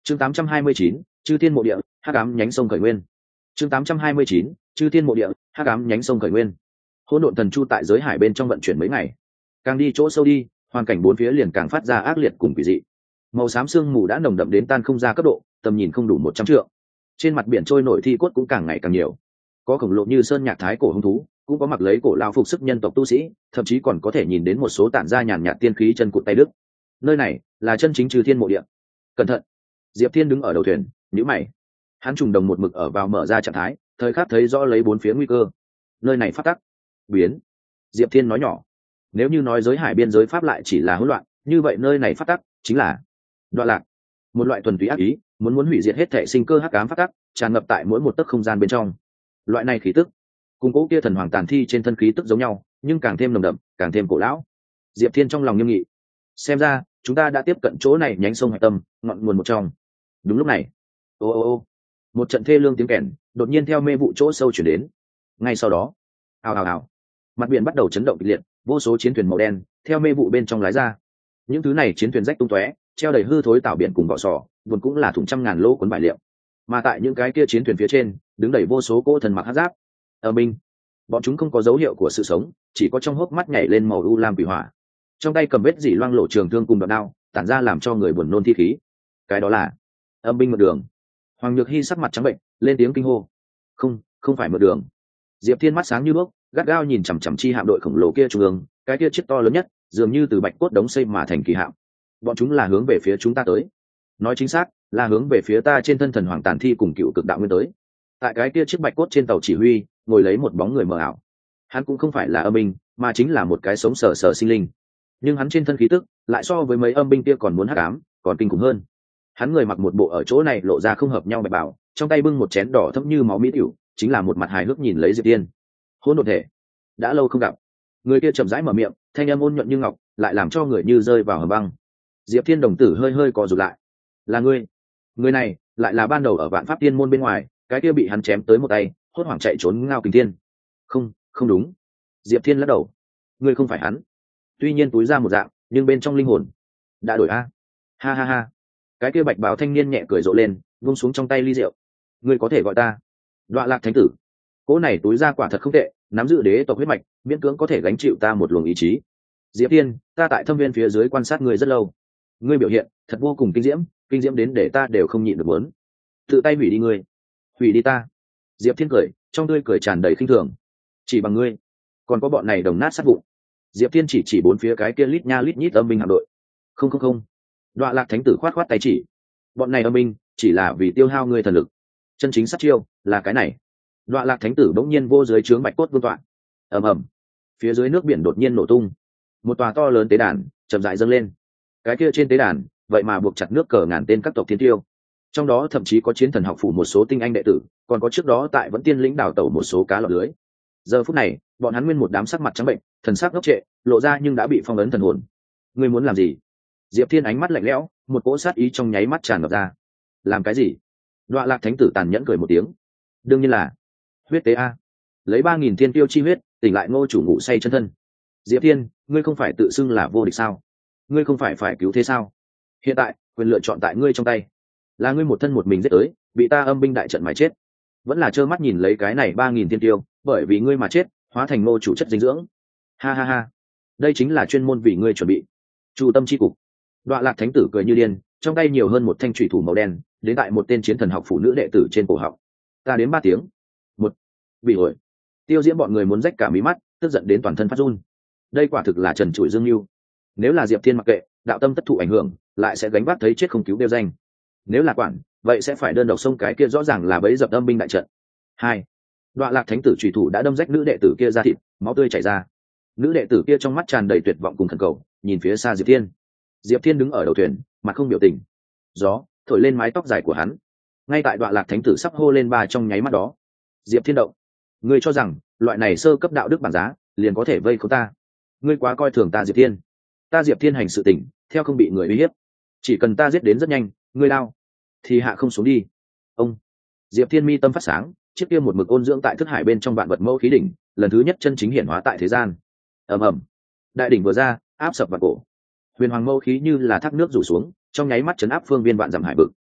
chương 829, chư thiên mộ địa, hắc ám nhánh sông khởi nguyên. chương 829, chư thiên mộ địa, hắc ám nhánh sông khởi nguyên. Hỗn độn thần chu tại giới hải bên trong vận chuyển mấy ngày, càng đi chỗ sâu đi, hoàn cảnh bốn phía liền càng phát ra ác liệt cùng quỷ dị. Màu xám sương mù đã nồng đậm đến tan không ra cấp độ, tầm nhìn không đủ 100 trượng. Trên mặt biển trôi nổi thi cốt cũng càng ngày càng nhiều, có khổng lồ như sơn nhạc thái cổ hung thú, cũng có mặc lấy cổ lao phục sức nhân tộc tu sĩ, thậm chí còn có thể nhìn đến một số tản ra nhàn nhạt tiên khí chân cụt tay đức. Nơi này là chân chính chư thiên mộ địa. Cẩn thận! Diệp Thiên đứng ở đầu thuyền, nhíu mày. Hắn trùng đồng một mực ở vào mở ra trạng thái, thời khắc thấy rõ lấy bốn phía nguy cơ. Nơi này phát tắc biến. Diệp Thiên nói nhỏ, nếu như nói giới hải biên giới pháp lại chỉ là hỗn loạn, như vậy nơi này phát tắc chính là đoạn lạc, một loại thuần túy ác ý, muốn hủy diệt hết thể sinh cơ hắc ám phát tắc, tràn ngập tại mỗi một tấc không gian bên trong. Loại này khí tức cùng cố kia thần hoàng tàn thi trên thân khí tức giống nhau, nhưng càng thêm nồng đậm, càng thêm cổ lão. Diệp Thiên trong lòng nghiêm nghị, xem ra chúng ta đã tiếp cận chỗ này nhánh sông hải tâm, ngọn nguồn một trong. Đúng lúc này, ô ô ô, một trận thê lương tiếng kèn đột nhiên theo mê vụ chỗ sâu chuyển đến. Ngay sau đó, ào ào ào, mặt biển bắt đầu chấn động kịch liệt, vô số chiến thuyền màu đen theo mê vụ bên trong lái ra. Những thứ này chiến thuyền rách tung tóe, treo đầy hư thối tảo biển cùng vỏ sò, buồn cũng là thùng trăm ngàn lỗ cuốn vải liệu. Mà tại những cái kia chiến thuyền phía trên, đứng đầy vô số cỗ thần mặc hắc giáp. Ở binh, bọn chúng không có dấu hiệu của sự sống, chỉ có trong hốc mắt nhảy lên màu u lam quỷ hỏa, trong tay cầm vết dỉ loang lổ trường thương cùng đoạn đao, tản ra làm cho người buồn nôn thi khí. Cái đó là âm binh mượn đường. Hoàng Nhược Hy sắc mặt trắng bệnh, lên tiếng kinh hô. Không phải mượn đường. Diệp Thiên mắt sáng như đuốc, gắt gao nhìn chằm chằm chi hạm đội khổng lồ kia trung ương, cái kia chiếc to lớn nhất, dường như từ bạch cốt đống xây mà thành kỳ hạm. Bọn chúng là hướng về phía chúng ta tới. Nói chính xác, là hướng về phía ta trên thân thần hoàng tàn thi cùng cựu cực đạo nguyên tới. Tại cái kia chiếc bạch cốt trên tàu chỉ huy, ngồi lấy một bóng người mờ ảo. Hắn cũng không phải là âm binh, mà chính là một cái sống sờ sờ sinh linh. Nhưng hắn trên thân khí tức lại so với mấy âm binh kia còn muốn hắc ám, còn kinh khủng hơn. Hắn người mặc một bộ ở chỗ này lộ ra không hợp nhau bạch bào, trong tay bưng một chén đỏ thẫm như máu mỹ tiểu, chính là một mặt hài hước nhìn lấy Diệp Tiên. Hỗn độn thể, đã lâu không gặp. Người kia chậm rãi mở miệng, thanh âm ôn nhuận như ngọc, lại làm cho người như rơi vào hầm băng. Diệp Thiên đồng tử hơi hơi co rụt lại. Là ngươi? Người này lại là ban đầu ở Vạn Pháp Tiên môn bên ngoài, cái kia bị hắn chém tới một tay, hốt hoảng chạy trốn Ngao Kình Thiên. Không đúng. Diệp Thiên lắc đầu. Ngươi không phải hắn. Tuy nhiên túi ra một dạng, nhưng bên trong linh hồn đã đổi a. Ha ha ha. Cái kia bạch bào thanh niên nhẹ cười rộ lên, vung xuống trong tay ly rượu. Ngươi có thể gọi ta Đoạ Lạc Thánh Tử. Cỗ này túi ra quả thật không tệ, nắm giữ đế tộc huyết mạch, miễn cưỡng có thể gánh chịu ta một luồng ý chí. Diệp Thiên, ta tại thâm viên phía dưới quan sát ngươi rất lâu. Ngươi biểu hiện thật vô cùng kinh diễm đến để ta đều không nhịn được muốn tự tay hủy đi ngươi, hủy đi ta. Diệp Thiên cười, trong tươi cười tràn đầy khinh thường. Chỉ bằng ngươi, còn có bọn này đồng nát sát vụn. Diệp Thiên chỉ bốn phía cái kia lít nha lít nhít âm binh hạm đội. Không. Đoạ Lạc Thánh Tử khoát tay chỉ. Bọn này âm binh chỉ là vì tiêu hao ngươi thần lực. Chân chính sát chiêu là cái này. Đoạ Lạc Thánh Tử bỗng nhiên vô dưới trướng bạch cốt vương tọa. Ầm ầm. Phía dưới nước biển đột nhiên nổ tung. Một tòa to lớn tế đàn chậm rãi dâng lên. Cái kia trên tế đàn, vậy mà buộc chặt nước cờ ngàn tên các tộc thiên tiêu. Trong đó thậm chí có chiến thần học phủ một số tinh anh đệ tử, còn có trước đó tại Vẫn Tiên lĩnh đảo tẩu một số cá lọt lưới. Giờ phút này, bọn hắn nguyên một đám sắc mặt trắng bệnh, thần sắc ngốc trệ, lộ ra nhưng đã bị phong ấn thần hồn. Ngươi muốn làm gì? Diệp Thiên ánh mắt lạnh lẽo, một cỗ sát ý trong nháy mắt tràn ngập ra. Làm cái gì? Đoạ Lạc Thánh Tử tàn nhẫn cười một tiếng. Đương nhiên là huyết tế a. Lấy 3000 thiên tiêu chi huyết, tỉnh lại Ngô chủ ngủ say chân thân. Diệp Thiên, ngươi không phải tự xưng là vô địch sao? Ngươi không phải cứu thế sao? Hiện tại, quyền lựa chọn tại ngươi trong tay. Là ngươi một thân một mình giết tới, bị ta âm binh đại trận mài chết, vẫn là trơ mắt nhìn lấy cái này 3000 thiên tiêu, bởi vì ngươi mà chết, hóa thành Ngô chủ chất dinh dưỡng. Ha ha ha, đây chính là chuyên môn vì ngươi chuẩn bị. Chu tâm chi cục. Đoạ Lạc Thánh Tử cười như điên, trong tay nhiều hơn một thanh chủy thủ màu đen, đến tại một tên chiến thần học phụ nữ đệ tử trên cổ họng. Ta đến 3 tiếng. Một. Bị ổi. Tiêu Diễm bọn người muốn rách cả mí mắt, tức giận đến toàn thân phát run. Đây quả thực là trần trụi dương mưu. Nếu là Diệp Thiên mặc kệ, đạo tâm tất thụ ảnh hưởng, lại sẽ gánh vác thấy chết không cứu đeo danh. Nếu là quản, vậy sẽ phải đơn độc xông cái kia rõ ràng là bẫy dập âm binh đại trận. 2. Đoạ Lạc Thánh Tử chủy thủ đã đâm rách nữ đệ tử kia ra thịt, máu tươi chảy ra. Nữ đệ tử kia trong mắt tràn đầy tuyệt vọng cùng khẩn cầu, nhìn phía xa Diệp Thiên. Diệp Thiên đứng ở đầu thuyền, mặt không biểu tình. Gió thổi lên mái tóc dài của hắn. Ngay tại Đoạ Lạc Thánh Tử sắp hô lên ba trong nháy mắt đó, Diệp Thiên động. Ngươi cho rằng loại này sơ cấp đạo đức bản giá liền có thể vây khốn ta? Ngươi quá coi thường ta Diệp Thiên. Ta Diệp Thiên hành sự tình theo không bị người uy hiếp, chỉ cần ta giết đến rất nhanh, ngươi đao thì hạ không xuống đi. Ông Diệp Thiên mi tâm phát sáng, chiếc kia một mực ôn dưỡng tại thức hải bên trong vạn vật mẫu khí đỉnh, lần thứ nhất chân chính hiển hóa tại thế gian. Ầm ầm, đại đỉnh vừa ra, áp sập vào cổ. Huyền hoàng mẫu khí như là thác nước rủ xuống, trong nháy mắt chấn áp phương viên vạn dặm hải vực.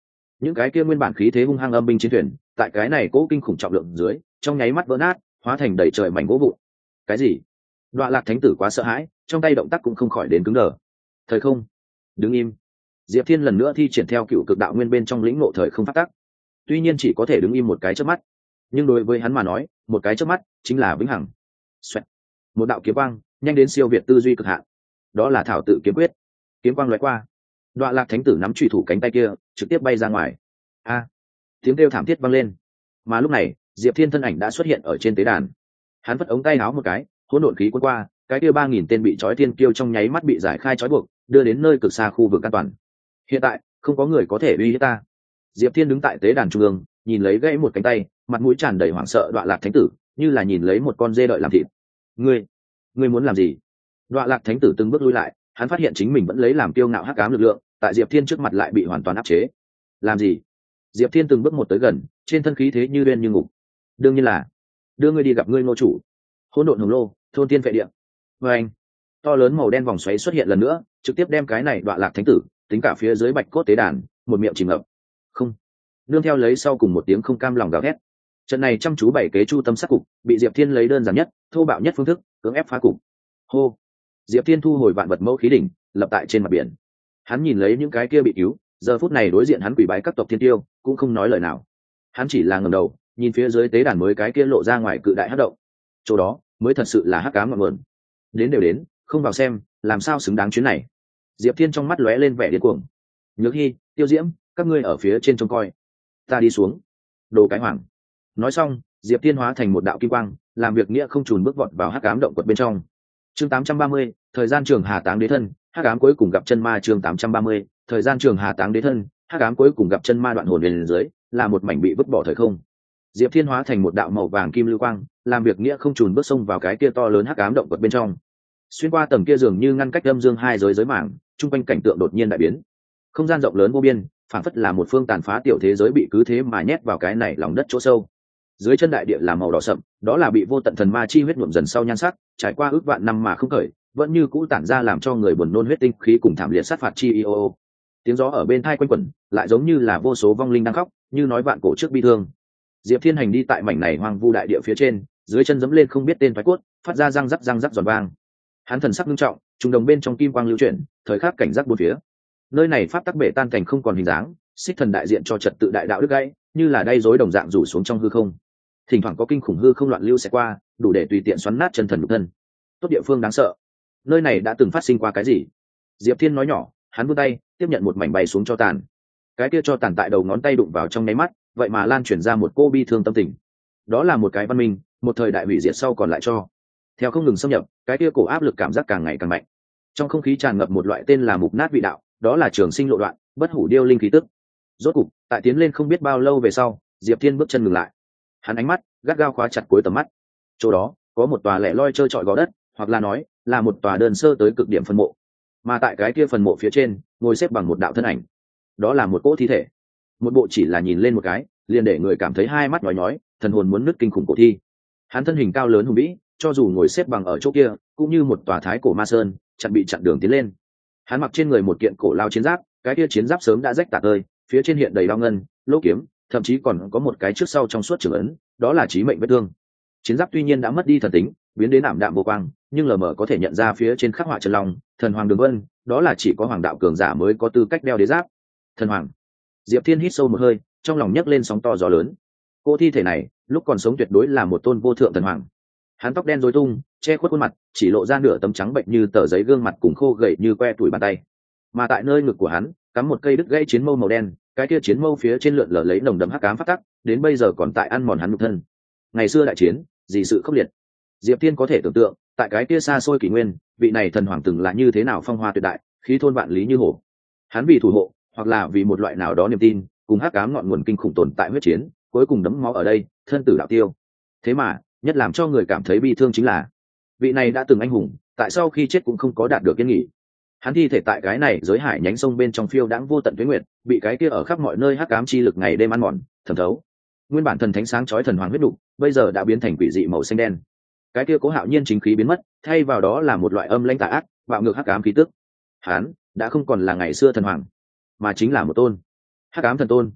những cái kia nguyên bản khí thế hung hăng âm binh chiến thuyền tại cái này cố kinh khủng trọng lượng dưới trong nháy mắt vỡ nát, hóa thành đầy trời mảnh gỗ vụn. Cái gì? Đoạ Lạc Thánh tử quá sợ hãi, trong tay động tác cũng không khỏi đến cứng đờ. Thời không, đứng im. Diệp Thiên lần nữa thi triển theo cựu cực đạo nguyên bên trong lĩnh ngộ thời không phát tắc. Tuy nhiên chỉ có thể đứng im một cái chớp mắt, nhưng đối với hắn mà nói, một cái chớp mắt chính là vĩnh hằng. Xoẹt. Một đạo kiếm quang nhanh đến siêu việt tư duy cực hạn. Đó là thảo tự kiếm quyết. Kiếm quang lóe qua, Đoạ Lạc Thánh tử nắm chủy thủ cánh tay kia trực tiếp bay ra ngoài. A! Tiếng kêu thảm thiết vang lên. Mà lúc này, Diệp Thiên thân ảnh đã xuất hiện ở trên tế đàn. Hắn vất ống tay áo một cái, hỗn độn khí cuốn qua, cái kia 3000 tên bị trói thiên kiêu trong nháy mắt bị giải khai trói buộc, đưa đến nơi cực xa khu vực an toàn. Hiện tại, không có người có thể uy hiếp ta. Diệp Thiên đứng tại tế đàn trung ương, nhìn lấy gãy một cánh tay, mặt mũi tràn đầy hoảng sợ Đoạ Lạc Thánh tử, như là nhìn lấy một con dê đợi làm thịt. Ngươi muốn làm gì? Đoạ Lạc Thánh tử từng bước lui lại, hắn phát hiện chính mình vẫn lấy làm kiêu ngạo hắc ám lực lượng, tại Diệp Thiên trước mặt lại bị hoàn toàn áp chế. Làm gì? Diệp Thiên từng bước một tới gần, trên thân khí thế như uyên như ngục. Đương nhiên là đưa ngươi đi gặp ngươi ngô chủ. Hỗn độn hồng lô, thôn tiên vệ địa. Và anh, to lớn màu đen vòng xoáy xuất hiện lần nữa, trực tiếp đem cái này Đoạ Lạc Thánh tử tính cả phía dưới bạch cốt tế đàn một miệng chìm ngập. Không, nương theo lấy sau cùng một tiếng không cam lòng gào thét. Trận này chăm chú bảy kế chu tâm sát cục, bị Diệp Thiên lấy đơn giản nhất, thô bạo nhất phương thức cưỡng ép phá cục. Hô. Diệp Thiên thu hồi vạn vật mẫu khí đỉnh, lập tại trên mặt biển. Hắn nhìn lấy những cái kia bị cứu, giờ phút này đối diện hắn quỳ bái các tộc thiên tiêu, cũng không nói lời nào. Hắn chỉ là ngẩng đầu, nhìn phía dưới tế đàn mới cái kia lộ ra ngoài cự đại hắc động. Chỗ đó mới thật sự là hắc ám ngọn nguồn. Đến đều đến, không vào xem, làm sao xứng đáng chuyến này. Diệp Thiên trong mắt lóe lên vẻ điên cuồng. Nhược Hi, Tiêu Diễm, các ngươi ở phía trên trông coi, ta đi xuống. Đồ cái hoàng. Nói xong, Diệp Thiên hóa thành một đạo kim quang, làm việc nghĩa không chùn bước vọt vào hắc ám động quật bên trong. Chương 830, thời gian trường Hà Táng Đế thân, hắc ám cuối cùng gặp chân ma. Chương 830, thời gian trường Hà Táng Đế thân, hắc ám cuối cùng gặp chân ma. Đoạn hồn bên dưới là một mảnh bị vứt bỏ thời không. Diệp Thiên hóa thành một đạo màu vàng kim lưu quang, làm việc nghĩa không chùn bước xông vào cái kia to lớn hắc ám động quật bên trong. Xuyên qua tầng kia dường như ngăn cách âm dương hai giới mảng, trung quanh cảnh tượng đột nhiên đại biến. Không gian rộng lớn vô biên, phảng phất là một phương tàn phá tiểu thế giới bị cứ thế mà nhét vào cái này lòng đất chỗ sâu. Dưới chân đại địa là màu đỏ sậm, đó là bị vô tận thần ma chi huyết nhuộm dần sau nhan sắc, trải qua ước vạn năm mà không khởi, vẫn như cũ tản ra làm cho người buồn nôn huyết tinh khí cùng thảm liệt sát phạt chi io. Tiếng gió ở bên tai quanh quẩn, lại giống như là vô số vong linh đang khóc, như nói vạn cổ trước bi thương. Diệp Thiên hành đi tại mảnh này hoang vu đại địa phía trên, dưới chân giẫm lên không biết tên thoái cốt, phát ra răng rắc giòn vang. Hắn thần sắc nghiêm trọng, trùng đồng bên trong kim quang lưu chuyển, thời khắc cảnh giác bốn phía. Nơi này pháp tắc bể tan cảnh không còn hình dáng, xích thần đại diện cho trật tự đại đạo đứt gãy, như là đay rối đồng dạng rủ xuống trong hư không. Thỉnh thoảng có kinh khủng hư không loạn lưu sẽ qua, đủ để tùy tiện xoắn nát chân thần nhục thân. Tốt địa phương đáng sợ. Nơi này đã từng phát sinh qua cái gì? Diệp Thiên nói nhỏ, hắn vươn tay tiếp nhận một mảnh bay xuống cho tàn. Cái kia cho tàn tại đầu ngón tay đụng vào trong nháy mắt, vậy mà lan truyền ra một cô bi thương tâm tình. Đó là một cái văn minh, một thời đại hủy diệt sau còn lại cho. Theo không ngừng xâm nhập, cái kia cổ áp lực cảm giác càng ngày càng mạnh. Trong không khí tràn ngập một loại tên là mục nát vị đạo, đó là trường sinh lộ đoạn, bất hủ điêu linh khí tức. Rốt cục, tại tiến lên không biết bao lâu về sau, Diệp Thiên bước chân ngừng lại. Hắn ánh mắt gắt gao khóa chặt cuối tầm mắt. Chỗ đó có một tòa lẻ loi trơ trọi gò đất, hoặc là nói là một tòa đơn sơ tới cực điểm phân mộ. Mà tại cái kia phần mộ phía trên, ngồi xếp bằng một đạo thân ảnh. Đó là một cỗ thi thể. Một bộ chỉ là nhìn lên một cái, liền để người cảm thấy hai mắt nhói, thần hồn muốn nứt kinh khủng cổ thi. Hắn thân hình cao lớn hùng vĩ, cho dù ngồi xếp bằng ở chỗ kia, cũng như một tòa thái cổ ma sơn, bị chặn đường tiến lên. Hắn mặc trên người một kiện cổ lao chiến giáp, cái kia chiến giáp sớm đã rách tả tơi, phía trên hiện đầy đao ngân, lỗ kiếm, thậm chí còn có một cái trước sau trong suốt trường ấn, đó là chí mệnh vết thương. Chiến giáp tuy nhiên đã mất đi thần tính, biến đến ảm đạm vô quang, nhưng lờ mờ có thể nhận ra phía trên khắc họa chân long, thần hoàng đường vân, đó là chỉ có hoàng đạo cường giả mới có tư cách đeo đế giáp. Thần hoàng. Diệp Thiên hít sâu một hơi, trong lòng nhấc lên sóng to gió lớn. Cô thi thể này, lúc còn sống tuyệt đối là một tôn vô thượng thần hoàng. Hắn tóc đen rối tung, che khuất khuôn mặt, chỉ lộ ra nửa tấm trắng bệnh như tờ giấy gương mặt cùng khô gầy như que tuổi bàn tay. Mà tại nơi ngực của hắn, cắm một cây đứt gãy chiến mâu màu đen, cái kia chiến mâu phía trên lượn lờ lấy nồng đậm hắc ám phát tắc, đến bây giờ còn tại ăn mòn hắn nhục thân. Ngày xưa đại chiến, gì sự khốc liệt. Diệp Thiên có thể tưởng tượng, tại cái kia xa xôi kỷ nguyên, vị này thần hoàng từng là như thế nào phong hoa tuyệt đại, khí thôn vạn lý như hổ. Hắn vì thủ hộ, hoặc là vì một loại nào đó niềm tin, cùng hắc ám ngọn nguồn kinh khủng tồn tại huyết chiến, cuối cùng đấm máu ở đây, thân tử đạo tiêu. Thế mà, nhất làm cho người cảm thấy bi thương chính là, vị này đã từng anh hùng, tại sau khi chết cũng không có đạt được yên nghỉ. Hắn thi thể tại cái này giới hải nhánh sông bên trong phiêu đãng vô tận tuế nguyệt, bị cái kia ở khắp mọi nơi hắc ám chi lực ngày đêm ăn mòn, thẩm thấu. Nguyên bản thần thánh sáng chói thần hoàng huyết đục, bây giờ đã biến thành quỷ dị màu xanh đen. Cái kia cố hạo nhiên chính khí biến mất, thay vào đó là một loại âm lãnh tà ác, bạo ngược hắc ám khí tức. Hắn đã không còn là ngày xưa thần hoàng, mà chính là một tôn hắc ám thần tôn.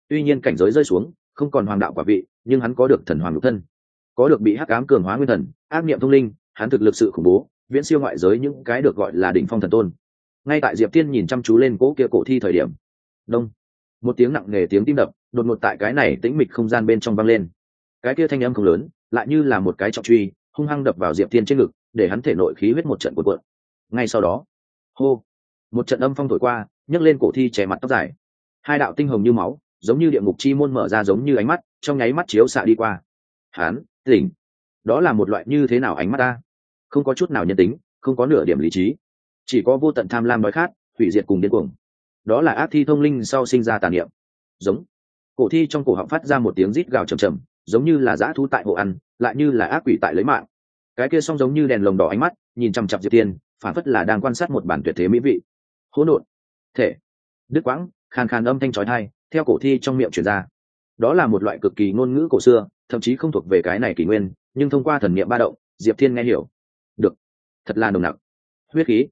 Tuy nhiên cảnh giới rơi xuống, không còn hoàng đạo quả vị, nhưng hắn có được thần hoàng nhục thân, có được bị hắc ám cường hóa nguyên thần, ác niệm thông linh, hắn thực lực sự khủng bố, viễn siêu ngoại giới những cái được gọi là đỉnh phong thần tôn. Ngay tại Diệp Thiên nhìn chăm chú lên cỗ kia cổ thi thời điểm, đông, một tiếng nặng nề tiếng tim đập đột ngột tại cái này tĩnh mịch không gian bên trong vang lên. Cái kia thanh âm không lớn, lại như là một cái trọng truy hung hăng đập vào Diệp Thiên trên ngực, để hắn thể nội khí huyết một trận cuộn cuộn. Ngay sau đó, hô, một trận âm phong thổi qua, nhấc lên cổ thi che mặt tóc dài, hai đạo tinh hồng như máu, giống như địa ngục chi môn mở ra giống như ánh mắt, trong nháy mắt chiếu xạ đi qua. Hắn tỉnh. Đó là một loại như thế nào ánh mắt ta? Không có chút nào nhân tính, không có nửa điểm lý trí, chỉ có vô tận tham lam đói khát, hủy diệt cùng điên cuồng. Đó là ác thi thông linh sau sinh ra tàn niệm. Giống. Cổ thi trong cổ họng phát ra một tiếng rít gào trầm trầm, giống như là dã thú tại hộ ăn, lại như là ác quỷ tại lấy mạng. Cái kia song giống như đèn lồng đỏ ánh mắt, nhìn chằm chằm Diệp Thiên, phản phất là đang quan sát một bản tuyệt thế mỹ vị. Hỗn độn, thể, đứt quãng, khàn khàn âm thanh chói tai theo cổ thi trong miệng truyền ra. Đó là một loại cực kỳ ngôn ngữ cổ xưa, thậm chí không thuộc về cái này kỷ nguyên, nhưng thông qua thần niệm ba động, Diệp Thiên nghe hiểu. Được, thật là nồng nặc. Huyết khí,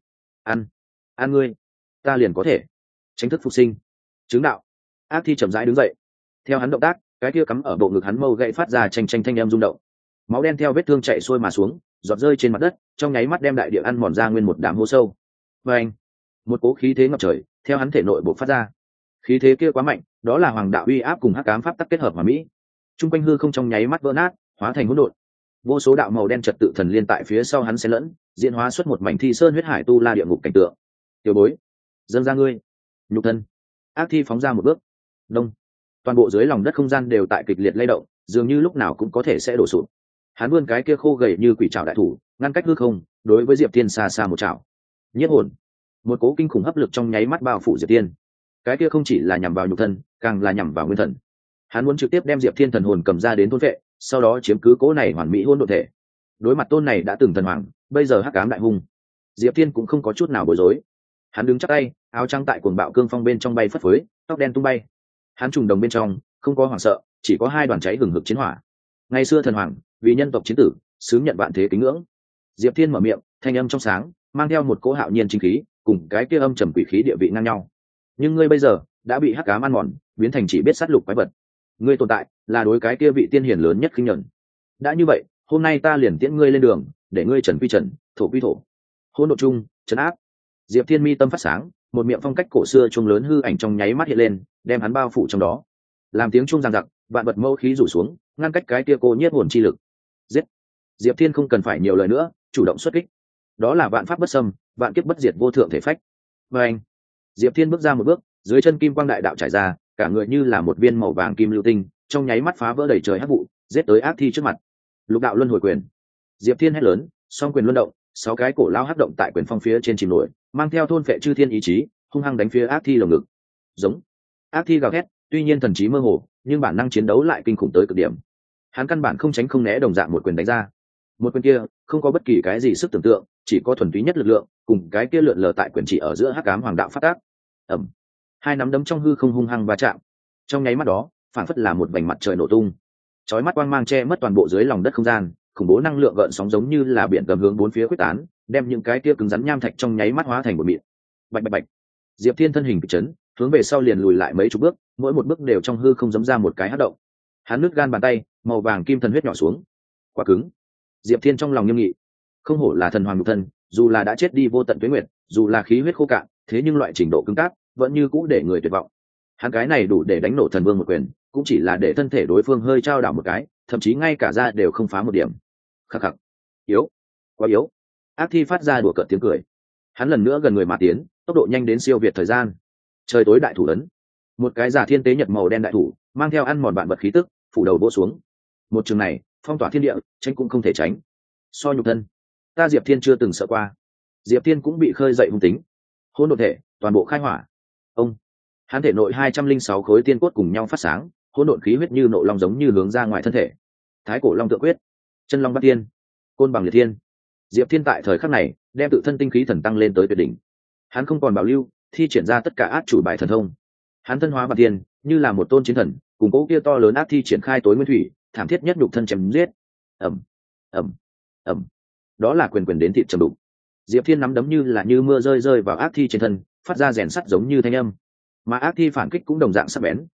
ăn ngươi, ta liền có thể tránh thức phục sinh. Chứng đạo. Ác thi chậm rãi đứng dậy. Theo hắn động tác, cái kia cắm ở bộ ngực hắn mâu gậy phát ra tranh tranh thanh âm rung động. Máu đen theo vết thương chạy xuôi mà xuống, giọt rơi trên mặt đất, trong nháy mắt đem đại địa ăn mòn ra nguyên một đám hố sâu. Và anh, một cỗ khí thế ngập trời theo hắn thể nội bộc phát ra. Khí thế kia quá mạnh, đó là hoàng đạo uy áp cùng hắc ám pháp tắc kết hợp hoàn mỹ. Trung quanh hư không trong nháy mắt vỡ nát, hóa thành hỗn độn. Vô số đạo màu đen trật tự thần liên tại phía sau hắn xen lẫn, diễn hóa xuất một mảnh thi sơn huyết hải tu la địa ngục cảnh tượng. Tiểu bối, dâng ra ngươi, nhục thân. Ác thi phóng ra một bước. Đông. Toàn bộ dưới lòng đất không gian đều tại kịch liệt lay động, dường như lúc nào cũng có thể sẽ đổ sụp. Hắn vươn cái kia khô gầy như quỷ trảo đại thủ, ngăn cách hư không, đối với Diệp Thiên xa xa một trảo. Nhiếp hồn. Một cố kinh khủng hấp lực trong nháy mắt bao phủ Diệp Thiên. Cái kia không chỉ là nhằm vào nhục thân, càng là nhằm vào nguyên thần. Hắn muốn trực tiếp đem Diệp Thiên thần hồn cầm ra đến thôn vệ, sau đó chiếm cứ cố này hoàn mỹ hôn độn thể. Đối mặt tôn này đã từng thần hoàng, bây giờ hắc ám đại hung, Diệp Thiên cũng không có chút nào bối rối. Hắn đứng chắp tay, áo trắng tại cuồng bạo cương phong bên trong bay phất phới, tóc đen tung bay. Hắn trùng đồng bên trong không có hoảng sợ, chỉ có hai đoàn cháy hừng hực chiến hỏa. Ngày xưa thần hoàng vì nhân tộc chiến tử, xứng nhận vạn thế kính ngưỡng. Diệp Thiên mở miệng, thanh âm trong sáng, mang theo một cỗ hạo nhiên chính khí, cùng cái kia âm trầm quỷ khí địa vị ngang nhau. Nhưng ngươi bây giờ đã bị hắc ám ăn mòn, biến thành chỉ biết sát lục quái vật. Ngươi tồn tại là đối cái kia vị tiên hiển lớn nhất khinh nhẫn. Đã như vậy, hôm nay ta liền tiễn ngươi lên đường, để ngươi trần quy trần, thổ quy thổ. Hỗn độn chung, trấn áp. Diệp Thiên mi tâm phát sáng, một miệng phong cách cổ xưa chuông lớn hư ảnh trong nháy mắt hiện lên, đem hắn bao phủ trong đó. Làm tiếng chuông giằng giặc, vạn vật mâu khí rủ xuống, ngăn cách cái kia cô nhiếp hồn chi lực. Giết. Diệp Thiên không cần phải nhiều lời nữa, chủ động xuất kích. Đó là vạn pháp bất xâm, vạn kiếp bất diệt vô thượng thể phách. Và anh. Diệp Thiên bước ra một bước, dưới chân kim quang đại đạo trải ra, cả người như là một viên màu vàng kim lưu tinh, trong nháy mắt phá vỡ đầy trời hắc vụ, giết tới ác thi trước mặt. Lục đạo luân hồi quyền. Diệp Thiên hét lớn, song quyền luân động, sáu cái cổ lao hắc động tại quyền phong phía trên chìm nổi, mang theo thôn phệ chư thiên ý chí, hung hăng đánh phía ác thi lồng ngực. Giống. Ác thi gào thét, tuy nhiên thần trí mơ hồ, nhưng bản năng chiến đấu lại kinh khủng tới cực điểm. Hắn căn bản không tránh không né đồng dạng một quyền đánh ra. Một quyền kia không có bất kỳ cái gì sức tưởng tượng, chỉ có thuần túy nhất lực lượng, cùng cái kia lượn lờ tại quyền chỉ ở giữa hắc ám hoàng đạo phát tác. Ầm. Hai nắm đấm trong hư không hung hăng va chạm. Trong nháy mắt đó, phản phất là một vành mặt trời nổ tung. Chói mắt quang mang che mất toàn bộ dưới lòng đất không gian, khủng bố năng lượng gợn sóng giống như là biển gầm hướng bốn phía quyết tán, đem những cái kia cứng rắn nham thạch trong nháy mắt hóa thành một mịn. Bạch bạch bạch. Diệp Thiên thân hình kịch chấn, hướng về sau liền lùi lại mấy chục bước, mỗi một bước đều trong hư không giẫm ra một cái hất động. Hắn nứt gan bàn tay, màu vàng kim thần huyết nhỏ xuống. Quá cứng. Diệp Thiên trong lòng nghiêm nghị. Không hổ là thần hoàng nhục thân, dù là đã chết đi vô tận tuế nguyệt, dù là khí huyết khô cạn, thế nhưng loại trình độ cứng cáp vẫn như cũ để người tuyệt vọng. Hắn cái này đủ để đánh nổ thần vương một quyền, cũng chỉ là để thân thể đối phương hơi trao đảo một cái, thậm chí ngay cả da đều không phá một điểm. Khắc khắc. Yếu. Quá yếu. Ác thi phát ra đùa cợt tiếng cười. Hắn lần nữa gần người mà tiến, tốc độ nhanh đến siêu việt thời gian. Trời tối đại thủ ấn. Một cái giả thiên tế nhật màu đen đại thủ, mang theo ăn mòn vạn vật khí tức, phủ đầu vỗ xuống. Một trường này, phong tỏa thiên địa, tránh cũng không thể tránh. So nhục thân, ta Diệp Thiên chưa từng sợ qua. Diệp Thiên cũng bị khơi dậy hung tính. Hỗn độn thể, toàn bộ khai hỏa. Ông. Hắn thể nội 206 khối tiên cốt cùng nhau phát sáng, hỗn độn khí huyết như nộ long giống như hướng ra ngoài thân thể. Thái cổ long tượng quyết, chân long bát tiên, côn bằng liệt thiên. Diệp Thiên tại thời khắc này, đem tự thân tinh khí thần tăng lên tới tuyệt đỉnh. Hắn không còn bảo lưu, thi triển ra tất cả át chủ bài thần thông. Hắn thân hóa bát tiên, như là một tôn chiến thần, cùng cố kia to lớn ác thi triển khai tối nguyên thủy, thảm thiết nhất nhục thân chém giết. Ầm, ầm, ầm. Đó là quyền quyền đến thịt trầm đục. Diệp Thiên nắm đấm như là như mưa rơi rơi vào ác thi trên thân, phát ra rèn sắt giống như thanh âm. Mà ác thi phản kích cũng đồng dạng sắc bén,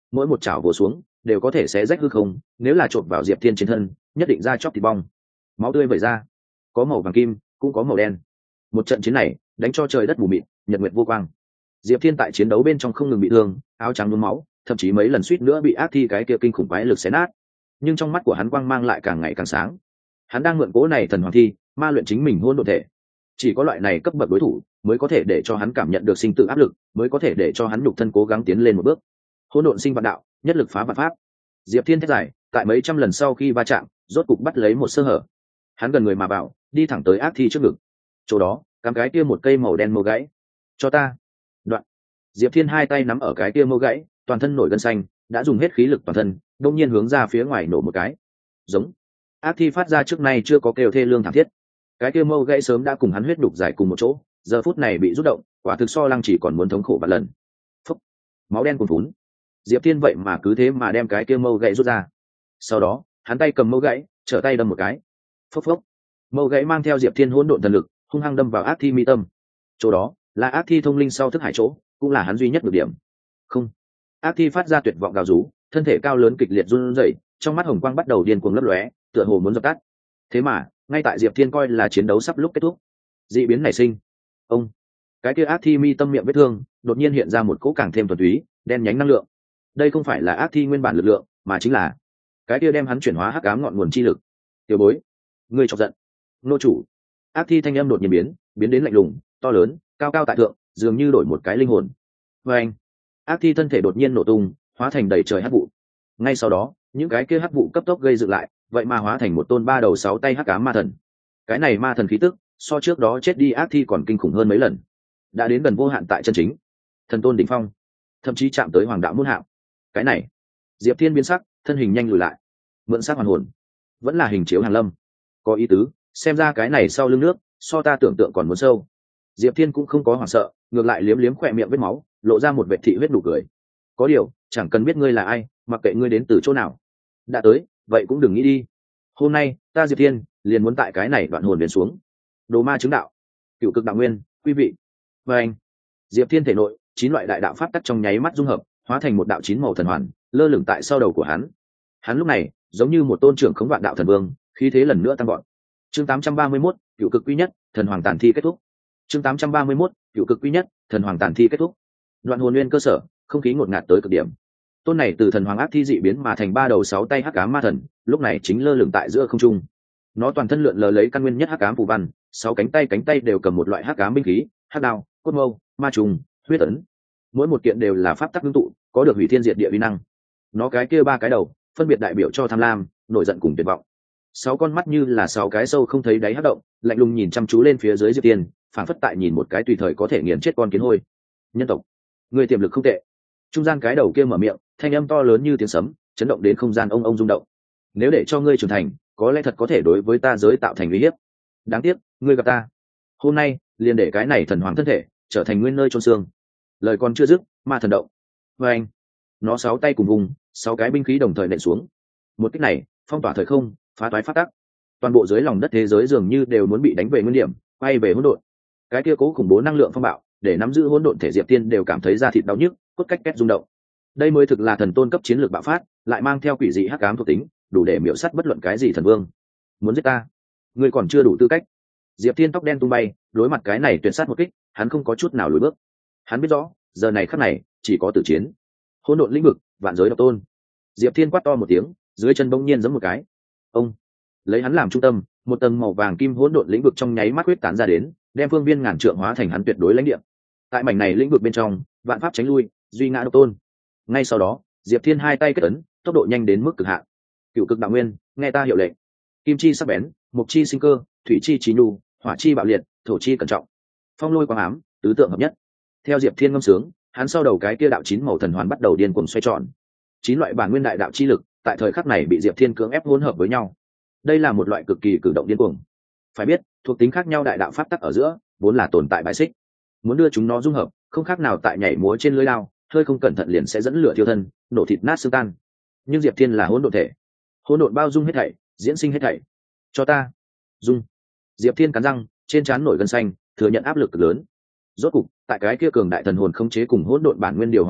mỗi một chảo vồ xuống đều có thể xé rách hư không, nếu là trộn vào Diệp Thiên trên thân nhất định ra chóc thịt bong. Máu tươi vẩy ra, có màu vàng kim cũng có màu đen. Một trận chiến này đánh cho trời đất mù mịt, nhật nguyệt vô quang. Diệp Thiên tại chiến đấu bên trong không ngừng bị thương, áo trắng nhuốm máu, thậm chí mấy lần suýt nữa bị ác thi cái kia kinh khủng quái lực xé nát. Nhưng trong mắt của hắn quang mang lại càng ngày càng sáng. Hắn đang mượn cỗ này thần hoàng thi ma luyện chính mình hôn độn thể. Chỉ có loại này cấp bậc đối thủ mới có thể để cho hắn cảm nhận được sinh tử áp lực, mới có thể để cho hắn nhục thân cố gắng tiến lên một bước. Hôn độn sinh vạn đạo, nhất lực phá vạn pháp. Diệp Thiên thét dài, tại mấy trăm lần sau khi va chạm, rốt cục bắt lấy một sơ hở. Hắn gần người mà bảo, đi thẳng tới ác thi trước ngực. Chỗ đó, cắm cái kia một cây màu đen mâu gãy. Cho ta. Đoạn. Diệp Thiên hai tay nắm ở cái kia mâu gãy, toàn thân nổi gân xanh, đã dùng hết khí lực toàn thân, đột nhiên hướng ra phía ngoài nổ một cái. Giống. Ác thi phát ra trước nay chưa có kêu thê lương thảm thiết. Cái kia mâu gãy sớm đã cùng hắn huyết đục giải cùng một chỗ, giờ phút này bị rút động, quả thực so Lăng Chỉ còn muốn thống khổ vạn lần. Phúc. Máu đen cuồn phún. Diệp Thiên vậy mà cứ thế mà đem cái kia mâu gãy rút ra. Sau đó, hắn tay cầm mâu gãy, trở tay đâm một cái. Phốc phốc. Mâu gãy mang theo Diệp Thiên hỗn độn thần lực, hung hăng đâm vào ác thi mi tâm. Chỗ đó là ác thi thông linh sau thức hải chỗ, cũng là hắn duy nhất được điểm. Không. Ác thi phát ra tuyệt vọng gào rú, thân thể cao lớn kịch liệt run rẩy, trong mắt hồng quang bắt đầu điên cuồng lấp lóe, tựa hồ muốn dập tắt. Thế mà, ngay tại Diệp Thiên coi là chiến đấu sắp lúc kết thúc, dị biến nảy sinh. Ông. Cái kia ác thi mi tâm miệng vết thương, đột nhiên hiện ra một cỗ càng thêm thuần túy, đen nhánh năng lượng. Đây không phải là ác thi nguyên bản lực lượng, mà chính là cái kia đem hắn chuyển hóa hắc ám ngọn nguồn chi lực. Tiểu bối, ngươi chọc giận. Nô chủ. Ác thi thanh âm đột nhiên biến đến lạnh lùng, to lớn, cao cao tại thượng, dường như đổi một cái linh hồn. Và anh. Ác thi thân thể đột nhiên nổ tung, hóa thành đầy trời hắc vụ. Ngay sau đó, những cái kia hắc vụ cấp tốc gây dựng lại, vậy mà hóa thành một tôn ba đầu sáu tay hắc ám ma thần. Cái này ma thần khí tức, so trước đó chết đi ác thi còn kinh khủng hơn mấy lần, đã đến gần vô hạn tại chân chính thần tôn đỉnh phong, thậm chí chạm tới hoàng đạo muôn hạng. Cái này, Diệp Thiên biến sắc, thân hình nhanh lùi lại. Mượn sắc hoàn hồn, vẫn là hình chiếu hàn lâm, có ý tứ. Xem ra cái này sau lưng nước, so ta tưởng tượng còn muốn sâu. Diệp Thiên cũng không có hoảng sợ, ngược lại liếm liếm khỏe miệng vết máu, lộ ra một vệt thị huyết nụ cười. Có điều, chẳng cần biết ngươi là ai, mặc kệ ngươi đến từ chỗ nào, đã tới, vậy cũng đừng nghĩ đi. Hôm nay, ta Diệp Thiên liền muốn tại cái này đoạn hồn biến xuống. Đồ ma chứng đạo, cựu cực đạo nguyên, quý vị. Và anh, Diệp Thiên thể nội 9 loại đại đạo pháp tắc trong nháy mắt dung hợp, hóa thành một đạo 9 màu thần hoàn, lơ lửng tại sau đầu của hắn. Hắn lúc này giống như một tôn trưởng khống vạn đạo thần vương, khí thế lần nữa tăng vọt. Chương 831, cựu cực quý nhất, thần hoàng tàn thi kết thúc. Chương 831, cựu cực quý nhất, thần hoàng tàn thi kết thúc. Đoạn hồn nguyên cơ sở, không khí ngột ngạt tới cực điểm. Tôn này từ thần hoàng ác thi dị biến mà thành ba đầu sáu tay hắc ám ma thần, lúc này chính lơ lửng tại giữa không trung. Nó toàn thân lượn lờ lấy căn nguyên nhất hắc ám phù văn, 6 cánh tay đều cầm một loại hắc ám binh khí, hắc đao, cốt mâu, ma trùng, huyết ấn. Mỗi một kiện đều là pháp tắc ngưng tụ, có được hủy thiên diệt địa uy năng. Nó cái kia 3 cái đầu, phân biệt đại biểu cho tham lam, nổi giận cùng tuyệt vọng. 6 con mắt như là 6 cái sâu không thấy đáy hắc động, lạnh lùng nhìn chăm chú lên phía dưới Diệp Tiên, phảng phất tại nhìn một cái tùy thời có thể nghiền chết con kiến hôi. Nhân tộc, người tiềm lực không tệ. Trung gian cái đầu kia mở miệng, thanh âm to lớn như tiếng sấm, chấn động đến không gian ông rung động. Nếu để cho ngươi trưởng thành, có lẽ thật có thể đối với ta giới tạo thành uy hiếp. Đáng tiếc, ngươi gặp ta, hôm nay liền để cái này thần hoàng thân thể trở thành nguyên nơi chôn xương. Lời còn chưa dứt, ma thần động. Và anh, nó 6 tay cùng vùng, 6 cái binh khí đồng thời nện xuống. Một kích này, phong tỏa thời không, phá toái pháp tắc. Toàn bộ dưới lòng đất thế giới dường như đều muốn bị đánh về nguyên điểm, quay về hỗn độn. Cái kia cố khủng bố năng lượng phong bạo, để nắm giữ hỗn độn thể Diệp Tiên đều cảm thấy da thịt đau nhức, cốt cách két rung động. Đây mới thực là thần tôn cấp chiến lược bạo phát, lại mang theo quỷ dị hắc ám thuộc tính, đủ để miểu sát bất luận cái gì thần vương. Muốn giết ta, ngươi còn chưa đủ tư cách. Diệp Tiên tóc đen tung bay, đối mặt cái này tuyệt sát một kích, hắn không có chút nào lùi bước. Hắn biết rõ, giờ này khắc này, chỉ có tử chiến. Hỗn độn lĩnh vực, vạn giới độc tôn. Diệp Thiên quát to một tiếng, dưới chân bỗng nhiên giẫm một cái. Ông, lấy hắn làm trung tâm, một tầng màu vàng kim hỗn độn lĩnh vực trong nháy mắt huyết tán ra đến, đem phương viên ngàn trượng hóa thành hắn tuyệt đối lãnh địa. Tại mảnh này lĩnh vực bên trong, vạn pháp tránh lui, duy ngã độc tôn. Ngay sau đó, Diệp Thiên hai tay kết ấn, tốc độ nhanh đến mức cực hạn. Cựu cực đạo nguyên, nghe ta hiệu lệnh. Kim chi sắc bén, mộc chi sinh cơ, thủy chi trí nhu, hỏa chi bạo liệt, thổ chi cẩn trọng. Phong lôi quang ám, tứ tượng hợp nhất. Theo Diệp Thiên ngâm sướng, hắn sau đầu cái kia đạo 9 màu thần hoàn bắt đầu điên cuồng xoay tròn. 9 loại bản nguyên đại đạo chi lực, tại thời khắc này bị Diệp Thiên cưỡng ép hỗn hợp với nhau. Đây là một loại cực kỳ cử động điên cuồng. Phải biết, thuộc tính khác nhau đại đạo pháp tắc ở giữa, vốn là tồn tại bài xích. Muốn đưa chúng nó dung hợp, không khác nào tại nhảy múa trên lưới lao, hơi không cẩn thận liền sẽ dẫn lửa thiêu thân, nổ thịt nát xương tan. Nhưng Diệp Thiên là hỗn độn thể, hỗn độn bao dung hết thảy, diễn sinh hết thảy. Cho ta dung. Diệp Thiên cắn răng, trên trán nổi gân xanh, thừa nhận áp lực cực lớn. Rốt cục, tại cái kia cường đại thần hồn khống chế cùng hỗn độn bản nguyên điều hòa lại,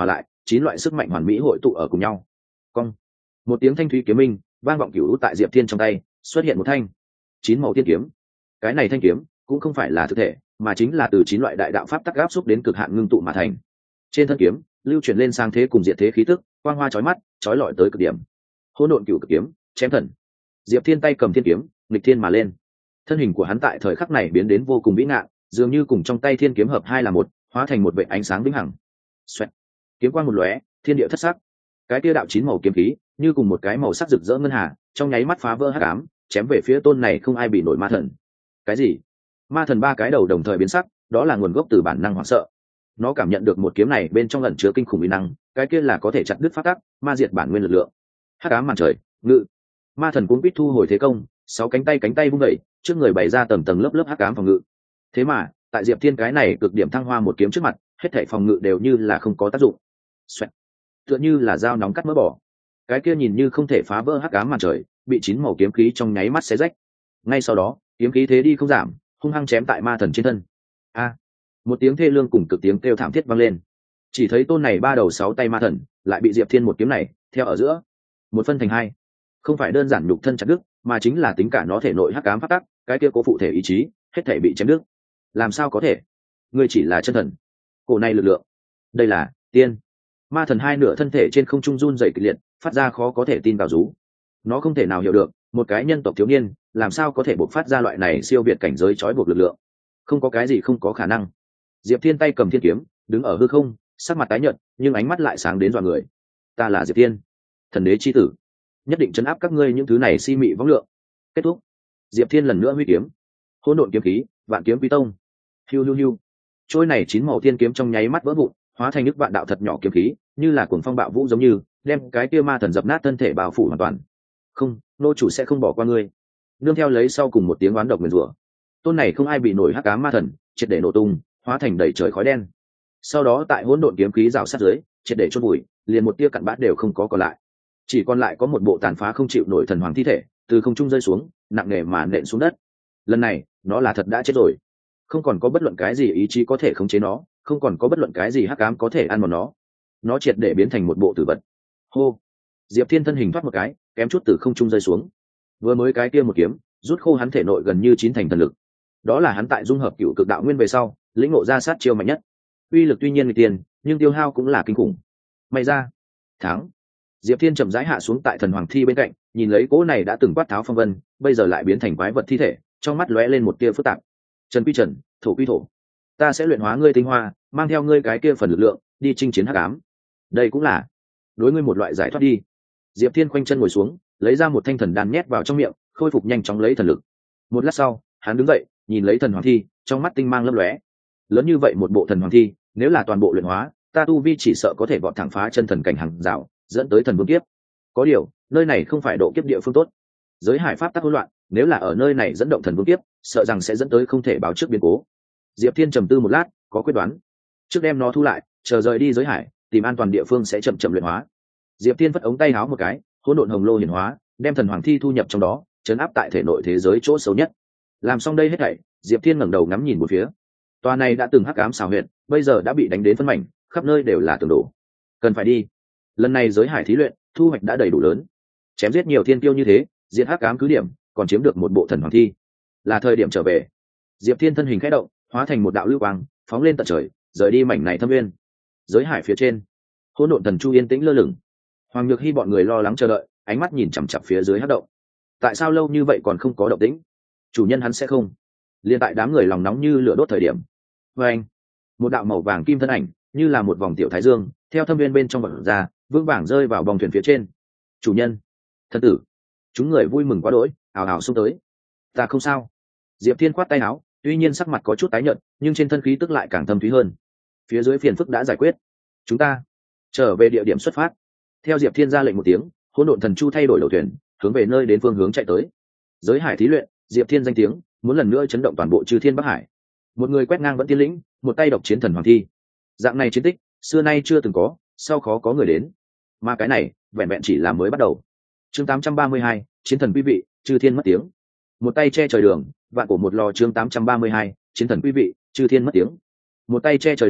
chín loại sức mạnh hoàn mỹ hội tụ ở cùng nhau. Cong, một tiếng thanh thúy kiếm minh vang vọng cửu tại Diệp Thiên trong tay, xuất hiện một thanh chín màu tiên kiếm. Cái này thanh kiếm cũng không phải là thực thể, mà chính là từ chín loại đại đạo pháp tắc áp xúc đến cực hạn ngưng tụ mà thành. Trên thân kiếm lưu chuyển lên sang thế cùng diệt thế khí tức, quang hoa chói mắt, chói lọi tới cực điểm. Hỗn độn cửu cực kiếm, chém thần. Diệp Thiên tay cầm thiên kiếm, nghịch thiên mà lên. Thân hình của hắn tại thời khắc này biến đến vô cùng vĩ ngạn, dường như cùng trong tay thiên kiếm hợp hai là một, hóa thành một vệ ánh sáng vĩnh hằng. Xoẹt. Kiếm quang một lóe, thiên địa thất sắc. Cái tia đạo chín màu kiếm khí, như cùng một cái màu sắc rực rỡ ngân hà, trong nháy mắt phá vỡ hắc ám, chém về phía tôn này không ai bị nổi ma thần. Cái gì? Ma thần ba cái đầu đồng thời biến sắc, đó là nguồn gốc từ bản năng hoảng sợ. Nó cảm nhận được một kiếm này bên trong ẩn chứa kinh khủng uy năng, cái kia là có thể chặt đứt pháp tắc, ma diệt bản nguyên lực lượng. Hắc ám màn trời, ngự. Ma thần cuốn quýt thu hồi thế công, sáu cánh tay vung vẩy, trước người bày ra tầng tầng lớp lớp hắc ám phòng ngự. Thế mà, tại Diệp Thiên cái này cực điểm thăng hoa một kiếm trước mặt, hết thảy phòng ngự đều như là không có tác dụng. Xoẹt. Tựa như là dao nóng cắt mỡ bỏ. Cái kia nhìn như không thể phá vỡ hắc ám màn trời, bị chín màu kiếm khí trong nháy mắt xé rách. Ngay sau đó, kiếm khí thế đi không giảm, hung hăng chém tại ma thần trên thân. A! Một tiếng thê lương cùng cực tiếng kêu thảm thiết vang lên. Chỉ thấy tôn này ba đầu sáu tay ma thần, lại bị Diệp Thiên một kiếm này theo ở giữa, một phân thành hai. Không phải đơn giản nhục thân chặt đứt, mà chính là tính cả nó thể nội hắc ám pháp tắc, cái kia cố phụ thể ý chí, hết thể bị chém đứt. Làm sao có thể? Ngươi chỉ là chân thần. Cổ này lực lượng, đây là tiên. Ma thần hai nửa thân thể trên không trung run rẩy kịch liệt, phát ra khó có thể tin vào rú. Nó không thể nào hiểu được, một cái nhân tộc thiếu niên, làm sao có thể bộc phát ra loại này siêu việt cảnh giới trói buộc lực lượng. Không có cái gì không có khả năng. Diệp Thiên tay cầm thiên kiếm, đứng ở hư không, sắc mặt tái nhợt, nhưng ánh mắt lại sáng đến dọa người. Ta là Diệp Thiên, thần đế chi tử, nhất định trấn áp các ngươi những thứ này si mị võng lượng. Kết thúc. Diệp Thiên lần nữa huy kiếm, hỗn độn kiếm khí, vạn kiếm quy tông. Hiu hiu hiu. Trôi này chín màu thiên kiếm trong nháy mắt vỡ vụn, hóa thành nước vạn đạo thật nhỏ kiếm khí, như là cuồng phong bạo vũ giống như, đem cái kia ma thần dập nát thân thể bao phủ hoàn toàn. Không, nô chủ sẽ không bỏ qua ngươi. Nương theo lấy sau cùng một tiếng oán độc nguyền rủa, tôn này không ai bị nổi hắc ám ma thần triệt để nổ tung, hóa thành đầy trời khói đen. Sau đó tại hỗn độn kiếm khí rào sát dưới, triệt để chôn bụi, liền một tia cặn bã đều không có còn lại. Chỉ còn lại có một bộ tàn phá không chịu nổi thần hoàng thi thể, từ không trung rơi xuống, nặng nề mà nện xuống đất. Lần này, nó là thật đã chết rồi. Không còn có bất luận cái gì ý chí có thể khống chế nó, không còn có bất luận cái gì hắc ám có thể ăn mòn nó. Nó triệt để biến thành một bộ tử vật. Hô. Diệp Thiên thân hình thoát một cái, kém chút từ không trung rơi xuống. Vừa mới cái kia một kiếm, rút khô hắn thể nội gần như chín thành thần lực. Đó là hắn tại dung hợp cựu cực đạo nguyên về sau, lĩnh ngộ ra sát chiêu mạnh nhất. Uy lực tuy nhiên người tiền, nhưng tiêu hao cũng là kinh khủng. May ra, thắng. Diệp Thiên chậm rãi hạ xuống tại thần hoàng thi bên cạnh, nhìn lấy cỗ này đã từng quát tháo phong vân, bây giờ lại biến thành quái vật thi thể, trong mắt lóe lên một tia phức tạp. Trần quy trần, thổ quy thổ, ta sẽ luyện hóa ngươi tinh hoa, mang theo ngươi cái kia phần lực lượng, đi chinh chiến hắc ám. Đây cũng là đối ngươi một loại giải thoát đi. Diệp Thiên khoanh chân ngồi xuống, lấy ra một thanh thần đan nhét vào trong miệng, khôi phục nhanh chóng lấy thần lực. Một lát sau, hắn đứng dậy, nhìn lấy thần hoàng thi, trong mắt tinh mang lấp lóe. Lớn như vậy một bộ thần hoàng thi, nếu là toàn bộ luyện hóa, ta tu vi chỉ sợ có thể vọt thẳng phá chân thần cảnh hàng rào, dẫn tới thần vương kiếp. Có điều, nơi này không phải độ kiếp địa phương tốt. Giới hải pháp tắc hỗn loạn, nếu là ở nơi này dẫn động thần vương kiếp, sợ rằng sẽ dẫn tới không thể báo trước biến cố. Diệp Thiên trầm tư một lát, có quyết đoán. Trước đem nó thu lại, chờ rời đi giới hải, tìm an toàn địa phương sẽ chậm chậm luyện hóa. Diệp Thiên vất ống tay háo một cái, hỗn độn hồng lô hiển hóa, đem thần hoàng thi thu nhập trong đó, trấn áp tại thể nội thế giới chỗ xấu nhất. Làm xong đây hết thảy, Diệp Thiên ngẩng đầu ngắm nhìn một phía. Tòa này đã từng hắc ám xào huyệt, bây giờ đã bị đánh đến phân mảnh, khắp nơi đều là tường đổ. Cần phải đi. Lần này giới hải thí luyện, thu hoạch đã đầy đủ lớn. Chém giết nhiều thiên tiêu như thế, diệt hắc ám cứ điểm, còn chiếm được một bộ thần hoàng thi. Là thời điểm trở về. Diệp Thiên thân hình khẽ động, hóa thành một đạo lưu quang, phóng lên tận trời, rời đi mảnh này thâm nguyên. Giới hải phía trên, hỗn độn thần chu yên tĩnh lơ lửng. Hoàng Nhược Hy bọn người lo lắng chờ đợi, ánh mắt nhìn chằm chằm phía dưới hắc động. Tại sao lâu như vậy còn không có động tĩnh? Chủ nhân hắn sẽ không? Liên tại đám người lòng nóng như lửa đốt thời điểm. Anh, một đạo màu vàng kim thân ảnh, như là một vòng tiểu thái dương, theo thâm viên bên trong bật ra, vững vàng rơi vào vòng thuyền phía trên. Chủ nhân, thân tử. Chúng người vui mừng quá đỗi, ào ào xông tới. Ta không sao. Diệp Thiên khoát tay áo, tuy nhiên sắc mặt có chút tái nhợt, nhưng trên thân khí tức lại càng thâm thúy hơn. Phía dưới phiền phức đã giải quyết, chúng ta trở về địa điểm xuất phát. Theo Diệp Thiên ra lệnh một tiếng, hỗn độn thần chu thay đổi đầu thuyền, hướng về nơi đến phương hướng chạy tới. Giới hải thí luyện, Diệp Thiên danh tiếng muốn lần nữa chấn động toàn bộ Chư Thiên Bắc Hải. Một người quét ngang vẫn tiên lĩnh, một tay độc chiến thần hoàng thi. Dạng này chiến tích, xưa nay chưa từng có, sau khó có người đến. Mà cái này, vẹn vẹn chỉ là mới bắt đầu. Chương 832, chiến thần quý vị, Chư Thiên mất tiếng. Một tay che trời đường, vạn cổ một lò. Chương 832, chiến thần quý vị, Chư Thiên mất tiếng. Một tay che trời đường,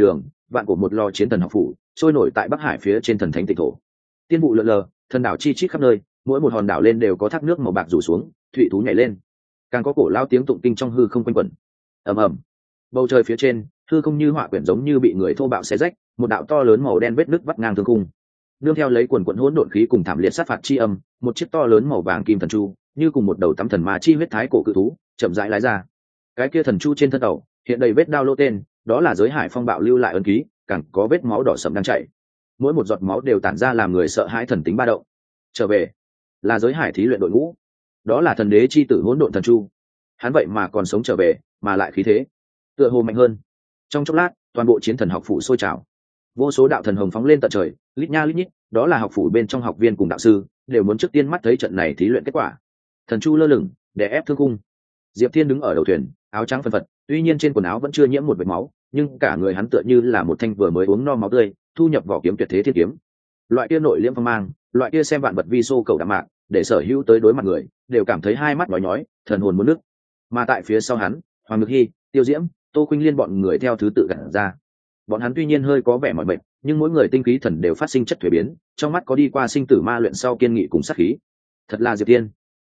vạn cổ một lò chiến thần học phủ trôi nổi tại Bắc Hải phía trên thần thánh tịnh thổ. Tiên vụ lượn lờ, thần đảo chi chít khắp nơi, mỗi một hòn đảo lên đều có thác nước màu bạc rủ xuống, thủy thú nhảy lên, càng có cổ lao tiếng tụng kinh trong hư không quanh quẩn. Ầm ầm. Bầu trời phía trên, hư không như họa quyển giống như bị người thô bạo xé rách, một đạo to lớn màu đen vết nứt vắt ngang thương khung. Nương theo lấy quần quần hỗn độn khí cùng thảm liệt sát phạt chi âm, một chiếc to lớn màu vàng kim thần chu, như cùng một đầu tắm thần ma chi huyết thái cổ cự thú, chậm rãi lái ra. Cái kia thần chu trên thân tàu, hiện đầy vết đao lô tên, đó là giới hải phong bạo lưu lại ấn ký, càng có vết máu đỏ sẫm đang chảy. Mỗi một giọt máu đều tản ra làm người sợ hãi thần tính ba động. Trở về, là giới hải thí luyện đội ngũ, đó là thần đế chi tử hỗn độn thần chu. Hắn vậy mà còn sống trở về, mà lại khí thế tựa hồ mạnh hơn. Trong chốc lát, toàn bộ chiến thần học phủ sôi trào, vô số đạo thần hồng phóng lên tận trời, lít nha lít nhít, đó là học phủ bên trong học viên cùng đạo sư đều muốn trước tiên mắt thấy trận này thí luyện kết quả. Thần chu lơ lửng, đè ép thương cung. Diệp Thiên đứng ở đầu thuyền, áo trắng phân phật, tuy nhiên trên quần áo vẫn chưa nhiễm một vệt máu, nhưng cả người hắn tựa như là một thanh vừa mới uống no máu tươi, thu nhập vỏ kiếm tuyệt thế thiên kiếm. Loại kia nội liễm phong mang, loại kia xem vạn vật vi xô cầu đạm mạc, để sở hữu tới đối mặt người đều cảm thấy hai mắt nhói nhói, thần hồn muốn nứt. Mà tại phía sau hắn, Hoàng Ngực Hi, Tiêu Diễm, Tô Khuynh Liên bọn người theo thứ tự gặt ra. Bọn hắn tuy nhiên hơi có vẻ mỏi mệt, nhưng mỗi người tinh khí thần đều phát sinh chất thuế biến, trong mắt có đi qua sinh tử ma luyện sau kiên nghị cùng sát khí. Thật là Diệp Thiên.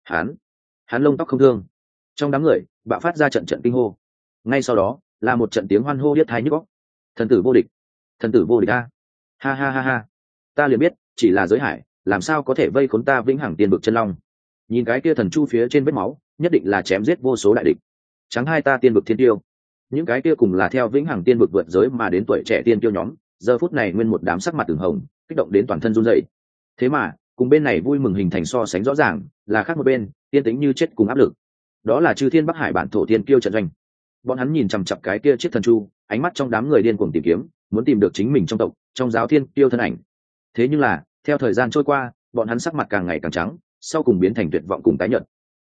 Hắn lông tóc không thương. Trong đám người bạo phát ra trận trận kinh hô. Ngay sau đó là một trận tiếng hoan hô điếc tai nhức óc. Thần tử vô địch, thần tử vô địch a! Ha ha ha ha! Ta liền biết, chỉ là giới hải, làm sao có thể vây khốn ta vĩnh hằng tiên vực chân long. Nhìn cái kia thần chu phía trên vết máu, nhất định là chém giết vô số đại địch. Trắng hai ta tiên vực thiên tiêu, những cái kia cùng là theo vĩnh hằng tiên vực vượt giới mà đến tuổi trẻ tiên tiêu nhóm, giờ phút này nguyên một đám sắc mặt từng hồng, kích động đến toàn thân run rẩy. Thế mà cùng bên này vui mừng hình thành so sánh rõ ràng, là khác một bên tiên tĩnh như chết cùng áp lực. Đó là Chư Thiên Bắc Hải bản thổ tiên kiêu trận doanh. Bọn hắn nhìn chằm chặp cái kia chiếc thần chu, ánh mắt trong đám người điên cuồng tìm kiếm, muốn tìm được chính mình trong tộc, trong giáo thiên kiêu thân ảnh. Thế nhưng là theo thời gian trôi qua, bọn hắn sắc mặt càng ngày càng trắng, sau cùng biến thành tuyệt vọng cùng tái nhợt.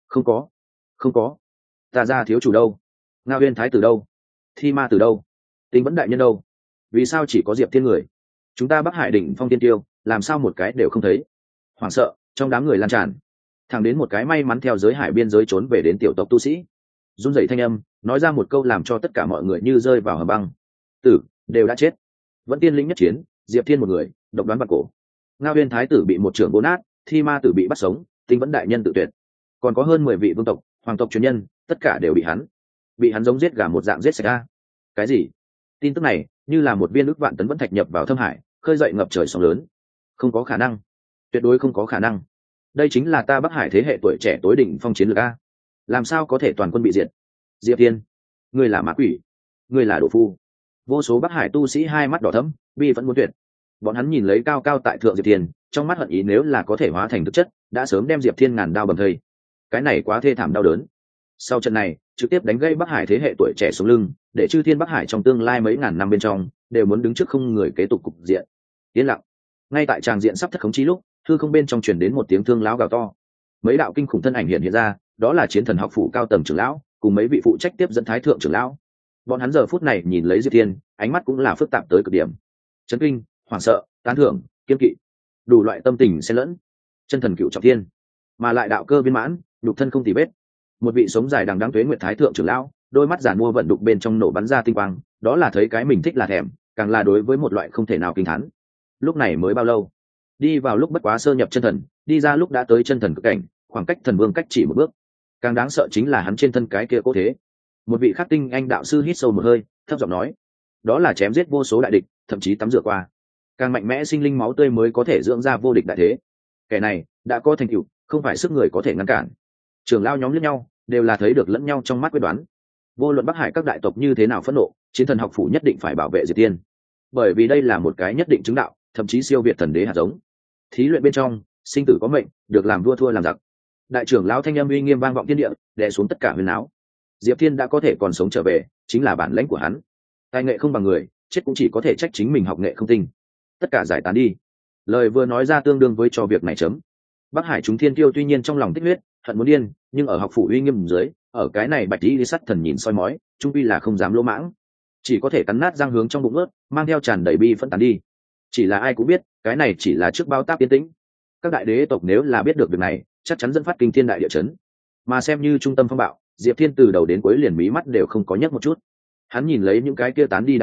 Không có, ta ra thiếu chủ đâu? Ngao Huyên thái tử đâu? Thi ma từ đâu? Tinh Vẫn đại nhân đâu? Vì sao chỉ có Diệp Thiên người? Chúng ta Bắc Hải đỉnh phong tiên tiêu, làm sao một cái đều không thấy? Hoảng sợ trong đám người lan tràn, thẳng đến một cái may mắn theo giới hải biên giới trốn về đến tiểu tộc tu sĩ, run rẩy thanh âm nói ra một câu làm cho tất cả mọi người như rơi vào hầm băng. Tử đều đã chết, vẫn tiên linh nhất chiến, Diệp Thiên một người độc đoán bạc cổ. Ngao Huyên thái tử bị một trưởng bố nát, Thi ma tử bị bắt sống, Tinh Vẫn đại nhân tự tuyệt, còn có hơn 10 vị vương tộc, hoàng tộc truyền nhân, tất cả đều bị hắn giống giết gà một dạng giết sạch ra. Cái gì? Tin tức này như là một viên ức vạn tấn vẫn thạch nhập vào thâm hải, khơi dậy ngập trời sóng lớn. Không có khả năng, tuyệt đối không có khả năng. Đây chính là ta Bắc Hải thế hệ tuổi trẻ tối đỉnh phong chiến lược a, làm sao có thể toàn quân bị diệt? Diệp Thiên, ngươi là ma quỷ, ngươi là đồ phu. Vô số Bắc Hải tu sĩ hai mắt đỏ thẫm, bi vẫn muốn tuyệt. Bọn hắn nhìn lấy cao cao tại thượng Diệp Thiên, trong mắt hận ý nếu là có thể hóa thành thực chất, đã sớm đem Diệp Thiên ngàn đao bầm thây. Cái này quá thê thảm đau đớn. Sau trận này trực tiếp đánh gây Bắc Hải thế hệ tuổi trẻ xuống lưng, để Chư Thiên Bắc Hải trong tương lai mấy ngàn năm bên trong đều muốn đứng trước không người kế tục cục diện. Yên lặng. Ngay tại tràng diện sắp thất khống chí lúc, hư không bên trong truyền đến một tiếng thương láo gào to. Mấy đạo kinh khủng thân ảnh hiện ra, đó là chiến thần học phủ cao tầng trưởng lão cùng mấy vị phụ trách tiếp dẫn thái thượng trưởng lão. Bọn hắn giờ phút này nhìn lấy Diệp Thiên, ánh mắt cũng là phức tạp tới cực điểm. Chấn kinh, hoảng sợ, tán thưởng, kiên kỵ, đủ loại tâm tình xen lẫn. Chân thần cựu trọng thiên, mà lại đạo cơ viên mãn, nhục thân không tì vết. Một vị sống dài đằng đẵng tuế nguyệt thái thượng trưởng lão, đôi mắt giản mua vận đục bên trong nổ bắn ra tinh quang, đó là thấy cái mình thích là thèm, càng là đối với một loại không thể nào kinh thán. Lúc này mới bao lâu? Đi vào lúc bất quá sơ nhập chân thần, đi ra lúc đã tới chân thần cực cảnh, khoảng cách thần vương cách chỉ một bước. Càng đáng sợ chính là hắn trên thân cái kia cố thế. Một vị khắc tinh anh đạo sư hít sâu một hơi, thấp giọng nói, đó là chém giết vô số đại địch, thậm chí tắm rửa qua. Càng mạnh mẽ sinh linh máu tươi mới có thể dưỡng ra vô địch đại thế. Kẻ này đã có thành tựu, không phải sức người có thể ngăn cản. Trưởng lão nhóm liếc nhau, đều là thấy được lẫn nhau trong mắt quyết đoán. Vô luận Bắc Hải các đại tộc như thế nào phẫn nộ, chiến thần học phủ nhất định phải bảo vệ Diệp Thiên, bởi vì đây là một cái nhất định chứng đạo, thậm chí siêu việt thần đế hạt giống. Thí luyện bên trong, sinh tử có mệnh, được làm vua thua làm giặc. Đại trưởng lão thanh âm uy nghiêm vang vọng thiên địa, đè xuống tất cả huyền áo. Diệp Thiên đã có thể còn sống trở về, chính là bản lĩnh của hắn. Tài nghệ không bằng người, chết cũng chỉ có thể trách chính mình học nghệ không tinh. Tất cả giải tán đi. Lời vừa nói ra tương đương với cho việc này chấm. Bắc Hải chúng thiên kiêu tuy nhiên trong lòng tích huyết, hận muốn điên, nhưng ở học phủ uy nghiêm dưới, ở cái này bạch y sắt thần nhìn soi mói, trung quy là không dám lỗ mãng, chỉ có thể cắn nát răng hướng trong bụng ướt, mang theo tràn đầy bi phẫn tán đi. Chỉ là ai cũng biết, cái này chỉ là trước bao tác yên tĩnh. Các đại đế tộc nếu là biết được việc này, chắc chắn dẫn phát kinh thiên đại địa chấn. Mà xem như trung tâm phong bạo, Diệp Thiên từ đầu đến cuối liền mí mắt đều không có nhấc một chút. Hắn nhìn lấy những cái kia tán đi đám người,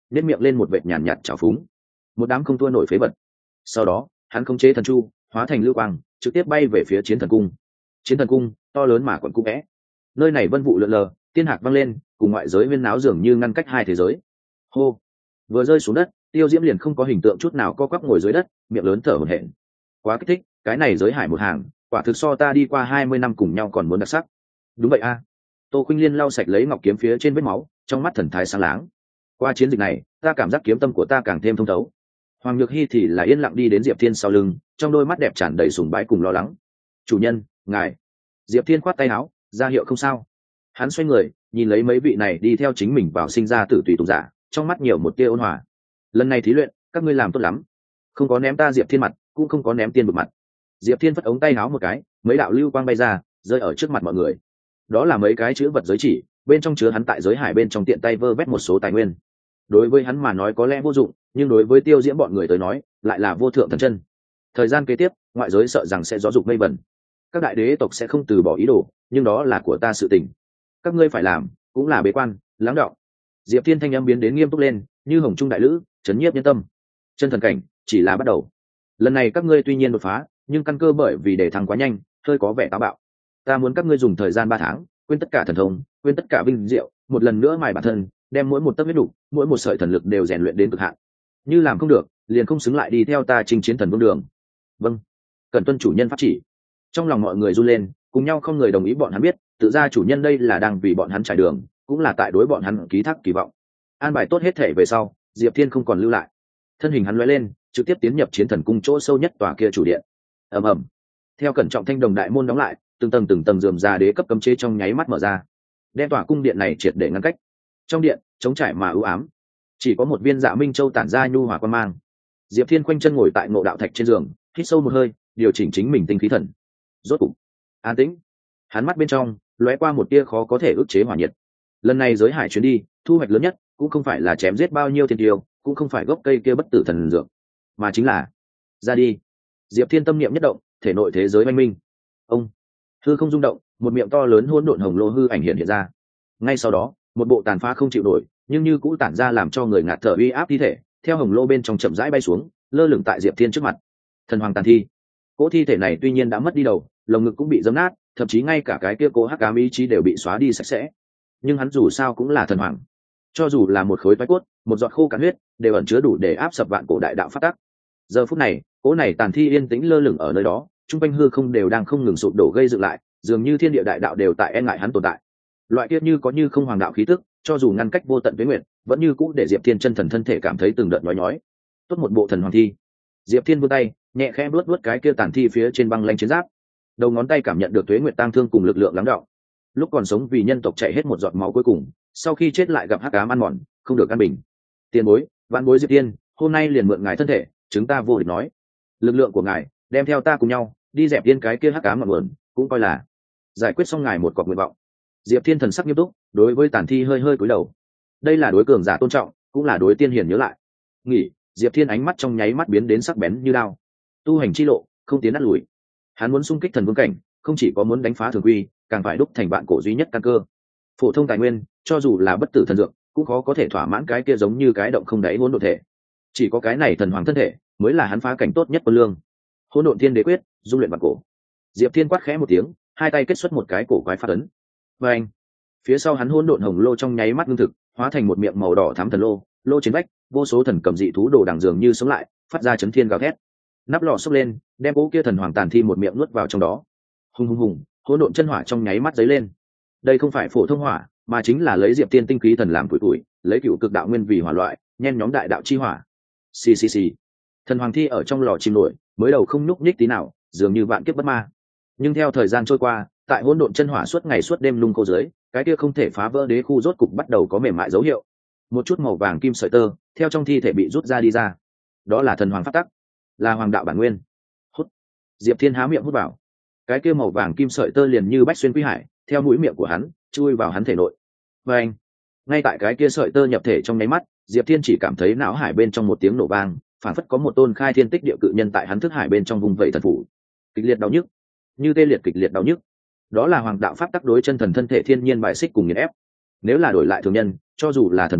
nếp miệng lên một vệt nhàn nhạt trào phúng. Một đám không thua nổi phế vật. Sau đó hắn khống chế thần chu hóa thành lưu quang trực tiếp bay về phía chiến thần cung. Chiến thần cung to lớn mà quẩn cung vẽ, nơi này vân vụ lượn lờ, tiên hạc văng lên, cùng ngoại giới huyên náo dường như ngăn cách hai thế giới. Hô, vừa rơi xuống đất, Tiêu Diễm liền không có hình tượng chút nào co quắp ngồi dưới đất, miệng lớn thở hổn hển. Quá kích thích, cái này giới hải một hàng, quả thực so ta đi qua 20 năm cùng nhau còn muốn đặc sắc. Đúng vậy a. Tô Khuynh Liên lau sạch lấy ngọc kiếm phía trên vết máu, trong mắt thần thái sáng láng. Qua chiến dịch này, ta cảm giác kiếm tâm của ta càng thêm thông thấu. Hoàng Nhược Hi thì là yên lặng đi đến Diệp Thiên sau lưng, trong đôi mắt đẹp tràn đầy sùng bái cùng lo lắng. "Chủ nhân, ngài." Diệp Thiên khoát tay áo, ra hiệu không sao. Hắn xoay người, nhìn lấy mấy vị này đi theo chính mình vào sinh ra tử tùy tùng giả, trong mắt nhiều một tia ôn hòa. "Lần này thí luyện, các ngươi làm tốt lắm. Không có ném ta Diệp Thiên mặt, cũng không có ném tiên bực mặt." Diệp Thiên phất ống tay áo một cái, mấy đạo lưu quang bay ra, rơi ở trước mặt mọi người. Đó là mấy cái chữ vật giới chỉ, bên trong chứa hắn tại giới hải bên trong tiện tay vơ vét một số tài nguyên. Đối với hắn mà nói có lẽ vô dụng, nhưng đối với Tiêu Diễm bọn người tới nói, lại là vô thượng thần chân. Thời gian kế tiếp, ngoại giới sợ rằng sẽ gió dục mây vẩn. Các đại đế tộc sẽ không từ bỏ ý đồ, nhưng đó là của ta sự tình. Các ngươi phải làm, cũng là bế quan, lắng đọng. Diệp Thiên thanh âm biến đến nghiêm túc lên, như hồng trung đại lữ, chấn nhiếp nhân tâm. Chân thần cảnh chỉ là bắt đầu. Lần này các ngươi tuy nhiên đột phá, nhưng căn cơ bởi vì để thăng quá nhanh, hơi có vẻ táo bạo. Ta muốn các ngươi dùng thời gian 3 tháng, quên tất cả thần thông, quên tất cả vinh diệu, một lần nữa mài bản thân, đem mỗi một tấc huyết đủ, mỗi một sợi thần lực đều rèn luyện đến cực hạn. Như làm không được, liền không xứng lại đi theo ta chinh chiến thần vương đường. Vâng, cần tuân chủ nhân pháp chỉ. Trong lòng mọi người run lên, cùng nhau không người đồng ý. Bọn hắn biết, tự ra chủ nhân đây là đang vì bọn hắn trải đường, cũng là tại đối bọn hắn ký thác kỳ vọng. An bài tốt hết thể về sau, Diệp Thiên không còn lưu lại. Thân hình hắn lóe lên, trực tiếp tiến nhập chiến thần cung chỗ sâu nhất tòa kia chủ điện. Ầm ầm. Theo cẩn trọng thanh đồng đại môn đóng lại, từng tầng rườm rà đế cấp cấm chế trong nháy mắt mở ra, đem tòa cung điện này triệt để ngăn cách. Trong điện trống trải mà ưu ám, chỉ có một viên Dạ Minh Châu tản ra nhu hòa quan mang. Diệp Thiên khoanh chân ngồi tại Ngộ Đạo Thạch trên giường, hít sâu một hơi, điều chỉnh chính mình tinh khí thần. Rốt cục an tĩnh. Hắn mắt bên trong lóe qua một tia khó có thể ức chế hỏa nhiệt. Lần này giới hải chuyến đi, thu hoạch lớn nhất cũng không phải là chém giết bao nhiêu thiên tiêu, cũng không phải gốc cây kia bất tử thần dược, mà chính là ra đi. Diệp Thiên tâm niệm nhất động, thể nội thế giới oanh minh. Ông hư không rung động, một miệng to lớn hỗn độn hồng lô hư ảnh hiện ra. Ngay sau đó, một bộ tàn phá không chịu nổi, nhưng như cũ tản ra làm cho người ngạt thở uy áp thi thể, theo hồng lô bên trong chậm rãi bay xuống, lơ lửng tại Diệp Thiên trước mặt. Thần hoàng tàn thi. Cỗ thi thể này tuy nhiên đã mất đi đầu, lồng ngực cũng bị dẫm nát, thậm chí ngay cả cái kia cố hắc ám ý chí đều bị xóa đi sạch sẽ. Nhưng hắn dù sao cũng là thần hoàng, cho dù là một khối toái cốt, một giọt khô cạn huyết, đều ẩn chứa đủ để áp sập vạn cổ đại đạo phát tắc. Giờ phút này, cỗ này tàn thi yên tĩnh lơ lửng ở nơi đó, trung quanh hư không đều đang không ngừng sụp đổ gây dựng lại, dường như thiên địa đại đạo đều tại e ngại hắn tồn tại. Loại kia như có như không hoàng đạo khí tức, cho dù ngăn cách vô tận tuế nguyệt, vẫn như cũ để Diệp Thiên chân thần thân thể cảm thấy từng đợt nhói nhói. Tốt một bộ thần hoàng thi. Diệp Thiên vươn tay, nhẹ khẽ vuốt vuốt cái kia tàn thi phía trên băng lanh chiến giáp. Đầu ngón tay cảm nhận được tuế nguyệt tang thương cùng lực lượng lắng đọng. Lúc còn sống vì nhân tộc chạy hết một giọt máu cuối cùng, sau khi chết lại gặp hắc ám ăn mòn, không được an bình. Tiền bối, vạn bối Diệp Thiên, hôm nay liền mượn ngài thân thể, chúng ta vô địch nói. Lực lượng của ngài, đem theo ta cùng nhau, đi dẹp yên cái kia hắc ám ngọn nguồn, cũng coi là giải quyết xong ngài một cọc nguyện vọng. Diệp Thiên thần sắc nghiêm túc, đối với tàn thi hơi hơi cúi đầu. Đây là đối cường giả tôn trọng, cũng là đối tiên hiền nhớ lại. Nghỉ, Diệp Thiên ánh mắt trong nháy mắt biến đến sắc bén như đao. Tu hành chi lộ, không tiến nát lùi. Hắn muốn xung kích thần vương cảnh, không chỉ có muốn đánh phá thường quy, càng phải đúc thành vạn cổ duy nhất căn cơ. Phổ thông tài nguyên, cho dù là bất tử thần dược, cũng khó có thể thỏa mãn cái kia giống như cái động không đáy hỗn độn thể. Chỉ có cái này thần hoàng thân thể, mới là hắn phá cảnh tốt nhất quân lương. Hỗn độn thiên đế quyết, dung luyện vạn cổ. Diệp Thiên quát khẽ một tiếng, hai tay kết xuất một cái cổ quái phát ấn. Và anh, phía sau hắn hỗn độn hồng lô trong nháy mắt ngưng thực, hóa thành một miệng màu đỏ thắm thần lô, lô trên vách, vô số thần cầm dị thú đồ đằng dường như sống lại, phát ra chấn thiên gào thét. Nắp lò xốc lên, đem cỗ kia thần hoàng tàn thi một miệng nuốt vào trong đó. Hùng hùng hùng, hỗn độn chân hỏa trong nháy mắt dấy lên. Đây không phải phổ thông hỏa, mà chính là lấy Diệp Tiên tinh khí thần làm tuổi, lấy cựu cực đạo nguyên vì hỏa loại, nhen nhóm đại đạo chi hỏa. Xì xì xì. Thần hoàng thi ở trong lò chìm nổi, mới đầu không nhúc nhích tí nào, dường như vạn kiếp bất ma. Nhưng theo thời gian trôi qua, tại hỗn độn chân hỏa suốt ngày suốt đêm lung khô dưới, cái kia không thể phá vỡ đế khu rốt cục bắt đầu có mềm mại dấu hiệu. Một chút màu vàng kim sợi tơ theo trong thi thể bị rút ra đi ra. Đó là thần hoàng pháp tắc, là hoàng đạo bản nguyên. Hút. Diệp Thiên há miệng hút vào. Cái kia màu vàng kim sợi tơ liền như bách xuyên quý hải, theo mũi miệng của hắn chui vào hắn thể nội. Và anh, ngay tại cái kia sợi tơ nhập thể trong nháy mắt, Diệp Thiên chỉ cảm thấy não hải bên trong một tiếng nổ vang, phản phất có một tôn khai thiên tích địa cự nhân tại hắn thức hải bên trong vùng vẫy thần phủ. Kịch liệt đau nhức, như tê liệt kịch liệt đau nhức. Đó là hoàng đạo pháp tắc đối chân thần thân thể thiên nhiên bại xích cùng nghiền ép. Nếu là đổi lại thường nhân, cho dù là thần vương,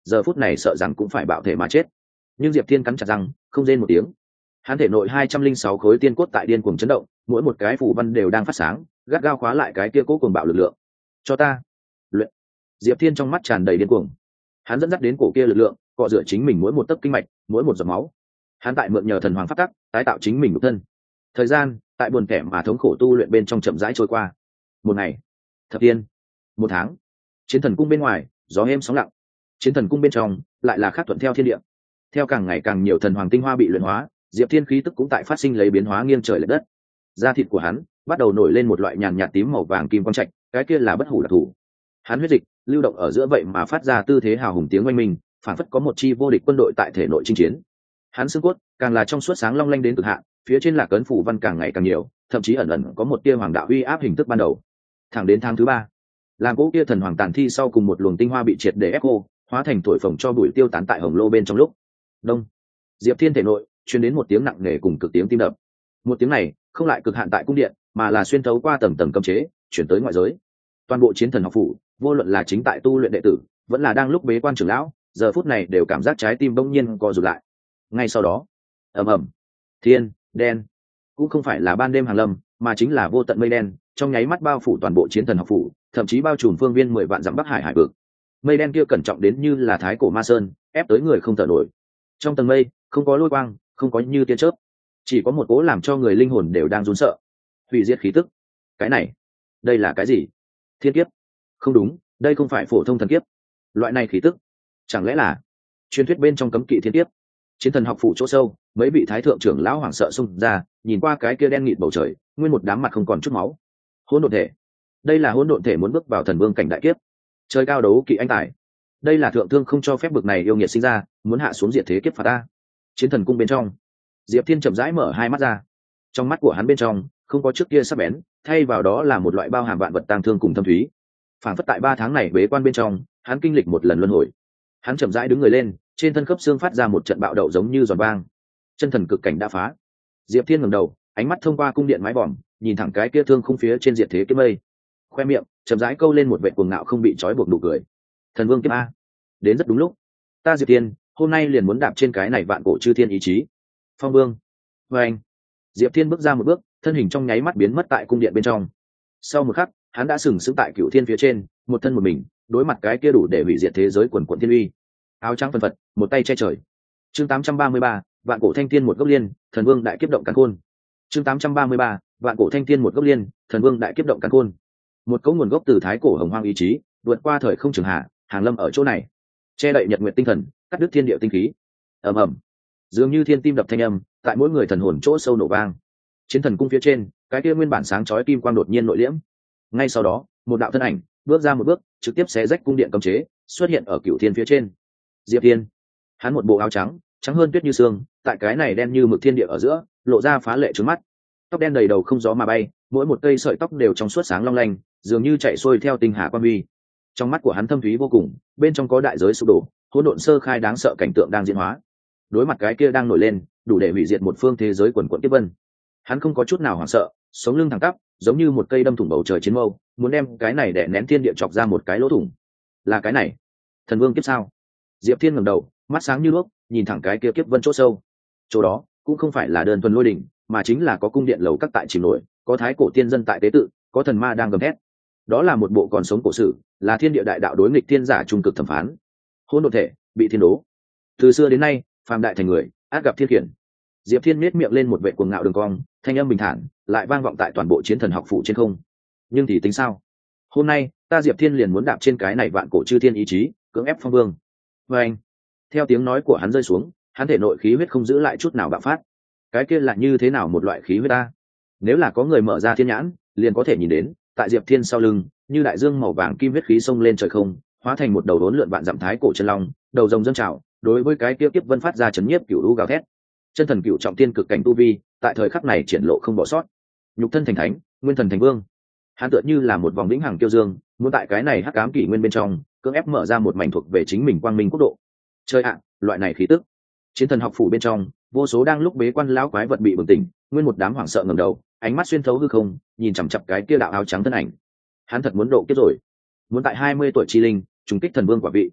giờ phút này sợ rằng cũng phải bạo thể mà chết. Nhưng Diệp Thiên cắn chặt răng, không rên một tiếng. Hắn thể nội 206 khối tiên cốt tại điên cuồng chấn động, mỗi một cái phù văn đều đang phát sáng, gắt gao khóa lại cái kia cố cuồng bạo lực lượng. Cho ta luyện. Diệp Thiên trong mắt tràn đầy điên cuồng. Hắn dẫn dắt đến cổ kia lực lượng, cọ rửa chính mình mỗi một tấc kinh mạch, mỗi một giọt máu. Hắn tại mượn nhờ thần hoàng pháp tắc, tái tạo chính mình nhục thân. Thời gian tại buồn kẻ mà thống khổ tu luyện bên trong chậm rãi trôi qua. Một ngày, thập tiên, một tháng. Chiến thần cung bên ngoài, gió êm sóng lặng. Chiến thần cung bên trong lại là khác thuận theo thiên địa. Theo càng ngày càng nhiều thần hoàng tinh hoa bị luyện hóa, Diệp Thiên khí tức cũng tại phát sinh lấy biến hóa nghiêng trời lệch đất. Da thịt của hắn bắt đầu nổi lên một loại nhàn nhạt tím màu vàng kim quang trạch, cái kia là bất hủ đặc thù. Hắn huyết dịch lưu động ở giữa vậy mà phát ra tư thế hào hùng tiếng oanh minh, phản phất có một chi vô địch quân đội tại thể nội chinh chiến. Hắn xương cốt càng là trong suốt sáng long lanh đến cực hạn, phía trên là cấn phủ văn càng ngày càng nhiều, thậm chí ẩn ẩn có một tia hoàng đạo uy áp hình thức ban đầu. Thẳng đến tháng thứ 3, làm cỗ kia thần hoàng tàn thi sau cùng một luồng tinh hoa bị triệt để ép khô, hóa thành thổi phồng cho bụi tiêu tán tại hồng lô bên trong lúc đông, Diệp Thiên thể nội truyền đến một tiếng nặng nề cùng cực tiếng tim đập. Một tiếng này không lại cực hạn tại cung điện, mà là xuyên thấu qua tầng tầng cấm chế, chuyển tới ngoại giới. Toàn bộ chiến thần học phủ, vô luận là chính tại tu luyện đệ tử, vẫn là đang lúc bế quan trưởng lão, giờ phút này đều cảm giác trái tim bỗng nhiên co rụt lại. Ngay sau đó, ầm ầm, thiên đen, cũng không phải là ban đêm hàng lâm, mà chính là vô tận mây đen, trong nháy mắt bao phủ toàn bộ chiến thần học phủ, thậm chí bao trùm phương viên 10 vạn dặm Bắc Hải hải vực. Mây đen kia cẩn trọng đến như là thái cổ ma sơn, ép tới người không thở nổi. Trong tầng mây không có lôi quang, không có như tia chớp, chỉ có một cố làm cho người linh hồn đều đang run sợ hủy diệt khí tức. Cái này, đây là cái gì? Thiên kiếp? Không đúng, đây không phải phổ thông thần kiếp. Loại này khí tức, chẳng lẽ là truyền thuyết bên trong cấm kỵ thiên kiếp? Chiến thần học phủ chỗ sâu, mấy vị thái thượng trưởng lão hoảng sợ xung ra, nhìn qua cái kia đen nghịt bầu trời, nguyên một đám mặt không còn chút máu. Hỗn độn thể, đây là hỗn độn thể muốn bước vào thần vương cảnh đại kiếp. Trời cao đấu kỵ anh tài, đây là thượng thương không cho phép bực này yêu nghiệt sinh ra, muốn hạ xuống diệt thế kiếp phạt ta. Chiến thần cung bên trong, Diệp Thiên chậm rãi mở hai mắt ra. Trong mắt của hắn bên trong không có trước kia sắc bén, thay vào đó là một loại bao hàm vạn vật tang thương cùng thâm thúy. Phản phất tại 3 tháng này bế quan bên trong, hắn kinh lịch một lần luân hồi. Hắn chậm rãi đứng người lên, trên thân khớp xương phát ra một trận bạo động giống như giòn vang. Chân thần cực cảnh đã phá. Diệp Thiên ngẩng đầu, ánh mắt thông qua cung điện mái vòm, nhìn thẳng cái kia thương khung phía trên diệt thế kiếp mây. Khoe miệng chậm rãi câu lên một vẻ cuồng ngạo không bị trói buộc nụ cười. Thần vương kiếp a, đến rất đúng lúc. Ta Diệp Thiên, hôm nay liền muốn đạp trên cái này vạn cổ chư thiên ý chí. Phong vương. Và anh. Diệp Thiên bước ra một bước, thân hình trong nháy mắt biến mất tại cung điện bên trong. Sau một khắc, hắn đã sừng sững tại cựu thiên phía trên, một thân một mình, đối mặt cái kia đủ để hủy diệt thế giới quần quần thiên uy. Áo trắng phân phật, một tay che trời. Chương 833, vạn cổ thanh thiên một gốc liên, thần vương đại kiếp động càn khôn. Chương 833, vạn cổ thanh thiên một gốc liên, thần vương đại kiếp động càn khôn. Một cấu nguồn gốc từ thái cổ hồng hoang ý chí, vượt qua thời không trường hạ, hàng lâm ở chỗ này, che đậy nhật nguyệt tinh thần, cắt đứt thiên địa tinh khí. Ầm ầm, dường như thiên tim đập thanh âm, tại mỗi người thần hồn chỗ sâu nổ vang. Chiến thần cung phía trên, cái kia nguyên bản sáng chói kim quang đột nhiên nội liễm. Ngay sau đó, một đạo thân ảnh bước ra một bước, trực tiếp xé rách cung điện cấm chế, xuất hiện ở cửu thiên phía trên. Diệp Thiên, hắn một bộ áo trắng, trắng hơn tuyết như sương, tại cái này đen như mực thiên địa ở giữa, lộ ra phá lệ trướng mắt. Tóc đen đầy đầu không gió mà bay, mỗi một cây sợi tóc đều trong suốt sáng long lanh, dường như chạy xuôi theo tinh hà quan huy. Trong mắt của hắn thâm thúy vô cùng, bên trong có đại giới sụp đổ, hỗn độn sơ khai đáng sợ cảnh tượng đang diễn hóa. Đối mặt cái kia đang nổi lên, đủ để hủy diệt một phương thế giới quần quần kiếp vân, hắn không có chút nào hoảng sợ, sống lưng thẳng tắp, giống như một cây đâm thủng bầu trời chiến mâu, muốn đem cái này đè nén thiên địa chọc ra một cái lỗ thủng. Là cái này, thần vương kiếp sao? Diệp Thiên ngẩng đầu, mắt sáng như đuốc, nhìn thẳng cái kia kiếp vân chỗ sâu. Chỗ đó cũng không phải là đơn thuần lôi đỉnh, mà chính là có cung điện lầu các tại chìm nổi, có thái cổ tiên dân tại tế tự, có thần ma đang gầm thét. Đó là một bộ còn sống cổ sử, là thiên địa đại đạo đối nghịch thiên giả trung cực thẩm phán. Hỗn độn thể bị thiên đố. Từ xưa đến nay, phàm đại thành người, ác gặp thiên khiển. Diệp Thiên nhếch miệng lên một vệ cuồng ngạo đường cong, thanh âm bình thản, lại vang vọng tại toàn bộ chiến thần học phủ trên không. Nhưng thì tính sao? Hôm nay, ta Diệp Thiên liền muốn đạp trên cái này vạn cổ chư thiên ý chí, cưỡng ép phong vương. Và anh, theo tiếng nói của hắn rơi xuống, hắn thể nội khí huyết không giữ lại chút nào bạo phát. Cái kia là như thế nào một loại khí huyết ta? Nếu là có người mở ra thiên nhãn, liền có thể nhìn đến, tại Diệp Thiên sau lưng, như đại dương màu vàng kim huyết khí xông lên trời không, hóa thành một đầu đốn lượn vạn dặm thái cổ chân long, đầu rồng dâng trào, đối với cái kia kiếp vân phát ra chấn nhiếp cửu u gào thét. Chân thần cửu trọng tiên cực cảnh tu vi, tại thời khắc này triển lộ không bỏ sót. Nhục thân thành thánh, nguyên thần thành vương. Hắn tựa như là một vòng vĩnh hằng kiêu dương, muốn tại cái này hắc ám kỷ nguyên bên trong, cưỡng ép mở ra một mảnh thuộc về chính mình quang minh quốc độ. Chơi ạ, loại này khí tức. Chiến thần học phủ bên trong, vô số đang lúc bế quan lão quái vật bị bừng tỉnh, nguyên một đám hoảng sợ ngẩng đầu, ánh mắt xuyên thấu hư không, nhìn chằm chằm cái kia đạo áo trắng thân ảnh. Hắn thật muốn độ kiếp rồi, muốn tại 20 tuổi chi linh, trùng kích thần vương quả vị.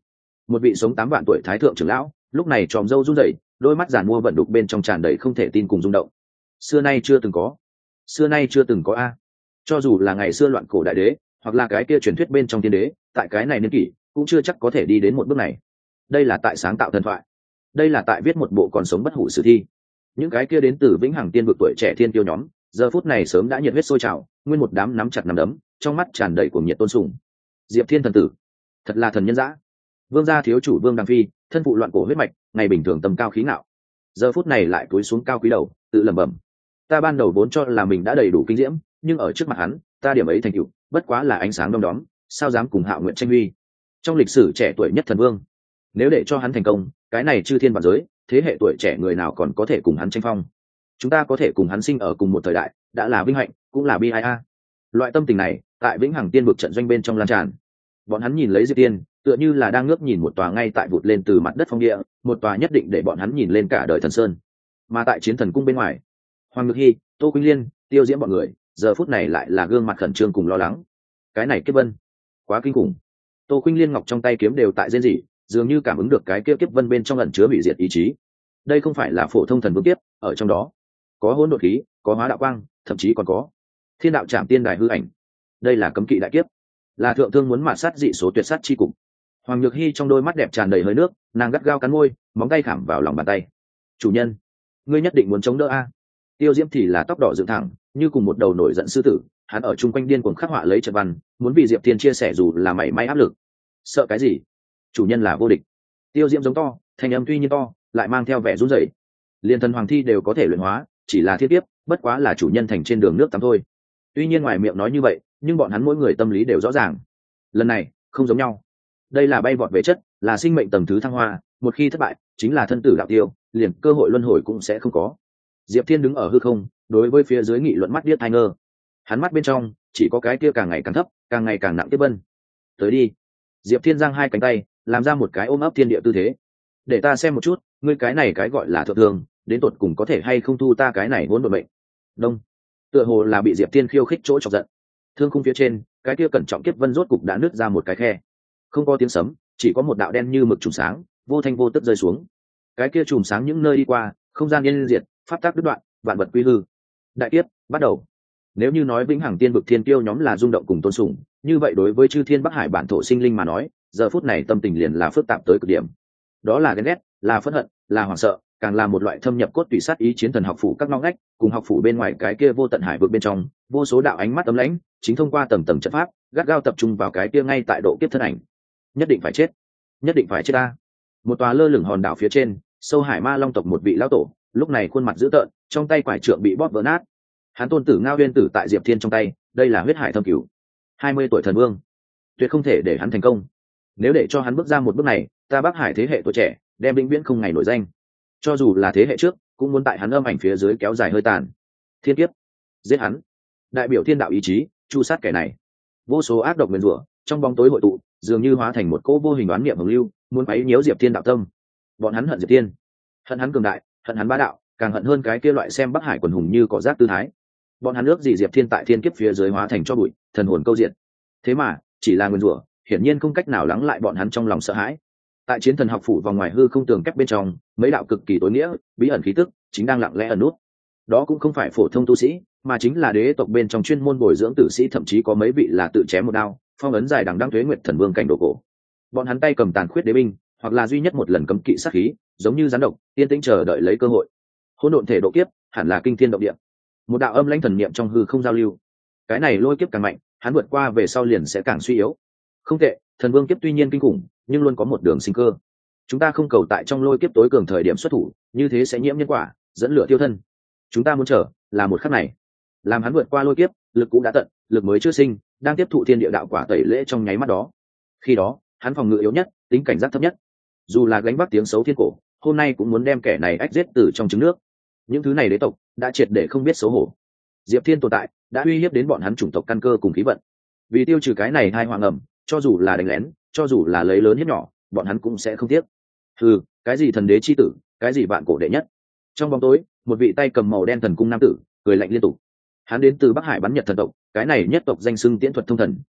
một vị sống 8 vạn tuổi thái thượng trưởng lão lúc này tròm râu run rẩy, đôi mắt giàn mua vận đục bên trong tràn đầy không thể tin cùng rung động. Xưa nay chưa từng có, xưa nay chưa từng có a. Cho dù là ngày xưa loạn cổ đại đế hoặc là cái kia truyền thuyết bên trong tiên đế, tại cái này niên kỷ cũng chưa chắc có thể đi đến một bước này. Đây là tại sáng tạo thần thoại, đây là tại viết một bộ còn sống bất hủ sử thi. Những cái kia đến từ vĩnh hằng tiên vực tuổi trẻ thiên tiêu nhóm giờ phút này sớm đã nhiệt huyết sôi trào, nguyên một đám nắm chặt nắm đấm, trong mắt tràn đầy cuồng nhiệt tôn sùng. Diệp Thiên thần tử, thật là thần nhân dã. Vương gia thiếu chủ Vương Đăng Phi, thân phụ loạn cổ huyết mạch, ngày bình thường tầm cao khí ngạo, giờ phút này lại cúi xuống cao quý đầu, tự lẩm bẩm: ta ban đầu vốn cho là mình đã đầy đủ kinh diễm, nhưng ở trước mặt hắn, ta điểm ấy thành tựu bất quá là ánh sáng đom đóm, sao dám cùng Hạo Nguyện tranh huy. Trong lịch sử trẻ tuổi nhất thần vương, nếu để cho hắn thành công, cái này chư thiên vạn giới, thế hệ tuổi trẻ người nào còn có thể cùng hắn tranh phong. Chúng ta có thể cùng hắn sinh ở cùng một thời đại, đã là vinh hạnh, cũng là bi ai a. Loại tâm tình này tại vĩnh hằng tiên vực trận doanh bên trong lan tràn. Bọn hắn nhìn lấy Diệp Tiên, tựa như là đang ngước nhìn một tòa ngay tại vụt lên từ mặt đất phong địa, một tòa nhất định để bọn hắn nhìn lên cả đời thần sơn. Mà tại chiến thần cung bên ngoài, Hoàng Ngực Hy, Tô Quỳnh Liên, Tiêu Diễm bọn người giờ phút này lại là gương mặt khẩn trương cùng lo lắng. Cái này kiếp vân quá kinh khủng. Tô Quỳnh Liên ngọc trong tay kiếm đều tại rên rỉ, dường như cảm ứng được cái kiếp vân bên trong ẩn chứa hủy diệt ý chí. Đây không phải là phổ thông thần vương kiếp, ở trong đó có hỗn độn khí, có hóa đạo quang, thậm chí còn có thiên đạo trảm tiên đài hư ảnh. Đây là cấm kỵ đại kiếp, là thượng thương muốn mạt sát dị số tuyệt sát chi cục. Hoàng Nhược Hy trong đôi mắt đẹp tràn đầy hơi nước, nàng gắt gao cắn môi, móng tay khảm vào lòng bàn tay. Chủ nhân, ngươi nhất định muốn chống đỡ a. Tiêu Diễm thì là tóc đỏ dựng thẳng, như cùng một đầu nổi giận sư tử, hắn ở chung quanh điên cuồng khắc họa lấy trận văn, muốn vì Diệp Thiên chia sẻ dù là mảy may áp lực. Sợ cái gì? Chủ nhân là vô địch. Tiêu Diễm giống to, thanh âm tuy nhiên to, lại mang theo vẻ run rẩy. Liên thần hoàng thi đều có thể luyện hóa, chỉ là thiết tiếp, bất quá là chủ nhân thành trên đường nước tắm thôi. Tuy nhiên ngoài miệng nói như vậy, nhưng bọn hắn mỗi người tâm lý đều rõ ràng. Lần này không giống nhau. Đây là bay vọt về chất, là sinh mệnh tầng thứ thăng hoa, một khi thất bại, chính là thân tử đạo tiêu, liền cơ hội luân hồi cũng sẽ không có. Diệp Thiên đứng ở hư không, đối với phía dưới nghị luận mắt điếc tai ngơ. Hắn mắt bên trong chỉ có cái kia càng ngày càng thấp, càng ngày càng nặng tiếp bân. Tới đi. Diệp Thiên giang hai cánh tay, làm ra một cái ôm ấp thiên địa tư thế. Để ta xem một chút, ngươi cái này cái gọi là thượng thương, đến tột cùng có thể hay không thu ta cái này vốn đột bệnh. Đông. Tựa hồ là bị Diệp Thiên khiêu khích chỗ chọc giận. Thương khung phía trên, cái kia cẩn trọng kiếp vân rốt cục đã nứt ra một cái khe. Không có tiếng sấm, chỉ có một đạo đen như mực chùm sáng, vô thanh vô tức rơi xuống. Cái kia chùm sáng những nơi đi qua, không gian yên diệt, pháp tắc đứt đoạn, vạn vật quy hư. Đại kiếp bắt đầu. Nếu như nói vĩnh hằng tiên vực thiên kiêu nhóm là rung động cùng tôn sùng, như vậy đối với chư thiên bắc hải bản thổ sinh linh mà nói, giờ phút này tâm tình liền là phức tạp tới cực điểm. Đó là ghen ghét, là phẫn hận, là hoảng sợ, càng là một loại thâm nhập cốt tủy sát ý chiến thần học phủ các ngõ ngách, cùng học phủ bên ngoài cái kia vô tận hải vực bên trong, vô số đạo ánh mắt ấm lãnh, chính thông qua tầng tầng trận pháp, gắt gao tập trung vào cái kia ngay tại độ kiếp thân ảnh. Nhất định phải chết, nhất định phải chết ta. Một tòa lơ lửng hòn đảo phía trên, sâu hải ma long tộc một vị lão tổ, lúc này khuôn mặt dữ tợn, trong tay quải trượng bị bóp vỡ nát. Hắn tôn tử Ngao Uyên tử tại Diệp Thiên trong tay, đây là huyết hải thâm cửu. 20 tuổi thần vương, tuyệt không thể để hắn thành công. Nếu để cho hắn bước ra một bước này, ta Bắc Hải thế hệ tuổi trẻ, đem vĩnh viễn không ngày nổi danh. Cho dù là thế hệ trước, cũng muốn tại hắn âm ảnh phía dưới kéo dài hơi tàn. Thiên kiếp, giết hắn. Đại biểu thiên đạo ý chí, chu sát kẻ này. Vô số ác độc nguyền rủa trong bóng tối hội tụ, dường như hóa thành một cỗ vô hình đoán niệm hồng lưu, muốn quấy nhiễu Diệp Thiên đạo tâm. Bọn hắn hận Diệp Thiên, hận hắn cường đại, hận hắn bá đạo, càng hận hơn cái kia loại xem Bắc Hải quần hùng như cỏ rác tư thái. Bọn hắn ước gì Diệp Thiên tại thiên kiếp phía dưới hóa thành cho bụi, thần hồn câu diện. Thế mà chỉ là nguyền rủa, hiển nhiên không cách nào lắng lại bọn hắn trong lòng sợ hãi. Tại chiến thần học phủ vòng ngoài hư không tường kép bên trong, mấy đạo cực kỳ tối nghĩa, bí ẩn khí tức chính đang lặng lẽ ẩn nút. Đó cũng không phải phổ thông tu sĩ, mà chính là đế tộc bên trong chuyên môn bồi dưỡng tử sĩ, thậm chí có mấy vị là tự chém một đao, phong ấn dài đằng đăng tuế nguyệt thần vương cảnh độ cổ. Bọn hắn tay cầm tàn khuyết đế binh, hoặc là duy nhất một lần cấm kỵ sát khí, giống như rắn độc, yên tĩnh chờ đợi lấy cơ hội. Hỗn độn thể độ kiếp, hẳn là kinh thiên động địa. Một đạo âm lãnh thần niệm trong hư không giao lưu. Cái này lôi kiếp càng mạnh, hắn vượt qua về sau liền sẽ càng suy yếu. Không tệ, thần vương kiếp tuy nhiên kinh khủng, nhưng luôn có một đường sinh cơ. Chúng ta không cầu tại trong lôi kiếp tối cường thời điểm xuất thủ, như thế sẽ nhiễm nhân quả, dẫn lửa tiêu thân. Chúng ta muốn chờ là một khắc này, làm hắn vượt qua lôi kiếp, lực cũng đã tận, lực mới chưa sinh, đang tiếp thụ thiên địa đạo quả tẩy lễ trong nháy mắt đó. Khi đó, hắn phòng ngự yếu nhất, tính cảnh giác thấp nhất. Dù là gánh vác tiếng xấu thiên cổ, hôm nay cũng muốn đem kẻ này ách giết từ trong trứng nước. Những thứ này đế tộc đã triệt để không biết xấu hổ. Diệp Thiên tồn tại đã uy hiếp đến bọn hắn chủng tộc căn cơ cùng khí vận. Vì tiêu trừ cái này hai hoàng ẩm, cho dù là đánh lén, cho dù là lấy lớn hiếp nhỏ, bọn hắn cũng sẽ không tiếc. Cái gì thần đế chi tử, cái gì vạn cổ đệ nhất. Trong bóng tối, một vị tay cầm màu đen thần cung nam tử cười lạnh liên tục. Hắn đến từ Bắc Hải bắn nhật thần tộc, cái này nhất tộc danh xưng tiễn thuật thông thần,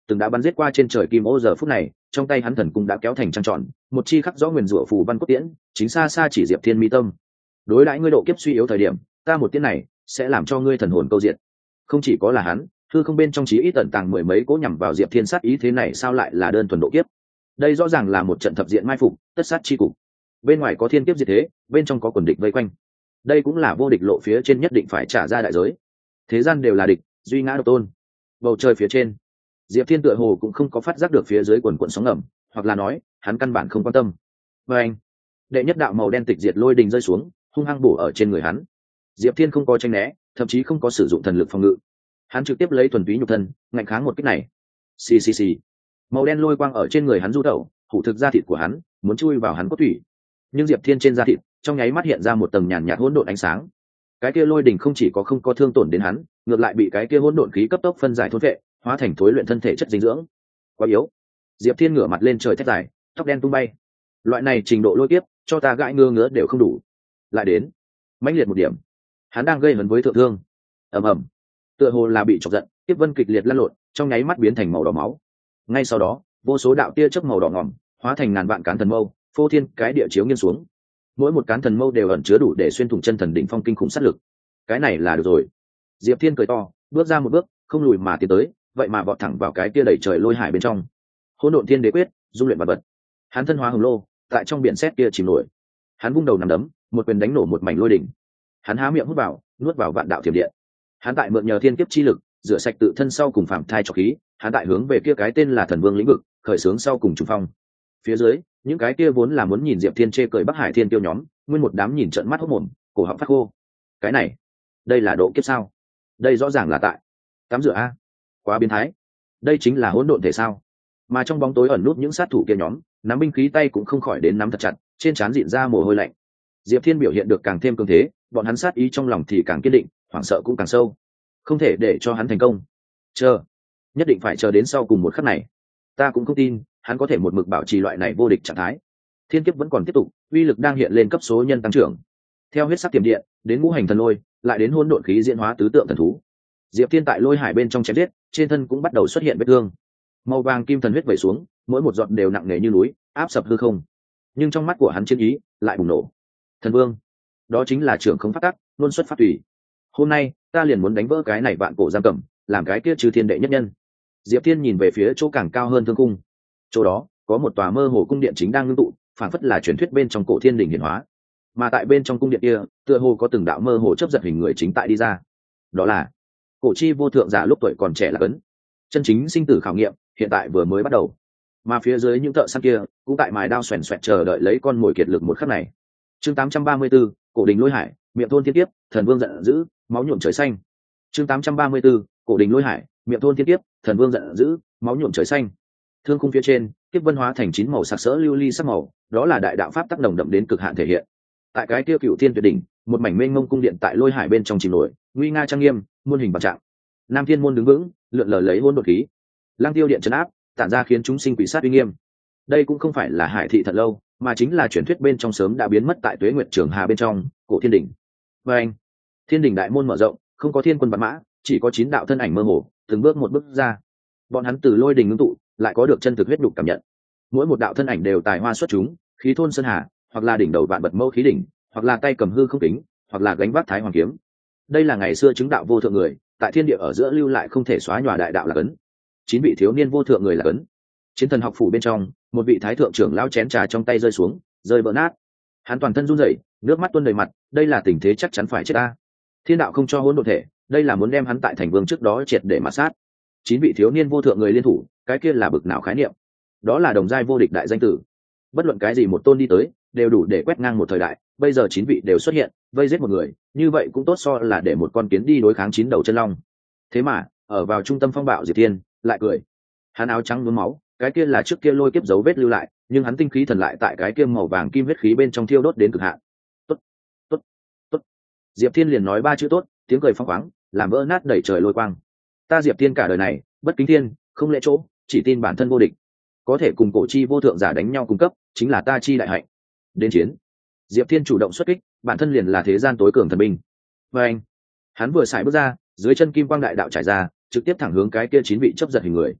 từng đã bắn giết qua trên trời kim ô, giờ phút này trong tay hắn thần cung đã kéo thành trăng tròn, một chi khắc rõ nguyền rủa phù văn cốt tiễn chính xa xa chỉ Diệp Thiên mi tâm. Đối đãi ngươi độ kiếp suy yếu thời điểm, ta một tiễn này sẽ làm cho ngươi thần hồn câu diệt. Không chỉ có là hắn, hư không bên trong chí ít tận tàng mười mấy cỗ nhằm vào Diệp Thiên sát ý, thế này sao lại là đơn thuần độ kiếp? Đây rõ ràng là một trận thập diện mai phục, tất sát chi cục. Bên ngoài có thiên kiếp diệt thế, bên trong có quần địch vây quanh. Đây cũng là vô địch lộ phía trên nhất định phải trả ra đại giới. Thế gian đều là địch, duy ngã độc tôn. Bầu trời phía trên, Diệp Thiên tựa hồ cũng không có phát giác được phía dưới quần quần sóng ngầm, hoặc là nói, hắn căn bản không quan tâm. Và anh, đệ nhất đạo màu đen tịch diệt lôi đình rơi xuống, hung hăng bổ ở trên người hắn. Diệp Thiên không có tranh né, thậm chí không có sử dụng thần lực phòng ngự. Hắn trực tiếp lấy thuần túy nhục thân, ngạnh kháng một kích này. Xì xì xì. Màu đen lôi quang ở trên người hắn du tẩu, hủ thực da thịt của hắn, muốn chui vào hắn cốt thủy. Nhưng Diệp Thiên trên da thịt, trong nháy mắt hiện ra một tầng nhàn nhạt hỗn độn ánh sáng. Cái kia lôi đỉnh không chỉ có không có thương tổn đến hắn, ngược lại bị cái kia hỗn độn khí cấp tốc phân giải thôn vệ, hóa thành thối luyện thân thể chất dinh dưỡng. Quá yếu. Diệp Thiên ngửa mặt lên trời thét dài, tóc đen tung bay. Loại này trình độ lôi kiếp, cho ta gãi ngứa đều không đủ. Lại đến, mãnh liệt một điểm. Hắn đang gây hấn với thượng thương. Ầm ầm. Tựa hồ là bị chọc giận, tiếp vân kịch liệt lăn lộn, trong nháy mắt biến thành màu đỏ máu. Ngay sau đó, vô số đạo tia chớp màu đỏ ngòm, hóa thành ngàn vạn cán thần mâu, phô thiên cái địa chiếu nghiêng xuống. Mỗi một cán thần mâu đều ẩn chứa đủ để xuyên thủng chân thần đỉnh phong kinh khủng sát lực. Cái này là được rồi. Diệp Thiên cười to, bước ra một bước, không lùi mà tiến tới, vậy mà vọt thẳng vào cái kia đầy trời lôi hải bên trong. Hỗn độn thiên đế quyết, dung luyện vật vật. Hắn thân hóa hồng lô, tại trong biển sét kia chìm nổi. Hắn vung đầu nằm đấm, một quyền đánh nổ một mảnh lôi đỉnh. Hắn há miệng hút vào, nuốt vào vạn đạo thiểm điện. Hắn tại mượn nhờ thiên kiếp chi lực, rửa sạch tự thân sau cùng phạm thai cho khí. Hắn tại hướng về kia cái tên là thần vương lĩnh vực, khởi xướng sau cùng trùng phong. Phía dưới, những cái kia vốn là muốn nhìn Diệp Thiên chê cười Bắc Hải Thiên tiêu nhóm, nguyên một đám nhìn trợn mắt hốt mồm, cổ họng phát khô. Cái này, đây là độ kiếp sao? Đây rõ ràng là tại tắm rửa a, quá biến thái. Đây chính là hỗn độn thể sao? Mà trong bóng tối ẩn nút những sát thủ kia nhóm, nắm binh khí tay cũng không khỏi đến nắm thật chặt, trên trán rịn ra mồ hôi lạnh. Diệp Thiên biểu hiện được càng thêm cường thế, bọn hắn sát ý trong lòng thì càng kiên định, hoảng sợ cũng càng sâu. Không thể để cho hắn thành công. Nhất định phải chờ đến sau cùng một khắc này. Ta cũng không tin hắn có thể một mực bảo trì loại này vô địch trạng thái. Thiên kiếp vẫn còn tiếp tục, uy lực đang hiện lên cấp số nhân tăng trưởng. Theo huyết sắc tiềm điện, đến ngũ hành thần lôi, lại đến hỗn độn khí diễn hóa tứ tượng thần thú. Diệp Thiên tại lôi hải bên trong chém giết, trên thân cũng bắt đầu xuất hiện vết thương. Màu vàng kim thần huyết vẩy xuống, mỗi một giọt đều nặng nề như núi, áp sập hư không. Nhưng trong mắt của hắn chiến ý lại bùng nổ. Thần vương, đó chính là trưởng không phát tắc, luôn xuất phát tùy. Hôm nay, ta liền muốn đánh vỡ cái này vạn cổ giam cầm, làm cái kia trừ thiên đệ nhất nhân. Diệp Thiên nhìn về phía chỗ càng cao hơn thương cung. Chỗ đó có một tòa mơ hồ cung điện chính đang ngưng tụ, phản phất là truyền thuyết bên trong cổ thiên đỉnh hiển hóa. Mà tại bên trong cung điện kia, tựa hồ có từng đạo mơ hồ chấp giật hình người chính tại đi ra. Đó là cổ chi vô thượng giả lúc tuổi còn trẻ là cấn. Chân chính sinh tử khảo nghiệm hiện tại vừa mới bắt đầu. Mà phía dưới những thợ săn kia cũng tại mài đao xoèn xoẹt chờ đợi lấy con mồi kiệt lực một khắc này. Chương 834, cổ đình lôi hải, miệng thôn thiên kiếp, thần vương giận dữ, máu nhuộm trời xanh. Chương 834, cổ đình lôi hải, miệng thôn thiên kiếp, thần vương giận dữ, máu nhuộm trời xanh. Thương khung phía trên, kiếp vân hóa thành 9 màu sặc sỡ lưu ly sắc màu, đó là đại đạo pháp tác động đậm đến cực hạn thể hiện. Tại cái kia cựu thiên tuyệt đỉnh, một mảnh mênh mông cung điện tại lôi hải bên trong chìm nổi, nguy nga trang nghiêm, muôn hình vạn trạng. Nam thiên môn đứng vững, lượn lờ lấy hỗn độn khí. Lăng tiêu điện trấn áp, tản ra khiến chúng sinh quỷ sát uy nghiêm. Đây cũng không phải là hải thị thật lâu, mà chính là truyền thuyết bên trong sớm đã biến mất tại Tuế Nguyệt Trường Hà bên trong cổ thiên đỉnh. Và anh, thiên đỉnh đại môn mở rộng, không có thiên quân vạn mã, chỉ có 9 đạo thân ảnh mơ hồ, từng bước một bước ra. Bọn hắn từ lôi đình ngưng tụ, lại có được chân thực huyết đục cảm nhận. Mỗi một đạo thân ảnh đều tài hoa xuất chúng, khí thôn sơn hà, hoặc là đỉnh đầu vạn bật mâu khí đỉnh, hoặc là tay cầm hư không kính, hoặc là gánh vác thái hoàng kiếm. Đây là ngày xưa chứng đạo vô thượng người, tại thiên địa ở giữa lưu lại không thể xóa nhòa đại đạo là cấn. 9 vị thiếu niên vô thượng người là cấn. Chiến thần học phủ bên trong, một vị thái thượng trưởng lão chén trà trong tay rơi xuống, rơi vỡ nát. Hắn toàn thân run rẩy, nước mắt tuôn đầy mặt, đây là tình thế chắc chắn phải chết ta. Thiên đạo không cho hỗn độn thể, đây là muốn đem hắn tại thành vương trước đó triệt để mà sát. 9 vị thiếu niên vô thượng người liên thủ, cái kia là bực nào khái niệm? Đó là đồng giai vô địch đại danh tử. Bất luận cái gì một tôn đi tới, đều đủ để quét ngang một thời đại. Bây giờ 9 vị đều xuất hiện, vây giết một người, như vậy cũng tốt so là để một con kiến đi đối kháng 9 đầu chân long. Thế mà, ở vào trung tâm phong bạo Diệp Thiên, lại cười. Hắn áo trắng nhuốm máu, cái kia là trước kia lôi kiếp dấu vết lưu lại, nhưng hắn tinh khí thần lại tại cái kia màu vàng kim huyết khí bên trong thiêu đốt đến cực hạn. Tốt, tốt, tốt. Diệp Thiên liền nói 3 chữ tốt, tiếng cười phong khoáng, làm vỡ nát đẩy trời lôi quang. Ta Diệp Thiên cả đời này, bất kính thiên, không lễ chỗ, chỉ tin bản thân vô địch. Có thể cùng cổ chi vô thượng giả đánh nhau cung cấp, chính là ta chi đại hạnh. Đến chiến. Diệp Thiên chủ động xuất kích, bản thân liền là thế gian tối cường thần binh. Và anh, hắn vừa xài bước ra, dưới chân kim quang đại đạo trải ra, trực tiếp thẳng hướng cái kia 9 vị chấp giật hình người.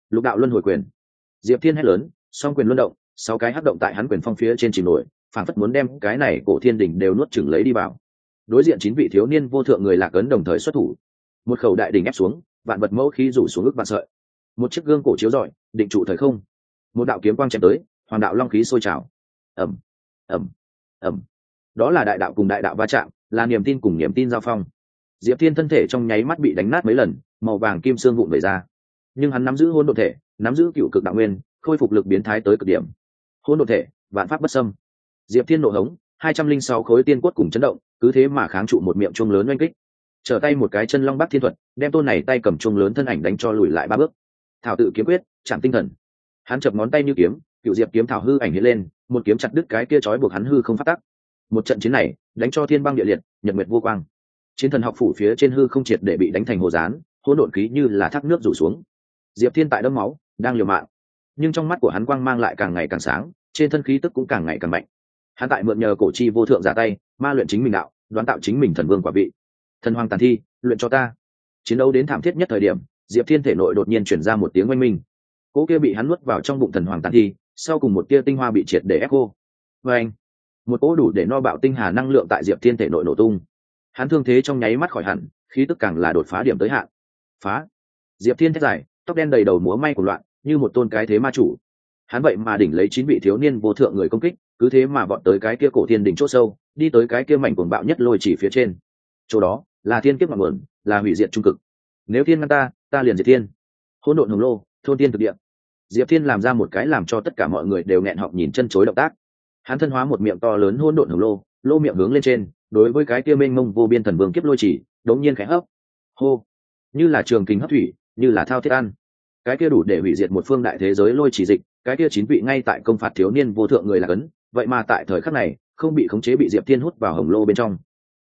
Lục đạo luân hồi quyền. Diệp Thiên hét lớn, song quyền luân động, 6 cái hắc động tại hắn quyền phong phía trên chìm nổi, phảng phất muốn đem cái này cổ thiên đỉnh đều nuốt chửng lấy đi vào. Đối diện 9 vị thiếu niên vô thượng người lạc ấn đồng thời xuất thủ. Một khẩu đại đỉnh ép xuống, vạn vật mẫu khí rủ xuống ức vạn sợi. Một chiếc gương cổ chiếu rọi, định trụ thời không. Một đạo kiếm quang chém tới, hoàng đạo long khí sôi trào. Ầm, ầm, ầm. Đó là đại đạo cùng đại đạo va chạm, là niềm tin cùng niềm tin giao phong. Diệp Thiên thân thể trong nháy mắt bị đánh nát mấy lần, màu vàng kim xương vụn vẩy ra. Nhưng hắn nắm giữ hỗn độn thể, nắm giữ cựu cực đạo nguyên, khôi phục lực biến thái tới cực điểm. Hỗn độn thể, vạn pháp bất xâm. Diệp Thiên nộ hống, 206 khối tiên cốt cùng chấn động, cứ thế mà kháng trụ một miệng chuông lớn oanh kích. Trở tay một cái chân long bắc thiên thuật, đem tôn này tay cầm chuông lớn thân ảnh đánh cho lùi lại 3 bước. Thảo tự kiếm quyết, chạm tinh thần. Hắn chập ngón tay như kiếm, cựu diệp kiếm thảo hư ảnh hiện lên, một kiếm chặt đứt cái kia trói buộc hắn hư không phát tắc. Một trận chiến này, đánh cho thiên băng địa liệt, nhật nguyệt vô quang. Chiến thần học phủ phía trên hư không triệt để bị đánh thành hồ dán, hỗn độn khí như là thác nước rủ xuống. Diệp Thiên tại đẫm máu, đang liều mạng, nhưng trong mắt của hắn quang mang lại càng ngày càng sáng, trên thân khí tức cũng càng ngày càng mạnh. Hắn tại mượn nhờ cổ chi vô thượng giả tay, ma luyện chính mình đạo, đoán tạo chính mình thần vương quả vị. Thần hoàng tàn thi, luyện cho ta. Chiến đấu đến thảm thiết nhất thời điểm, Diệp Thiên thể nội đột nhiên truyền ra một tiếng oanh minh. Cỗ kia bị hắn nuốt vào trong bụng thần hoàng tàn thi, sau cùng một tia tinh hoa bị triệt để ép khô. Oanh! Một cỗ đủ để no bạo tinh hà năng lượng tại Diệp Thiên thể nội nổ tung. Hắn thương thế trong nháy mắt khỏi hẳn, khí tức càng là đột phá điểm tới hạn. Phá! Diệp Thiên thét dài, tóc đen đầy đầu múa may của loạn, như một tôn cái thế ma chủ. Hắn vậy mà đỉnh lấy 9 vị thiếu niên vô thượng người công kích, cứ thế mà vọt tới cái kia cổ thiên đỉnh chỗ sâu, đi tới cái kia mảnh cuồng bạo nhất lôi chỉ phía trên. Chỗ đó là thiên kiếp ngọn nguồn, là hủy diệt trung cực. Nếu thiên ngăn ta, ta liền diệt thiên. Hỗn độn hồng lô, thôn thiên thực địa. Diệp Thiên làm ra một cái làm cho tất cả mọi người đều nghẹn họng nhìn chân chối động tác. Hắn thân hóa một miệng to lớn hỗn độn hồng lô, lô miệng hướng lên trên, đối với cái kia mênh mông vô biên thần vương kiếp lôi chỉ, đống nhiên khẽ hấp. Hô! Như là trường kình hấp thủy, như là thao thiết ăn. Cái kia đủ để hủy diệt một phương đại thế giới lôi chỉ dịch, cái kia 9 vị ngay tại công phạt thiếu niên vô thượng người là cấn, vậy mà tại thời khắc này, không bị khống chế bị Diệp Thiên hút vào hồng lô bên trong.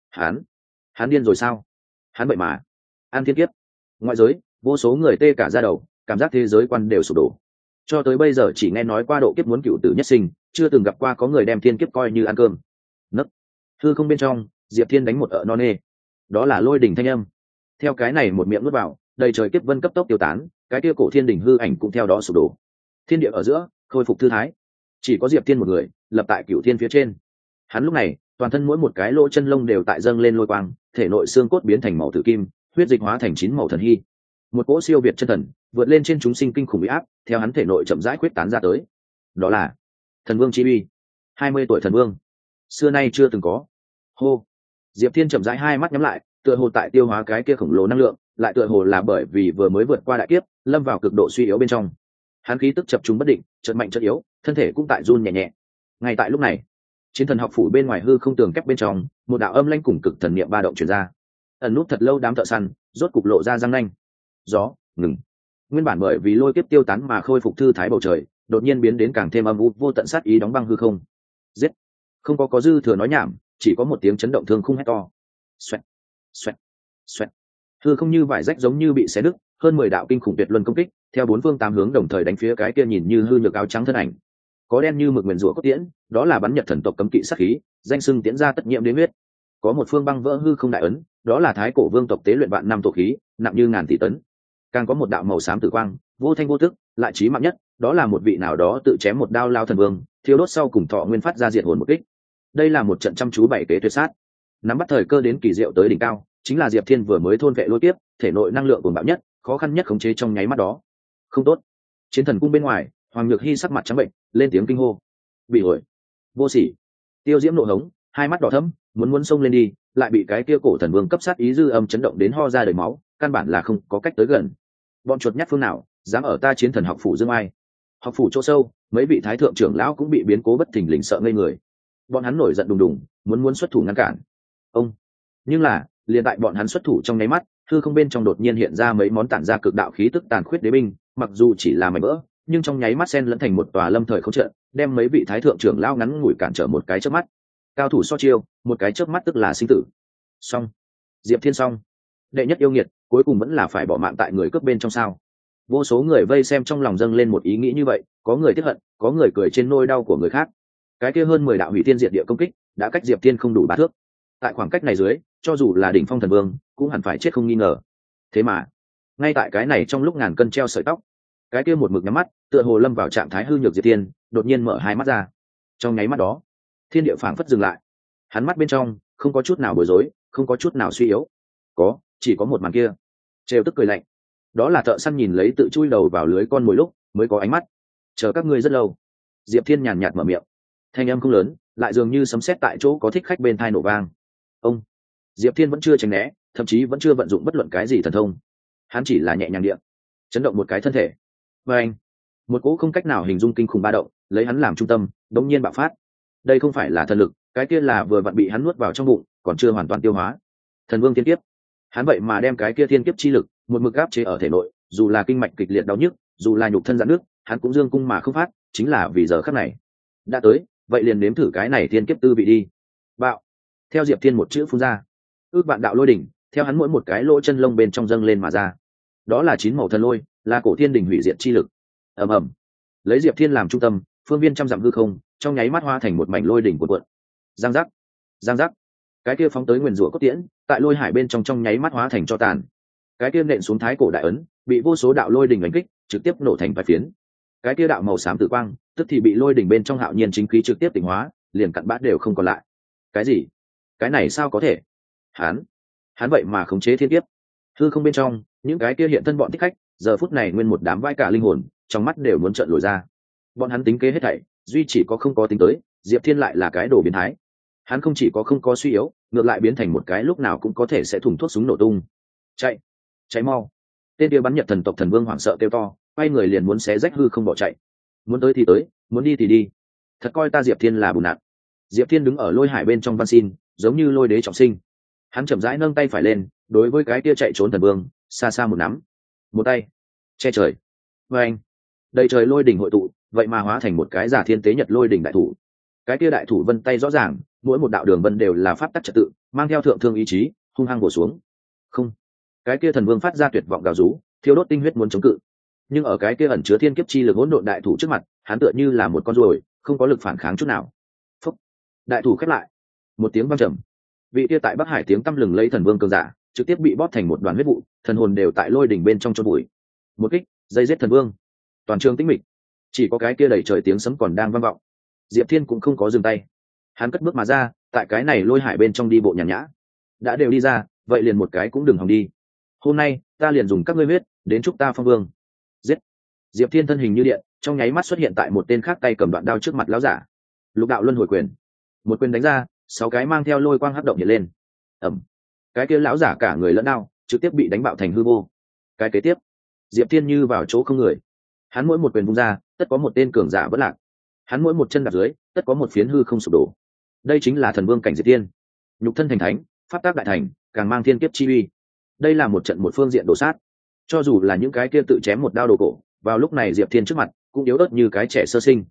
Hắn điên rồi sao? Hắn vậy mà ăn thiên kiếp. Ngoại giới, vô số người tê cả da đầu, cảm giác thế giới quan đều sụp đổ. Cho tới bây giờ chỉ nghe nói qua độ kiếp muốn cựu tử nhất sinh, chưa từng gặp qua có người đem thiên kiếp coi như ăn cơm. Nấc. Hư không bên trong, Diệp Thiên đánh một ợ non nê. Đó là lôi đỉnh thanh âm. Theo cái này một miệng nuốt vào, đầy trời kiếp vân cấp tốc tiêu tán, cái kia cổ thiên đỉnh hư ảnh cũng theo đó sụp đổ. Thiên địa ở giữa khôi phục thư thái, chỉ có Diệp Thiên một người lập tại cửu thiên phía trên. Hắn lúc này toàn thân mỗi một cái lỗ chân lông đều tại dâng lên lôi quang, thể nội xương cốt biến thành màu tử kim, huyết dịch hóa thành 9 màu thần hy. Một cỗ siêu việt chân thần vượt lên trên chúng sinh kinh khủng uy áp, theo hắn thể nội chậm rãi khuyết tán ra tới. Đó là thần vương chi uy, 20 tuổi thần vương, xưa nay chưa từng có. Hô! Diệp Thiên chậm rãi hai mắt nhắm lại, tựa hồ tại tiêu hóa cái kia khổng lồ năng lượng, lại tựa hồ là bởi vì vừa mới vượt qua đại kiếp, lâm vào cực độ suy yếu bên trong. Hắn khí tức chập trùng bất định, chợt mạnh chợt yếu, thân thể cũng tại run nhẹ nhẹ. Ngay tại lúc này, chiến thần học phủ bên ngoài hư không tường kép bên trong, một đạo âm lãnh cùng cực thần niệm ba động truyền ra. Ẩn nút thật lâu đám thợ săn, rốt cục lộ ra răng nanh. Gió ngừng. Nguyên bản bởi vì lôi kiếp tiêu tán mà khôi phục thư thái bầu trời, đột nhiên biến đến càng thêm âm u, vô tận sát ý đóng băng hư không. Giết! Không có dư thừa nói nhảm, chỉ có một tiếng chấn động thương khung hét to. Xoẹt, xoẹt, xoẹt. Hư không như vải rách giống như bị xé nứt, hơn 10 đạo kinh khủng tuyệt luân công kích, theo 4 phương 8 hướng đồng thời đánh phía cái kia nhìn như hư nhược áo trắng thân ảnh. Có đen như mực nguyền rủa cốt tiễn, đó là bắn nhật thần tộc cấm kỵ sát khí, danh xưng tiễn ra tất nhiệm đến huyết. Có một phương băng vỡ hư không đại ấn, đó là thái cổ vương tộc tế luyện vạn năm tổ khí, nặng như ngàn tỷ tấn. Càng có một đạo màu xám tử quang, vô thanh vô tức, lại chí mạng nhất, đó là một vị nào đó tự chém một đao lao thần vương, thiêu đốt sau cùng thọ nguyên phát ra diệt hồn một kích. Đây là một trận chăm chú bảy kế tuyệt sát. Nắm bắt thời cơ đến kỳ diệu tới đỉnh cao, chính là Diệp Thiên vừa mới thôn vệ lôi kiếp, thể nội năng lượng cuồng bạo nhất, khó khăn nhất khống chế trong nháy mắt đó. Không tốt. Chiến thần cung bên ngoài, Hoàng Nhược Hy sắc mặt trắng bệnh, lên tiếng kinh hô. Bị hội, vô sỉ. Tiêu Diễm nộ hống, hai mắt đỏ thẫm, muốn xông lên đi, lại bị cái kia cổ thần vương cấp sát ý dư âm chấn động đến ho ra đầy máu, căn bản là không có cách tới gần. Bọn chuột nhắt phương nào, dám ở ta chiến thần học phủ dương ai? Học phủ chỗ sâu, mấy vị thái thượng trưởng lão cũng bị biến cố bất thình lình sợ ngây người. Bọn hắn nổi giận đùng đùng, muốn xuất thủ ngăn cản. Ông, nhưng là, liền tại bọn hắn xuất thủ trong nháy mắt, hư không bên trong đột nhiên hiện ra mấy món tản ra cực đạo khí tức tàn khuyết đế binh, mặc dù chỉ là mảnh vỡ, nhưng trong nháy mắt xen lẫn thành một tòa lâm thời không trận, đem mấy vị thái thượng trưởng lão ngắn ngủi cản trở một cái chớp mắt. Cao thủ so chiêu, một cái chớp mắt tức là sinh tử. Xong, Diệp Thiên xong. Đệ nhất yêu nghiệt, cuối cùng vẫn là phải bỏ mạng tại người cướp bên trong sao? Vô số người vây xem trong lòng dâng lên một ý nghĩ như vậy, có người tiếc hận, có người cười trên nỗi đau của người khác. Cái kia hơn 10 đạo hủy thiên diệt địa công kích, đã cách Diệp Thiên không đủ 3 thước. Tại khoảng cách này dưới, cho dù là đỉnh phong thần vương, cũng hẳn phải chết không nghi ngờ. Thế mà, ngay tại cái này trong lúc ngàn cân treo sợi tóc, cái kia một mực nhắm mắt tựa hồ lâm vào trạng thái hư nhược diệp thiên đột nhiên mở hai mắt ra. Trong nháy mắt đó thiên địa phảng phất dừng lại, hắn mắt bên trong không có chút nào bối rối, không có chút nào suy yếu, chỉ có một màn kia trêu tức cười lạnh. Đó là thợ săn nhìn lấy tự chui đầu vào lưới con mồi lúc mới có ánh mắt. Chờ các ngươi rất lâu. Diệp thiên nhàn nhạt mở miệng, thanh âm không lớn lại dường như sấm sét tại chỗ có thích khách bên tai nổ vang. Ông Diệp thiên vẫn chưa tránh né, thậm chí vẫn chưa vận dụng bất luận cái gì thần thông, hắn chỉ là nhẹ nhàng điện chấn động một cái thân thể. Và anh một cỗ không cách nào hình dung kinh khủng ba động lấy hắn làm trung tâm đống nhiên bạo phát. Đây không phải là thần lực, cái kia là vừa vặn bị hắn nuốt vào trong bụng còn chưa hoàn toàn tiêu hóa thần vương thiên kiếp. Hắn vậy mà đem cái kia thiên kiếp chi lực một mực áp chế ở thể nội, dù là kinh mạch kịch liệt đau nhức, dù là nhục thân giãn nước, hắn cũng dương cung mà không phát, chính là vì giờ khắc này đã tới, vậy liền nếm thử cái này thiên kiếp tư vị đi. Bạo. Theo Diệp Thiên một chữ phun ra, ước vạn đạo lôi đỉnh theo hắn mỗi một cái lỗ chân lông bên trong dâng lên mà ra. Đó là 9 màu thần lôi, là cổ thiên đỉnh hủy diệt chi lực. Ầm ầm. Lấy Diệp Thiên làm trung tâm, phương viên trăm dặm hư không trong nháy mắt hoa thành một mảnh lôi đỉnh cuộn cuộn. Giang giác, giang giác. Cái kia phóng tới nguyền rủa cốt tiễn tại lôi hải bên trong nháy mắt hóa thành cho tàn. Cái kia nện xuống thái cổ đại ấn bị vô số đạo lôi đỉnh đánh kích trực tiếp nổ thành vài phiến. Cái kia đạo màu xám tử quang tức thì bị lôi đỉnh bên trong hạo nhiên chính khí trực tiếp tỉnh hóa, liền cặn bã đều không còn lại. Cái gì? Cái này sao có thể? Hắn vậy mà khống chế thiên kiếp. Hư không bên trong những cái kia hiện thân bọn thích khách giờ phút này nguyên một đám vai cả linh hồn trong mắt đều muốn trợn lồi ra. Bọn hắn tính kế hết thảy, duy chỉ có không có tính tới Diệp Thiên lại là cái đồ biến thái. Hắn không chỉ có không có suy yếu, ngược lại biến thành một cái lúc nào cũng có thể sẽ thủng thuốc súng nổ tung. Cháy mau. Tên kia bắn Nhật thần tộc thần vương hoảng sợ kêu to, quay người liền muốn xé rách hư không bỏ chạy. Muốn tới thì tới, muốn đi thì đi. Thật coi ta Diệp Thiên là bùn nặn. Diệp Thiên đứng ở lôi hải bên trong văn xin, giống như lôi đế trọng sinh. Hắn chậm rãi nâng tay phải lên, đối với cái kia chạy trốn thần vương xa xa một nắm, một tay che trời. Và anh đầy trời lôi đỉnh hội tụ, vậy mà hóa thành một cái giả thiên tế nhật lôi đỉnh đại thủ. Cái kia đại thủ vân tay rõ ràng, mỗi một đạo đường vân đều là pháp tắc trật tự, mang theo thượng thương ý chí hung hăng bổ xuống. Không, cái kia thần vương phát ra tuyệt vọng gào rú, thiêu đốt tinh huyết muốn chống cự, nhưng ở cái kia ẩn chứa thiên kiếp chi lực hỗn độn đại thủ trước mặt, hắn tựa như là một con ruồi, không có lực phản kháng chút nào. Phúc, đại thủ khép lại, một tiếng vang trầm, vị kia tại Bắc Hải tiếng tăm lừng lấy thần vương cường giả trực tiếp bị bóp thành một đoàn huyết vụ, thần hồn đều tại lôi đỉnh bên trong chôn bụi. Một kích dây giết thần vương, toàn trường tĩnh mịch, chỉ có cái kia đầy trời tiếng sấm còn đang vang vọng. Diệp Thiên cũng không có dừng tay, hắn cất bước mà ra, tại cái này lôi hải bên trong đi bộ nhàn nhã. Đã đều đi ra, vậy liền một cái cũng đừng hòng đi. Hôm nay ta liền dùng các ngươi huyết đến chúc ta phong vương. Giết. Diệp Thiên thân hình như điện, trong nháy mắt xuất hiện tại một tên khác tay cầm đoạn đao trước mặt lão giả. Lục đạo luân hồi quyền, một quyền đánh ra, 6 cái mang theo lôi quang hấp động hiện lên. Ầm. Cái kia lão giả cả người lẫn đao trực tiếp bị đánh bạo thành hư vô. Cái kế tiếp, Diệp Thiên như vào chỗ không người, hắn mỗi một quyền vung ra tất có một tên cường giả vỡ lạc, hắn mỗi một chân đạp dưới tất có một phiến hư không sụp đổ. Đây chính là thần vương cảnh Diệp Thiên, nhục thân thành thánh, pháp tác đại thành, càng mang thiên kiếp chi uy. Đây là một trận một phương diện đổ sát, cho dù là những cái kia tự chém một đao đồ cổ, vào lúc này Diệp Thiên trước mặt cũng yếu ớt như cái trẻ sơ sinh.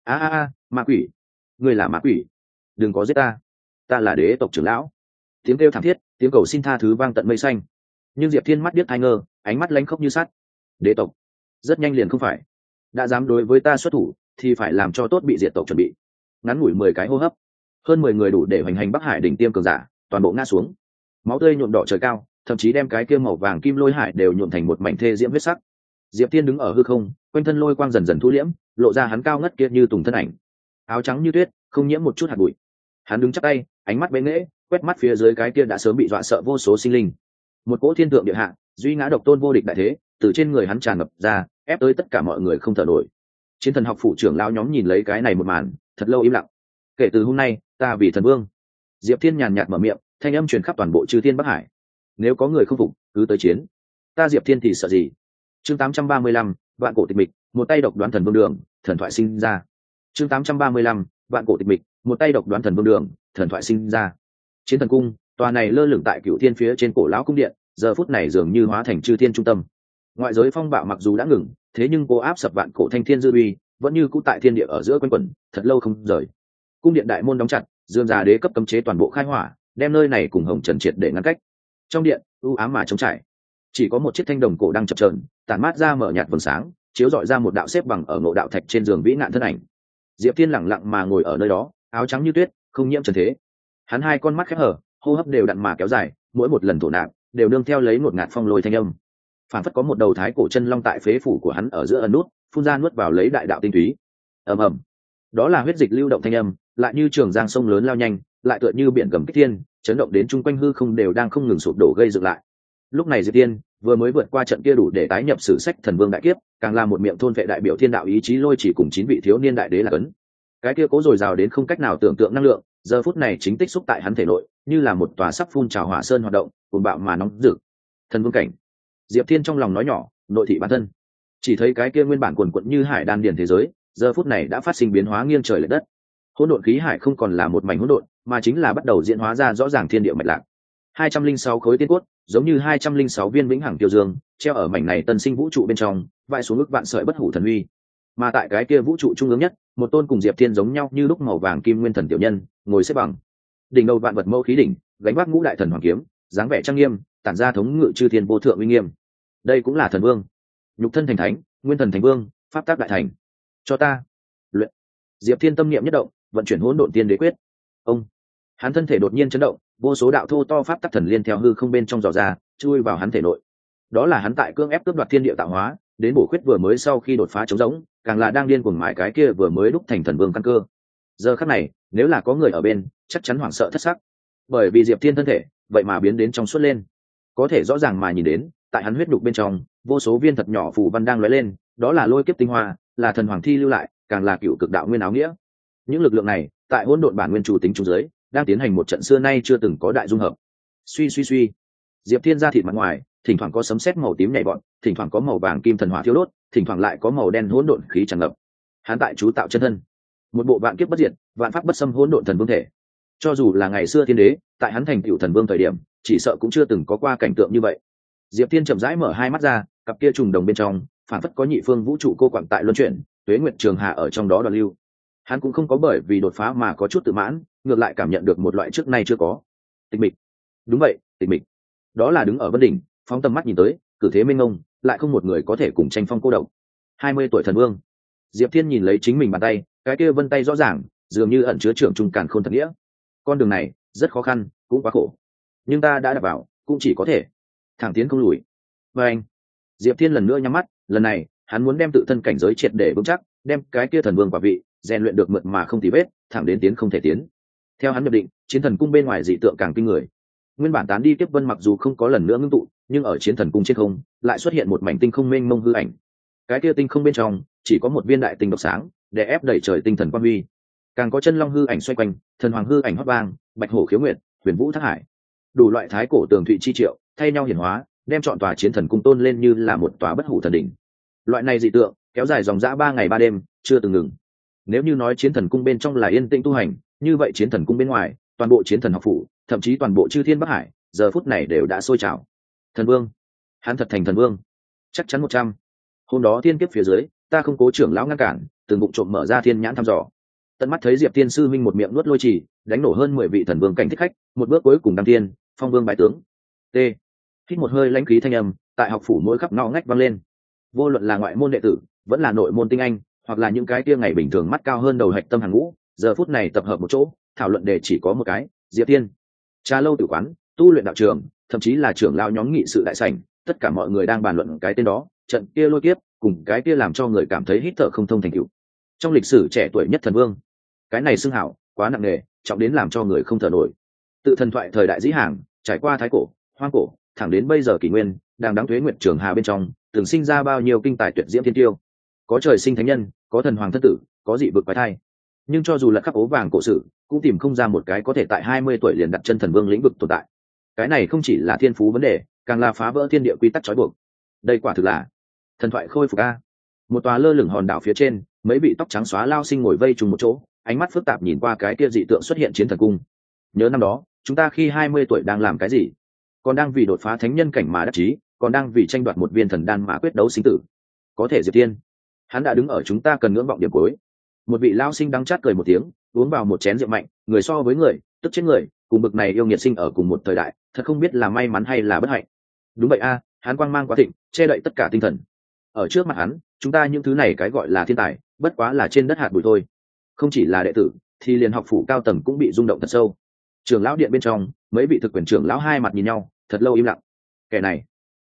Ma quỷ, ngươi là ma quỷ, đừng có giết ta, ta là đế tộc trưởng lão. Tiếng kêu thảm thiết, tiếng cầu xin tha thứ vang tận mây xanh. Nhưng Diệp Thiên mắt điếc tai ngơ, ánh mắt lánh khốc như sắt. Đế tộc, rất nhanh liền không phải, đã dám đối với ta xuất thủ thì phải làm cho tốt bị diệt tộc chuẩn bị. Ngắn ngủi 10 cái hô hấp, hơn 10 người đủ để hoành hành Bắc Hải đỉnh tiêm cường giả toàn bộ ngã xuống, máu tươi nhuộm đỏ trời cao, thậm chí đem cái kia màu vàng kim lôi hải đều nhuộm thành một mảnh thê diễm huyết sắc. Diệp Thiên đứng ở hư không, quanh thân lôi quang dần dần thu liễm, lộ ra hắn cao ngất kia như tùng thân ảnh, áo trắng như tuyết, không nhiễm một chút hạt bụi. Hắn đứng chắp tay, ánh mắt bén nghễ, quét mắt phía dưới cái kia đã sớm bị dọa sợ vô số sinh linh. Một cỗ thiên thượng địa hạ, duy ngã độc tôn vô địch đại thế, từ trên người hắn tràn ngập ra, ép tới tất cả mọi người không thở nổi. Chiến thần học phủ trưởng lão nhóm nhìn lấy cái này một màn, thật lâu im lặng. Kể từ hôm nay, ta vì thần vương. Diệp Thiên nhàn nhạt mở miệng, thanh âm truyền khắp toàn bộ Chư Thiên Bắc Hải. Nếu có người không phục, cứ tới chiến. Ta Diệp Thiên thì sợ gì? Chương 835, vạn cổ tịch mịch, một tay độc đoán thần vương đường, thần thoại sinh ra. Chương 835, vạn cổ tịch mịch, một tay độc đoán thần vương đường, thần thoại sinh ra. Chiến thần cung, tòa này lơ lửng tại Cửu Thiên phía trên cổ lão cung điện, giờ phút này dường như hóa thành Chư Thiên trung tâm. Ngoại giới phong bạo mặc dù đã ngừng, thế nhưng cô áp sập vạn cổ thanh thiên dư uy vẫn như cũ tại thiên địa ở giữa quanh quẩn, thật lâu không rời. Cung điện đại môn đóng chặt, Dương già đế cấp cấm chế toàn bộ khai hỏa, đem nơi này cùng hồng trần triệt để ngăn cách. Trong điện u ám mà trống trải, chỉ có một chiếc thanh đồng cổ đang chập chờn, tản mát ra mở nhạt vầng sáng, chiếu rọi ra một đạo xếp bằng ở ngộ đạo thạch trên giường vĩ nạn thân ảnh. Diệp Thiên lặng lặng mà ngồi ở nơi đó, áo trắng như tuyết, không nhiễm trần thế. Hắn hai con mắt khép hở, hô hấp đều đặn mà kéo dài, mỗi một lần thổ nạp đều nương theo lấy ngột ngạt phong lôi thanh âm. phản phất có một đầu thái cổ chân long tại phế phủ của hắn ở giữa ẩn nút, phun ra nuốt vào lấy đại đạo tinh túy. Ầm ầm, đó là huyết dịch lưu động thanh âm, lại như trường giang sông lớn lao nhanh, lại tựa như biển gầm kích thiên, chấn động đến chung quanh hư không đều đang không ngừng sụp đổ gây dựng lại. Lúc này Diệp Tiên vừa mới vượt qua trận kia đủ để tái nhập sử sách thần vương đại kiếp, càng là một miệng thôn vệ đại biểu thiên đạo ý chí lôi chỉ cùng 9 vị thiếu niên đại đế là cấn. Cái kia cố dồi dào đến không cách nào tưởng tượng năng lượng, giờ phút này chính tích xúc tại hắn thể nội, như là một tòa sắp phun trào hỏa sơn hoạt động, cuồng bạo mà nóng rực. Thần vương cảnh. Diệp Thiên trong lòng nói nhỏ, nội thị bản thân. Chỉ thấy cái kia nguyên bản quần quật như hải đan điền thế giới, giờ phút này đã phát sinh biến hóa nghiêng trời lệch đất. Hỗn độn khí hải không còn là một mảnh hỗn độn, mà chính là bắt đầu diễn hóa ra rõ ràng thiên địa mạch lạc. 206 khối tiên cốt, giống như 206 viên vĩnh hằng tiêu dương, treo ở mảnh này tân sinh vũ trụ bên trong, vãi xuống ức vạn sợi bất hủ thần uy. Mà tại cái kia vũ trụ trung ương nhất, một tôn cùng Diệp Thiên giống nhau như lúc màu vàng kim nguyên thần tiểu nhân, ngồi xếp bằng. Đỉnh đầu vạn vật mâu khí đỉnh, gánh vác ngũ đại thần hoàng kiếm, dáng vẻ trang nghiêm, tản ra thống ngự chư thiên vô thượng uy nghiêm. Đây cũng là thần vương. Nhục thân thành thánh, nguyên thần thành vương, pháp tác đại thành. Cho ta luyện. Diệp Thiên tâm niệm nhất động, vận chuyển hỗn độn tiên đế quyết. Ông, hắn thân thể đột nhiên chấn động, vô số đạo thô to pháp tắc thần liên theo hư không bên trong dò ra, chui vào hắn thể nội. Đó là hắn tại cưỡng ép cướp đoạt thiên địa tạo hóa, đến bổ khuyết vừa mới sau khi đột phá trống rỗng, càng là đang điên cuồng mãi cái kia vừa mới đúc thành thần vương căn cơ. Giờ khắc này, nếu là có người ở bên, chắc chắn hoảng sợ thất sắc, bởi vì Diệp Thiên thân thể vậy mà biến đến trong suốt lên, có thể rõ ràng mà nhìn đến, tại hắn huyết đục bên trong, vô số viên thật nhỏ phù văn đang lóe lên, đó là lôi kiếp tinh hoa, là thần hoàng thi lưu lại, càng là cựu cực đạo nguyên áo nghĩa. Những lực lượng này, tại hỗn độn bản nguyên chủ tính trung dưới, đang tiến hành một trận xưa nay chưa từng có đại dung hợp. Suy suy suy, Diệp Thiên ra thịt mặt ngoài, thỉnh thoảng có sấm sét màu tím nhảy bọn, thỉnh thoảng có màu vàng kim thần hỏa thiêu đốt, thỉnh thoảng lại có màu đen hỗn độn khí tràn ngập. Hắn tại chú tạo chân thân, một bộ vạn kiếp bất diệt, vạn pháp bất xâm hỗn độn thần vương thể. Cho dù là ngày xưa thiên đế, tại hắn thành cựu thần vương thời điểm, chỉ sợ cũng chưa từng có qua cảnh tượng như vậy. Diệp Thiên chậm rãi mở hai mắt ra, cặp kia trùng đồng bên trong, phản phất có nhị phương vũ trụ cô quặng tại luân chuyển, tuế nguyệt trường hạ ở trong đó đoàn lưu. Hắn cũng không có bởi vì đột phá mà có chút tự mãn, ngược lại cảm nhận được một loại trước nay chưa có tịch mịch. Đúng vậy, tịch mịch. Đó là đứng ở vân đỉnh, phóng tầm mắt nhìn tới, cử thế mênh mông, lại không một người có thể cùng tranh phong cô độc. 20 tuổi thần vương. Diệp Thiên nhìn lấy chính mình bàn tay, cái kia vân tay rõ ràng, dường như ẩn chứa trưởng trung càn khôn thật nghĩa. Con đường này rất khó khăn, cũng quá khổ, nhưng ta đã đạp vào, cũng chỉ có thể thẳng tiến không lùi. Và anh, Diệp Thiên lần nữa nhắm mắt, lần này hắn muốn đem tự thân cảnh giới triệt để vững chắc, đem cái kia thần vương quả vị rèn luyện được mượt mà không tì vết, thẳng đến tiến không thể tiến. Theo hắn nhập định, chiến thần cung bên ngoài dị tượng càng kinh người. Nguyên bản tán đi tiếp vân mặc dù không có lần nữa ngưng tụ, nhưng ở chiến thần cung trên không lại xuất hiện một mảnh tinh không mênh mông hư ảnh. Cái kia tinh không bên trong chỉ có một viên đại tinh độc sáng, để ép đẩy trời tinh thần quang huy. Càng có chân long hư ảnh xoay quanh, thần hoàng hư ảnh hót vang, bạch hổ khiếu nguyệt, huyền vũ thác hải, đủ loại thái cổ tường thụy chi triệu thay nhau hiển hóa, đem chọn tòa chiến thần cung tôn lên như là một tòa bất hủ thần đỉnh. Loại này dị tượng kéo dài dòng dã 3 ngày 3 đêm, chưa từng ngừng. Nếu như nói chiến thần cung bên trong là yên tĩnh tu hành, như vậy chiến thần cung bên ngoài, toàn bộ chiến thần học phủ, thậm chí toàn bộ chư thiên bắc hải, giờ phút này đều đã sôi trào. Thần vương, hắn thật thành thần vương, chắc chắn 100. Hôm đó thiên kiếp phía dưới, ta không cố trưởng lão ngăn cản, từng bụng trộm mở ra thiên nhãn thăm dò, tận mắt thấy Diệp Tiên sư minh một miệng nuốt lôi chỉ, đánh nổ hơn 10 vị thần vương cảnh thích khách, một bước cuối cùng đăng thiên, phong vương bái tướng. T. Hít một hơi lãnh khí thanh âm, tại học phủ mỗi khắp ngõ ngách vang lên. Vô luận là ngoại môn đệ tử, vẫn là nội môn tinh anh, hoặc là những cái kia ngày bình thường mắt cao hơn đầu hạch tâm hàng ngũ, giờ phút này tập hợp một chỗ, thảo luận đề chỉ có một cái, Diệp Tiên. Trà lâu tử quán, tu luyện đạo trường, thậm chí là trưởng lão nhóm nghị sự đại sảnh, tất cả mọi người đang bàn luận cái tên đó, trận kia lôi kiếp, cùng cái kia làm cho người cảm thấy hít thở không thông thành tựu. Trong lịch sử trẻ tuổi nhất thần vương, cái này xưng hảo quá nặng nề, trọng đến làm cho người không thở nổi. Tự thần thoại thời đại dĩ hàng, trải qua thái cổ, hoang cổ, thẳng đến bây giờ kỷ nguyên, đang đáng thuế nguyệt trường hà bên trong, từng sinh ra bao nhiêu kinh tài tuyệt diễm thiên tiêu. Có trời sinh thánh nhân, có thần hoàng thân tử, có dị vực quái thai. Nhưng cho dù là khắp ố vàng cổ sử, cũng tìm không ra một cái có thể tại 20 tuổi liền đặt chân thần vương lĩnh vực tồn tại. Cái này không chỉ là thiên phú vấn đề, càng là phá vỡ thiên địa quy tắc trói buộc. Đây quả thực là thần thoại khôi phục a. Một tòa lơ lửng hòn đảo phía trên, mấy vị tóc trắng xóa lao sinh ngồi vây trùng một chỗ, ánh mắt phức tạp nhìn qua cái kia dị tượng xuất hiện chiến thần cung. Nhớ năm đó, chúng ta khi 20 tuổi đang làm cái gì? Còn đang vì đột phá thánh nhân cảnh mà đắc chí, còn đang vì tranh đoạt một viên thần đan mà quyết đấu sinh tử. Có thể Diệp Tiên, hắn đã đứng ở chúng ta cần ngưỡng vọng điểm cuối. Một vị lao sinh đắng chát cười một tiếng, uống vào một chén rượu mạnh, người so với người, tức chết người, cùng bực này yêu nghiệt sinh ở cùng một thời đại, thật không biết là may mắn hay là bất hạnh. Đúng vậy a, hắn quang mang quá thịnh, che đậy tất cả tinh thần. Ở trước mặt hắn, chúng ta những thứ này cái gọi là thiên tài, bất quá là trên đất hạt bụi thôi. Không chỉ là đệ tử, thì liền học phủ cao tầng cũng bị rung động thật sâu. Trưởng lão điện bên trong, mấy vị thực quyền trưởng lão hai mặt nhìn nhau, thật lâu im lặng. Kẻ này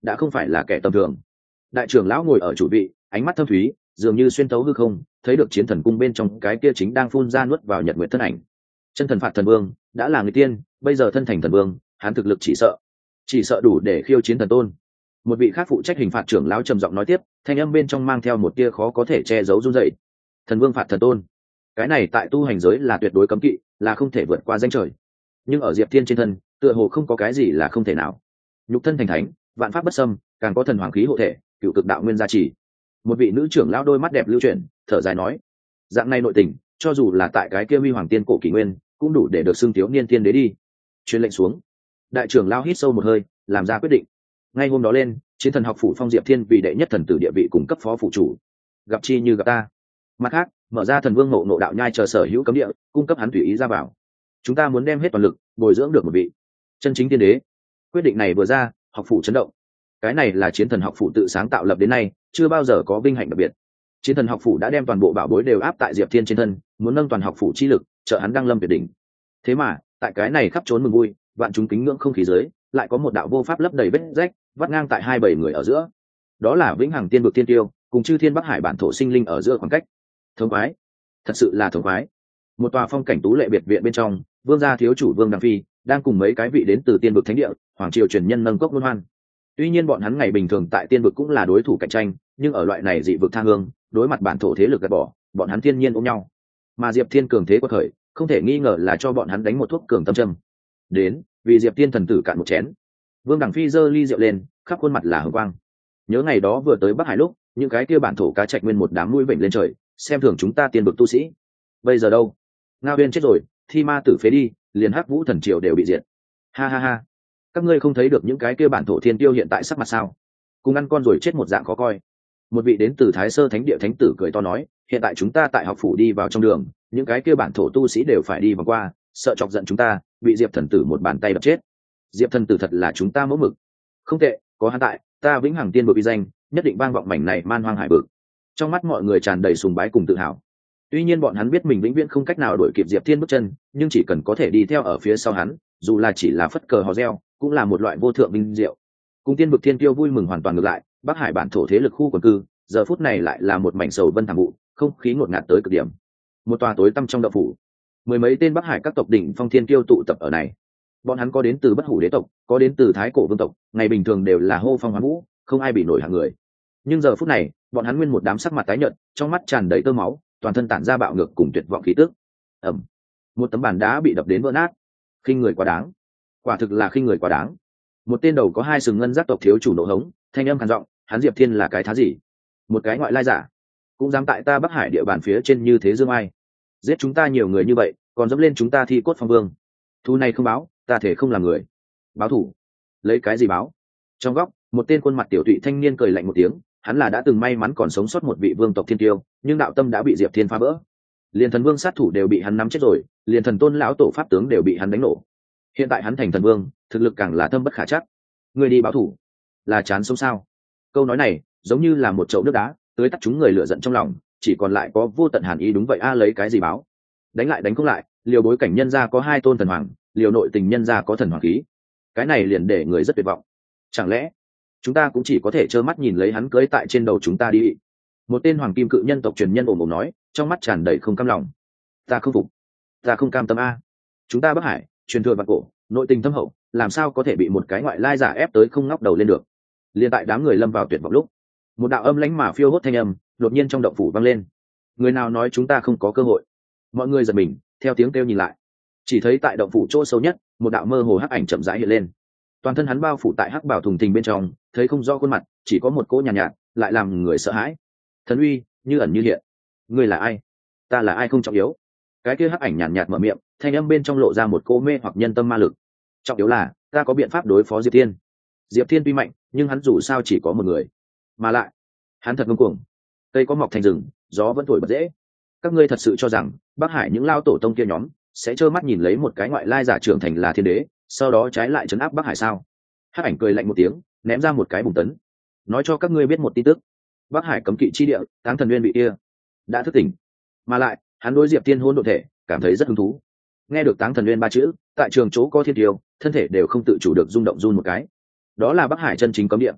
đã không phải là kẻ tầm thường. Đại trưởng lão ngồi ở chủ vị, ánh mắt thâm thúy, dường như xuyên tấu hư không, thấy được chiến thần cung bên trong cái kia chính đang phun ra nuốt vào nhật nguyệt thân ảnh. Chân thần phạt thần vương đã là người tiên, bây giờ thân thành thần vương, hắn thực lực chỉ sợ đủ để khiêu chiến thần tôn. Một vị khác phụ trách hình phạt trưởng lão trầm giọng nói tiếp, thanh âm bên trong mang theo một tia khó có thể che giấu run rẩy. Thần vương phạt thần tôn, cái này tại tu hành giới là tuyệt đối cấm kỵ, là không thể vượt qua danh trời. Nhưng ở Diệp Thiên trên thân, tựa hồ không có cái gì là không thể nào. Nhục thân thành thánh, vạn pháp bất xâm, càng có thần hoàng khí hộ thể, cựu cực đạo nguyên gia trì. Một vị nữ trưởng lão đôi mắt đẹp lưu chuyển, thở dài nói, dạng này nội tình, cho dù là tại cái kia huy hoàng tiên cổ kỷ nguyên, cũng đủ để được xưng thiếu niên tiên đế đi. Truyền lệnh xuống. Đại trưởng lão hít sâu một hơi, làm ra quyết định. Ngay hôm đó lên, chiến thần học phủ phong Diệp Thiên vì đệ nhất thần tử địa vị cùng cấp phó phụ chủ. Gặp chi như gặp ta. Mặt khác, mở ra thần vương ngộ nộ đạo nhai chờ sở hữu cấm địa, cung cấp hắn tùy ý ra vào. Chúng ta muốn đem hết toàn lực, bồi dưỡng được một vị chân chính tiên đế. Quyết định này vừa ra, học phủ chấn động. Cái này là chiến thần học phủ tự sáng tạo lập đến nay, chưa bao giờ có vinh hạnh đặc biệt. Chiến thần học phủ đã đem toàn bộ bảo bối đều áp tại Diệp Thiên trên thân, muốn nâng toàn học phủ chi lực, trợ hắn đăng lâm tuyệt đỉnh. Thế mà, tại cái này khắp trốn mừng vui, vạn chúng kính ngưỡng không khí dưới, lại có một đạo vô pháp lấp đầy vết rách, vắt ngang tại hai bầy người ở giữa. Đó là vĩnh hằng tiên vực tiên tiêu, cùng chư thiên bắc hải bản thổ sinh linh ở giữa khoảng cách. Thống khoái, thật sự là thống khoái. Một tòa phong cảnh tú lệ biệt viện bên trong, vương gia thiếu chủ Vương Đăng Phi đang cùng mấy cái vị đến từ tiên vực thánh địa, hoàng triều truyền nhân nâng cốc luân hoan. Tuy nhiên bọn hắn ngày bình thường tại tiên vực cũng là đối thủ cạnh tranh, nhưng ở loại này dị vực tha hương, đối mặt bản thổ thế lực gạt bỏ, bọn hắn thiên nhiên ôm nhau. Mà Diệp Thiên cường thế quật khởi, không thể nghi ngờ là cho bọn hắn đánh một thuốc cường tâm châm. Đến, vì Diệp Thiên thần tử cạn một chén. Vương Đằng Phi giơ ly rượu lên, khắp khuôn mặt là hồng quang. Nhớ ngày đó vừa tới Bắc Hải lúc, những cái kia bản thổ cá trạch nguyên một đám mũi vểnh lên trời, xem thường chúng ta tiên vực tu sĩ. Bây giờ đâu? Ngao Uyên chết rồi, Thi Ma tử phế đi, liền Hắc Vũ thần triều đều bị diệt. Ha ha ha, các ngươi không thấy được những cái kia bản thổ thiên tiêu hiện tại sắc mặt sao? Cùng ăn con rồi chết một dạng khó coi. Một vị đến từ Thái Sơ Thánh địa thánh tử cười to nói, hiện tại chúng ta tại học phủ đi vào trong đường, những cái kia bản thổ tu sĩ đều phải đi vòng qua, sợ chọc giận chúng ta, bị Diệp thần tử một bàn tay đập chết. Diệp thần tử thật là chúng ta mẫu mực. Không tệ, có hắn tại, ta vĩnh hằng tiên vực uy danh, nhất định vang vọng mảnh này man hoang hải vực. Trong mắt mọi người tràn đầy sùng bái cùng tự hào. Tuy nhiên bọn hắn biết mình vĩnh viễn không cách nào đuổi kịp Diệp Thiên bước chân, nhưng chỉ cần có thể đi theo ở phía sau hắn, dù là chỉ là phất cờ hò reo, cũng là một loại vô thượng vinh diệu. Cùng tiên vực thiên tiêu vui mừng hoàn toàn ngược lại, Bắc Hải bản thổ thế lực khu quần cư, giờ phút này lại là một mảnh sầu vân thảm vụ, không khí ngột ngạt tới cực điểm. Một tòa tối tăm trong động phủ, mười mấy tên Bắc Hải các tộc đỉnh phong thiên tiêu tụ tập ở này. Bọn hắn có đến từ Bất Hủ đế tộc, có đến từ Thái Cổ vương tộc, ngày bình thường đều là hô phong hoán vũ, không ai bị nổi hạng người. Nhưng giờ phút này, bọn hắn nguyên một đám sắc mặt tái nhợt, trong mắt tràn đầy tơ máu, toàn thân tản ra bạo ngược cùng tuyệt vọng khí tức. Ầm, một tấm bàn đá bị đập đến vỡ nát. Khinh người quá đáng, quả thực là khinh người quá đáng. Một tên đầu có hai sừng ngân giác tộc thiếu chủ nộ hống, thanh âm khàn giọng, hắn Diệp Thiên là cái thá gì? Một cái ngoại lai giả, cũng dám tại ta Bắc Hải địa bàn phía trên như thế dương ai? Giết chúng ta nhiều người như vậy, còn dẫm lên chúng ta Thi Cốt Phong Vương. Thu này không báo, ta thể không làm người. Báo thủ? Lấy cái gì báo? Trong góc, một tên khuôn mặt tiểu tụy thanh niên cười lạnh một tiếng, hắn là đã từng may mắn còn sống sót một vị vương tộc thiên tiêu, nhưng đạo tâm đã bị Diệp Thiên phá vỡ. Liền thần vương sát thủ đều bị hắn nắm chết rồi, liền thần tôn lão tổ pháp tướng đều bị hắn đánh nổ. Hiện tại hắn thành thần vương, thực lực càng là thâm bất khả chắc. Người đi báo thủ, là chán sống sao? Câu nói này giống như là một chậu nước đá, tưới tắt chúng người lửa giận trong lòng, chỉ còn lại có vô tận hàn ý. Đúng vậy a, lấy cái gì báo? Đánh lại đánh không lại, liều bối cảnh nhân gia có hai tôn thần hoàng, liều nội tình nhân gia có thần hoàng khí. Cái này liền để người rất tuyệt vọng. Chẳng lẽ chúng ta cũng chỉ có thể trơ mắt nhìn lấy hắn cưỡi tại trên đầu chúng ta đi? Một tên hoàng kim cự nhân tộc truyền nhân ồm ồm nói, trong mắt tràn đầy không cam lòng. Ta không phục, ta không cam tâm a. Chúng ta Bắc Hải truyền thừa vạn cổ, nội tình thâm hậu, làm sao có thể bị một cái ngoại lai giả ép tới không ngóc đầu lên được? Liên tại đám người lâm vào tuyệt vọng lúc, một đạo âm lãnh mà phiêu hốt thanh âm đột nhiên trong động phủ vang lên. Người nào nói chúng ta không có cơ hội? Mọi người giật mình, theo tiếng kêu nhìn lại, chỉ thấy tại động phủ chỗ sâu nhất, một đạo mơ hồ hắc ảnh chậm rãi hiện lên. Toàn thân hắn bao phủ tại hắc bảo thùng thình bên trong, thấy không rõ khuôn mặt, chỉ có một cỗ nhàn nhạt, lại làm người sợ hãi. Thần uy như ẩn như hiện. Ngươi là ai? Ta là ai không trọng yếu. Cái kia hắc ảnh nhàn nhạt mở miệng, thanh âm bên trong lộ ra một cỗ mê hoặc nhân tâm ma lực. Trọng yếu là ta có biện pháp đối phó Diệp Thiên. Diệp Thiên tuy mạnh, nhưng hắn dù sao chỉ có một người, mà lại hắn thật ngông cuồng. Cây có mọc thành rừng, gió vẫn thổi bật dễ. Các ngươi thật sự cho rằng Bắc Hải những lao tổ tông kia nhóm sẽ trơ mắt nhìn lấy một cái ngoại lai giả trưởng thành là thiên đế, sau đó trái lại trấn áp Bắc Hải sao? Hắc ảnh cười lạnh một tiếng, ném ra một cái bùng tấn. Nói cho các ngươi biết một tin tức, Bắc Hải cấm kỵ chi địa, Táng Thần Nguyên bị kia đã thức tỉnh, mà lại hắn đối Diệp Thiên hôn độn thể cảm thấy rất hứng thú. Nghe được Táng Thần Nguyên ba chữ, tại trường chỗ có thiên tiêu, thân thể đều không tự chủ được rung động run một cái. Đó là Bắc Hải chân chính cấm địa.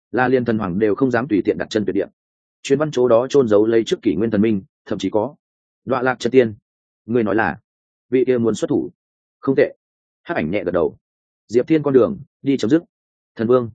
là liền thần hoàng đều không dám tùy tiện đặt chân tuyệt địa. Truyền văn chỗ đó chôn giấu lấy trước kỷ nguyên thần minh, thậm chí có Đoạ Lạc chân tiên. Người nói là vị kia muốn xuất thủ. Không tệ. Hắc Ảnh nhẹ gật đầu. Diệp Thiên con đường đi chấm dứt. Thần vương,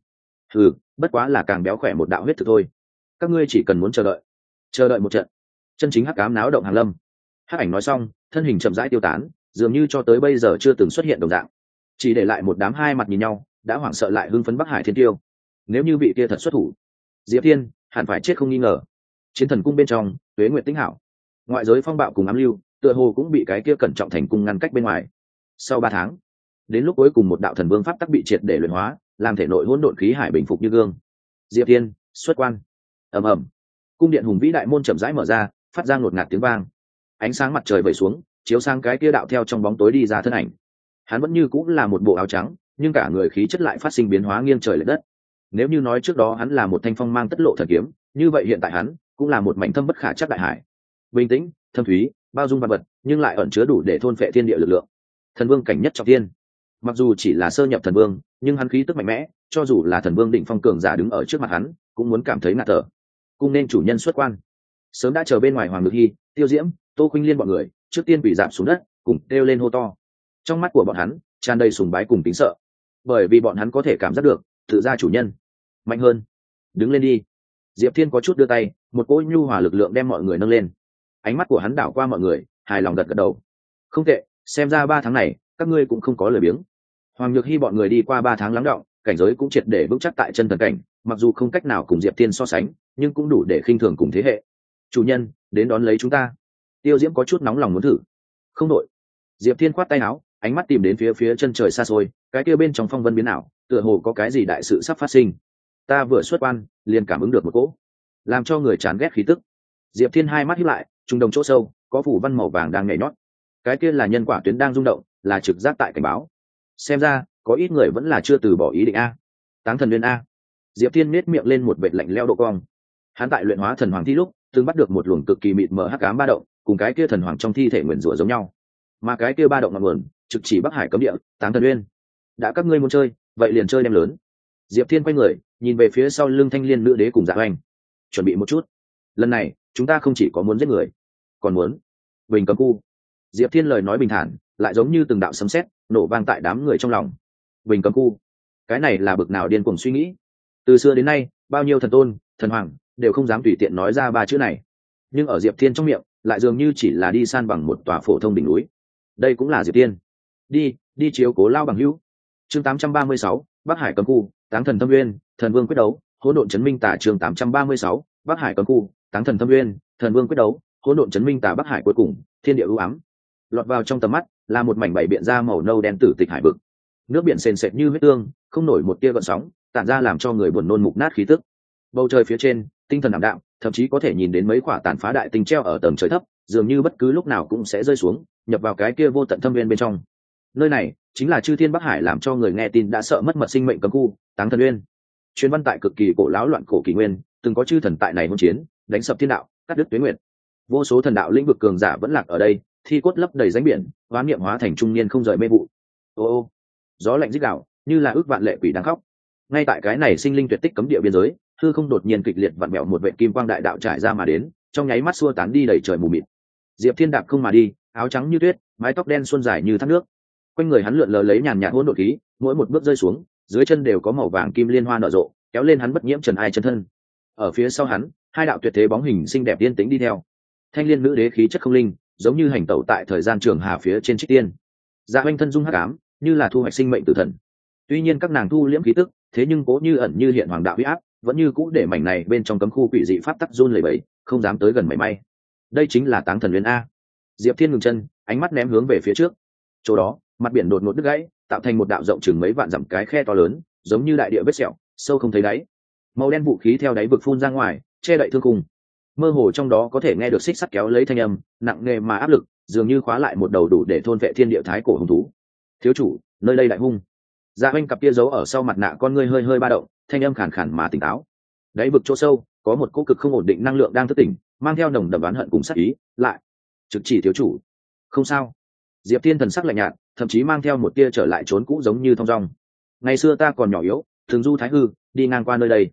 bất quá là càng béo khỏe một đạo huyết thực thôi. Các ngươi chỉ cần muốn chờ đợi một trận. Chân chính hắc ám náo động hàng lâm. Hắc Ảnh nói xong, thân hình chậm rãi tiêu tán, dường như cho tới bây giờ chưa từng xuất hiện đồng dạng, chỉ để lại một đám hai mặt nhìn nhau, đã hoảng sợ lại hưng phấn Bắc Hải Thiên Tiêu. Nếu như vị kia thật xuất thủ, Diệp Thiên hẳn phải chết không nghi ngờ. Chiến thần cung bên trong, Tuế Nguyệt Tĩnh hảo, ngoại giới phong bạo cùng ám lưu, tựa hồ cũng bị cái kia cẩn trọng thành cung ngăn cách bên ngoài. Sau 3 tháng, đến lúc cuối cùng một đạo thần vương pháp tắc bị triệt để luyện hóa, làm thể nội hỗn độn khí hải bình phục như gương. Diệp Thiên xuất quan. Ầm ầm, cung điện hùng vĩ đại môn chậm rãi mở ra, phát ra ngột ngạt tiếng vang. Ánh sáng mặt trời vẩy xuống, chiếu sang cái kia đạo theo trong bóng tối đi ra thân ảnh. Hắn vẫn như cũng là một bộ áo trắng, nhưng cả người khí chất lại phát sinh biến hóa nghiêng trời lệch đất. Nếu như nói trước đó hắn là một thanh phong mang tất lộ thần kiếm, như vậy hiện tại hắn cũng là một mảnh thâm bất khả chắc đại hải, bình tĩnh, thâm thúy, bao dung vạn vật, nhưng lại ẩn chứa đủ để thôn phệ thiên địa lực lượng. Thần vương cảnh nhất trọng thiên, mặc dù chỉ là sơ nhập thần vương, nhưng hắn khí tức mạnh mẽ, cho dù là thần vương đỉnh phong cường giả đứng ở trước mặt hắn, cũng muốn cảm thấy ngạt thở. Cung nên chủ nhân xuất quan. Sớm đã chờ bên ngoài Hoàng Ngự Hi, Tiêu Diễm, Tô Khuynh Liên bọn người, trước tiên bị giảm xuống đất, cùng kêu lên hô to. Trong mắt của bọn hắn tràn đầy sùng bái cùng kính sợ, bởi vì bọn hắn có thể cảm giác được tự gia chủ nhân mạnh hơn. Đứng lên đi. Diệp Thiên có chút đưa tay, một cỗ nhu hòa lực lượng đem mọi người nâng lên. Ánh mắt của hắn đảo qua mọi người, hài lòng gật gật đầu. Không tệ, xem ra 3 tháng này các ngươi cũng không có lười biếng. Hoàng Nhược Hy bọn người đi qua 3 tháng lắng đọng, cảnh giới cũng triệt để vững chắc tại chân thần cảnh, mặc dù không cách nào cùng Diệp Thiên so sánh, nhưng cũng đủ để khinh thường cùng thế hệ. Chủ nhân, đến đón lấy chúng ta. Tiêu Diễm có chút nóng lòng muốn thử. Không đội. Diệp Thiên khoát tay áo, ánh mắt tìm đến phía chân trời xa xôi, cái kia bên trong phong vân biến ảo, tựa hồ có cái gì đại sự sắp phát sinh. Ta vừa xuất quan, liền cảm ứng được một cỗ làm cho người chán ghét khí tức. Diệp Thiên hai mắt híp lại, trung đồng chỗ sâu có phủ văn màu vàng đang nhảy nhót. Cái kia là nhân quả tuyến đang rung động, là trực giác tại cảnh báo. Xem ra có ít người vẫn là chưa từ bỏ ý định a. Táng thần nguyên a. Diệp Thiên nét miệng lên một vệt lạnh lẽo độ cong. Hắn tại luyện hóa thần hoàng thi lúc, từng bắt được một luồng cực kỳ mịt mờ hắc ám ba động, cùng cái kia thần hoàng trong thi thể nguyền rủa giống nhau. Mà cái kia ba động ngọn nguồn, trực chỉ Bắc Hải cấm địa, Táng thần nguyên. Đã các ngươi muốn chơi, vậy liền chơi đem lớn. Diệp Thiên quay người, nhìn về phía sau lưng Thanh Liên nữ đế cùng Dạ Oanh. Chuẩn bị một chút. Lần này, chúng ta không chỉ có muốn giết người, còn muốn bình cấm khu. Diệp Thiên lời nói bình thản, lại giống như từng đạo sấm sét nổ vang tại đám người trong lòng. Bình cấm khu, cái này là bực nào điên cuồng suy nghĩ. Từ xưa đến nay, bao nhiêu thần tôn, thần hoàng đều không dám tùy tiện nói ra 3 chữ này, nhưng ở Diệp Thiên trong miệng lại dường như chỉ là đi san bằng một tòa phổ thông đỉnh núi. Đây cũng là Diệp Thiên. Đi chiếu cố lao bằng hữu. Chương 836, Bắc Hải cấm khu, Táng thần thâm nguyên, thần vương quyết đấu, hỗn độn chấn minh tả. Chương 836, Bắc Hải cấm khu, Táng thần thâm nguyên, thần vương quyết đấu, hỗn độn chấn minh tả. Bắc Hải cuối cùng, thiên địa u ám. Lọt vào trong tầm mắt là một mảnh bảy biển da màu nâu đen tử tịch hải vực. Nước biển sền sệt như huyết tương, không nổi một tia gợn sóng, tản ra làm cho người buồn nôn mục nát khí tức. Bầu trời phía trên, tinh thần ảm đạm, thậm chí có thể nhìn đến mấy quả tàn phá đại tinh treo ở tầng trời thấp, dường như bất cứ lúc nào cũng sẽ rơi xuống, nhập vào cái kia vô tận thâm nguyên bên trong. Nơi này chính là chư thiên Bắc Hải, làm cho người nghe tin đã sợ mất mật sinh mệnh cấm khu, Táng thần nguyên. Truyền văn tại cực kỳ cổ lão loạn cổ kỷ nguyên, từng có chư thần tại này hôn chiến, đánh sập thiên đạo, cắt đứt tuế nguyệt. Vô số thần đạo lĩnh vực cường giả vẫn lạc ở đây, thi cốt lấp đầy rãnh biển, oán niệm hóa thành trung niên không rời mê vụ. Ô, gió lạnh rít gào, như là ước vạn lệ quỷ đang khóc. Ngay tại cái này sinh linh tuyệt tích cấm địa biên giới, hư không đột nhiên kịch liệt vặn mèo, một vệt kim quang đại đạo trải ra mà đến, trong nháy mắt xua tán đi đầy trời mù mịt. Diệp Thiên đạp không mà đi, áo trắng như tuyết, mái tóc đen xuân dài như thác nước. Quanh người hắn lượn lờ lấy nhàn nhạt hỗn độn khí, mỗi một bước rơi xuống, dưới chân đều có màu vàng kim liên hoa nở rộ, kéo lên hắn bất nhiễm trần ai chân thân. Ở phía sau hắn, 2 đạo tuyệt thế bóng hình xinh đẹp yên tĩnh đi theo. Thanh Liên nữ đế khí chất không linh, giống như hành tẩu tại thời gian trường hà phía trên Trích Tiên. Dạ Oanh thân dung hắc ám, như là thu hoạch sinh mệnh tử thần. Tuy nhiên các nàng thu liễm khí tức, thế nhưng cố như ẩn như hiện hoàng đạo uy áp, vẫn như cũ để mảnh này bên trong cấm khu quỷ dị pháp tắc run lẩy bẩy, không dám tới gần mảy may. Đây chính là Táng thần nguyên a. Diệp Thiên ngừng chân, ánh mắt ném hướng về phía trước. Chỗ đó, mặt biển đột ngột đứt gãy, tạo thành một đạo rộng chừng mấy vạn dặm cái khe to lớn, giống như đại địa vết sẹo, sâu không thấy đáy. Màu đen vũ khí theo đáy vực phun ra ngoài, che đậy thương khung. Mơ hồ trong đó có thể nghe được xích sắt kéo lấy thanh âm, nặng nề mà áp lực, dường như khóa lại một đầu đủ để thôn vệ thiên địa thái cổ hung thú. Thiếu chủ, nơi đây đại hung. Dạ Oanh cặp kia giấu ở sau mặt nạ con ngươi hơi hơi ba động, thanh âm khàn khàn mà tỉnh táo. Đáy vực chỗ sâu, có một cỗ cực không ổn định năng lượng đang thức tỉnh, mang theo nồng đậm oán hận cùng sát ý, lại trực chỉ thiếu chủ. Không sao. Diệp Thiên thần sắc lạnh nhạt, thậm chí mang theo một tia trở lại trốn cũ, giống như thong dong. Ngày xưa ta còn nhỏ yếu, thường du thái hư, đi ngang qua nơi đây.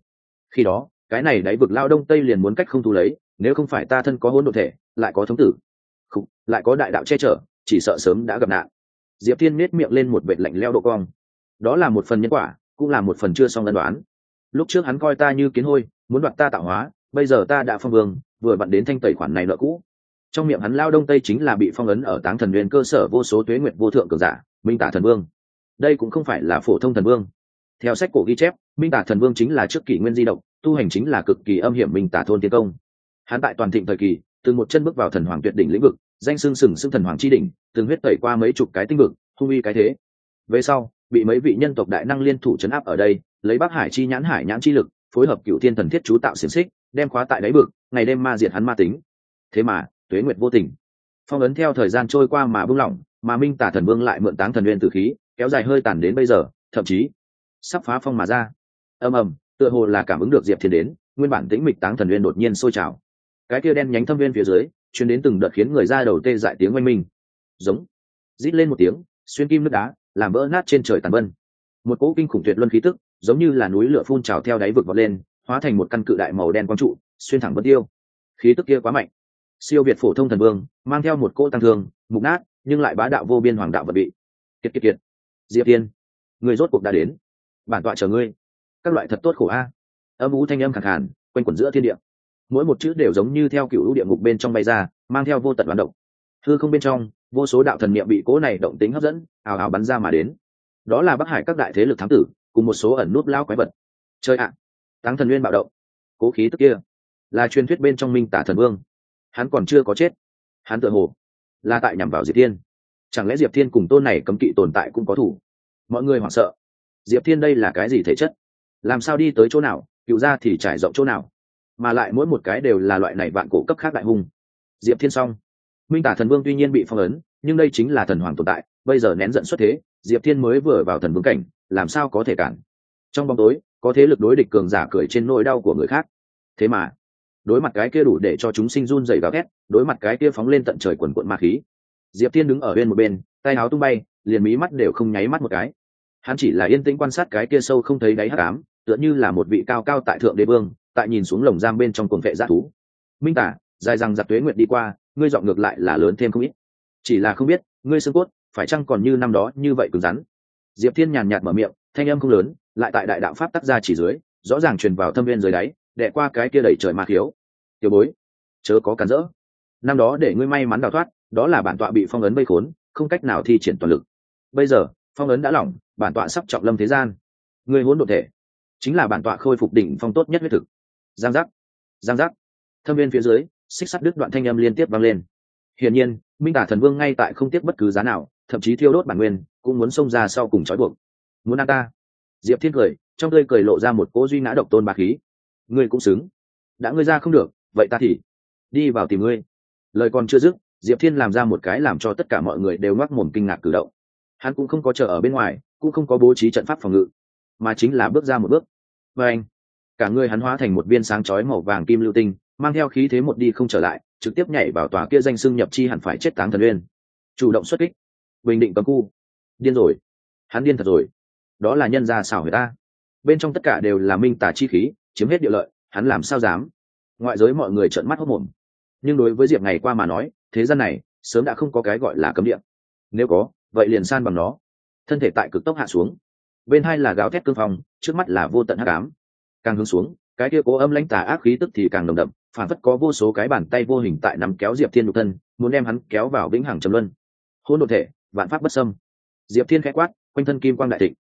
Khi đó cái này đáy vực lao đông tây liền muốn cách không thu lấy, nếu không phải ta thân có hỗn độn thể, lại có thống tử, không, lại có đại đạo che chở, chỉ sợ sớm đã gặp nạn. Diệp Thiên nết miệng lên một vệt lạnh lẽo độ cong. Đó là một phần nhân quả, cũng là một phần chưa xong ân đoán. Lúc trước hắn coi ta như kiến hôi, muốn đoạt ta tạo hóa, bây giờ ta đã phong vương, vừa vặn đến thanh tẩy khoản này nợ cũ. Trong miệng hắn lao đông tây chính là bị phong ấn ở Táng Thần Nguyên cơ sở vô số tuế nguyệt vô thượng cường giả, Minh Tả Thần Vương. Đây cũng không phải là phổ thông thần vương. Theo sách cổ ghi chép, Minh Tả Thần Vương chính là trước kỷ nguyên di động, tu hành chính là cực kỳ âm hiểm Minh Tả thôn tiên công. Hắn tại toàn thịnh thời kỳ, từng một chân bước vào thần hoàng tuyệt đỉnh lĩnh vực, danh xưng sừng sững thần hoàng chi đỉnh, từng huyết tẩy qua mấy chục cái tinh vực, hung uy cái thế. Về sau, bị mấy vị nhân tộc đại năng liên thủ trấn áp ở đây, lấy Bắc Hải chi nhãn chi lực, phối hợp cựu thiên thần thiết chú tạo xiển xích, đem khóa tại đáy vực, ngày đêm ma diệt hắn ma tính. Thế mà, tuế nguyệt vô tình, phong ấn theo thời gian trôi qua mà buông lỏng, mà Minh Tả Thần Vương lại mượn Táng Thần Nguyên tử khí, kéo dài hơi tàn đến bây giờ, thậm chí sắp phá phong mà ra. Ầm ầm, tựa hồ là cảm ứng được Diệp Thiên đến, nguyên bản tĩnh mịch Táng Thần Nguyên đột nhiên sôi trào. Cái kia đen nhánh thâm viên phía dưới, truyền đến từng đợt khiến người ra đầu tê dại tiếng oanh minh. Giống, rít lên một tiếng, xuyên kim nước đá, làm vỡ nát trên trời tàn vân. Một cỗ kinh khủng tuyệt luân khí tức, giống như là núi lửa phun trào theo đáy vực vọt lên, hóa thành một căn cự đại màu đen quang trụ, xuyên thẳng vân tiêu. Khí tức kia quá mạnh, siêu việt phổ thông thần vương, mang theo một cỗ tăng thương, mục nát, nhưng lại bá đạo vô biên hoàng đạo vật bị. Kiệt. Diệp Thiên, người rốt cuộc đã đến, bản tọa chờ ngươi. Các loại thật tốt khổ a. Âm u thanh âm khàn khàn, quanh quẩn giữa thiên địa. Mỗi một chữ đều giống như theo cựu lũ địa ngục bên trong bay ra, mang theo vô tận đoán độc. Hư không bên trong, vô số đạo thần niệm bị cỗ này động tính hấp dẫn, ào ào bắn ra mà đến. Đó là Bắc Hải các đại thế lực thám tử, cùng một số ẩn núp lao quái vật. Chơi ạ, Táng Thần Nguyên bạo động, cố khí tức kia, là truyền thuyết bên trong Minh Tả Thần Vương. Hắn còn chưa có chết, hắn tựa hồ là tại nhằm vào Diệp Thiên. Chẳng lẽ Diệp Thiên cùng tôn này cấm kỵ tồn tại cũng có thủ? Mọi người hoảng sợ. Diệp Thiên đây là cái gì thể chất? Làm sao đi tới chỗ nào, cựu ra thì trải rộng chỗ nào? Mà lại mỗi một cái đều là loại này vạn cổ cấp khác đại hung. Diệp Thiên xong. Minh Tả Thần Vương tuy nhiên bị phong ấn, nhưng đây chính là thần hoàng tồn tại, bây giờ nén giận xuất thế, Diệp Thiên mới vừa vào thần vương cảnh, làm sao có thể cản? Trong bóng tối, có thế lực đối địch cường giả cười trên nỗi đau của người khác. Thế mà, đối mặt cái kia đủ để cho chúng sinh run rẩy gào thét, đối mặt cái kia phóng lên tận trời quần quận ma khí, Diệp Thiên đứng ở bên một bên, tay áo tung bay, liền mí mắt đều không nháy mắt một cái. Hắn chỉ là yên tĩnh quan sát cái kia sâu không thấy đáy hắc ám, tựa như là một vị cao cao tại thượng đế vương, tại nhìn xuống lồng giam bên trong cuồng vệ dã thú. Minh Tả, dài rằng giặc tuế nguyệt đi qua, ngươi dọn ngược lại là lớn thêm không ít. Chỉ là không biết, ngươi xương cốt phải chăng còn như năm đó như vậy cứng rắn. Diệp Thiên nhàn nhạt mở miệng, thanh âm không lớn, lại tại đại đạo pháp tác ra chỉ dưới, rõ ràng truyền vào thâm viên dưới đáy, đè qua cái kia đẩy trời ma khiếu. Tiểu bối, chớ có cản rỡ. Năm đó để ngươi may mắn đào thoát, đó là bản tọa bị phong ấn vây khốn, không cách nào thi triển toàn lực. Bây giờ, phong ấn đã lỏng, bản tọa sắp trọng lâm thế gian. Ngươi hỗn độn thể, chính là bản tọa khôi phục đỉnh phong tốt nhất huyết thực. Giang giác. Thâm viên phía dưới, xích sắt đứt đoạn thanh âm liên tiếp vang lên. Hiển nhiên, Minh Tả Thần Vương ngay tại không tiếc bất cứ giá nào, thậm chí thiêu đốt bản nguyên, cũng muốn xông ra sau cùng trói buộc. Muốn ăn ta? Diệp Thiên cười, trong tươi cười lộ ra một cỗ duy ngã độc tôn bá khí. Ngươi cũng xứng. Đã ngươi ra không được, vậy ta thì đi vào tìm ngươi. Lời còn chưa dứt, Diệp Thiên làm ra một cái làm cho tất cả mọi người đều ngoác mồm kinh ngạc cử động. Hắn cũng không có chờ ở bên ngoài, cũng không có bố trí trận pháp phòng ngự, mà chính là bước ra một bước. Và anh, cả người hắn hóa thành một viên sáng chói màu vàng kim lưu tinh, mang theo khí thế một đi không trở lại, trực tiếp nhảy vào tòa kia danh xưng nhập chi hẳn phải chết Táng Thần Uyên. Chủ động xuất kích, bình định cấm khu. Điên rồi, hắn điên thật rồi. Đó là nhân gia xảo người ta, bên trong tất cả đều là Minh Tả chi khí, chiếm hết địa lợi, hắn làm sao dám? Ngoại giới mọi người trợn mắt hốt mồm. Nhưng đối với Diệp ngày qua mà nói, thế gian này sớm đã không có cái gọi là cấm địa. Nếu có, vậy liền san bằng nó. Thân thể tại cực tốc hạ xuống, bên hai là gáo thét cương phong, trước mắt là vô tận hắc ám. Càng hướng xuống, cái kia cố âm lãnh tà ác khí tức thì càng nồng đậm, phản phất có vô số cái bàn tay vô hình tại nắm kéo Diệp Thiên nhục thân, muốn đem hắn kéo vào vĩnh hằng trầm luân. Hỗn độn thể, vạn pháp bất xâm. Diệp Thiên khẽ quát, quanh thân kim quang đại thịnh.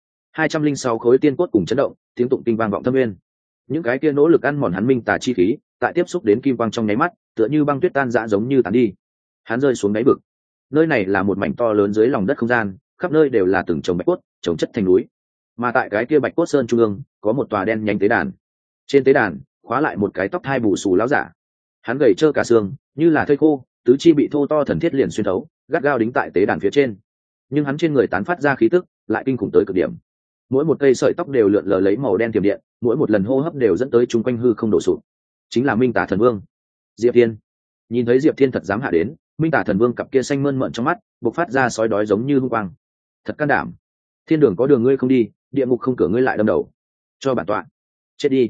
206 khối tiên cốt cùng chấn động, tiếng tụng kinh vang vọng thâm nguyên. Những cái kia nỗ lực ăn mòn hắn minh tà chi khí, tại tiếp xúc đến kim quang trong nháy mắt, tựa như băng tuyết tan rã giống như tán đi. Hắn rơi xuống đáy vực. Nơi này là một mảnh to lớn dưới lòng đất không gian, khắp nơi đều là từng chồng bạch cốt, chồng chất thành núi. Mà tại cái kia bạch cốt sơn trung ương, có một tòa đen nhánh tế đàn. Trên tế đàn, khóa lại một cái tóc hai bù xù láo giả. Hắn gầy trơ cả xương, như là thây khô, tứ chi bị thô to thần thiết liền xuyên thấu, gắt gao đính tại tế đàn phía trên. Nhưng hắn trên người tán phát ra khí tức, lại kinh khủng tới cực điểm. Mỗi một cây sợi tóc đều lượn lờ lấy màu đen tiềm điện, mỗi một lần hô hấp đều dẫn tới chung quanh hư không đổ sụp. Chính là Minh Tả Thần Vương, Diệp Thiên. Nhìn thấy Diệp Thiên thật dám hạ đến, Minh Tả Thần Vương cặp kia xanh mơn mởn trong mắt, bộc phát ra sói đói giống như hung quang. Thật can đảm, thiên đường có đường ngươi không đi, địa ngục không cửa ngươi lại đâm đầu. Cho bản tọa chết đi.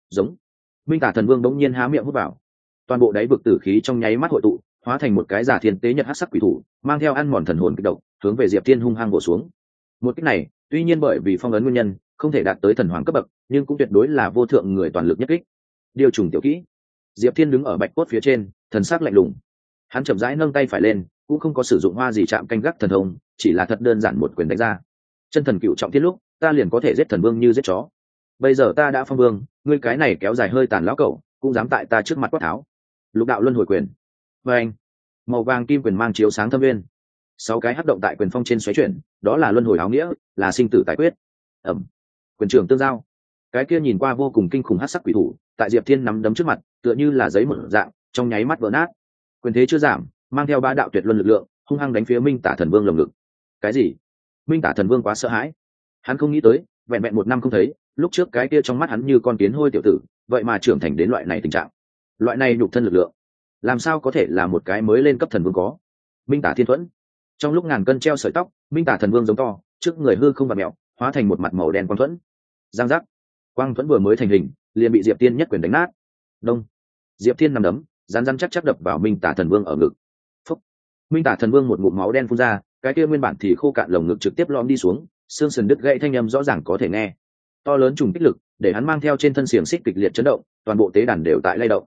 giống. Minh Tả Thần Vương bỗng nhiên há miệng hút vào, toàn bộ đáy vực tử khí trong nháy mắt hội tụ, hóa thành một cái giả thiên tế nhật hắc sắc quỷ thủ, mang theo ăn mòn thần hồn kích động, hướng về Diệp Thiên hung hăng bổ xuống. Một kích này, tuy nhiên bởi vì phong ấn nguyên nhân, không thể đạt tới thần hoàng cấp bậc, nhưng cũng tuyệt đối là vô thượng người toàn lực nhất kích. Điều trùng tiểu kỹ. Diệp Thiên đứng ở bạch cốt phía trên, thần sắc lạnh lùng. Hắn chậm rãi nâng tay phải lên, cũng không có sử dụng hoa gì chạm canh gác thần thông, chỉ là thật đơn giản một quyền đánh ra. Chân thần cựu trọng thiên lúc, ta liền có thể giết thần vương như giết chó. Bây giờ ta đã phong vương, ngươi cái này kéo dài hơi tàn lão cẩu, cũng dám tại ta trước mặt quát tháo. Lục đạo luân hồi quyền. Và anh, màu vàng kim quyền mang chiếu sáng thâm viên. 6 cái hắc động tại quyền phong trên xoáy chuyển, đó là luân hồi áo nghĩa, là sinh tử tài quyết. Ẩm. Quyền trưởng tương giao. Cái kia nhìn qua vô cùng kinh khủng hắc sắc quỷ thủ, tại Diệp Thiên nắm đấm trước mặt, tựa như là giấy một dạng, trong nháy mắt vỡ nát. Quyền thế chưa giảm, mang theo ba đạo tuyệt luân lực lượng, hung hăng đánh phía Minh Tả Thần Vương lồng ngực. Cái gì? Minh Tả Thần Vương quá sợ hãi. Hắn không nghĩ tới, vẹn vẹn 1 năm không thấy, lúc trước cái kia trong mắt hắn như con kiến hôi tiểu tử, vậy mà trưởng thành đến loại này tình trạng. Loại này nhục thân lực lượng, làm sao có thể là một cái mới lên cấp thần vương có? Minh Tả Thiên Thuẫn. Trong lúc ngàn cân treo sợi tóc, Minh Tả Thần Vương giống to, trước người hư không vặn mèo, hóa thành một mặt màu đen quang thuẫn. Giang giác. Quang thuẫn vừa mới thành hình, liền bị Diệp Tiên nhất quyền đánh nát. Đông. Diệp Thiên nằm đấm, rắn rắn chắc chắc đập vào Minh Tả Thần Vương ở ngực. Phúc. Minh Tả Thần Vương một ngụm máu đen phun ra, cái kia nguyên bản thì khô cạn lồng ngực trực tiếp lõm đi xuống, xương sườn đứt gãy thanh âm rõ ràng có thể nghe. To lớn trùng kích lực, để hắn mang theo trên thân xiềng xích kịch liệt chấn động, toàn bộ tế đàn đều tại lay động.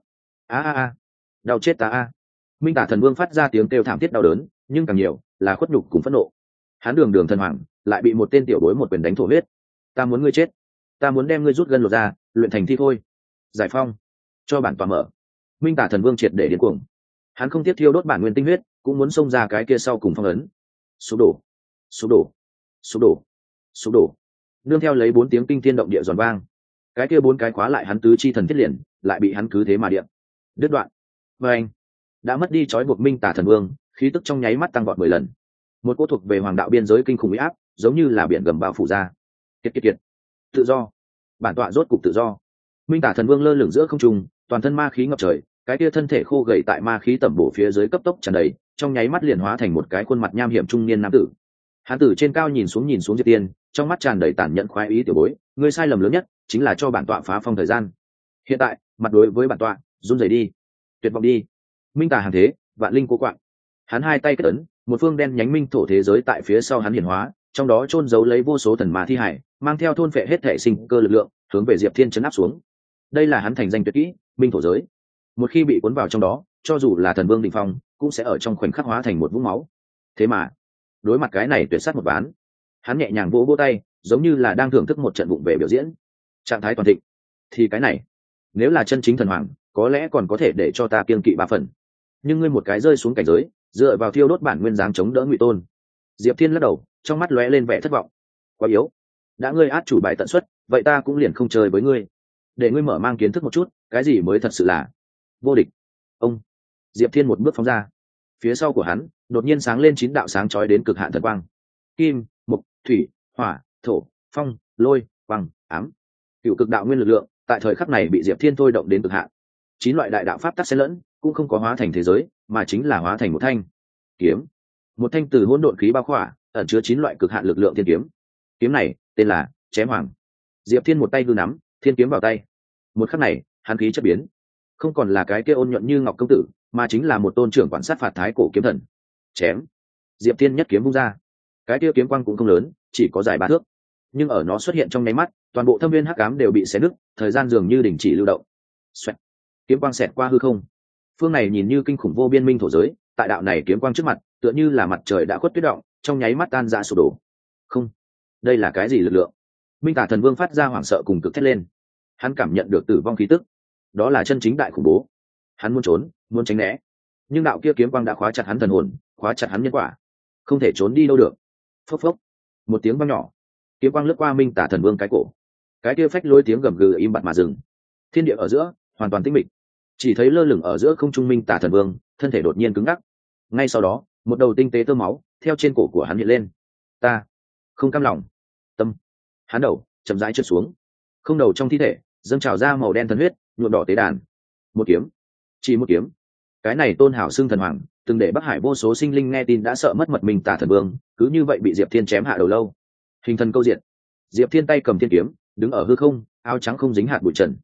A, đau chết ta a. Minh Tả Thần Vương phát ra tiếng kêu thảm thiết đau đớn, nhưng càng nhiều là khuất nhục cùng phẫn nộ. Hắn đường đường thần hoàng, lại bị một tên tiểu bối một quyền đánh thổ huyết. Ta muốn ngươi chết, ta muốn đem ngươi rút gân lột ra, luyện thành thi thôi. Giải phong, cho bản tòa mở. Minh Tả Thần Vương triệt để điên cuồng. Hắn không tiếp thiêu đốt bản nguyên tinh huyết, cũng muốn xông ra cái kia sau cùng phong ấn. Sụp đổ, sụp đổ, sụp đổ, sụp đổ. Nương theo lấy 4 tiếng kinh thiên động địa giòn vang, cái kia 4 cái khóa lại hắn tứ chi thần thiết liền, lại bị hắn cứ thế mà điện đứt đoạn. Và anh đã mất đi trói buộc Minh Tả Thần Vương, khí tức trong nháy mắt tăng vọt 10 lần. Một cỗ thuộc về hoàng đạo biên giới kinh khủng uy áp, giống như là biển gầm bao phủ ra. Kiệt. Tự do. Bản tọa rốt cục tự do. Minh Tả Thần Vương lơ lửng giữa không trung, toàn thân ma khí ngập trời, cái kia thân thể khô gầy tại ma khí tẩm bổ phía dưới cấp tốc tràn đầy, trong nháy mắt liền hóa thành một cái khuôn mặt nham hiểm trung niên nam tử. Hắn từ trên cao nhìn xuống Diệp Tiên, trong mắt tràn đầy tàn nhẫn khoái ý tiểu bối, ngươi sai lầm lớn nhất chính là cho bản tọa phá phong thời gian. Hiện tại, mặt đối với bản tọa, run rẩy đi, tuyệt vọng đi. Minh Tả hàng thế, vạn linh cố quạng. Hắn hai tay kết ấn, một phương đen nhánh minh thổ thế giới tại phía sau hắn hiển hóa, trong đó chôn giấu lấy vô số thần ma thi hải, mang theo thôn phệ hết thể sinh cơ lực lượng, hướng về Diệp Thiên chấn áp xuống. Đây là hắn thành danh tuyệt kỹ, minh thổ giới. Một khi bị cuốn vào trong đó, cho dù là thần vương đỉnh phong, cũng sẽ ở trong khoảnh khắc hóa thành một vũng máu. Thế mà, đối mặt cái này tuyệt sát một ván, hắn nhẹ nhàng vỗ vỗ tay, giống như là đang thưởng thức một trận vụng về biểu diễn. Trạng thái toàn thịnh. Thì cái này, nếu là chân chính thần hoàng, có lẽ còn có thể để cho ta kiêng kỵ 3 phần. Nhưng ngươi một cái rơi xuống cảnh giới, dựa vào thiêu đốt bản nguyên dáng chống đỡ Ngụy Tôn. Diệp Thiên lắc đầu, trong mắt lóe lên vẻ thất vọng. Quá yếu. Đã ngươi át chủ bài tận xuất, vậy ta cũng liền không chơi với ngươi. Để ngươi mở mang kiến thức một chút, cái gì mới thật sự là vô địch. Ông. Diệp Thiên một bước phóng ra. Phía sau của hắn, đột nhiên sáng lên 9 đạo sáng chói đến cực hạn thần quang. Kim, mộc, thủy, hỏa, thổ, phong, lôi, quang, ám. Cựu cực đạo nguyên lực lượng, tại thời khắc này bị Diệp Thiên thôi động đến cực hạn. 9 loại đại đạo pháp tắc xen lẫn, cũng không có hóa thành thế giới, mà chính là hóa thành một thanh kiếm. Một thanh từ hỗn độn khí bao khỏa, ẩn chứa 9 loại cực hạn lực lượng thiên kiếm. Kiếm này tên là Chém Hoàng. Diệp Thiên một tay hư nắm, thiên kiếm vào tay. Một khắc này, hắn khí chất biến, không còn là cái kia ôn nhuận như ngọc công tử, mà chính là một tôn trưởng quản sát phạt thái cổ kiếm thần. Chém. Diệp Thiên nhất kiếm vung ra. Cái kia kiếm quang cũng không lớn, chỉ có dài 3 thước, nhưng ở nó xuất hiện trong nháy mắt, toàn bộ thâm viên hắc ám đều bị xé nứt, thời gian dường như đình chỉ lưu động. Xoẹt. Kiếm quang xẹt qua hư không. Phương này nhìn như kinh khủng vô biên minh thổ giới, tại đạo này kiếm quang trước mặt, tựa như là mặt trời đã khuất tuyết động, trong nháy mắt tan ra sụp đổ. Không, đây là cái gì lực lượng? Minh Tả Thần Vương phát ra hoảng sợ cùng cực thét lên. Hắn cảm nhận được tử vong khí tức, đó là chân chính đại khủng bố. Hắn muốn trốn, muốn tránh né, nhưng đạo kia kiếm quang đã khóa chặt hắn thần hồn, khóa chặt hắn nhân quả, không thể trốn đi đâu được. Phốc phốc, một tiếng vang nhỏ, kiếm quang lướt qua Minh Tả Thần Vương cái cổ, cái kia phách lối tiếng gầm gừ im bặt mà dừng. Thiên địa ở giữa hoàn toàn tĩnh mịch, chỉ thấy lơ lửng ở giữa không trung Minh Tả Thần Vương, thân thể đột nhiên cứng ngắc. Ngay sau đó, một đầu tinh tế tơ máu theo trên cổ của hắn hiện lên. Ta không cam lòng. Tâm. Hắn đầu chậm rãi trượt xuống, không đầu trong thi thể dâng trào ra màu đen thần huyết, nhuộm đỏ tế đàn. Một kiếm, chỉ một kiếm. Cái này tôn hảo xưng thần hoàng, từng để Bắc Hải vô số sinh linh nghe tin đã sợ mất mật Minh Tả Thần Vương, cứ như vậy bị Diệp Thiên chém hạ đầu lâu. Hình thần câu diện. Diệp Thiên tay cầm thiên kiếm, đứng ở hư không, áo trắng không dính hạt bụi trần.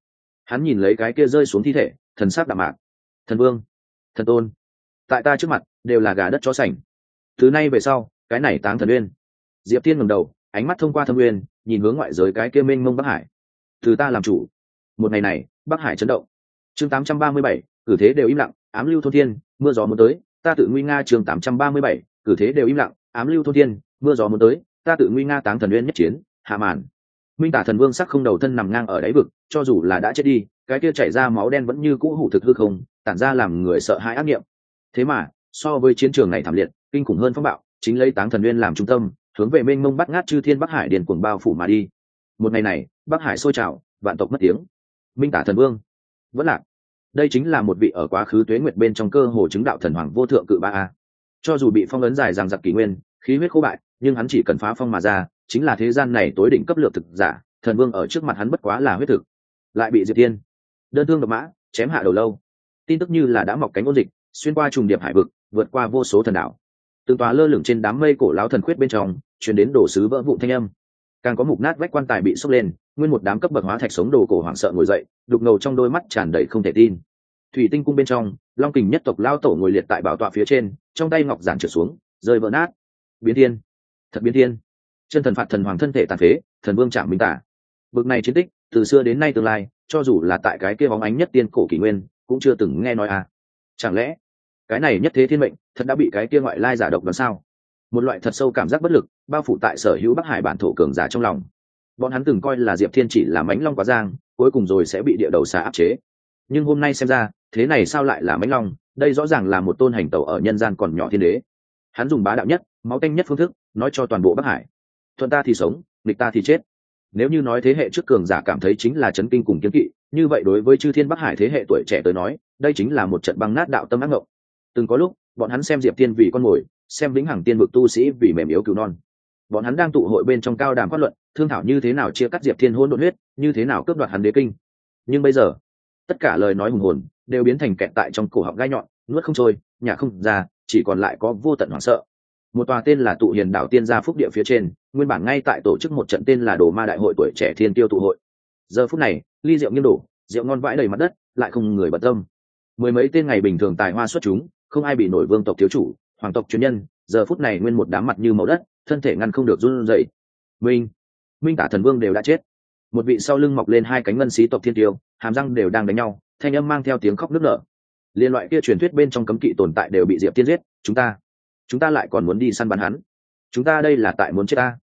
Hắn nhìn lấy cái kia rơi xuống thi thể, thần sắc đạm mạc. Thần vương, thần tôn, tại ta trước mặt đều là gà đất chó sành. Từ nay về sau, cái này táng thần uyên. Diệp Thiên ngẩng đầu, ánh mắt thông qua thâm uyên, nhìn hướng ngoại giới cái kia mênh mông Bắc Hải. Từ ta làm chủ. Một ngày này, Bắc Hải chấn động. Chương 837, cử thế đều im lặng, ám lưu thôn thiên, mưa gió muốn tới, ta tự nguy nga. Chương 837, cử thế đều im lặng, ám lưu thôn thiên, mưa gió muốn tới, ta tự nguy nga. Táng thần uyên nhất chiến, hạ màn. Minh Tả Thần Vương sắc không đầu thân nằm ngang ở đáy vực, cho dù là đã chết đi, cái kia chảy ra máu đen vẫn như cũ hủ thực hư không, tản ra làm người sợ hãi ác niệm. Thế mà, so với chiến trường này thảm liệt, kinh khủng hơn phong bạo, chính lấy Táng Thần Uyên làm trung tâm, hướng về mênh mông bắt ngát chư thiên Bắc Hải điền cuồng bao phủ mà đi. Một ngày này, Bắc Hải sôi trào, vạn tộc mất tiếng. Minh Tả Thần Vương vẫn lạc. Đây chính là một vị ở quá khứ tuế nguyệt bên trong cơ hồ chứng đạo thần hoàng vô thượng cự ba a. Cho dù bị phong ấn dài dằng dặc kỷ nguyên, khí huyết khô bại, nhưng hắn chỉ cần phá phong mà ra, chính là thế gian này tối đỉnh cấp lược thực giả. Thần vương ở trước mặt hắn bất quá là huyết thực, lại bị Diệp Thiên đơn thương độc mã chém hạ đầu lâu. Tin tức như là đã mọc cánh ôn dịch, xuyên qua trùng điệp hải vực, vượt qua vô số thần đảo, từng tòa lơ lửng trên đám mây cổ lão thần khuyết bên trong truyền đến đổ sứ vỡ vụn thanh âm. Càng có mục nát vách quan tài bị sốc lên, nguyên một đám cấp bậc hóa thạch sống đồ cổ hoảng sợ ngồi dậy, đục ngầu trong đôi mắt tràn đầy không thể tin. Thủy Tinh cung bên trong, Long Kình nhất tộc lao tổ ngồi liệt tại bảo tọa phía trên, trong tay ngọc giản trượt xuống, rơi vỡ nát. Biến thiên, thật biến thiên. Chân thần phạt thần hoàng thân thể tàn phế, thần vương chạm Minh Tả. Bực này chiến tích, từ xưa đến nay tương lai, cho dù là tại cái kia bóng ánh nhất tiên cổ kỷ nguyên, cũng chưa từng nghe nói à. Chẳng lẽ, cái này nhất thế thiên mệnh, thật đã bị cái kia ngoại lai giả độc đoán sao? Một loại thật sâu cảm giác bất lực, bao phủ tại sở hữu Bắc Hải bản thổ cường giả trong lòng. Bọn hắn từng coi là Diệp Thiên chỉ là mãnh long quá giang, cuối cùng rồi sẽ bị địa đầu xà áp chế. Nhưng hôm nay xem ra, thế này sao lại là mãnh long? Đây rõ ràng là một tôn hành tẩu ở nhân gian còn nhỏ thiên đế. Hắn dùng bá đạo nhất, máu tanh nhất phương thức, nói cho toàn bộ Bắc Hải: thuận ta thì sống, nghịch ta thì chết. Nếu như nói thế hệ trước cường giả cảm thấy chính là chấn kinh cùng kiên kỵ, như vậy đối với chư thiên Bắc Hải thế hệ tuổi trẻ tới nói, đây chính là một trận băng nát đạo tâm ác ngộng. Từng có lúc, bọn hắn xem Diệp Thiên vì con mồi, xem vĩnh hằng tiên vực tu sĩ vì mềm yếu cứu non. Bọn hắn đang tụ hội bên trong cao đàm phát luận, thương thảo như thế nào chia cắt Diệp Thiên hỗn độn huyết, như thế nào cướp đoạt hắn đế kinh. Nhưng bây giờ, tất cả lời nói hùng hồn đều biến thành kẹt tại trong cổ họng gai nhọn, nuốt không trôi, nhả không ra, chỉ còn lại có vô tận hoảng sợ. Một tòa tên là Tụ Hiền đảo tiên gia phúc địa phía trên, nguyên bản ngay tại tổ chức một trận tên là Đồ Ma đại hội tuổi trẻ thiên tiêu tụ hội. Giờ phút này, ly rượu nghiêng đổ, rượu ngon vãi đầy mặt đất, lại không người bận tâm. Mười mấy tên ngày bình thường tài hoa xuất chúng, không ai bị nổi vương tộc thiếu chủ, hoàng tộc chuyên nhân, giờ phút này nguyên một đám mặt như màu đất, thân thể ngăn không được run rẩy. Minh Tả Thần Vương đều đã chết. Một vị sau lưng mọc lên hai cánh ngân xí tộc thiên tiêu, hàm răng đều đang đánh nhau, thanh âm mang theo tiếng khóc nức nở. Liên loại kia truyền thuyết bên trong cấm kỵ tồn tại đều bị Diệp Thiên giết, chúng ta lại còn muốn đi săn bắn hắn. Chúng ta đây là tại muốn chết ta.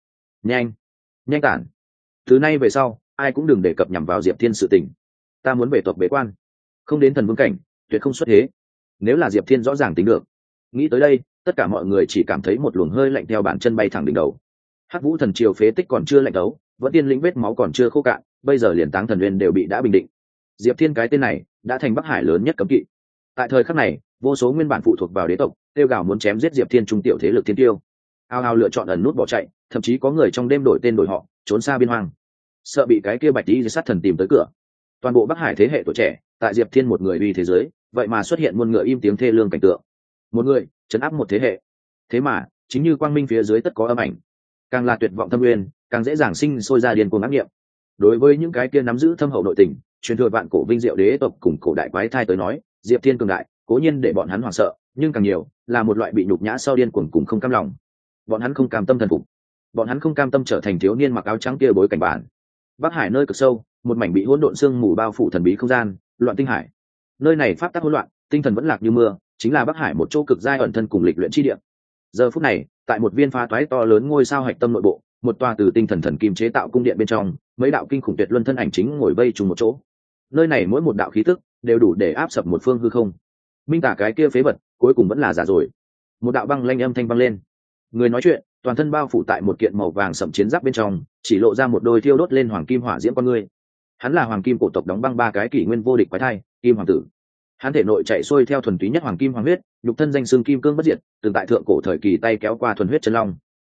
Nhanh tản. Từ nay về sau, ai cũng đừng đề cập nhằm vào Diệp Thiên sự tình. Ta muốn về tộc bế quan, không đến thần vương cảnh, tuyệt không xuất thế. Nếu là Diệp Thiên rõ ràng tính được. Nghĩ tới đây, tất cả mọi người chỉ cảm thấy một luồng hơi lạnh theo bàn chân bay thẳng đỉnh đầu. Hắc Vũ thần triều phế tích còn chưa lạnh đấu, vẫn tiên lĩnh vết máu còn chưa khô cạn, bây giờ liền Táng Thần Uyên đều bị đã bình định. Diệp Thiên cái tên này đã thành Bắc Hải lớn nhất cấm kỵ. Tại thời khắc này, vô số nguyên bản phụ thuộc vào đế tộc tiêu gào muốn chém giết Diệp Thiên trung tiểu thế lực thiên tiêu, ao ao lựa chọn ẩn nút bỏ chạy, thậm chí có người trong đêm đổi tên đổi họ trốn xa biên hoang, sợ bị cái kia bạch tí sát thần tìm tới cửa. Toàn bộ Bắc Hải thế hệ tuổi trẻ, tại Diệp Thiên một người uy thế giới, vậy mà xuất hiện muôn ngựa im tiếng thê lương cảnh tượng. Một người chấn áp một thế hệ, thế mà chính như quang minh phía dưới tất có âm ảnh, càng là tuyệt vọng thâm nguyên, càng dễ dàng sinh sôi ra điên cuồng ác nghiệm. Đối với những cái kia nắm giữ thâm hậu nội tình, truyền thừa vạn cổ vinh diệu đế tộc cùng cổ đại quái thai tới nói, Diệp Thiên cường đại cố nhiên để bọn hắn hoảng sợ, nhưng càng nhiều là một loại bị nhục nhã sau điên cuồng cùng không cam lòng. Bọn hắn không cam tâm thần phục, bọn hắn không cam tâm trở thành thiếu niên mặc áo trắng kia bối cảnh bản. Bắc Hải nơi cực sâu, một mảnh bị hỗn độn sương mù bao phủ thần bí không gian, loạn tinh hải. Nơi này pháp tắc hỗn loạn, tinh thần vẫn lạc như mưa, chính là Bắc Hải một chỗ cực giai ẩn thân cùng lịch luyện chi địa. Giờ phút này, tại một viên pha toái to lớn ngôi sao hạch tâm nội bộ, một tòa từ tinh thần thần kim chế tạo cung điện bên trong, mấy đạo kinh khủng tuyệt luân thân ảnh chính ngồi vây chung một chỗ. Nơi này mỗi một đạo khí tức đều đủ để áp sập một phương hư không. Minh Tả cái kia phế vật, cuối cùng vẫn là giả rồi. Một đạo băng lanh âm thanh vang lên. Người nói chuyện, toàn thân bao phủ tại một kiện màu vàng sẫm chiến giáp bên trong, chỉ lộ ra một đôi thiêu đốt lên hoàng kim hỏa diễm con người. Hắn là hoàng kim cổ tộc đóng băng ba cái kỷ nguyên vô địch quái thai, Kim Hoàng tử. Hắn thể nội chạy xuôi theo thuần túy nhất hoàng kim hoàng huyết, nhục thân danh xương kim cương bất diệt, từng tại thượng cổ thời kỳ tay kéo qua thuần huyết chân long.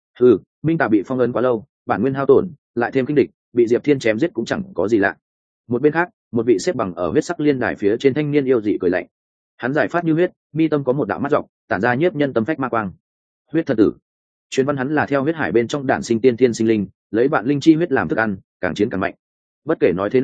Minh Tả bị phong ấn quá lâu, bản nguyên hao tổn, lại thêm kinh địch, bị Diệp Thiên chém giết cũng chẳng có gì lạ. Một bên khác, một vị xếp bằng ở huyết sắc liên đài phía trên thanh niên yêu dị cười lạnh. Hắn giải phát như huyết, mi tâm có một đạo mắt dọc, tản ra nhiếp nhân tâm phách ma quang. Huyết thần tử. Truyền văn hắn là theo huyết hải bên trong đản sinh tiên thiên sinh linh, lấy bạn linh chi huyết làm thức ăn, càng chiến càng mạnh. Bất kể nói thế nào,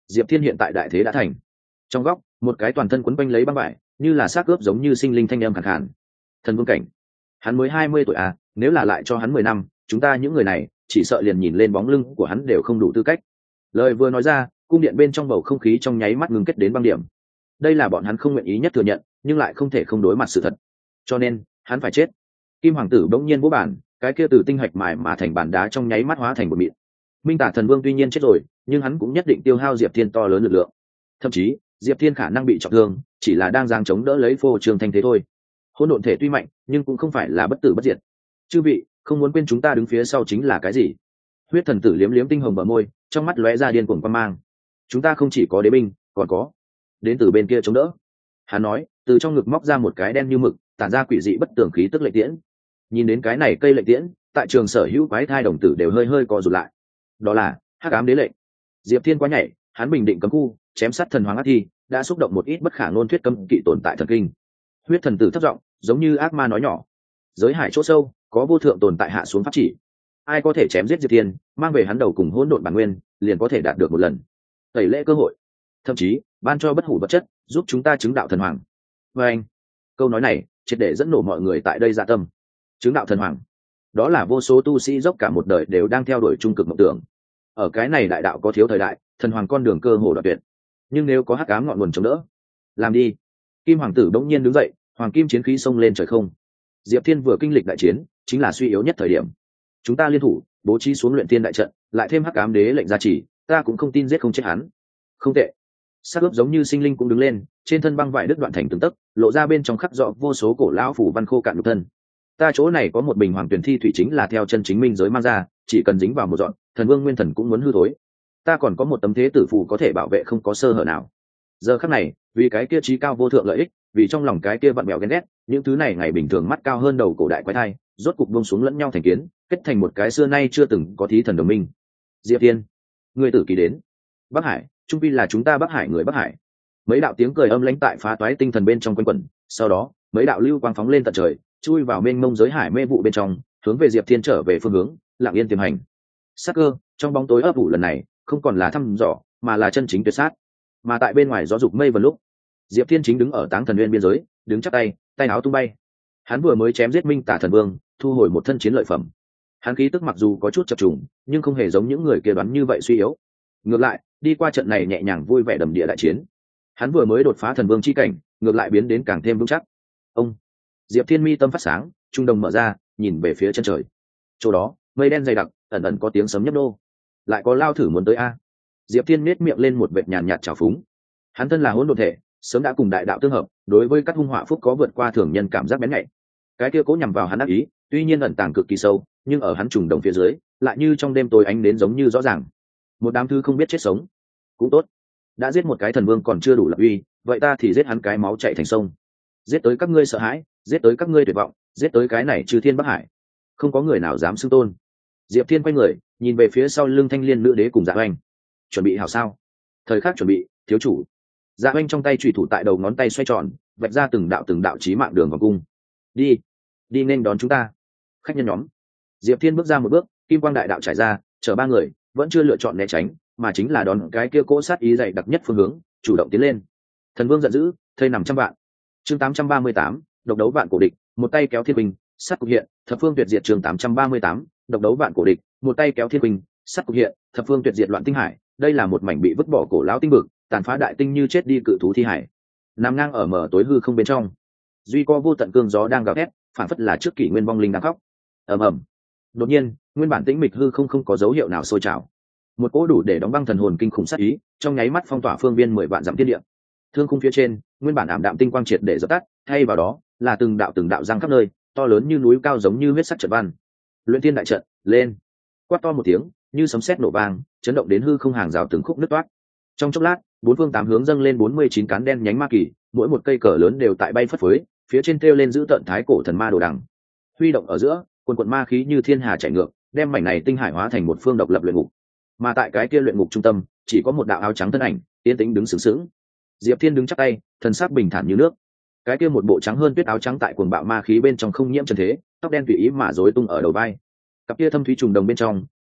Diệp Thiên hiện tại đại thế đã thành. Trong góc, một cái toàn thân quấn quanh lấy băng vải, như là xác ướp giống như sinh linh thanh âm khàn khàn. Thần vương cảnh. Hắn mới 20 tuổi à, nếu là lại cho hắn 10 năm, chúng ta những người này chỉ sợ liền nhìn lên bóng lưng của hắn đều không đủ tư cách. Lời vừa nói ra, cung điện bên trong bầu không khí trong nháy mắt ngưng kết đến băng điểm. Đây là bọn hắn không nguyện ý nhất thừa nhận, nhưng lại không thể không đối mặt sự thật. Cho nên, hắn phải chết. Kim hoàng tử bỗng nhiên vỗ bản, cái kia từ tinh hạch mài mà thành bản đá trong nháy mắt hóa thành một mịn. Minh Tả Thần Vương tuy nhiên chết rồi, nhưng hắn cũng nhất định tiêu hao Diệp Thiên to lớn lực lượng. Thậm chí, Diệp Thiên khả năng bị trọng thương, chỉ là đang giang chống đỡ lấy phô trương thanh thế thôi. Hỗn độn thể tuy mạnh, nhưng cũng không phải là bất tử bất diệt. Chư vị, không muốn quên chúng ta đứng phía sau chính là cái gì? Huyết thần tử liếm liếm tinh hồng bờ môi, trong mắt lóe ra điên cuồng quan mang. Chúng ta không chỉ có đế binh, còn có đến từ bên kia chống đỡ. Hắn nói, từ trong ngực móc ra một cái đen như mực, tản ra quỷ dị bất tường khí tức lệnh tiễn. Nhìn đến cái này cây lệnh tiễn, tại trường sở hữu quái thai đồng tử đều hơi hơi co rụt lại. Đó là hắc ám đế lệnh. Diệp Thiên quá nhảy, hắn bình định cấm khu, chém sát thần hoàng ác thi, đã xúc động một ít bất khả ngôn thuyết cấm kỵ tồn tại thần kinh. Huyết thần tử thấp giọng, giống như ác ma nói nhỏ, giới hải chỗ sâu có vô thượng tồn tại hạ xuống pháp chỉ, ai có thể chém giết Diệp Thiên, mang về hắn đầu cùng hỗn độn bản nguyên, liền có thể đạt được một lần tẩy lễ cơ hội, thậm chí ban cho bất hủ vật chất, giúp chúng ta chứng đạo thần hoàng. Và anh, câu nói này triệt để dẫn nổ mọi người tại đây dạ tâm. Chứng đạo thần hoàng, đó là vô số tu sĩ dốc cả một đời đều đang theo đuổi trung cực mộng tưởng. Ở cái này đại đạo có thiếu thời đại, thần hoàng con đường cơ hồ đoạn tuyệt, nhưng nếu có hắc ám ngọn nguồn chống đỡ, làm đi. Kim hoàng tử bỗng nhiên đứng dậy, hoàng kim chiến khí xông lên trời không. Diệp Thiên vừa kinh lịch đại chiến, chính là suy yếu nhất thời điểm. Chúng ta liên thủ bố trí xuống luyện tiên đại trận, lại thêm hắc ám đế lệnh gia trì, ta cũng không tin giết không chết hắn. Không tệ. Sắc ướp giống như sinh linh cũng đứng lên, trên thân băng vải đứt đoạn thành từng tấc, lộ ra bên trong khắc rõ vô số cổ lão phủ văn khô cạn nhục thân. Ta chỗ này có một bình hoàng tuyển thi thủy, chính là theo chân chính minh giới mang ra, chỉ cần dính vào một dọn, thần vương nguyên thần cũng muốn hư thối. Ta còn có một tấm thế tử phù có thể bảo vệ không có sơ hở nào. Giờ khắc này, vì cái kia trí cao vô thượng lợi ích, vì trong lòng cái kia vặn bèo ghen ghét, những thứ này ngày bình thường mắt cao hơn đầu cổ đại quái thai, rốt cục buông xuống lẫn nhau thành kiến, kết thành một cái xưa nay chưa từng có thí thần đồng minh. Diệp Thiên, người tử kỳ đến. Bắc Hải, trung pi là chúng ta Bắc Hải người Bắc Hải. Mấy đạo tiếng cười âm lãnh tại phá toái tinh thần bên trong quanh quẩn, sau đó, mấy đạo lưu quang phóng lên tận trời, chui vào mênh mông giới hải mê vụ bên trong, hướng về Diệp Thiên trở về phương hướng, lặng yên tiềm hành. Sát cơ, trong bóng tối ấp ủ lần này, không còn là thăm dò, mà là chân chính tuyệt sát. Mà tại bên ngoài gió dục mây vần lúc, Diệp Thiên chính đứng ở Táng Thần Nguyên biên giới, đứng chắp tay, tay áo tung bay. Hắn vừa mới chém giết Minh Tả Thần Vương, thu hồi một thân chiến lợi phẩm. Hắn khí tức mặc dù có chút chập trùng, nhưng không hề giống những người kia đoán như vậy suy yếu. Ngược lại, đi qua trận này nhẹ nhàng vui vẻ đầm địa đại chiến, hắn vừa mới đột phá thần vương chi cảnh, ngược lại biến đến càng thêm vững chắc. Ông Diệp Thiên mi tâm phát sáng, trung đồng mở ra, nhìn về phía chân trời. Chỗ đó, mây đen dày đặc, ẩn ẩn có tiếng sấm nhấp nô. Lại có lao thử muốn tới a. Diệp Thiên nét miệng lên một vệt nhàn nhạt trào phúng. Hắn thân là hỗn độn thể, sớm đã cùng đại đạo tương hợp, đối với các hung họa phúc có vượt qua thường nhân cảm giác bén nhạy. Cái kia cố nhằm vào hắn ác ý, tuy nhiên ẩn tàng cực kỳ sâu, nhưng ở hắn trùng đồng phía dưới, lại như trong đêm tối ánh đến giống như rõ ràng. Một đám thứ không biết chết sống, cũng tốt. Đã giết một cái thần vương còn chưa đủ lập uy, vậy ta thì giết hắn cái máu chảy thành sông. Giết tới các ngươi sợ hãi, giết tới các ngươi tuyệt vọng, giết tới cái này Chư Thiên Bắc Hải, không có người nào dám xưng tôn. Diệp Thiên quay người, nhìn về phía sau lưng Thanh Liên nữ đế cùng Dạ Oanh. Chuẩn bị hảo sao? Thời khắc chuẩn bị, thiếu chủ. Dạ Oanh trong tay chủy thủ tại đầu ngón tay xoay tròn, vạch ra từng đạo chí mạng đường vòng cung. Đi, đi nên đón chúng ta. Khách nhân nhóm. Diệp Thiên bước ra một bước, kim quang đại đạo trải ra, chở ba người, vẫn chưa lựa chọn né tránh, mà chính là đón cái kia cỗ sát ý dày đặc nhất phương hướng, chủ động tiến lên. Thần Vương giận dữ, thây nằm trăm vạn. Chương 838, độc đấu vạn cổ địch, một tay kéo thiên binh, sát cục hiện, thập phương tuyệt diệt. Chương 838, độc đấu vạn cổ địch, một tay kéo thiên binh, sát cục hiện, thập phương tuyệt diệt loạn tinh hải. Đây là một mảnh bị vứt bỏ cổ lão tinh vực, tàn phá đại tinh như chết đi cự thú thi hải, nằm ngang ở mở tối hư không bên trong. Duy co vô tận cương gió đang gào thét, phản phất là trước kỷ nguyên vong linh đang khóc. Ầm ầm. Đột nhiên, nguyên bản tĩnh mịch hư không có dấu hiệu nào sôi trào. Một cỗ đủ để đóng băng thần hồn kinh khủng sát ý, trong nháy mắt phong tỏa phương viên 10 vạn dặm thiên địa. Thương khung phía trên, nguyên bản ảm đạm tinh quang triệt để dập tắt, thay vào đó là từng đạo giăng khắp nơi, to lớn như núi cao giống như huyết sắc trận văn. Luyện tiên đại trận, lên! Quát to một tiếng, như sấm sét nổ vang, chấn động đến hư không hàng rào từng khúc nứt toát. Trong chốc lát, bốn phương tám hướng dâng lên 49 cán đen nhánh ma kỳ, mỗi một cây cờ lớn đều tại bay phất phới, phía trên treo lên giữ tận thái cổ thần ma đồ đằng. Huy động ở giữa, quần ma khí như thiên hà chảy ngược, đem mảnh này tinh hải hóa thành một phương độc lập luyện ngục. Mà tại cái kia luyện ngục trung tâm, chỉ có một đạo áo trắng thân ảnh, yên tĩnh đứng sướng sướng. Diệp Thiên đứng chắp tay, thần sắc bình thản như nước. Cái kia một bộ trắng hơn tuyết áo trắng tại cuồng bạo ma khí bên trong không nhiễm trần thế, tóc đen tùy ý mà rối tung ở đầu vai. Cặp kia thâm thúy trùng đồng bên trong,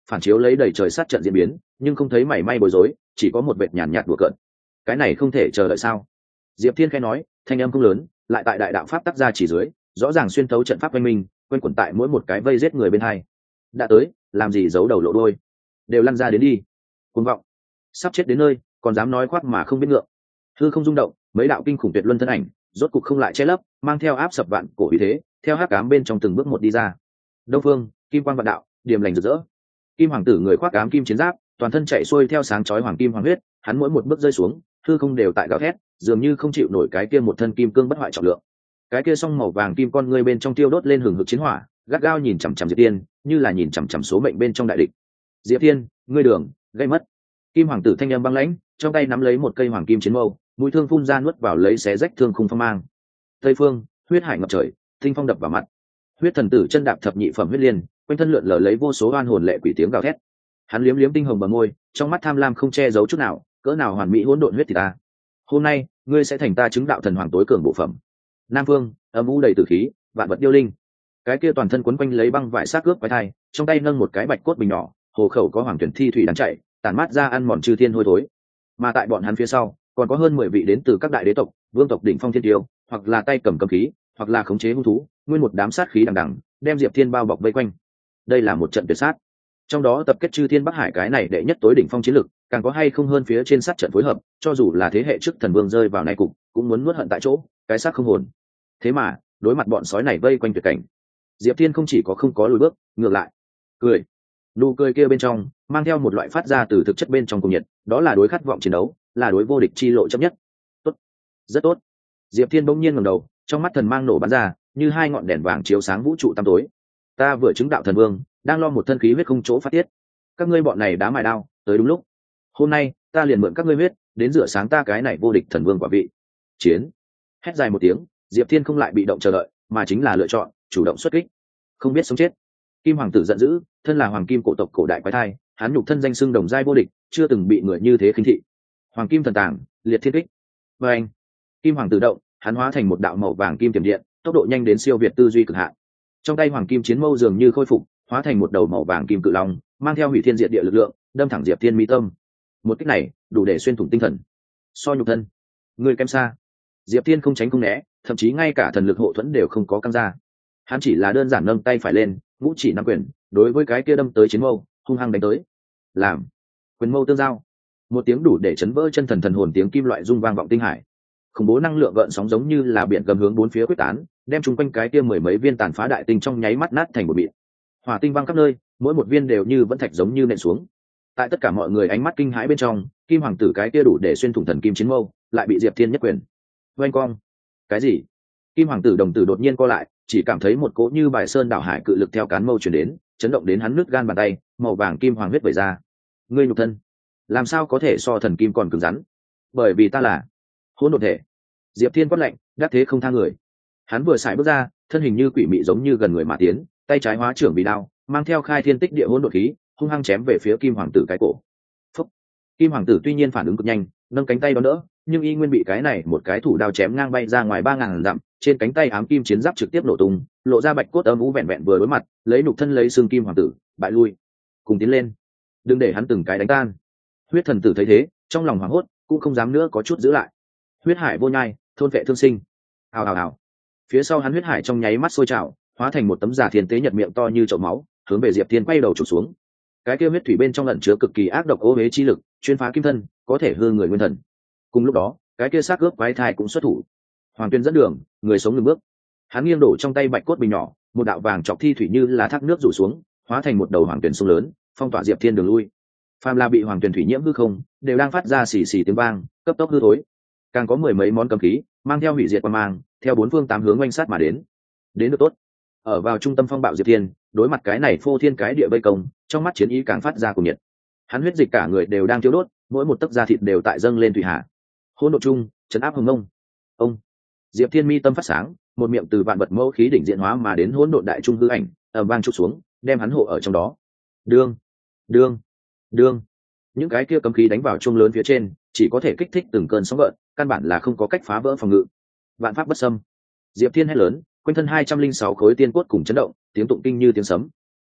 phản chiếu lấy đầy trời sát trận diễn biến, nhưng không thấy mảy may bối rối, chỉ có một vệt nhàn nhạt đùa cợt. Cái này không thể chờ đợi sao? Diệp Thiên khẽ nói, thanh âm không lớn, lại tại đại đạo pháp tác ra chỉ dưới, rõ ràng xuyên thấu trận pháp quanh mình, quanh quẩn tại mỗi một cái vây giết người bên hai. Đã tới, làm gì giấu đầu lộ đuôi, đều lăn ra đến đi. Cuồng vọng, sắp chết đến nơi, còn dám nói khoác mà không biết ngượng. Hư không rung động, mấy đạo kinh khủng tuyệt luân thân ảnh, rốt cục không lại che lấp, mang theo áp sập vạn cổ uy thế, theo hắc ám bên trong từng bước một đi ra. Đông phương, kim quang vạn đạo, điềm lành rực rỡ. Kim hoàng tử người khoác ám kim chiến giáp, toàn thân chạy xuôi theo sáng chói hoàng kim hoàng huyết, hắn mỗi một bước rơi xuống, hư không đều tại gào thét, dường như không chịu nổi cái kia một thân kim cương bất hoại trọng lượng. Cái kia song màu vàng kim con ngươi bên trong tiêu đốt lên hừng hực chiến hỏa, gắt gao nhìn chằm chằm Diệp Tiên, như là nhìn chằm chằm số mệnh bên trong đại địch. Diệp Tiên, ngươi đường gây mất. Kim hoàng tử thanh âm băng lãnh, trong tay nắm lấy một cây hoàng kim chiến mâu, mũi thương phun ra nuốt vào lấy xé rách thương khung phong mang. Tây phương, huyết hải ngập trời, tinh phong đập vào mặt. Huyết thần tử chân đạp thập nhị phẩm huyết liên, quanh thân lượn lờ lấy vô số oan hồn lệ quỷ tiếng gào thét. Hắn liếm liếm tinh hồng bờ môi, trong mắt tham lam không che giấu chút nào, cỡ nào hoàn mỹ hỗn độn huyết thì ta. Hôm nay, ngươi sẽ thành ta chứng đạo thần hoàng tối cường bộ phẩm. Nam phương, âm u đầy tử khí, vạn vật điêu linh. Cái kia toàn thân quấn quanh lấy băng vải xác cướp quái thai, trong tay nâng một cái bạch cốt bình nhỏ, hồ khẩu có hoàng tuyển thi thủy đang chạy, tản mát ra ăn mòn chư thiên hôi thối. Mà tại bọn hắn phía sau, còn có hơn 10 vị đến từ các đại đế tộc, vương tộc đỉnh phong thiên tiêu, hoặc là tay cầm cầm khí, hoặc là khống chế hung thú, nguyên một đám sát khí đằng đằng, đem Diệp Thiên bao bọc vây quanh. Đây là một trận tuyệt sát. Trong đó tập kết chư thiên bắc hải cái này đệ nhất tối đỉnh phong chiến lực, càng có hay không hơn phía trên sát trận phối hợp, cho dù là thế hệ trước thần vương rơi vào này cục, cũng muốn nuốt hận tại chỗ, cái xác không hồn. Thế mà, đối mặt bọn sói này vây quanh tuyệt cảnh, Diệp Thiên không chỉ không có lùi bước, ngược lại, cười. Nụ cười kia bên trong mang theo một loại phát ra từ thực chất bên trong cùng nhiệt, đó là đối khát vọng chiến đấu, là đối vô địch chi lộ chấp nhất. Tốt, rất tốt. Diệp Thiên bỗng nhiên ngẩng đầu, trong mắt thần mang nổ bắn ra, như hai ngọn đèn vàng chiếu sáng vũ trụ tăm tối. Ta vừa chứng đạo thần vương, đang lo một thân khí huyết không chỗ phát tiết. Các ngươi bọn này đá mài đao, tới đúng lúc. Hôm nay, ta liền mượn các ngươi huyết, đến rửa sáng ta cái này vô địch thần vương quả vị. Chiến. Hét dài một tiếng, Diệp Thiên không lại bị động chờ đợi, mà chính là lựa chọn chủ động xuất kích. Không biết sống chết. Kim hoàng tử giận dữ, thân là hoàng kim cổ tộc cổ đại quái thai, hắn nhục thân danh xưng đồng giai vô địch, chưa từng bị người như thế khinh thị. Hoàng kim thần tàng, liệt thiên kích. Và anh, kim hoàng tử động, hắn hóa thành một đạo màu vàng kim tiềm điện, tốc độ nhanh đến siêu việt tư duy cực hạn. Trong tay hoàng kim chiến mâu dường như khôi phục, hóa thành một đầu màu vàng kim cự long, mang theo hủy thiên diệt địa lực lượng, đâm thẳng Diệp Thiên mi tâm. Một kích này, đủ để xuyên thủng tinh thần. So nhục thân, người kém xa. Diệp Thiên không tránh không né, thậm chí ngay cả thần lực hộ thuẫn đều không có căng ra. Hắn chỉ là đơn giản nâng tay phải lên, ngũ chỉ nắm quyền, đối với cái kia đâm tới chiến mâu, hung hăng đánh tới. Làm quyền mâu tương giao, một tiếng đủ để chấn vỡ chân thần thần hồn tiếng kim loại rung vang vọng tinh hải. Khủng bố năng lượng gợn sóng giống như là biển gầm hướng bốn phía quyết tán, đem chung quanh cái kia mười mấy viên tàn phá đại tinh trong nháy mắt nát thành một mịn. Hỏa tinh văng khắp nơi, mỗi một viên đều như vẫn thạch giống như nện xuống. Tại tất cả mọi người ánh mắt kinh hãi bên trong, kim hoàng tử cái kia đủ để xuyên thủng thần kim chiến mâu, lại bị Diệp Thiên nhất quyền. Oanh cong. Cái gì? Kim hoàng tử đồng tử đột nhiên co lại, chỉ cảm thấy một cỗ như bài sơn đảo hải cự lực theo cán mâu truyền đến, chấn động đến hắn nứt gan bàn tay, màu vàng kim hoàng huyết vẩy ra. Ngươi nhục thân, làm sao có thể so thần kim còn cứng rắn? Bởi vì ta là hỗn độn thể. Diệp Thiên quát lạnh, đắc thế không tha người. Hắn vừa xài bước ra, thân hình như quỷ mị giống như gần người mà tiến, tay trái hóa trưởng vì đao, mang theo khai thiên tích địa hỗn độn khí, hung hăng chém về phía kim hoàng tử cái cổ. Phúc. Kim hoàng tử tuy nhiên phản ứng cực nhanh, nâng cánh tay đón đỡ, nhưng y nguyên bị cái này một cái thủ đao chém ngang bay ra ngoài 3000 dặm, trên cánh tay ám kim chiến giáp trực tiếp nổ tung, lộ ra bạch cốt âm u vẹn vẹn vừa đối mặt, lấy nục thân lấy xương kim hoàng tử, bại lui. Cùng tiến lên, đừng để hắn từng cái đánh tan. Huyết thần tử thấy thế, trong lòng hoảng hốt, cũng không dám nữa có chút giữ lại. Huyết hải vô nhai, thôn vệ thương sinh. Hào hào hào. Phía sau hắn huyết hải trong nháy mắt sôi trào, hóa thành một tấm giả thiên tế nhật miệng to như chậu máu, hướng về Diệp Thiên quay đầu chụp xuống. Cái kia huyết thủy bên trong ẩn chứa cực kỳ ác độc ô uế chi lực, chuyên phá kim thân, có thể hư người nguyên thần. Cùng lúc đó, cái kia xác cướp quái thai cũng xuất thủ. Hoàng Tuyên dẫn đường, người sống ngừng bước. Hắn nghiêng đổ trong tay bạch cốt bình nhỏ, một đạo vàng chọc thi thủy như là thác nước rủ xuống, hóa thành một đầu hoàng tuyển sông lớn, phong tỏa Diệp Thiên đường lui. Phàm là bị hoàng tuyển thủy nhiễm hư không, đều đang phát ra xì xì tiếng vang, cấp tốc hư thối. Càng có mười mấy món cầm khí, mang theo hủy diệt quang mang, theo bốn phương tám hướng oanh sát mà đến. Đến được tốt. Ở vào trung tâm phong bạo Diệp Thiên, đối mặt cái này phô thiên cái địa vây công, trong mắt chiến ý càng phát ra cuồng nhiệt. Hắn huyết dịch cả người đều đang thiêu đốt, mỗi một tấc da thịt đều tại dâng lên thủy hạ. Hỗn độn chung, trấn áp hồng ngông. Ông. Diệp Thiên mi tâm phát sáng, một miệng từ vạn vật mẫu khí đỉnh diện hóa mà đến hỗn độn đại trung hư ảnh, ầm vang trục xuống, đem hắn hộ ở trong đó. Đương, đương, đương. Những cái kia cấm khí đánh vào chuông lớn phía trên, chỉ có thể kích thích từng cơn sóng gợn, căn bản là không có cách phá vỡ phòng ngự. Vạn pháp bất xâm. Diệp Thiên hét lớn, quanh thân 206 khối tiên cốt cùng chấn động, tiếng tụng kinh như tiếng sấm.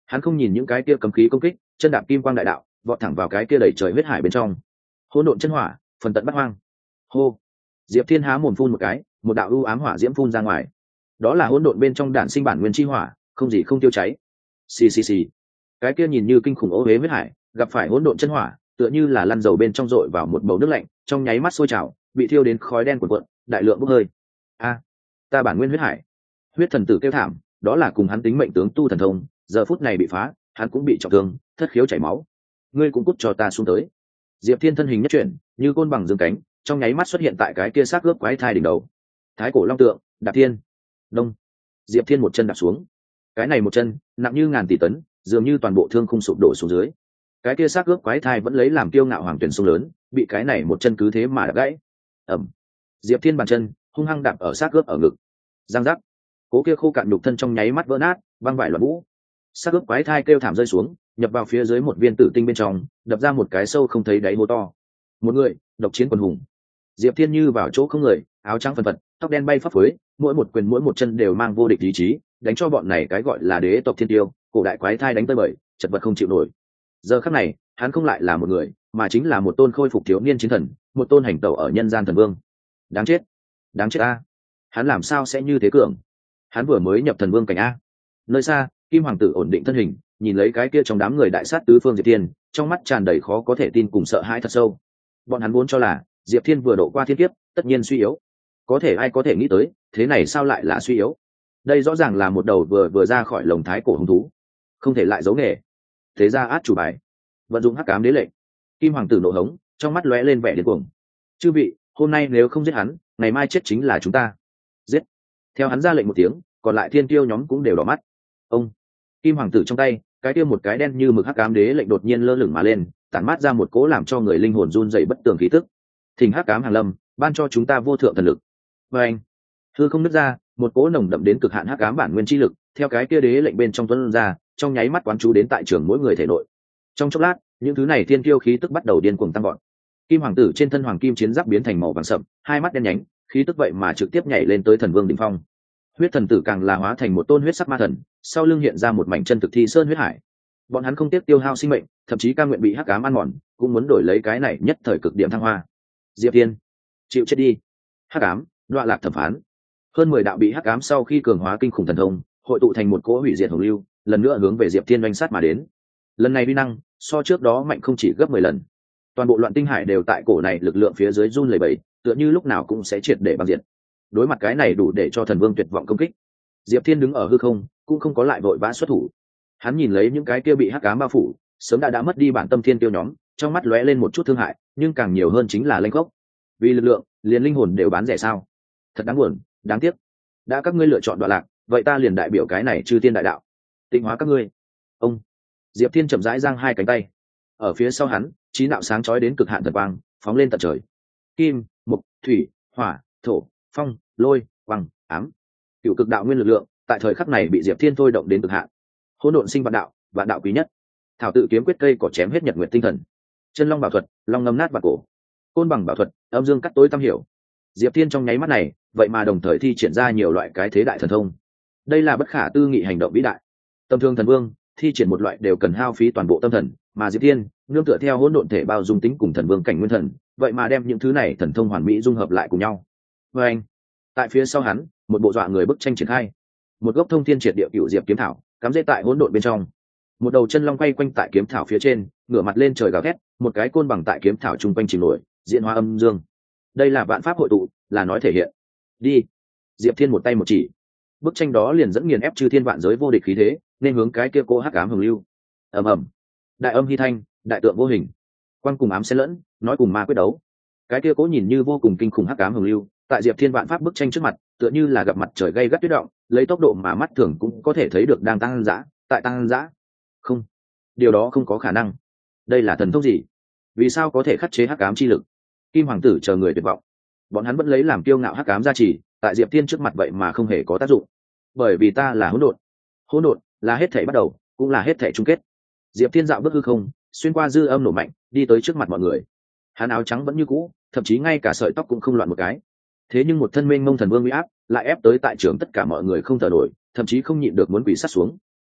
Hắn không nhìn những cái kia cấm khí công kích, chân đạp kim quang đại đạo, vọt thẳng vào cái kia đầy trời huyết hải bên trong. Hỗn độn chân hỏa, phần tận bắt hoang. Hô. Diệp Thiên há mồm phun một cái, một đạo u ám hỏa diễm phun ra ngoài. Đó là hỗn độn bên trong đản sinh bản nguyên chi hỏa, không gì không tiêu cháy. Xì xì xì. Cái kia nhìn như kinh khủng ô uế huyết hải, gặp phải hỗn độn chân hỏa, tựa như là lăn dầu bên trong dội vào một bầu nước lạnh, trong nháy mắt sôi trào, bị thiêu đến khói đen cuồn cuộn, đại lượng bốc hơi. A, ta bản nguyên huyết hải. Huyết thần tử kêu thảm, đó là cùng hắn tính mệnh tướng tu thần thông, giờ phút này bị phá, hắn cũng bị trọng thương, thất khiếu chảy máu. Ngươi cũng cút cho ta xuống tới. Diệp Thiên thân hình nhất chuyển, như côn bằng dương cánh, trong nháy mắt xuất hiện tại cái kia xác ướp quái thai đỉnh đầu. Thái cổ long tượng, đạp thiên. Đông. Diệp Thiên một chân đạp xuống. Cái này một chân, nặng như ngàn tỷ tấn, dường như toàn bộ thương khung sụp đổ xuống dưới. Cái kia xác ướp quái thai vẫn lấy làm kiêu ngạo hoàng tuyển sông lớn, bị cái này một chân cứ thế mà đạp gãy. Ầm. Diệp Thiên bàn chân hung hăng đạp ở xác ướp ở ngực. Giang giác. Cố kia khô cạn nhục thân trong nháy mắt vỡ nát, băng vải loạn vũ. Xác ướp quái thai kêu thảm rơi xuống, nhập vào phía dưới một viên tử tinh bên trong, đập ra một cái sâu không thấy đáy hố to. Một người, độc chiến quần hùng. Diệp Thiên như vào chỗ không người, áo trắng phần phật, tóc đen bay phấp phới, mỗi một quyền mỗi một chân đều mang vô địch ý chí, đánh cho bọn này cái gọi là đế tộc thiên tiêu, cổ đại quái thai đánh tới bời, chật vật không chịu nổi. Giờ khắc này, hắn không lại là một người, mà chính là một tôn khôi phục thiếu niên chiến thần, một tôn hành tẩu ở nhân gian thần vương. Đáng chết, đáng chết a! Hắn làm sao sẽ như thế cường? Hắn vừa mới nhập thần vương cảnh a. Nơi xa, Kim Hoàng tử ổn định thân hình, nhìn lấy cái kia trong đám người đại sát tứ phương Diệp Thiên, trong mắt tràn đầy khó có thể tin cùng sợ hãi thật sâu. Bọn hắn vốn cho là Diệp Thiên vừa độ qua thiên kiếp, tất nhiên suy yếu. Có thể ai có thể nghĩ tới, thế này sao lại là suy yếu? Đây rõ ràng là một đầu vừa ra khỏi lồng thái cổ hung thú, không thể lại giấu nghề. Thế ra át chủ bài, vận dụng hắc ám đế lệnh. Kim Hoàng tử nộ hống, trong mắt lóe lên vẻ điên cuồng. Chư vị, hôm nay nếu không giết hắn, ngày mai chết chính là chúng ta. Giết! Theo hắn ra lệnh một tiếng, còn lại thiên tiêu nhóm cũng đều đỏ mắt. Ông Kim Hoàng tử trong tay, cái kia một cái đen như mực hắc ám đế lệnh đột nhiên lơ lửng mà lên, tản mát ra một cỗ làm cho người linh hồn run rẩy bất tường khí tức. Thỉnh hắc ám hàng lâm, ban cho chúng ta vô thượng thần lực. Và anh, hư không nứt ra, một cỗ nồng đậm đến cực hạn hắc ám bản nguyên chi lực, theo cái kia đế lệnh bên trong tuôn ra, trong nháy mắt quán chú đến tại trường mỗi người thể nội. Trong chốc lát, những thứ này thiên kiêu khí tức bắt đầu điên cuồng tăng vọt. Kim Hoàng tử trên thân hoàng kim chiến giáp biến thành màu vàng sậm, hai mắt đen nhánh, khí tức vậy mà trực tiếp nhảy lên tới thần vương đỉnh phong. Huyết thần tử càng là hóa thành một tôn huyết sắc ma thần, sau lưng hiện ra một mảnh chân thực thi sơn huyết hải. Bọn hắn không tiếc tiêu hao sinh mệnh, thậm chí cam nguyện bị hắc ám ăn mòn, cũng muốn đổi lấy cái này nhất thời cực điểm thăng hoa. Diệp Thiên, chịu chết đi! Hắc ám, đoạn lạc thẩm phán. Hơn 10 đạo bị hắc ám sau khi cường hóa kinh khủng thần thông, hội tụ thành một cỗ hủy diệt hồng lưu, lần nữa hướng về Diệp Thiên oanh sát mà đến. Lần này uy năng so trước đó mạnh không chỉ gấp 10 lần. Toàn bộ loạn tinh hải đều tại cổ này lực lượng phía dưới run lẩy bẩy, tựa như lúc nào cũng sẽ triệt để băng diệt. Đối mặt cái này đủ để cho thần vương tuyệt vọng công kích, Diệp Thiên đứng ở hư không, cũng không có lại vội vã xuất thủ. Hắn nhìn lấy những cái kia bị hắc ám bao phủ, sớm đã mất đi bản tâm thiên tiêu nhóm, trong mắt lóe lên một chút thương hại, nhưng càng nhiều hơn chính là lênh khốc. Vì lực lượng, liền linh hồn đều bán rẻ sao? Thật đáng buồn, đáng tiếc. Đã các ngươi lựa chọn đoạn lạc, vậy ta liền đại biểu cái này chư thiên đại đạo, tịnh hóa các ngươi. Ông Diệp Thiên chậm rãi giang hai cánh tay, ở phía sau hắn, trí đạo sáng chói đến cực hạn thần quang, phóng lên tận trời. Kim, mộc, thủy, hỏa, thổ, phong, lôi, quang, ám, cựu cực đạo nguyên lực lượng, tại thời khắc này bị Diệp Thiên thôi động đến cực hạn. Hỗn độn sinh vạn đạo quý nhất. Thảo tự kiếm quyết cây cỏ chém hết nhật nguyện tinh thần. Chân long bảo thuật, long ngâm nát và cổ. Côn bằng bảo thuật, âm dương cắt tối tam hiểu. Diệp Thiên trong nháy mắt này, vậy mà đồng thời thi triển ra nhiều loại cái thế đại thần thông. Đây là bất khả tư nghị hành động vĩ đại. Tâm thương thần vương thi triển một loại đều cần hao phí toàn bộ tâm thần, mà Diệp Thiên nương tựa theo hỗn độn thể bao dung tính cùng thần vương cảnh nguyên thần, vậy mà đem những thứ này thần thông hoàn mỹ dung hợp lại cùng nhau. Và anh, tại phía sau hắn, một bộ dọa người bức tranh triển khai. Một gốc thông thiên triệt địa cựu diệp kiếm thảo, cắm rễ tại hỗn độn bên trong. Một đầu chân long quay quanh tại kiếm thảo phía trên, ngửa mặt lên trời gào thét, một cái côn bằng tại kiếm thảo trung quanh chìm nổi, diễn hóa âm dương. Đây là vạn pháp hội tụ, là nói thể hiện. Đi. Diệp Thiên một tay một chỉ, bức tranh đó liền dẫn nghiền ép chư thiên vạn giới vô địch khí thế, nên hướng cái kia cô hắc ám hồng lưu. Ầm ầm, đại âm hy thanh, đại tượng vô hình, quan cùng ám xen lẫn, nói cùng ma quyết đấu. Cái kia cố nhìn như vô cùng kinh khủng hắc ám hồng lưu, tại Diệp Thiên vạn pháp bức tranh trước mặt, tựa như là gặp mặt trời gay gắt tuyết động, lấy tốc độ mà mắt thường cũng có thể thấy được đang tăng dã, tại tăng dã. Không, điều đó không có khả năng. Đây là thần thông gì? Vì sao có thể khắc chế hắc ám chi lực? Kim Hoàng tử chờ người tuyệt vọng. Bọn hắn vẫn lấy làm kiêu ngạo hắc ám gia trì, tại Diệp Thiên trước mặt vậy mà không hề có tác dụng. Bởi vì ta là hỗn độn. Hỗn độn là hết thảy bắt đầu, cũng là hết thảy chung kết. Diệp Thiên dạo bước hư không, xuyên qua dư âm nổ mạnh, đi tới trước mặt mọi người. Hắn áo trắng vẫn như cũ, thậm chí ngay cả sợi tóc cũng không loạn một cái. Thế nhưng một thân mênh mông thần vương uy áp lại ép tới tại trường tất cả mọi người không thở nổi, thậm chí không nhịn được muốn quỳ sát xuống.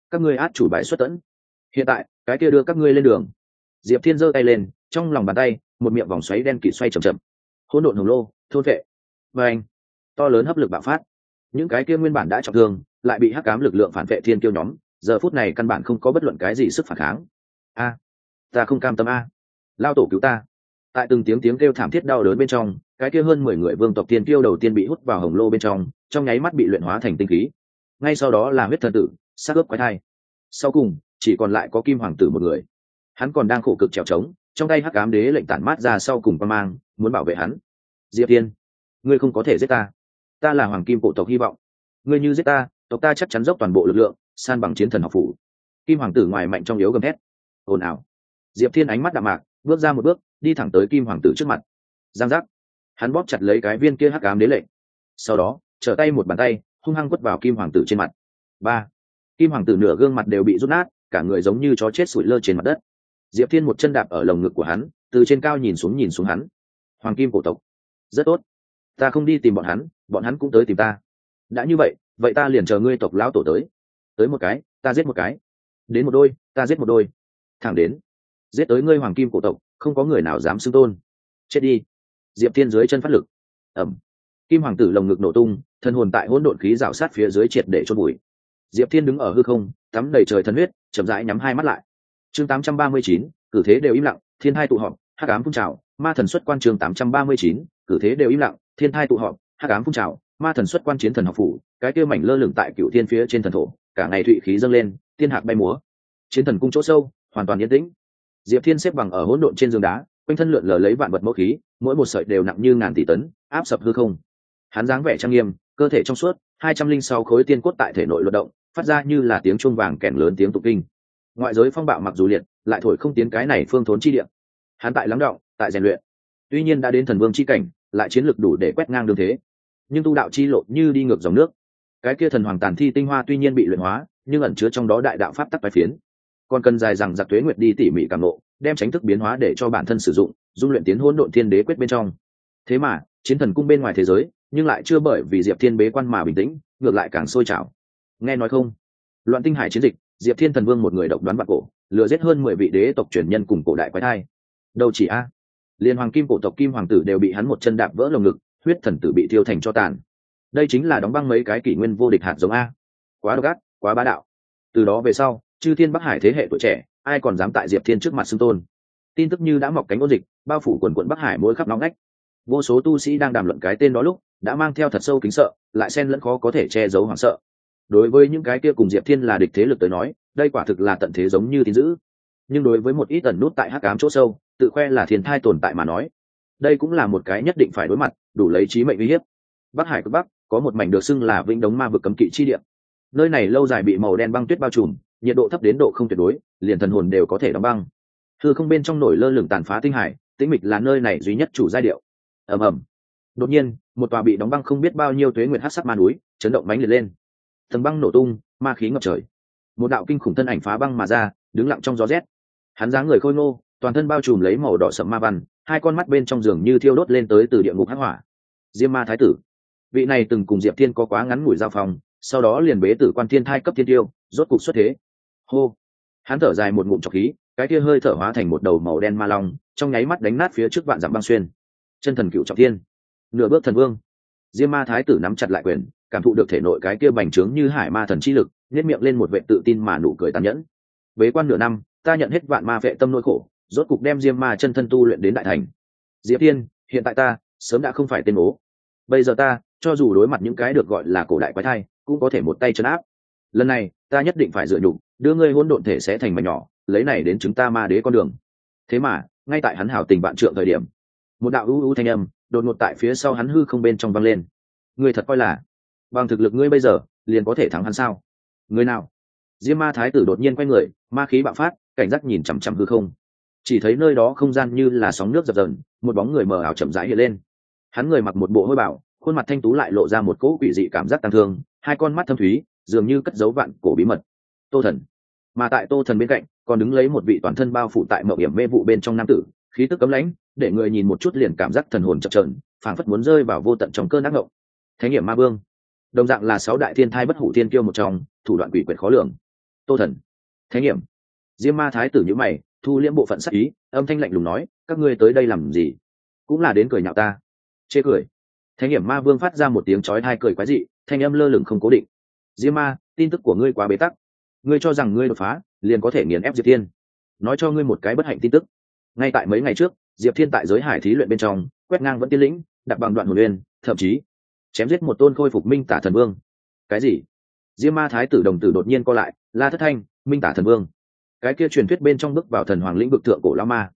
các ngươi át chủ bài xuất tẫn, hiện tại cái kia đưa các ngươi lên đường. Diệp Thiên giơ tay lên, trong lòng bàn tay một miệng vòng xoáy đen kịt xoay chậm chậm, hỗn độn hồng lô thôn vệ. Và anh, to lớn hấp lực bạo phát, những cái kia nguyên bản đã trọng thương lại bị hắc ám lực lượng phản vệ thiên kiêu nhóm giờ phút này căn bản không có bất luận cái gì sức phản kháng. A, ta không cam tâm a, lao tổ cứu ta. Tại từng tiếng tiếng kêu thảm thiết đau đớn bên trong, cái kia hơn 10 người vương tộc tiên kiêu đầu tiên bị hút vào hồng lô bên trong nháy mắt bị luyện hóa thành tinh khí. Ngay sau đó là huyết thần tử, sát ướp quái thai. Sau cùng chỉ còn lại có kim hoàng tử một người, hắn còn đang khổ cực trèo trống, trong tay hắc ám đế lệnh tản mát ra sau cùng quan mang, muốn bảo vệ hắn. Diệp Thiên, ngươi không có thể giết ta, ta là hoàng kim cổ tộc hy vọng, ngươi như giết ta, tộc ta chắc chắn dốc toàn bộ lực lượng san bằng chiến thần học phủ. Kim hoàng tử ngoài mạnh trong yếu gầm thét. Ồn ào. Diệp Thiên ánh mắt đạm mạc, bước ra một bước, đi thẳng tới kim hoàng tử trước mặt. Giang giác, hắn bóp chặt lấy cái viên kia hắc ám đế lệnh, sau đó trở tay một bàn tay hung hăng quất vào kim hoàng tử trên mặt. Ba, kim hoàng tử nửa gương mặt đều bị rút nát, cả người giống như chó chết sủi lơ trên mặt đất. Diệp Thiên một chân đạp ở lồng ngực của hắn, từ trên cao nhìn xuống hắn. Hoàng kim cổ tộc, rất tốt, ta không đi tìm bọn hắn cũng tới tìm ta. Đã như vậy, vậy ta liền chờ ngươi tộc lão tổ tới một cái ta giết một cái, đến một đôi ta giết một đôi, thẳng đến giết tới ngươi hoàng kim cổ tộc không có người nào dám xưng tôn. Chết đi. Diệp Thiên dưới chân phát lực, ẩm, kim hoàng tử lồng ngực nổ tung, thân hồn tại hỗn độn khí rào sát phía dưới triệt để chôn bụi. Diệp Thiên đứng ở hư không, tắm đầy trời thần huyết, chậm rãi nhắm hai mắt lại. Chương 839, cử thế đều im lặng, thiên hai tụ họp, hắc ám phun trào, ma thần xuất quan. Chương 839, cử thế đều im lặng, thiên hai tụ họp, hắc ám phun trào, ma thần xuất quan. Chiến thần học phủ, cái kia mảnh lơ lửng tại cựu thiên phía trên thần thổ, cả ngày thụy khí dâng lên, tiên hạc bay múa. Chiến thần cung chỗ sâu, hoàn toàn yên tĩnh. Diệp Thiên xếp bằng ở hỗn độn trên giường đá, quanh thân lượn lờ lấy vạn vật mẫu khí, mỗi một sợi đều nặng như ngàn tỷ tấn, áp sập hư không. Hắn dáng vẻ trang nghiêm, cơ thể trong suốt, 206 khối tiên cốt tại thể nội luận động, phát ra như là tiếng chuông vàng kèn lớn tiếng tụng kinh. Ngoại giới phong bạo mặc dù liệt, lại thổi không tiến cái này phương thốn chi địa. Hắn tại lắng đọng, tại rèn luyện. Tuy nhiên đã đến thần vương chi cảnh, lại chiến lực đủ để quét ngang đường thế, nhưng tu đạo chi lộ như đi ngược dòng nước. Cái kia thần hoàng tàn thi tinh hoa tuy nhiên bị luyện hóa, nhưng ẩn chứa trong đó đại đạo pháp tắc bài phiến, còn cần dài rằng giặc tuế nguyệt đi tỉ mỉ cảm ngộ, đem tránh thức biến hóa để cho bản thân sử dụng, dung luyện tiến hỗn độn thiên đế quyết bên trong. Thế mà chiến thần cung bên ngoài thế giới nhưng lại chưa bởi vì Diệp Thiên bế quan mà bình tĩnh, ngược lại càng sôi trào. Nghe nói không, loạn tinh hải chiến dịch, Diệp Thiên thần vương một người độc đoán bạc cổ, lừa giết hơn 10 vị đế tộc truyền nhân cùng cổ đại quái thai. Đâu chỉ a, liên hoàng kim cổ tộc kim hoàng tử đều bị hắn một chân đạp vỡ lồng ngực, huyết thần tử bị thiêu thành cho tàn. Đây chính là đóng băng mấy cái kỷ nguyên vô địch hạt giống a. Quá độc ác, quá bá đạo. Từ đó về sau, chư thiên bắc hải thế hệ tuổi trẻ, ai còn dám tại Diệp Thiên trước mặt xưng tôn. Tin tức như đã mọc cánh ôn dịch, bao phủ quần quận bắc hải mỗi khắp nóng ngách. Vô số tu sĩ đang đàm luận cái tên đó lúc, đã mang theo thật sâu kính sợ, lại xen lẫn khó có thể che giấu hoảng sợ. Đối với những cái kia cùng Diệp Thiên là địch thế lực tới nói, đây quả thực là tận thế giống như tín dữ. Nhưng đối với một ít ẩn nút tại hắc ám chỗ sâu, tự khoe là thiên thai tồn tại mà nói, đây cũng là một cái nhất định phải đối mặt, đủ lấy chí mệnh uy hiếp. Bắc Hải cực Bắc có một mảnh được xưng là Vĩnh Đống Ma vực cấm kỵ chi địa. Nơi này lâu dài bị màu đen băng tuyết bao trùm, nhiệt độ thấp đến độ không tuyệt đối, liền thần hồn đều có thể đóng băng. Hư không bên trong nổi lơ lửng tàn phá tinh hải, tĩnh mịch là nơi này duy nhất chủ giai điệu. Ầm ầm. Đột nhiên, một tòa bị đóng băng không biết bao nhiêu tuế nguyệt hắc sắc ma núi, chấn động mãnh liệt lên. Tầng băng nổ tung, ma khí ngập trời. Một đạo kinh khủng thân ảnh phá băng mà ra, đứng lặng trong gió rét. Hắn dáng người khôi ngô, toàn thân bao trùm lấy màu đỏ sẫm ma văn, hai con mắt bên trong giường như thiêu đốt lên tới từ địa ngục hắc hỏa. Diêm Ma thái tử, vị này từng cùng Diệp Thiên có quá ngắn ngủi giao phòng, sau đó liền bế tử quan thiên thai cấp thiên tiêu, rốt cục xuất thế. Hô. Hắn thở dài một ngụm trọc khí, cái kia hơi thở hóa thành một đầu màu đen ma long, trong nháy mắt đánh nát phía trước vạn dặm băng xuyên. Chân thần cựu trọng thiên, nửa bước thần vương. Diêm Ma thái tử nắm chặt lại quyền, cảm thụ được thể nội cái kia bành trướng như hải ma thần chi lực, nhếch miệng lên một vẻ tự tin mà nụ cười tàn nhẫn. Bế quan nửa năm, ta nhận hết vạn ma vệ tâm nỗi khổ, rốt cục đem Diêm Ma chân thân tu luyện đến đại thành. Diệp Thiên, hiện tại ta sớm đã không phải tên ố. Bây giờ ta, cho dù đối mặt những cái được gọi là cổ đại quái thai, cũng có thể một tay trấn áp. Lần này, ta nhất định phải dựa nhục, đưa ngươi hỗn độn thể sẽ thành mảnh nhỏ, lấy này đến chúng ta ma đế con đường. Thế mà, ngay tại hắn hảo tình bạn trượng thời điểm, một đạo u thanh âm đột ngột tại phía sau hắn hư không bên trong vang lên. Ngươi thật coi là bằng thực lực ngươi bây giờ liền có thể thắng hắn sao? Ngươi nào? Diêm Ma thái tử đột nhiên quay người, ma khí bạo phát, cảnh giác nhìn chằm chằm hư không. Chỉ thấy nơi đó không gian như là sóng nước dập dờn, một bóng người mờ ảo chậm rãi hiện lên. Hắn người mặc một bộ hôi bào, khuôn mặt thanh tú lại lộ ra một cỗ quỷ dị cảm giác tăng thương, hai con mắt thâm thúy, dường như cất giấu vạn cổ bí mật. Tô Thần. Mà tại Tô Thần bên cạnh, còn đứng lấy một vị toàn thân bao phủ tại mộng hiểm mê vụ bên trong nam tử, khí tức cấm lãnh, để người nhìn một chút liền cảm giác thần hồn chập chờn, phảng phất muốn rơi vào vô tận trong cơn ác ngộng. Thánh hiểm ma vương, đồng dạng là 6 đại thiên thai bất hủ thiên kiêu một trong, thủ đoạn quỷ quyệt khó lường. Tô Thần, Thánh Nghiệm. Diêm Ma Thái tử nhíu mày, thu liễm bộ phận sắc ý, âm thanh lạnh lùng nói, các ngươi tới đây làm gì? Cũng là đến cười nhạo ta. Chê cười. Thánh Nghiệm Ma Vương phát ra một tiếng chói tai cười quái dị, thanh âm lơ lửng không cố định. Diêm Ma, tin tức của ngươi quá bế tắc. Ngươi cho rằng ngươi đột phá, liền có thể nghiền ép Diệp Thiên. Nói cho ngươi một cái bất hạnh tin tức. Ngay tại mấy ngày trước, Diệp Thiên tại giới hải thí luyện bên trong, quét ngang vẫn tiên lĩnh, đặt bằng đoạn hồn uyên, thậm chí chém giết một tôn khôi phục minh tả thần vương. Cái gì? Diêm Ma Thái tử đồng tử đột nhiên co lại, la thất thanh, minh tả thần vương. Cái kia truyền thuyết bên trong bước vào thần hoàng lĩnh vực thượng cổ lão ma.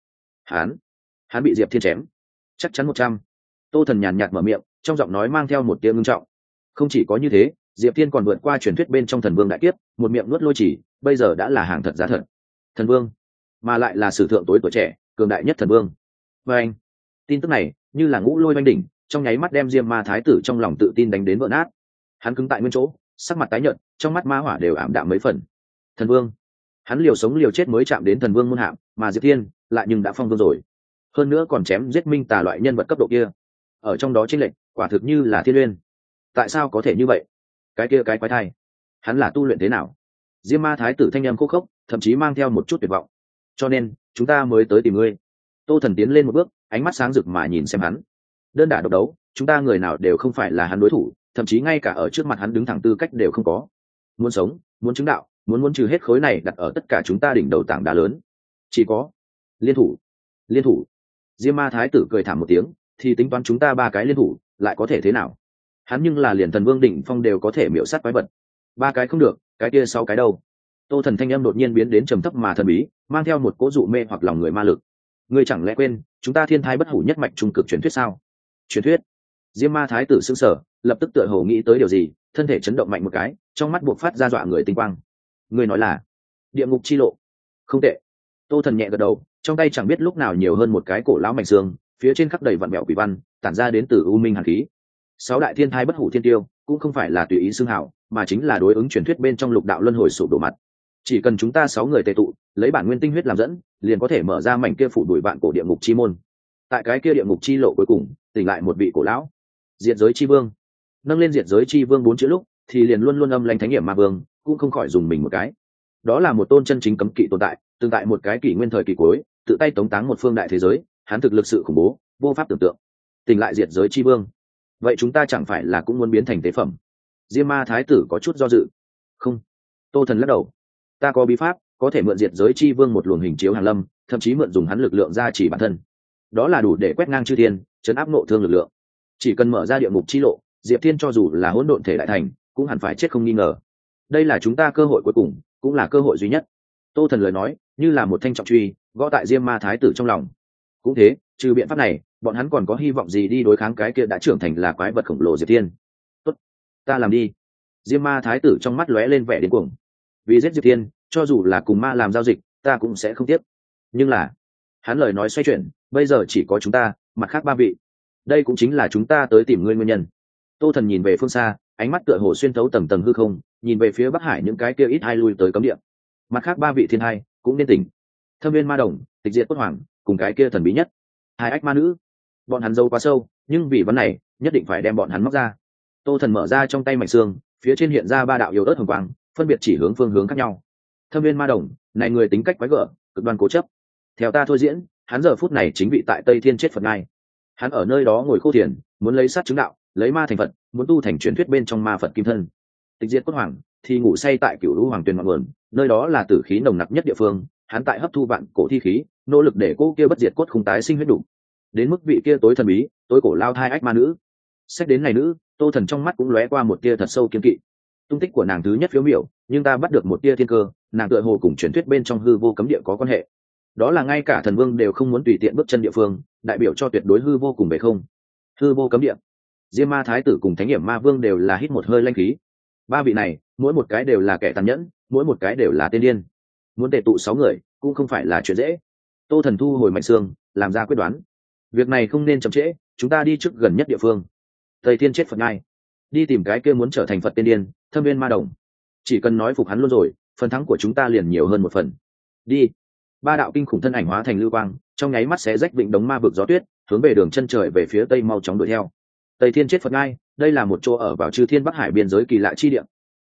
Hắn bị Diệp Thiên chém. Chắc chắn 100. Tô Thần nhàn nhạt mở miệng, trong giọng nói mang theo một tia ngưng trọng. Không chỉ có như thế, Diệp Thiên còn vượt qua truyền thuyết bên trong thần vương đại kiếp, một miệng nuốt lôi chỉ, bây giờ đã là hàng thật giá thật. Thần vương, mà lại là sử thượng tối tuổi trẻ, cường đại nhất thần vương. Và anh, tin tức này như là ngũ lôi oanh đỉnh, trong nháy mắt đem Diêm Ma Thái tử trong lòng tự tin đánh đến vỡ nát. Hắn cứng tại nguyên chỗ, sắc mặt tái nhợt, trong mắt ma hỏa đều ảm đạm mấy phần. Thần vương, hắn liều sống liều chết mới chạm đến thần vương muôn hạng, mà Diệp Thiên lại nhưng đã phong vương rồi, hơn nữa còn chém giết minh tà loại nhân vật cấp độ kia. Ở trong đó chênh lệch quả thực như là thiên uyên. Tại sao có thể như vậy? Cái kia cái quái thai, hắn là tu luyện thế nào? Diêm Ma Thái tử thanh âm khô khốc, thậm chí mang theo một chút tuyệt vọng. Cho nên chúng ta mới tới tìm ngươi. Tô Thần tiến lên một bước, ánh mắt sáng rực mà nhìn xem hắn. Đơn đả độc đấu, chúng ta người nào đều không phải là hắn đối thủ, thậm chí ngay cả ở trước mặt hắn đứng thẳng tư cách đều không có. Muốn sống, muốn chứng đạo, muốn trừ hết khối này đặt ở tất cả chúng ta đỉnh đầu tảng đá lớn, chỉ có liên thủ. Liên thủ? Diêm Ma Thái tử cười thảm một tiếng, thì tính toán chúng ta ba cái liên thủ lại có thể thế nào? Hắn nhưng là liền thần vương đỉnh phong đều có thể miểu sát quái vật, ba cái không được, cái kia 6 cái đâu? Tô Thần thanh âm đột nhiên biến đến trầm thấp mà thần bí, mang theo một cỗ dụ mê hoặc lòng người ma lực. Ngươi chẳng lẽ quên chúng ta thiên thai bất hủ nhất mạch trung cực truyền thuyết sao? Truyền thuyết? Diêm Ma Thái tử sững sờ, lập tức tựa hồ nghĩ tới điều gì, thân thể chấn động mạnh một cái, trong mắt buộc phát ra dọa người tinh quang. Ngươi nói là địa ngục chi lộ? Không tệ. Tô Thần nhẹ gật đầu, trong tay chẳng biết lúc nào nhiều hơn một cái cổ lão mảnh xương, phía trên khắc đầy vặn vẹo quỷ văn, tản ra đến từ u minh hàn khí. 6 đại thiên thai bất hủ thiên tiêu cũng không phải là tùy ý xưng hào, mà chính là đối ứng truyền thuyết bên trong lục đạo luân hồi sụp đổ mặt. Chỉ cần chúng ta 6 người tề tụ, lấy bản nguyên tinh huyết làm dẫn, liền có thể mở ra mảnh kia phủ đuổi vạn cổ địa ngục chi môn. Tại cái kia địa ngục chi lộ cuối cùng, tỉnh lại một vị cổ lão, diệt giới chi vương. Nâng lên diệt giới chi vương 4 chữ lúc, thì liền luôn luôn âm lãnh thánh hiểm ma vương, cũng không khỏi dùng mình một cái. Đó là một tôn chân chính cấm kỵ tồn tại, tương tại một cái kỷ nguyên thời kỳ cuối, tự tay tống táng một phương đại thế giới, hắn thực lực sự khủng bố, vô pháp tưởng tượng. Tỉnh lại diệt giới chi vương, vậy chúng ta chẳng phải là cũng muốn biến thành tế phẩm? Diêm Ma Thái tử có chút do dự. Không. Tô Thần lắc đầu. Ta có bí pháp, có thể mượn diệt giới chi vương một luồng hình chiếu hàng lâm, thậm chí mượn dùng hắn lực lượng gia trì bản thân. Đó là đủ để quét ngang chư thiên, chấn áp nộ thương lực lượng. Chỉ cần mở ra địa ngục chi lộ, Diệp Thiên cho dù là hỗn độn thể đại thành, cũng hẳn phải chết không nghi ngờ. Đây là chúng ta cơ hội cuối cùng, cũng là cơ hội duy nhất. Tô Thần lời nói như là một thanh trọng truy, gõ tại Diêm Ma Thái tử trong lòng. Cũng thế, trừ biện pháp này, bọn hắn còn có hy vọng gì đi đối kháng cái kia đã trưởng thành là quái vật khổng lồ Diệp Thiên? Tốt, ta làm đi. Diêm Ma Thái tử trong mắt lóe lên vẻ điên cuồng. Vì giết Diệp Thiên, cho dù là cùng ma làm giao dịch, ta cũng sẽ không tiếc. Nhưng là, hắn lời nói xoay chuyển, bây giờ chỉ có chúng ta, mặt khác 3 vị. Đây cũng chính là chúng ta tới tìm ngươi nguyên nhân. Tô Thần nhìn về phương xa, ánh mắt tựa hồ xuyên thấu tầng tầng hư không, nhìn về phía Bắc Hải những cái kia ít hai lui tới cấm địa. Mặt khác 3 vị thiên hai cũng nên tỉnh. Thâm Viên Ma Đồng, Tịch Diệt Cốt Hoàng, cùng cái kia thần bí nhất, Hai Ách Ma Nữ. Bọn hắn giấu quá sâu, nhưng vì vấn này, nhất định phải đem bọn hắn móc ra. Tô Thần mở ra trong tay mảnh xương, phía trên hiện ra 3 đạo yếu ớt hồng quang, phân biệt chỉ hướng phương hướng khác nhau. Thâm Viên Ma Đồng, này người tính cách quái gở, cực đoan cố chấp. Theo ta thôi diễn, hắn giờ phút này chính vị tại Tây Thiên chết Phật ngai. Hắn ở nơi đó ngồi khô thiền, muốn lấy sát chứng đạo, lấy ma thành Phật, muốn tu thành truyền thuyết bên trong ma Phật kim thân. Tịch Diệt Cốt Hoàng thì ngủ say tại Cửu Lũ Hoàng Tuyền ngọn nguồn, nơi đó là tử khí nồng nặc nhất địa phương, hắn tại hấp thu vạn cổ thi khí, nỗ lực để cô kia bất diệt cốt không tái sinh huyết đủ. Đến mức vị kia tối thần bí, tối cổ lao thai ách ma nữ. Xét đến này nữ, Tô Thần trong mắt cũng lóe qua một tia thật sâu kiên kỵ. Tung tích của nàng thứ nhất phiếu miểu, nhưng ta bắt được một tia thiên cơ, nàng tựa hồ cùng truyền thuyết bên trong hư vô cấm địa có quan hệ. Đó là ngay cả thần vương đều không muốn tùy tiện bước chân địa phương, đại biểu cho tuyệt đối hư vô cùng về không. Hư vô cấm địa. Diêm Ma Thái tử cùng Thánh Hiểm Ma Vương đều là hít một hơi lanh khí. 3 vị này, mỗi một cái đều là kẻ tàn nhẫn, mỗi một cái đều là tên điên. Muốn tề tụ 6 người, cũng không phải là chuyện dễ. Tô Thần thu hồi mạnh xương, làm ra quyết đoán. Việc này không nên chậm trễ, chúng ta đi trước gần nhất địa phương. Tây Thiên chết Phật ngai, đi tìm cái kia muốn trở thành Phật tên điên, Thâm Viên Ma Đồng. Chỉ cần nói phục hắn luôn rồi, phần thắng của chúng ta liền nhiều hơn một phần. Đi. 3 đạo kinh khủng thân ảnh hóa thành lưu quang, trong nháy mắt xé rách vịnh đống ma vực gió tuyết, hướng về đường chân trời về phía tây mau chóng đuổi theo. Tây Thiên chết Phật ngai, đây là một chỗ ở vào Chư Thiên Bắc Hải biên giới kỳ lạ chi địa.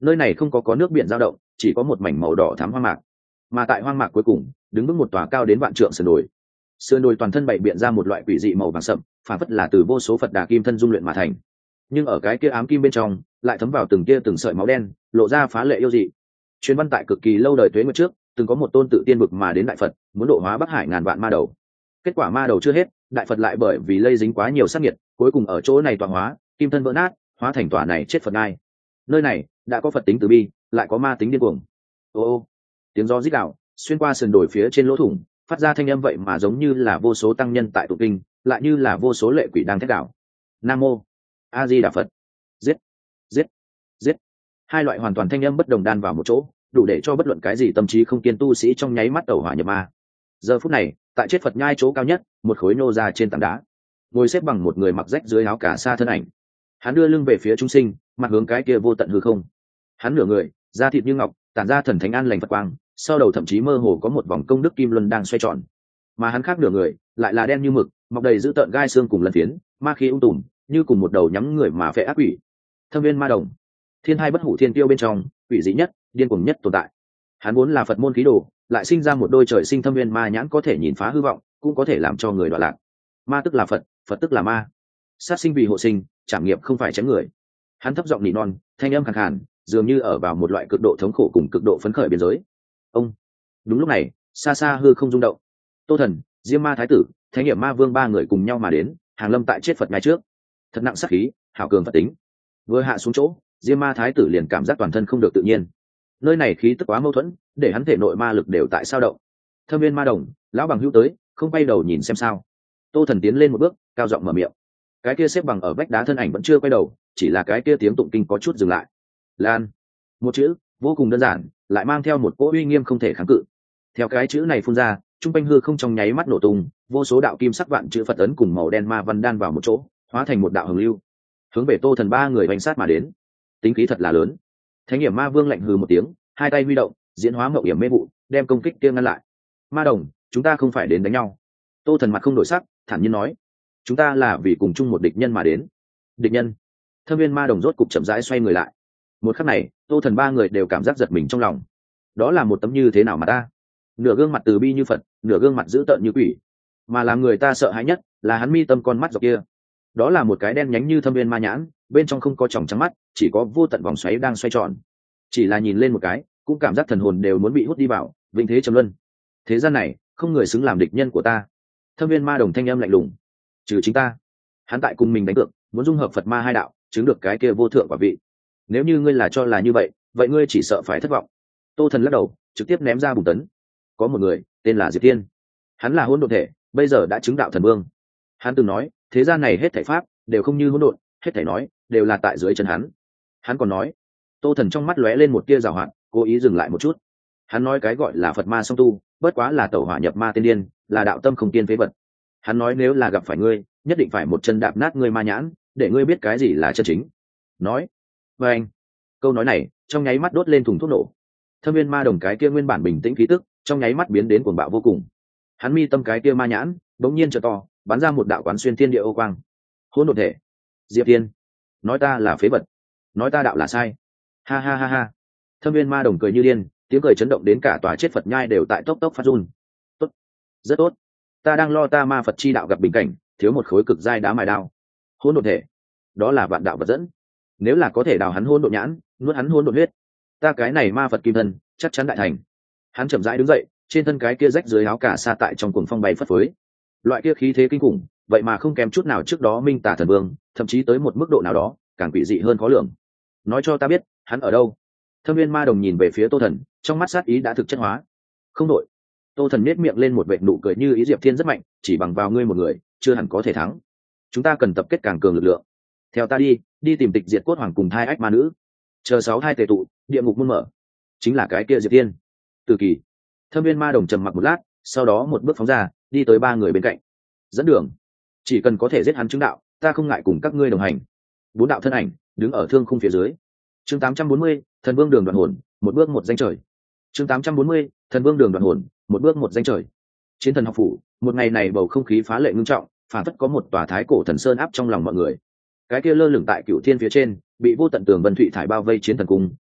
Nơi này không có nước biển dao động, chỉ có một mảnh màu đỏ thắm hoang mạc, mà tại hoang mạc cuối cùng đứng vững một tòa cao đến vạn trượng sườn đồi. Sườn đồi toàn thân bày biện ra một loại quỷ dị màu vàng sậm, phản phất là từ vô số Phật Đà kim thân dung luyện mà thành. Nhưng ở cái kia ám kim bên trong lại thấm vào từng tia từng sợi máu đen, lộ ra phá lệ yêu dị. Truyền văn tại cực kỳ lâu đời tuế nguyệt trước, từng có một tôn tự tiên vực mà đến đại Phật, muốn độ hóa Bắc Hải ngàn vạn ma đầu. Kết quả ma đầu chưa hết, đại Phật lại bởi vì lây dính quá nhiều sát nhiệt, cuối cùng ở chỗ này tọa hóa, kim thân vỡ nát, hóa thành tòa này chết Phật ngai. Nơi này đã có Phật tính từ bi, lại có ma tính điên cuồng. Ô, tiếng gió rít gào xuyên qua sườn đồi phía trên lỗ thủng, phát ra thanh âm vậy mà giống như là vô số tăng nhân tại tụng kinh, lại như là vô số lệ quỷ đang thét gào. Nam mô A Di Đà Phật. Giết, giết, giết. Hai loại hoàn toàn thanh âm bất đồng đan vào một chỗ, đủ để cho bất luận cái gì tâm trí không kiên tu sĩ trong nháy mắt tẩu hỏa nhập ma. Giờ phút này, tại chết Phật nhai chỗ cao nhất, một khối nô ra trên tảng đá, ngồi xếp bằng một người mặc rách dưới áo cà sa thân ảnh. Hắn đưa lưng về phía chúng sinh, mặt hướng cái kia vô tận hư không. Hắn nửa người, da thịt như ngọc, tản ra thần thánh an lành Phật quang, sau đầu thậm chí mơ hồ có một vòng công đức kim luân đang xoay tròn. Mà hắn khác nửa người, lại là đen như mực, mọc đầy dữ tợn gai xương cùng lân phiến, ma khí ung tùm, như cùng một đầu nhắm người mà phệ ác quỷ. Thâm viên ma đồng, thiên hai bất hủ thiên tiêu bên trong, quỷ dị nhất, điên cuồng nhất tồn tại. Hắn vốn là Phật môn khí đồ, lại sinh ra một đôi trời sinh thâm viên ma nhãn, có thể nhìn phá hư vọng, cũng có thể làm cho người đọa lạc. Ma tức là Phật, Phật tức là ma. Sát sinh vì hộ sinh, trảm nghiệp không phải chém người. Hắn thấp giọng nỉ non, thanh âm khàn khàn, dường như ở vào một loại cực độ thống khổ cùng cực độ phấn khởi biên giới. Ông. Đúng lúc này, xa xa hư không rung động. Tô Thần, Diêm Ma Thái Tử, Thánh Hiểm Ma Vương ba người cùng nhau mà đến, hàng lâm tại chết Phật ngay trước. Thật nặng sát khí, hảo cường Phật tính. Vừa hạ xuống chỗ, Diêm Ma Thái Tử liền cảm giác toàn thân không được tự nhiên. Nơi này khí tức quá mâu thuẫn, để hắn thể nội ma lực đều tại sao động. Thâm viên ma đồng, lão bằng hữu tới, không bay đầu nhìn xem sao. Tô Thần tiến lên một bước, cao giọng mở miệng. Cái kia xếp bằng ở vách đá thân ảnh vẫn chưa quay đầu, chỉ là cái kia tiếng tụng kinh có chút dừng lại. Lan, một chữ vô cùng đơn giản, lại mang theo một cỗ uy nghiêm không thể kháng cự. Theo cái chữ này phun ra, trung quanh hư không trong nháy mắt nổ tung, vô số đạo kim sắc vạn chữ Phật ấn cùng màu đen ma văn đan vào một chỗ, hóa thành một đạo hồng lưu, hướng về Tô Thần ba người bánh sát mà đến. Tính khí thật là lớn. Thánh Hiểm Ma Vương lạnh hừ một tiếng, hai tay huy động, diễn hóa mậu hiểm mê vụ, đem công kích kia ngăn lại. Ma đồng, chúng ta không phải đến đánh nhau. Tô Thần mặt không đổi sắc, thản nhiên nói, chúng ta là vì cùng chung một địch nhân mà đến. Địch nhân? Thâm viên ma đồng rốt cục chậm rãi xoay người lại. Một khắc này, Tô Thần ba người đều cảm giác giật mình trong lòng. Đó là một tấm như thế nào mà ta? Nửa gương mặt từ bi như Phật, nửa gương mặt dữ tợn như quỷ. Mà làm người ta sợ hãi nhất là hắn mi tâm con mắt dọc kia. Đó là một cái đen nhánh như thâm viên ma nhãn, bên trong không có tròng trắng mắt, chỉ có vô tận vòng xoáy đang xoay tròn. Chỉ là nhìn lên một cái, cũng cảm giác thần hồn đều muốn bị hút đi vào, vĩnh thế trầm luân. Thế gian này, không người xứng làm địch nhân của ta. Thâm viên ma đồng thanh âm lạnh lùng, trừ chính ta. Hắn tại cùng mình đánh cược, muốn dung hợp Phật ma hai đạo, chứng được cái kia vô thượng quả vị. Nếu như ngươi là cho là như vậy, vậy ngươi chỉ sợ phải thất vọng. Tô Thần lắc đầu, trực tiếp ném ra bùn tấn. Có một người tên là Diệp Tiên, hắn là hỗn độn thể, bây giờ đã chứng đạo thần vương. Hắn từng nói, thế gian này hết thảy pháp đều không như hỗn độn, hết thảy nói đều là tại dưới chân hắn. Hắn còn nói, Tô Thần trong mắt lóe lên một tia giảo hoạt, cố ý dừng lại một chút. Hắn nói cái gọi là Phật ma song tu, bất quá là tẩu hỏa nhập ma tiên điên, là đạo tâm không tiên phế vật. Hắn nói nếu là gặp phải ngươi, nhất định phải một chân đạp nát ngươi ma nhãn, để ngươi biết cái gì là chân chính. Nói, và anh, câu nói này trong nháy mắt đốt lên thùng thuốc nổ. Thâm viên ma đồng cái kia nguyên bản bình tĩnh khí tức, trong nháy mắt biến đến cuồng bạo vô cùng. Hắn mi tâm cái kia ma nhãn bỗng nhiên trợ to, bắn ra một đạo quán xuyên thiên địa ô quang. Hỗn độn thể, Diệp Tiên, nói ta là phế vật, nói ta đạo là sai. Ha ha ha ha. Thâm viên ma đồng cười như điên, tiếng cười chấn động đến cả tòa chết Phật nhai đều tại tốc tốc phát run. Tốt, rất tốt. Ta đang lo ta ma Phật chi đạo gặp bình cảnh, thiếu một khối cực giai đá mài đao. Hỗn độn thể, đó là vạn đạo vật dẫn. Nếu là có thể đào hắn hỗn độn nhãn, nuốt hắn hỗn độn huyết, ta cái này ma Phật kim thân chắc chắn đại thành. Hắn chậm rãi đứng dậy, trên thân cái kia rách dưới áo cà sa tại trong cuồng phong bay phất phới. Loại kia khí thế kinh khủng, vậy mà không kém chút nào trước đó Minh Tả thần vương, thậm chí tới một mức độ nào đó càng quỷ dị hơn khó lường. Nói cho ta biết, hắn ở đâu? Thâm viên ma đồng nhìn về phía Tô Thần, trong mắt sát ý đã thực chất hóa. Không đội. Tô Thần nét miệng lên một vệt nụ cười như ý, Diệp Thiên rất mạnh, chỉ bằng vào ngươi một người chưa hẳn có thể thắng. Chúng ta cần tập kết càng cường lực lượng. Theo ta đi tìm tịch diệt cốt hoàng cùng thai ách ma nữ. Chờ 6 tề tụ, địa ngục muôn mở. Chính là cái kia Diệp Thiên. Từ kỳ. Thâm viên ma đồng trầm mặc một lát, sau đó một bước phóng ra, đi tới ba người bên cạnh. Dẫn đường. Chỉ cần có thể giết hắn chứng đạo, ta không ngại cùng các ngươi đồng hành. 4 đạo thân ảnh đứng ở thương khung phía dưới. Chương 840, thần vương đường đoạn hồn, một bước một danh trời. Chương 840, thần vương đường đoạn hồn, một bước một danh trời. Chiến thần học phủ, một ngày này bầu không khí phá lệ ngưng trọng, phản phất có một tòa thái cổ thần sơn áp trong lòng mọi người. Cái kia lơ lửng tại Cửu Thiên phía trên, bị vô tận tường vân thụy thải bao vây chiến thần cung,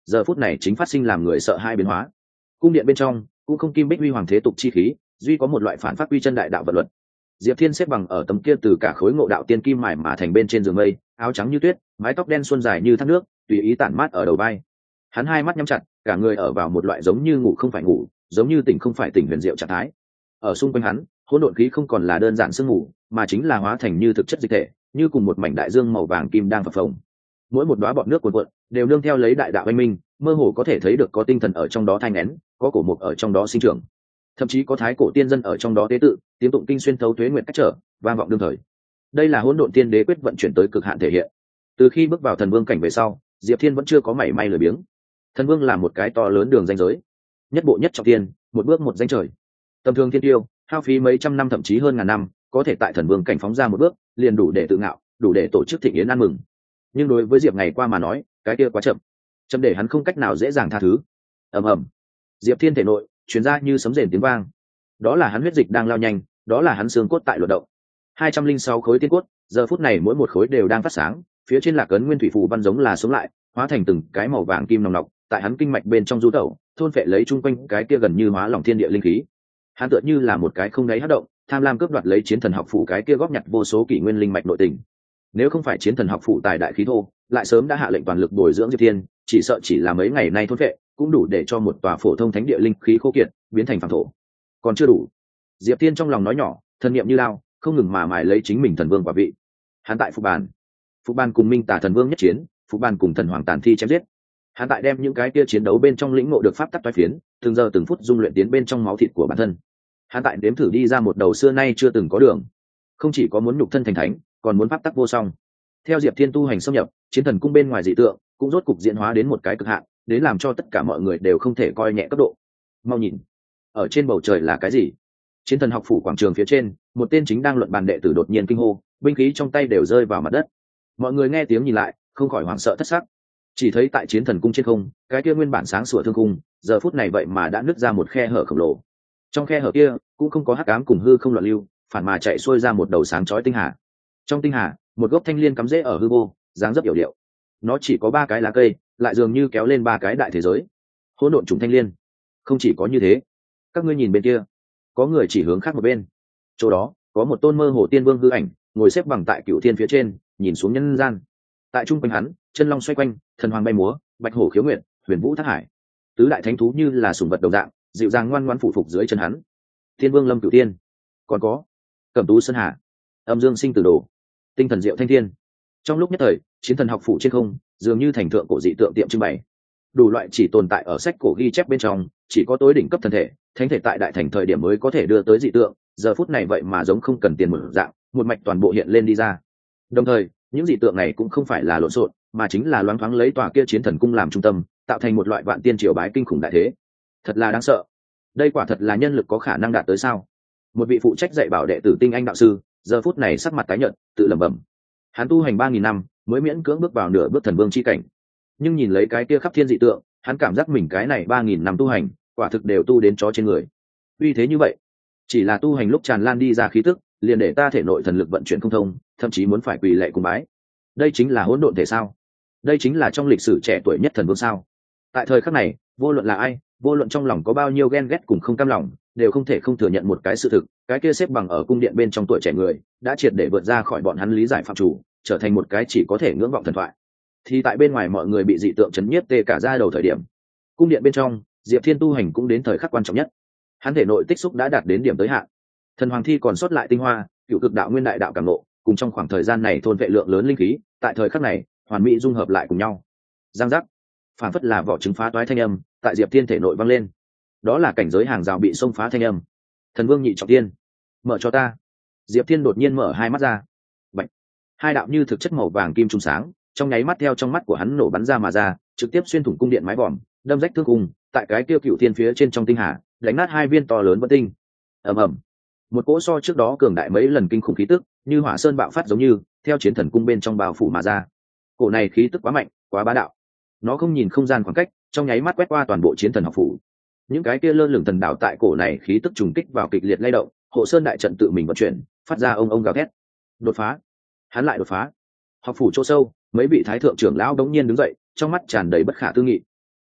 giờ phút này chính phát sinh làm người sợ hai biến hóa. Cung điện bên trong cũng không kim bích huy hoàng thế tục chi khí, duy có một loại phản phát quy chân đại đạo vật luật. Diệp Thiên xếp bằng ở tấm kia từ cả khối ngộ đạo tiên kim mài mà thành bên trên giường mây, áo trắng như tuyết, mái tóc đen xuân dài như thác nước, tùy ý tản mát ở đầu vai. Hắn hai mắt nhắm chặt, cả người ở vào một loại giống như ngủ không phải ngủ, giống như tỉnh không phải tỉnh huyền diệu trạng thái. Ở xung quanh hắn, hỗn độn khí không còn là đơn giản sương mù, mà chính là hóa thành như thực chất dịch thể, như cùng một mảnh đại dương màu vàng kim đang phập phồng. Mỗi một đóa bọt nước cuồn cuộn, đều nương theo lấy đại đạo anh minh, mơ hồ có thể thấy được có tinh thần ở trong đó thai nghén, có cổ mục ở trong đó sinh trưởng, thậm chí có thái cổ tiên dân ở trong đó tế tự, tiếng tụng kinh xuyên thấu tuế nguyệt cách trở, vang vọng đương thời. Đây là hỗn độn tiên đế quyết vận chuyển tới cực hạn thể hiện. Từ khi bước vào thần vương cảnh về sau, Diệp Thiên vẫn chưa có mảy may lười biếng. Thần vương là một cái to lớn đường ranh giới, nhất bộ nhất trọng tiên, một bước một danh trời. Tầm thường thiên tiêu, hao phí mấy trăm năm thậm chí hơn ngàn năm, có thể tại thần vương cảnh phóng ra một bước, liền đủ để tự ngạo, đủ để tổ chức thịnh yến ăn mừng. Nhưng đối với Diệp ngày qua mà nói, cái kia quá chậm, chậm để hắn không cách nào dễ dàng tha thứ. Ầm ầm, Diệp Thiên thể nội truyền ra như sấm rền tiếng vang. Đó là hắn huyết dịch đang lao nhanh, đó là hắn xương cốt tại luận động. 206 khối tiên cốt, giờ phút này mỗi một khối đều đang phát sáng, phía trên lạc ấn nguyên thủy phù văn giống là sống lại, hóa thành từng cái màu vàng kim nồng nọc, tại hắn kinh mạch bên trong du tẩu, thôn phệ lấy chung quanh cái kia gần như hóa lỏng thiên địa linh khí. Hắn tựa như là một cái không đáy hất động, tham lam cướp đoạt lấy chiến thần học phủ cái kia góp nhặt vô số kỷ nguyên linh mạch nội tình. Nếu không phải chiến thần học phủ tài đại khí thô, lại sớm đã hạ lệnh toàn lực bồi dưỡng Diệp Thiên, chỉ sợ chỉ là mấy ngày nay thôn phệ, cũng đủ để cho một tòa phổ thông thánh địa linh khí khô kiệt, biến thành phàm thổ. Còn chưa đủ. Diệp Thiên trong lòng nói nhỏ, thần niệm như lao, không ngừng mà mài lấy chính mình thần vương quả vị. Hắn tại Phục Bàn cùng Minh Tà thần vương nhất chiến, Phục Bàn cùng thần hoàng tàn thi chém giết. Hắn tại đem những cái kia chiến đấu bên trong lĩnh ngộ được pháp tắc toái phiến, từng giờ từng phút dung luyện tiến bên trong máu thịt của bản thân. Hắn tại đếm thử đi ra một đầu xưa nay chưa từng có đường. Không chỉ có muốn nhục thân thành thánh, còn muốn pháp tắc vô song. Theo Diệp Thiên tu hành xâm nhập, chiến thần cung bên ngoài dị tượng cũng rốt cục diễn hóa đến một cái cực hạn, đến làm cho tất cả mọi người đều không thể coi nhẹ cấp độ. Mau nhìn, ở trên bầu trời là cái gì? Chiến thần học phủ quảng trường phía trên, một tên chính đang luận bàn đệ tử đột nhiên kinh hô, binh khí trong tay đều rơi vào mặt đất. Mọi người nghe tiếng nhìn lại, không khỏi hoảng sợ thất sắc. Chỉ thấy tại chiến thần cung trên không, cái kia nguyên bản sáng sủa thương cung, giờ phút này vậy mà đã nứt ra một khe hở khổng lồ. Trong khe hở kia cũng không có hắc ám cùng hư không loạn lưu, phản mà chạy xuôi ra một đầu sáng chói tinh hà. Trong tinh hà, một gốc thanh liên cắm rễ ở hư vô, dáng dấp yểu điệu. Nó chỉ có 3 cái lá cây, lại dường như kéo lên 3 cái đại thế giới. Hỗn độn trùng thanh liên. Không chỉ có như thế, các ngươi nhìn bên kia, có người chỉ hướng khác một bên. Chỗ đó có một tôn mơ hồ tiên vương hư ảnh, ngồi xếp bằng tại cửu thiên phía trên, nhìn xuống nhân gian. Tại trung quanh hắn, chân long xoay quanh, thần hoàng bay múa, bạch hổ khiếu nguyện, huyền vũ thác hải. Tứ đại thánh thú như là sủng vật đồng dạng, dịu dàng ngoan ngoãn phụ phục dưới chân hắn. Thiên vương lâm cửu tiên, còn có cẩm tú sơn hà, âm dương sinh tử đồ, tinh thần diệu thanh thiên. Trong lúc nhất thời, chiến thần học phủ trên không dường như thành thượng cổ dị tượng tiệm trưng bày. Đủ loại chỉ tồn tại ở sách cổ ghi chép bên trong, chỉ có tối đỉnh cấp thần thể, thánh thể tại đại thành thời điểm mới có thể đưa tới dị tượng, giờ phút này vậy mà giống không cần tiền một dạng, một mạch toàn bộ hiện lên đi ra. Đồng thời, những dị tượng này cũng không phải là lộn xộn, mà chính là loáng thoáng lấy tòa kia chiến thần cung làm trung tâm, tạo thành một loại vạn tiên triều bái kinh khủng đại thế. Thật là đáng sợ. Đây quả thật là nhân lực có khả năng đạt tới sao? Một vị phụ trách dạy bảo đệ tử tinh anh đạo sư, giờ phút này sắc mặt tái nhợt, tự lẩm bẩm. Hắn tu hành 3000 năm, mới miễn cưỡng bước vào nửa bước thần vương chi cảnh. Nhưng nhìn lấy cái kia khắp thiên dị tượng, hắn cảm giác mình cái này 3000 năm tu hành, quả thực đều tu đến chó trên người. Uy thế như vậy, chỉ là tu hành lúc tràn lan đi ra khí tức, liền để ta thể nội thần lực vận chuyển không thông, thậm chí muốn phải quỳ lạy cùng bái. Đây chính là hỗn độn thể sao? Đây chính là trong lịch sử trẻ tuổi nhất thần vương sao? Tại thời khắc này, vô luận là ai, vô luận trong lòng có bao nhiêu ghen ghét cùng không cam lòng, đều không thể không thừa nhận một cái sự thực, cái kia xếp bằng ở cung điện bên trong tuổi trẻ người, đã triệt để vượt ra khỏi bọn hắn lý giải phạm chủ, trở thành một cái chỉ có thể ngưỡng vọng thần thoại. Thì tại bên ngoài mọi người bị dị tượng chấn nhiếp tê cả da đầu thời điểm, cung điện bên trong, Diệp Thiên tu hành cũng đến thời khắc quan trọng nhất. Hắn thể nội tích xúc đã đạt đến điểm tới hạn. Thần hoàng thi còn sót lại tinh hoa, cựu cực đạo nguyên đại đạo cảm ngộ, cùng trong khoảng thời gian này thôn vệ lượng lớn linh khí, tại thời khắc này, hoàn mỹ dung hợp lại cùng nhau. Giang giác, phản phất là vỏ trứng phá toái thanh âm, tại Diệp Thiên thể nội vang lên. Đó là cảnh giới hàng rào bị xông phá thanh âm. Thần vương nhị trọng thiên, mở cho ta. Diệp Thiên đột nhiên mở hai mắt ra. Bạch. Hai đạo như thực chất màu vàng kim trung sáng, trong nháy mắt theo trong mắt của hắn nổ bắn ra mà ra, trực tiếp xuyên thủng cung điện mái vòm, đâm rách thương cung, tại cái kia cựu thiên phía trên trong tinh hà, đánh nát 2 viên to lớn vân tinh. Ầm ầm. Một cỗ so trước đó cường đại mấy lần kinh khủng khí tức, như hỏa sơn bạo phát giống như, theo chiến thần cung bên trong bao phủ mà ra. Cổ này khí tức quá mạnh, quá bá đạo. Nó không nhìn không gian khoảng cách, trong nháy mắt quét qua toàn bộ chiến thần học phủ. Những cái kia lơ lửng thần đạo tại cổ này khí tức trùng kích vào kịch liệt lay động, hộ sơn đại trận tự mình vận chuyển, phát ra ông gào thét. Đột phá. Hắn lại đột phá. Học phủ chỗ sâu, mấy vị thái thượng trưởng lão đống nhiên đứng dậy, trong mắt tràn đầy bất khả tư nghị.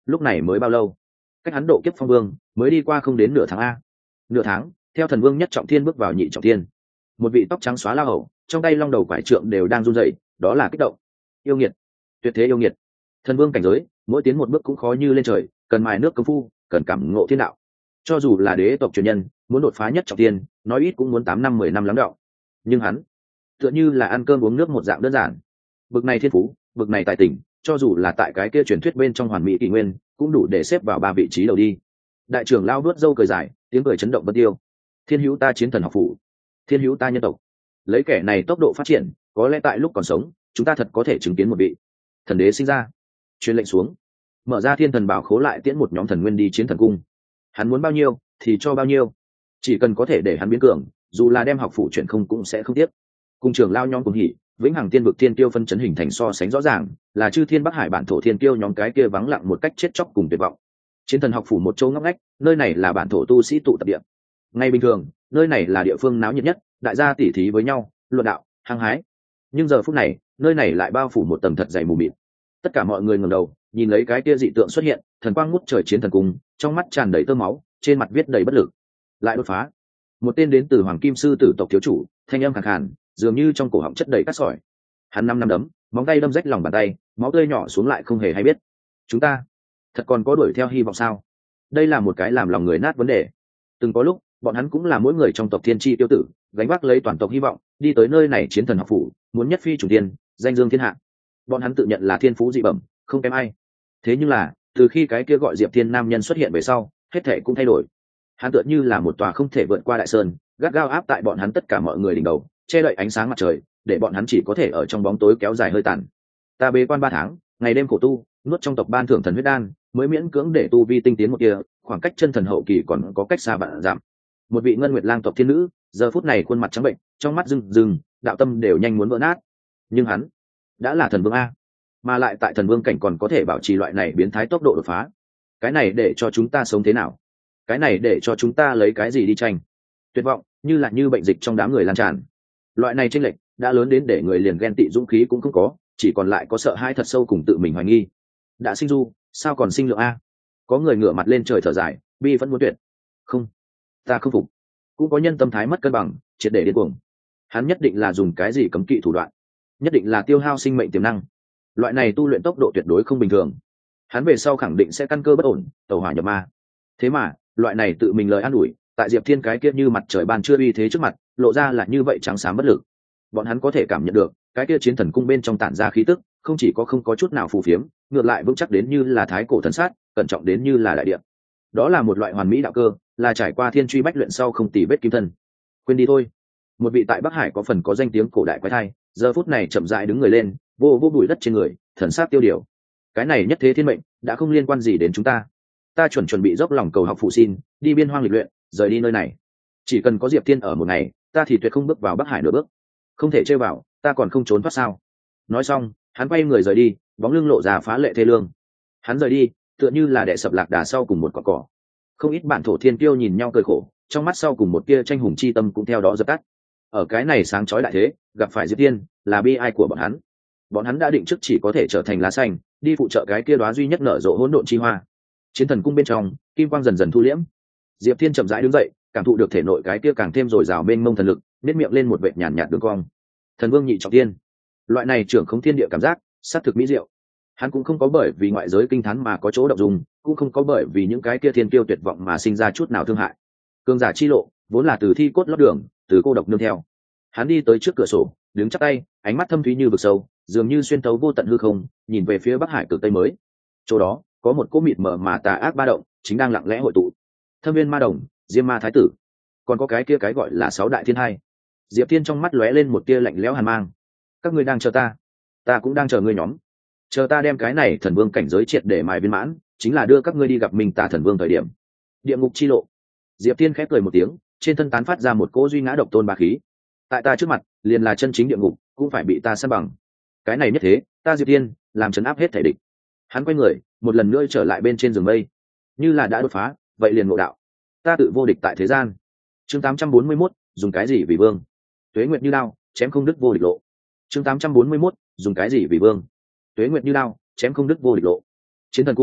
lúc này mới bao lâu? Cách hắn độ kiếp phong vương mới đi qua không đến nửa tháng a. Nửa tháng, theo thần vương nhất trọng thiên bước vào nhị trọng thiên. Một vị tóc trắng xóa lao hầu, trong tay long đầu quải trượng đều đang run rẩy, đó là kích động. Yêu nghiệt, tuyệt thế yêu nghiệt. Thần vương cảnh giới, mỗi tiến một bước cũng khó như lên trời, cần mài nước công phu, cần cảm ngộ thiên đạo. Cho dù là đế tộc truyền nhân, muốn đột phá nhất trọng thiên, nói ít cũng muốn 8 năm 10 năm lắng đọng. Nhưng hắn, tựa như là ăn cơm uống nước một dạng đơn giản. Bực này thiên phú, bực này tài tình, cho dù là tại cái kia truyền thuyết bên trong hoàn mỹ kỷ nguyên, cũng đủ để xếp vào 3 vị trí đầu đi. Đại trưởng lao nuốt râu cười dài, tiếng cười chấn động bất tiêu. Thiên hữu ta chiến thần học phủ, thiên hữu ta nhân tộc. Lấy kẻ này tốc độ phát triển, có lẽ tại lúc còn sống, chúng ta thật có thể chứng kiến một vị thần đế sinh ra. Truyền lệnh xuống, mở ra thiên thần bảo khố lại tiễn một nhóm thần nguyên đi chiến thần cung. Hắn muốn bao nhiêu thì cho bao nhiêu, chỉ cần có thể để hắn biến cường, dù là đem học phủ chuyển không cũng sẽ không tiếc. Cùng trưởng lao nhóm cùng hỉ, vĩnh hằng tiên vực thiên tiêu phân chấn hình thành so sánh rõ ràng, là chư thiên bắc hải bản thổ thiên tiêu nhóm cái kia vắng lặng một cách chết chóc cùng tuyệt vọng. Chiến thần học phủ một châu ngóc ngách, nơi này là bản thổ tu sĩ tụ tập địa. Ngay bình thường, nơi này là địa phương náo nhiệt nhất, đại gia tỉ thí với nhau, luận đạo, hăng hái. Nhưng giờ phút này, nơi này lại bao phủ một tầng thật dày mù mịt. Tất cả mọi người ngẩng đầu, nhìn lấy cái kia dị tượng xuất hiện, thần quang ngút trời chiến thần cung, trong mắt tràn đầy tơ máu, trên mặt viết đầy bất lực. Lại đột phá. Một tên đến từ Hoàng Kim sư tử tộc thiếu chủ, thanh âm khàn khàn, dường như trong cổ họng chất đầy cát sỏi. Hắn năm đấm, móng tay đâm rách lòng bàn tay, máu tươi nhỏ xuống lại không hề hay biết. Chúng ta thật còn có đuổi theo hy vọng sao? Đây là một cái làm lòng người nát vấn đề. Từng có lúc, bọn hắn cũng là mỗi người trong tộc thiên chi tiêu tử, gánh vác lấy toàn tộc hy vọng, đi tới nơi này chiến thần học phủ, muốn nhất phi chủ tiên, danh dương thiên hạ. Bọn hắn tự nhận là thiên phú dị bẩm, không kém ai. Thế nhưng là, từ khi cái kia gọi Diệp Thiên nam nhân xuất hiện về sau, hết thảy cũng thay đổi. Hắn tựa như là một tòa không thể vượt qua đại sơn, gắt gao áp tại bọn hắn tất cả mọi người đỉnh đầu, che đậy ánh sáng mặt trời, để bọn hắn chỉ có thể ở trong bóng tối kéo dài hơi tàn. Ta bế quan 3 tháng, ngày đêm khổ tu, nuốt trong tộc ban thưởng thần huyết đan, mới miễn cưỡng để tu vi tinh tiến một tia, khoảng cách chân thần hậu kỳ còn có cách xa vạn dặm. Một vị ngân nguyệt lang tộc thiên nữ, giờ phút này khuôn mặt trắng bệnh, trong mắt rưng rưng, đạo tâm đều nhanh muốn vỡ nát. Nhưng hắn đã là thần vương a, mà lại tại thần vương cảnh còn có thể bảo trì loại này biến thái tốc độ đột phá. Cái này để cho chúng ta sống thế nào? Cái này để cho chúng ta lấy cái gì đi tranh? Tuyệt vọng như bệnh dịch trong đám người lan tràn. Loại này chênh lệch đã lớn đến để người liền ghen tị dũng khí cũng không có, chỉ còn lại có sợ hãi thật sâu cùng tự mình hoài nghi. Đã sinh du, sao còn sinh lượng a? Có người ngửa mặt lên trời thở dài, bi vẫn muốn tuyệt. Không, ta không phục. Cũng có nhân tâm thái mất cân bằng, triệt để điên cuồng. Hắn nhất định là dùng cái gì cấm kỵ thủ đoạn, nhất định là tiêu hao sinh mệnh tiềm năng. Loại này tu luyện tốc độ tuyệt đối không bình thường. Hắn về sau khẳng định sẽ căn cơ bất ổn, tẩu hỏa nhập ma. Thế mà, loại này tự mình lời an ủi, tại Diệp Thiên cái kia như mặt trời ban trưa uy thế trước mặt, lộ ra là như vậy trắng xám bất lực. Bọn hắn có thể cảm nhận được, cái kia chiến thần cung bên trong tản ra khí tức, không chỉ có không có chút nào phù phiếm, ngược lại vững chắc đến như là thái cổ thần sát, cẩn trọng đến như là đại địa. Đó là một loại hoàn mỹ đạo cơ, là trải qua thiên truy bách luyện sau không tì vết kim thân. Quên đi thôi. Một vị tại Bắc Hải có phần có danh tiếng cổ đại quái thai, giờ phút này chậm rãi đứng người lên, vô bụi đất trên người, thần sát tiêu điều. Cái này nhất thế thiên mệnh, đã không liên quan gì đến chúng ta. Ta chuẩn bị dốc lòng cầu học phụ xin, đi biên hoang lịch luyện, rời đi nơi này. Chỉ cần có Diệp Thiên ở một ngày, ta thì tuyệt không bước vào Bắc Hải nửa bước. Không thể chơi vào, ta còn không trốn thoát sao? Nói xong, hắn quay người rời đi, bóng lưng lộ ra phá lệ thê lương. Hắn rời đi, tựa như là đè sập lạc đà sau cùng một cọn cỏ. Không ít bản thổ thiên kiêu nhìn nhau cười khổ, trong mắt sau cùng một tia tranh hùng chi tâm cũng theo đó dập tắt. Ở cái này sáng chói đại thế, gặp phải Diệp Thiên, là bi ai của bọn hắn. Bọn hắn đã định trước chỉ có thể trở thành lá xanh, đi phụ trợ cái kia đóa duy nhất nở rộ hỗn độn chi hoa. Chiến thần cung bên trong, kim quang dần dần thu liễm. Diệp Thiên chậm rãi đứng dậy, cảm thụ được thể nội cái kia càng thêm dồi dào mênh mông thần lực, nét miệng lên một vệt nhàn nhạt đường cong. Thần vương nhị trọng thiên, loại này trưởng không thiên địa cảm giác, sát thực mỹ diệu. Hắn cũng không có bởi vì ngoại giới kinh thán mà có chỗ động dung, cũng không có bởi vì những cái kia thiên kiêu tuyệt vọng mà sinh ra chút nào thương hại. Cường giả chi lộ, vốn là từ thi cốt lót đường, từ cô độc nương theo. Hắn đi tới trước cửa sổ, đứng chắp tay, ánh mắt thâm thúy như vực sâu, dường như xuyên thấu vô tận hư không, nhìn về phía Bắc Hải cực tây mới. Chỗ đó, có một cỗ mịt mờ mà tà ác ba động, chính đang lặng lẽ hội tụ. Thâm Viên Ma Đồng, Diêm Ma Thái Tử, còn có cái kia cái gọi là 6 đại thiên hai. Diệp Thiên trong mắt lóe lên một tia lạnh lẽo hàn mang. Các ngươi đang chờ ta cũng đang chờ ngươi nhóm. Chờ ta đem cái này thần vương cảnh giới triệt để mài viên mãn, chính là đưa các ngươi đi gặp Minh Tà thần vương thời điểm. Địa ngục chi lộ. Diệp Thiên khép cười một tiếng, trên thân tán phát ra một cỗ duy ngã độc tôn bá khí. Tại ta trước mặt, liền là chân chính địa ngục, cũng phải bị ta san bằng. Cái này nhất thế, ta Diệp Thiên làm trấn áp hết thể địch. Hắn quay người, một lần nữa trở lại bên trên giường mây. Như là đã đột phá, vậy liền ngộ đạo. Ta tự vô địch tại thế gian. Chương 841, dùng cái gì vì vương? Tuế nguyệt như đao, chém không đứt vô địch lộ. Chương 841, dùng cái gì vì vương? Tuế nguyệt như đao, chém không đứt vô địch lộ. Chiến thần cung,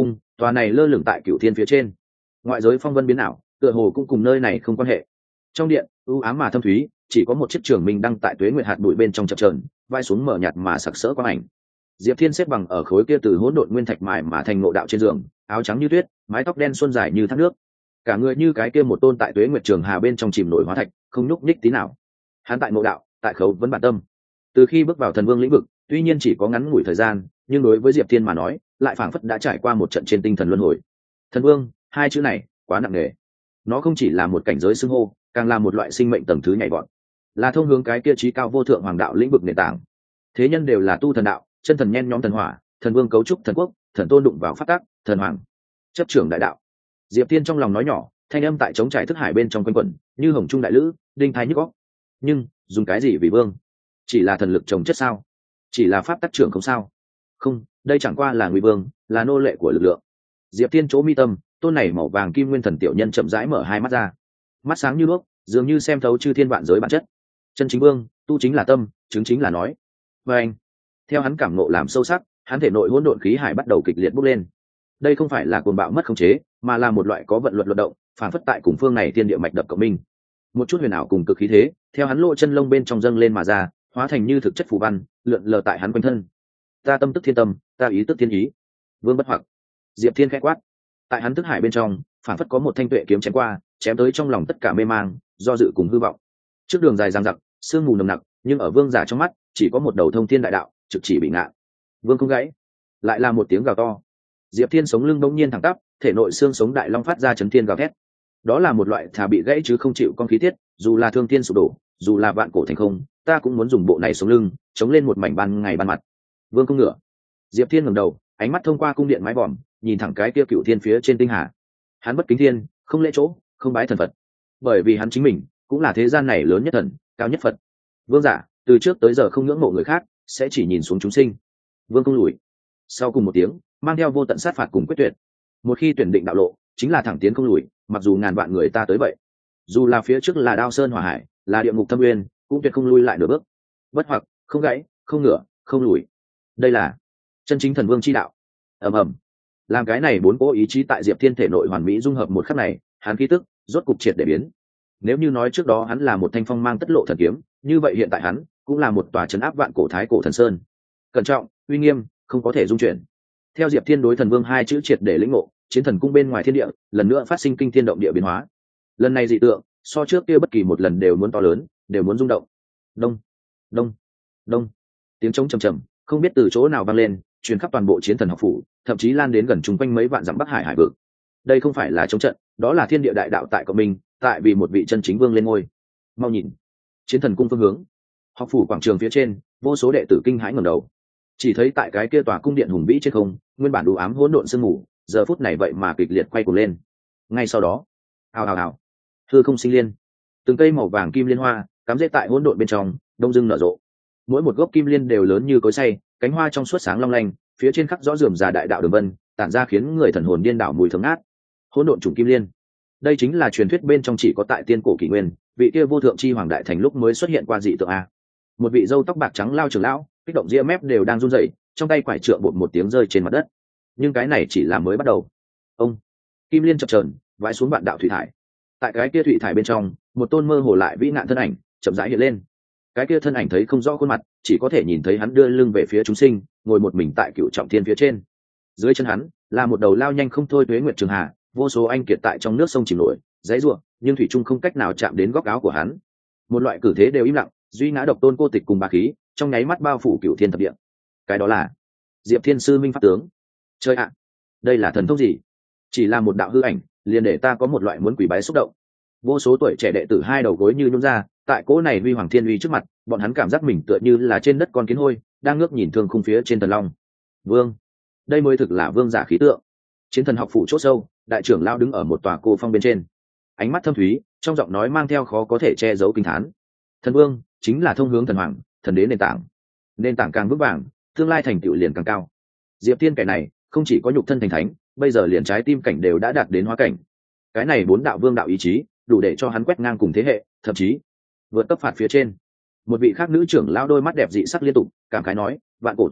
tòa này lơ lửng tại cửu thiên phía trên, ngoại giới phong vân biến ảo, tựa hồ cũng cùng nơi này không quan hệ. Trong điện u ám mà thâm thúy, chỉ có một chiếc trường minh đăng tại tuế nguyệt hạt bụi bên trong chập chờn, vai xuống mở nhạt mà sặc sỡ quang ảnh. Diệp Thiên xếp bằng ở khối kia từ hỗn độn nguyên thạch mài mà thành ngộ đạo trên giường, áo trắng như tuyết, mái tóc đen xuân dài như thác nước, cả người như cái kia một tôn tại tuế nguyệt trường hà bên trong chìm nổi hóa thạch, không nhúc nhích tí nào. Hắn tại ngộ đạo, tại khấu vấn bản tâm. Từ khi bước vào thần vương lĩnh vực, tuy nhiên chỉ có ngắn ngủi thời gian, nhưng đối với Diệp Thiên mà nói, lại phảng phất đã trải qua một trận trên tinh thần luân hồi. Thần vương, hai chữ này quá nặng nề. Nó không chỉ là một cảnh giới xưng hô, càng là một loại sinh mệnh tầng thứ nhảy vọt, là thông hướng cái kia trí cao vô thượng hoàng đạo lĩnh vực nền tảng. Thế nhân đều là tu thần đạo, chân thần nhen nhóm thần hỏa, thần vương cấu trúc thần quốc, thần tôn đụng vào phát tác, thần hoàng chấp trưởng đại đạo. Diệp Thiên trong lòng nói nhỏ, thanh âm tại chống trải thức hải bên trong quanh quẩn, như hồng trung đại lữ, đinh thái nhức óc. Nhưng dùng cái gì vì vương? Chỉ là thần lực trồng chất sao? Chỉ là pháp tác trưởng không sao? Không, đây chẳng qua là ngụy vương, là nô lệ của lực lượng. Diệp Thiên chỗ mi tâm, tôn này màu vàng kim nguyên thần tiểu nhân chậm rãi mở hai mắt ra, mắt sáng như đuốc, dường như xem thấu chư thiên vạn giới bản chất. Chân chính vương, tu chính là tâm, chứng chính là nói. Và anh, theo hắn cảm ngộ làm sâu sắc, hắn thể nội hỗn độn khí hải bắt đầu kịch liệt bốc lên. Đây không phải là cuồng bạo mất khống chế, mà là một loại có vận luật luật động, phản phất tại cùng phương này thiên địa mạch đập cộng minh. Một chút huyền ảo cùng cực khí thế, theo hắn lộ chân lông bên trong dâng lên mà ra, hóa thành như thực chất phù văn, lượn lờ tại hắn quanh thân. Ta tâm tức thiên tâm, ta ý tức thiên ý. Vương bất hoặc. Diệp Thiên khẽ quát. Tại hắn thức hải bên trong, phản phất có một thanh tuệ kiếm chém qua, chém tới trong lòng tất cả mê mang, do dự cùng hư vọng. Trước đường dài dằng dặc, sương mù nồng nặc, nhưng ở vương giả trong mắt, chỉ có một đầu thông thiên đại đạo, trực chỉ bị ngạ. Vương không gãy, lại là một tiếng gào to. Diệp Thiên sống lưng bỗng nhiên thẳng tắp, thể nội xương sống đại long phát ra chấn thiên gào thét. Đó là một loại thà bị gãy chứ không chịu con khí tiết, dù là thương thiên sụp đổ, dù là vạn cổ thành không, ta cũng muốn dùng bộ này sống lưng, chống lên một mảnh ban ngày ban mặt. Vương không ngửa. Diệp Thiên ngẩng đầu, ánh mắt thông qua cung điện mái vòm, nhìn thẳng cái kia cựu thiên phía trên tinh hà. Hắn bất kính thiên, không lễ chỗ, không bái thần Phật, bởi vì hắn chính mình cũng là thế gian này lớn nhất thần, cao nhất Phật. Vương giả từ trước tới giờ không ngưỡng mộ người khác, sẽ chỉ nhìn xuống chúng sinh. Vương không lùi. Sau cùng một tiếng, mang theo vô tận sát phạt cùng quyết tuyệt. Một khi tuyển định đạo lộ, chính là thẳng tiến không lùi, mặc dù ngàn vạn người ta tới vậy, dù là phía trước là đao sơn hỏa hải, là địa ngục thâm uyên, cũng tuyệt không lui lại nửa bước. Bất hoặc, không gãy, không ngửa, không lùi. Đây là chân chính thần vương chi đạo. Ầm ầm. Làm cái này bốn cỗ ý chí tại Diệp Thiên thể nội hoàn mỹ dung hợp một khắc này, hắn khí tức rốt cục triệt để biến. Nếu như nói trước đó hắn là một thanh phong mang tất lộ thần kiếm, như vậy hiện tại hắn cũng là một tòa trấn áp vạn cổ thái cổ thần sơn. Cẩn trọng, uy nghiêm, không có thể dung chuyển. Theo Diệp Thiên đối thần vương hai chữ triệt để lĩnh ngộ, chiến thần cung bên ngoài thiên địa lần nữa phát sinh kinh thiên động địa biến hóa. Lần này dị tượng so trước kia bất kỳ một lần đều muốn to lớn, đều muốn rung động. Đông, đông, đông. Tiếng trống trầm trầm, không biết từ chỗ nào vang lên, truyền khắp toàn bộ chiến thần học phủ, thậm chí lan đến gần chung quanh mấy vạn dặm Bắc Hải hải vực. Đây không phải là chống trận, đó là thiên địa đại đạo tại cộng minh, tại vì một vị chân chính vương lên ngôi. Mau nhìn, chiến thần cung phương hướng, học phủ quảng trường phía trên, vô số đệ tử kinh hãi ngẩng đầu, chỉ thấy tại cái kia tòa cung điện hùng vĩ trên không, nguyên bản đủ ám hỗn độn sương mù, giờ phút này vậy mà kịch liệt quay cuồng lên. Ngay sau đó, ào ào ào, hư không sinh liên, từng cây màu vàng kim liên hoa cắm rễ tại hỗn độn bên trong, đông dưng nở rộ. Mỗi một gốc kim liên đều lớn như cối xay, cánh hoa trong suốt sáng long lanh, phía trên khắc rõ rườm rà đại đạo đường vân, tản ra khiến người thần hồn điên đảo mùi thơm ngát. Hỗn độn trùng kim liên, đây chính là truyền thuyết bên trong chỉ có tại tiên cổ kỷ nguyên, vị kia vô thượng chi hoàng đại thành lúc mới xuất hiện qua dị tượng a. Một vị râu tóc bạc trắng lao trưởng lão, kích động ria mép đều đang run rẩy, trong tay quải trượng bột một tiếng rơi trên mặt đất. Nhưng cái này chỉ là mới bắt đầu. Ông kim liên chập chờn, vãi xuống vạn đạo thủy thải. Tại cái kia thủy thải bên trong, một tôn mơ hồ lại vĩ nạn thân ảnh chậm rãi hiện lên. Cái kia thân ảnh thấy không rõ khuôn mặt, chỉ có thể nhìn thấy hắn đưa lưng về phía chúng sinh, ngồi một mình tại cựu trọng thiên phía trên. Dưới chân hắn là một đầu lao nhanh không thôi tuế nguyệt trường hà, vô số anh kiệt tại trong nước sông chìm nổi, dãy rủa, nhưng thủy trung không cách nào chạm đến góc áo của hắn. Một loại cử thế đều im lặng, duy ngã độc tôn cô tịch cùng bá khí, trong nháy mắt bao phủ cựu thiên thập địa. Cái đó là Diệp Thiên sư minh pháp tướng. Chơi ạ, đây là thần thông gì? Chỉ là một đạo hư ảnh, liền để ta có một loại muốn quỳ bái xúc động. Vô số tuổi trẻ đệ tử hai đầu gối như nhún ra, tại cỗ này huy hoàng thiên uy trước mặt, bọn hắn cảm giác mình tựa như là trên đất con kiến hôi, đang ngước nhìn thương khung phía trên thần long. Vương, đây mới thực là vương giả khí tượng. Chiến thần học phủ chỗ sâu, đại trưởng lão đứng ở một tòa cô phong bên trên, ánh mắt thâm thúy, trong giọng nói mang theo khó có thể che giấu kinh thán. Thần vương chính là thông hướng thần hoàng, thần đế nền tảng càng vững vàng, tương lai thành tựu liền càng cao. Diệp Thiên kẻ này không chỉ có nhục thân thành thánh, bây giờ liền trái tim cảnh đều đã đạt đến hóa cảnh. Cái này bốn đạo vương đạo ý chí đủ để cho hắn quét ngang cùng thế hệ, thậm chí vượt cấp phạt phía trên. Một vị khác nữ trưởng lão đôi mắt đẹp dị sắc liên tục cảm khái nói, vạn cổ tuế nguyệt,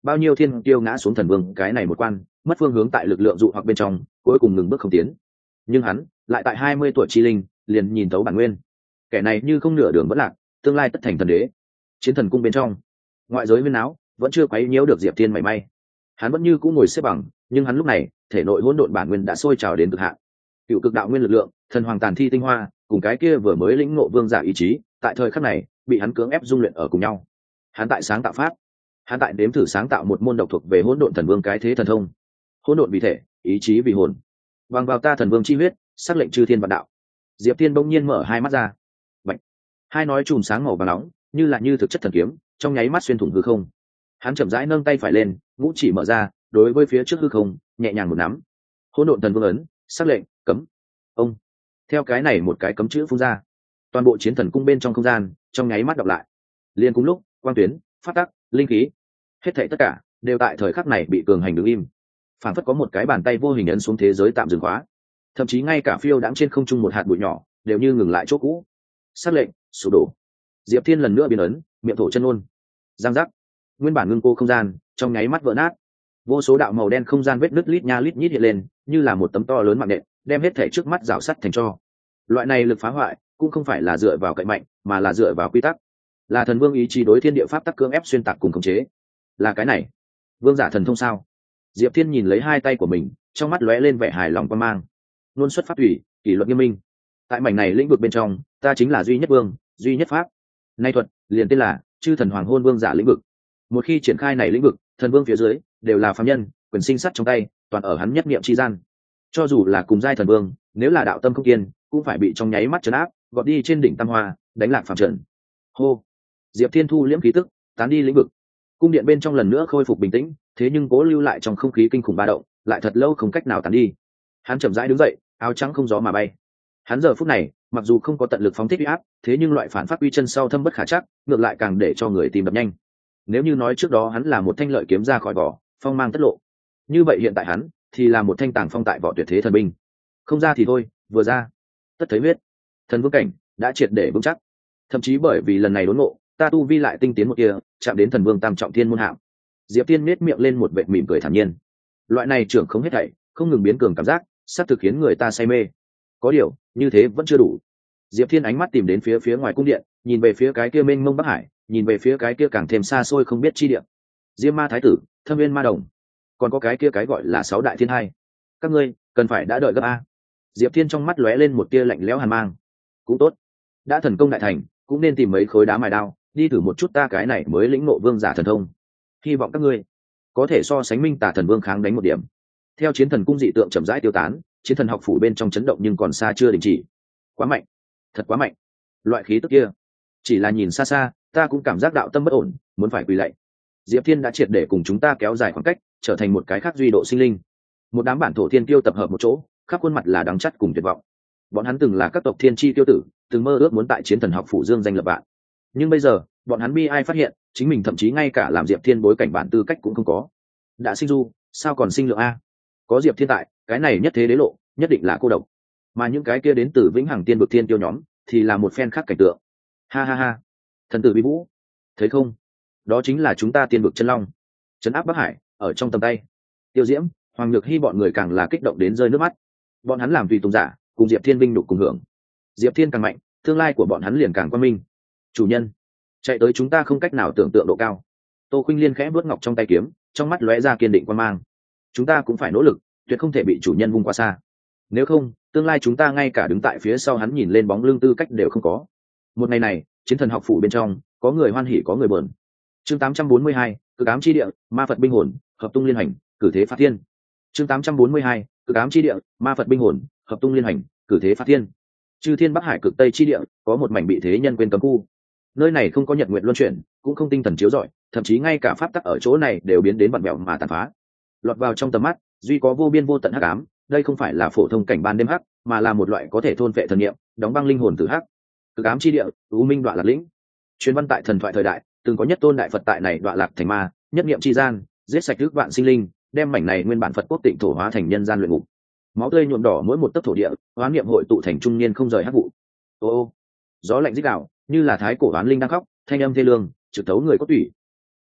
bao nhiêu thiên kiêu ngã xuống thần vương cái này một quan, mất phương hướng tại lực lượng dụ hoặc bên trong, cuối cùng ngừng bước không tiến. Nhưng hắn lại tại 20 tuổi chi linh liền nhìn thấu bản nguyên, kẻ này như không nửa đường vẫn lạc, tương lai tất thành thần đế. Chiến thần cung bên trong, ngoại giới huyên áo vẫn chưa quấy nhiễu được Diệp Thiên mảy may, hắn vẫn như cũng ngồi xếp bằng, nhưng hắn lúc này thể nội hỗn độn bản nguyên đã sôi trào đến cực hạn. Cựu cực đạo nguyên lực lượng, thần hoàng tàn thi tinh hoa, cùng cái kia vừa mới lĩnh ngộ vương giả ý chí, tại thời khắc này bị hắn cưỡng ép dung luyện ở cùng nhau. Hắn tại sáng tạo pháp, hắn tại đếm thử sáng tạo một môn độc thuộc về hỗn độn thần vương cái thế thần thông. Hỗn độn vì thể, ý chí vì hồn, bằng vào ta thần vương chi huyết, sắc lệnh chư thiên vạn đạo. Diệp Thiên bỗng nhiên mở hai mắt ra, bạch, hai nói chùm sáng màu vàng nóng, như thực chất thần kiếm, trong nháy mắt xuyên thủng hư không. Hắn chậm rãi nâng tay phải lên, ngũ chỉ mở ra, đối với phía trước hư không nhẹ nhàng một nắm. Hỗn độn thần vương ấn, sắc lệnh, cấm. Ông, theo cái này một cái cấm chữ phun ra, toàn bộ chiến thần cung bên trong không gian trong nháy mắt đọc lại. Liên cùng lúc, quang tuyến, phát tắc, linh khí, hết thảy tất cả đều tại thời khắc này bị cường hành đứng im. Phản phất có một cái bàn tay vô hình ấn xuống thế giới tạm dừng khóa, thậm chí ngay cả phiêu đãng trên không trung một hạt bụi nhỏ đều như ngừng lại chỗ cũ. Sắc lệnh sụp đổ. Diệp Thiên lần nữa biến ấn, miệng thổ chân ôn, giang giác, nguyên bản ngưng cô không gian trong nháy mắt vỡ nát. Vô số đạo màu đen không gian vết nứt lít nha lít nhít hiện lên, như là một tấm to lớn mạng nện, đem hết thể trước mắt rào sắt thành tro. Loại này lực phá hoại cũng không phải là dựa vào cậy mạnh, mà là dựa vào quy tắc, là thần vương ý chí đối thiên địa pháp tắc cưỡng ép xuyên tạc cùng khống chế. Là cái này vương giả thần thông sao? Diệp Thiên nhìn lấy hai tay của mình, trong mắt lóe lên vẻ hài lòng quan mang. Luôn xuất pháp thủy, kỷ luật nghiêm minh. Tại mảnh này lĩnh vực bên trong, ta chính là duy nhất vương, duy nhất pháp. Nay thuật liền tên là chư thần hoàng hôn vương giả lĩnh vực. Một khi triển khai này lĩnh vực, thần vương phía dưới đều là phàm nhân, quyền sinh sắt trong tay toàn ở hắn nhất niệm chi gian. Cho dù là cùng giai thần vương, nếu là đạo tâm không kiên, cũng phải bị trong nháy mắt trấn áp, gọt đi trên đỉnh tam hoa, đánh lạc phàm trần. Hô. Diệp Thiên thu liễm khí tức, tán đi lĩnh vực. Cung điện bên trong lần nữa khôi phục bình tĩnh, thế nhưng cố lưu lại trong không khí kinh khủng ba động, lại thật lâu không cách nào tán đi. Hắn chậm rãi đứng dậy, áo trắng không gió mà bay. Hắn giờ phút này mặc dù không có tận lực phóng thích uy áp, thế nhưng loại phản phát uy chân sau thâm bất khả chắc, ngược lại càng để cho người tìm đập nhanh. Nếu như nói trước đó hắn là một thanh lợi kiếm ra khỏi vỏ, phong mang tất lộ, như vậy hiện tại hắn thì là một thanh tàng phong tại vỏ tuyệt thế thần binh. Không ra thì thôi, vừa ra tất thấy huyết. Thần vương cảnh đã triệt để vững chắc, thậm chí bởi vì lần này đốn ngộ, ta tu vi lại tinh tiến một kia, chạm đến thần vương tam trọng thiên môn hạng. Diệp Tiên nét miệng lên một vệt mỉm cười thản nhiên. Loại này trưởng không hết thảy, không ngừng biến cường cảm giác, sắp thực khiến người ta say mê. Có điều, như thế vẫn chưa đủ. Diệp Thiên ánh mắt tìm đến phía ngoài cung điện, nhìn về phía cái kia mênh mông bắc hải, nhìn về phía cái kia càng thêm xa xôi không biết chi địa. Diêm Ma Thái tử, Thâm Viên Ma Đồng, còn có cái kia cái gọi là sáu đại thiên hai. Các ngươi cần phải đã đợi gấp a. Diệp Thiên trong mắt lóe lên một tia lạnh lẽo hàn mang. Cũng tốt, đã thần công đại thành, cũng nên tìm mấy khối đá mài đao, đi thử một chút ta cái này mới lĩnh ngộ vương giả thần thông. Hy vọng các ngươi có thể so sánh Minh Tà thần vương kháng đánh một điểm. Theo chiến thần cung dị tượng chậm rãi tiêu tán, chiến thần học phủ bên trong chấn động nhưng còn xa chưa đình chỉ. Quá mạnh, thật quá mạnh. Loại khí tức kia, chỉ là nhìn xa xa, ta cũng cảm giác đạo tâm bất ổn, muốn phải quỳ lạy. Diệp Thiên đã triệt để cùng chúng ta kéo dài khoảng cách, trở thành một cái khác duy độ sinh linh. Một đám bản thổ thiên tiêu tập hợp một chỗ, khắp khuôn mặt là đắng chắt cùng tuyệt vọng. Bọn hắn từng là các tộc thiên chi tiêu tử, từng mơ ước muốn tại chiến thần học phủ dương danh lập vạn. Nhưng bây giờ, bọn hắn bi ai phát hiện, chính mình thậm chí ngay cả làm Diệp Thiên bối cảnh bản tư cách cũng không có. Đã sinh du, sao còn sinh lượng a? Có Diệp Thiên tại, cái này nhất thế đế lộ, nhất định là cô độc. Mà những cái kia đến từ vĩnh hằng tiên vực thiên tiêu nhóm, thì là một phen khác cảnh tượng. Ha ha ha, thần tử bi vũ, thấy không? Đó chính là chúng ta tiên vực chân long, trấn áp Bắc Hải, ở trong tầm tay. Tiêu Diễm, Hoàng Nhược Hy bọn người càng là kích động đến rơi nước mắt. Bọn hắn làm tùy tùng giả, cùng Diệp Thiên vinh nhục cùng hưởng. Diệp Thiên càng mạnh, tương lai của bọn hắn liền càng quang minh. Chủ nhân, chạy tới chúng ta không cách nào tưởng tượng độ cao. Tô Khuynh Liên khẽ vuốt ngọc trong tay kiếm, trong mắt lóe ra kiên định quan mang. Chúng ta cũng phải nỗ lực, tuyệt không thể bị chủ nhân vung qua xa. Nếu không, tương lai chúng ta ngay cả đứng tại phía sau hắn nhìn lên bóng lưng tư cách đều không có. Một ngày này, chiến thần học phủ bên trong, có người hoan hỉ có người buồn. Chương 842, Cực ám chi địa, ma Phật binh hồn, hợp tung liên hành, cử thế phạt thiên. Chương 842, Cực ám chi địa, ma Phật binh hồn, hợp tung liên hành, cử thế phạt thiên. Chư Thiên Bắc Hải cực tây chi địa, có một mảnh bị thế nhân quên cấm khu. Nơi này không có nhật nguyện luân chuyển, cũng không tinh thần chiếu rọi, thậm chí ngay cả pháp tắc ở chỗ này đều biến đến vặn vẹo mà tàn phá. Lọt vào trong tầm mắt, duy có vô biên vô tận hắc ám, đây không phải là phổ thông cảnh ban đêm hắc, mà là một loại có thể thôn vệ thần niệm, đóng băng linh hồn từ hắc. Cực ám chi địa, U Minh Đoạ Lạc lĩnh. Truyền văn tại thần thoại thời đại, từng có nhất tôn đại Phật tại này Đoạ Lạc thành ma, nhất niệm chi gian, giết sạch ước vạn sinh linh, đem mảnh này nguyên bản Phật quốc tịnh thổ hóa thành nhân gian luyện ngục. Máu tươi nhuộm đỏ mỗi một tấc thổ địa, oán niệm hội tụ thành trung niên không rời hắc vụ. Ô, gió lạnh rít gào, như là thái cổ oán linh đang khóc, thanh âm thê lương, trực tấu người có tủy.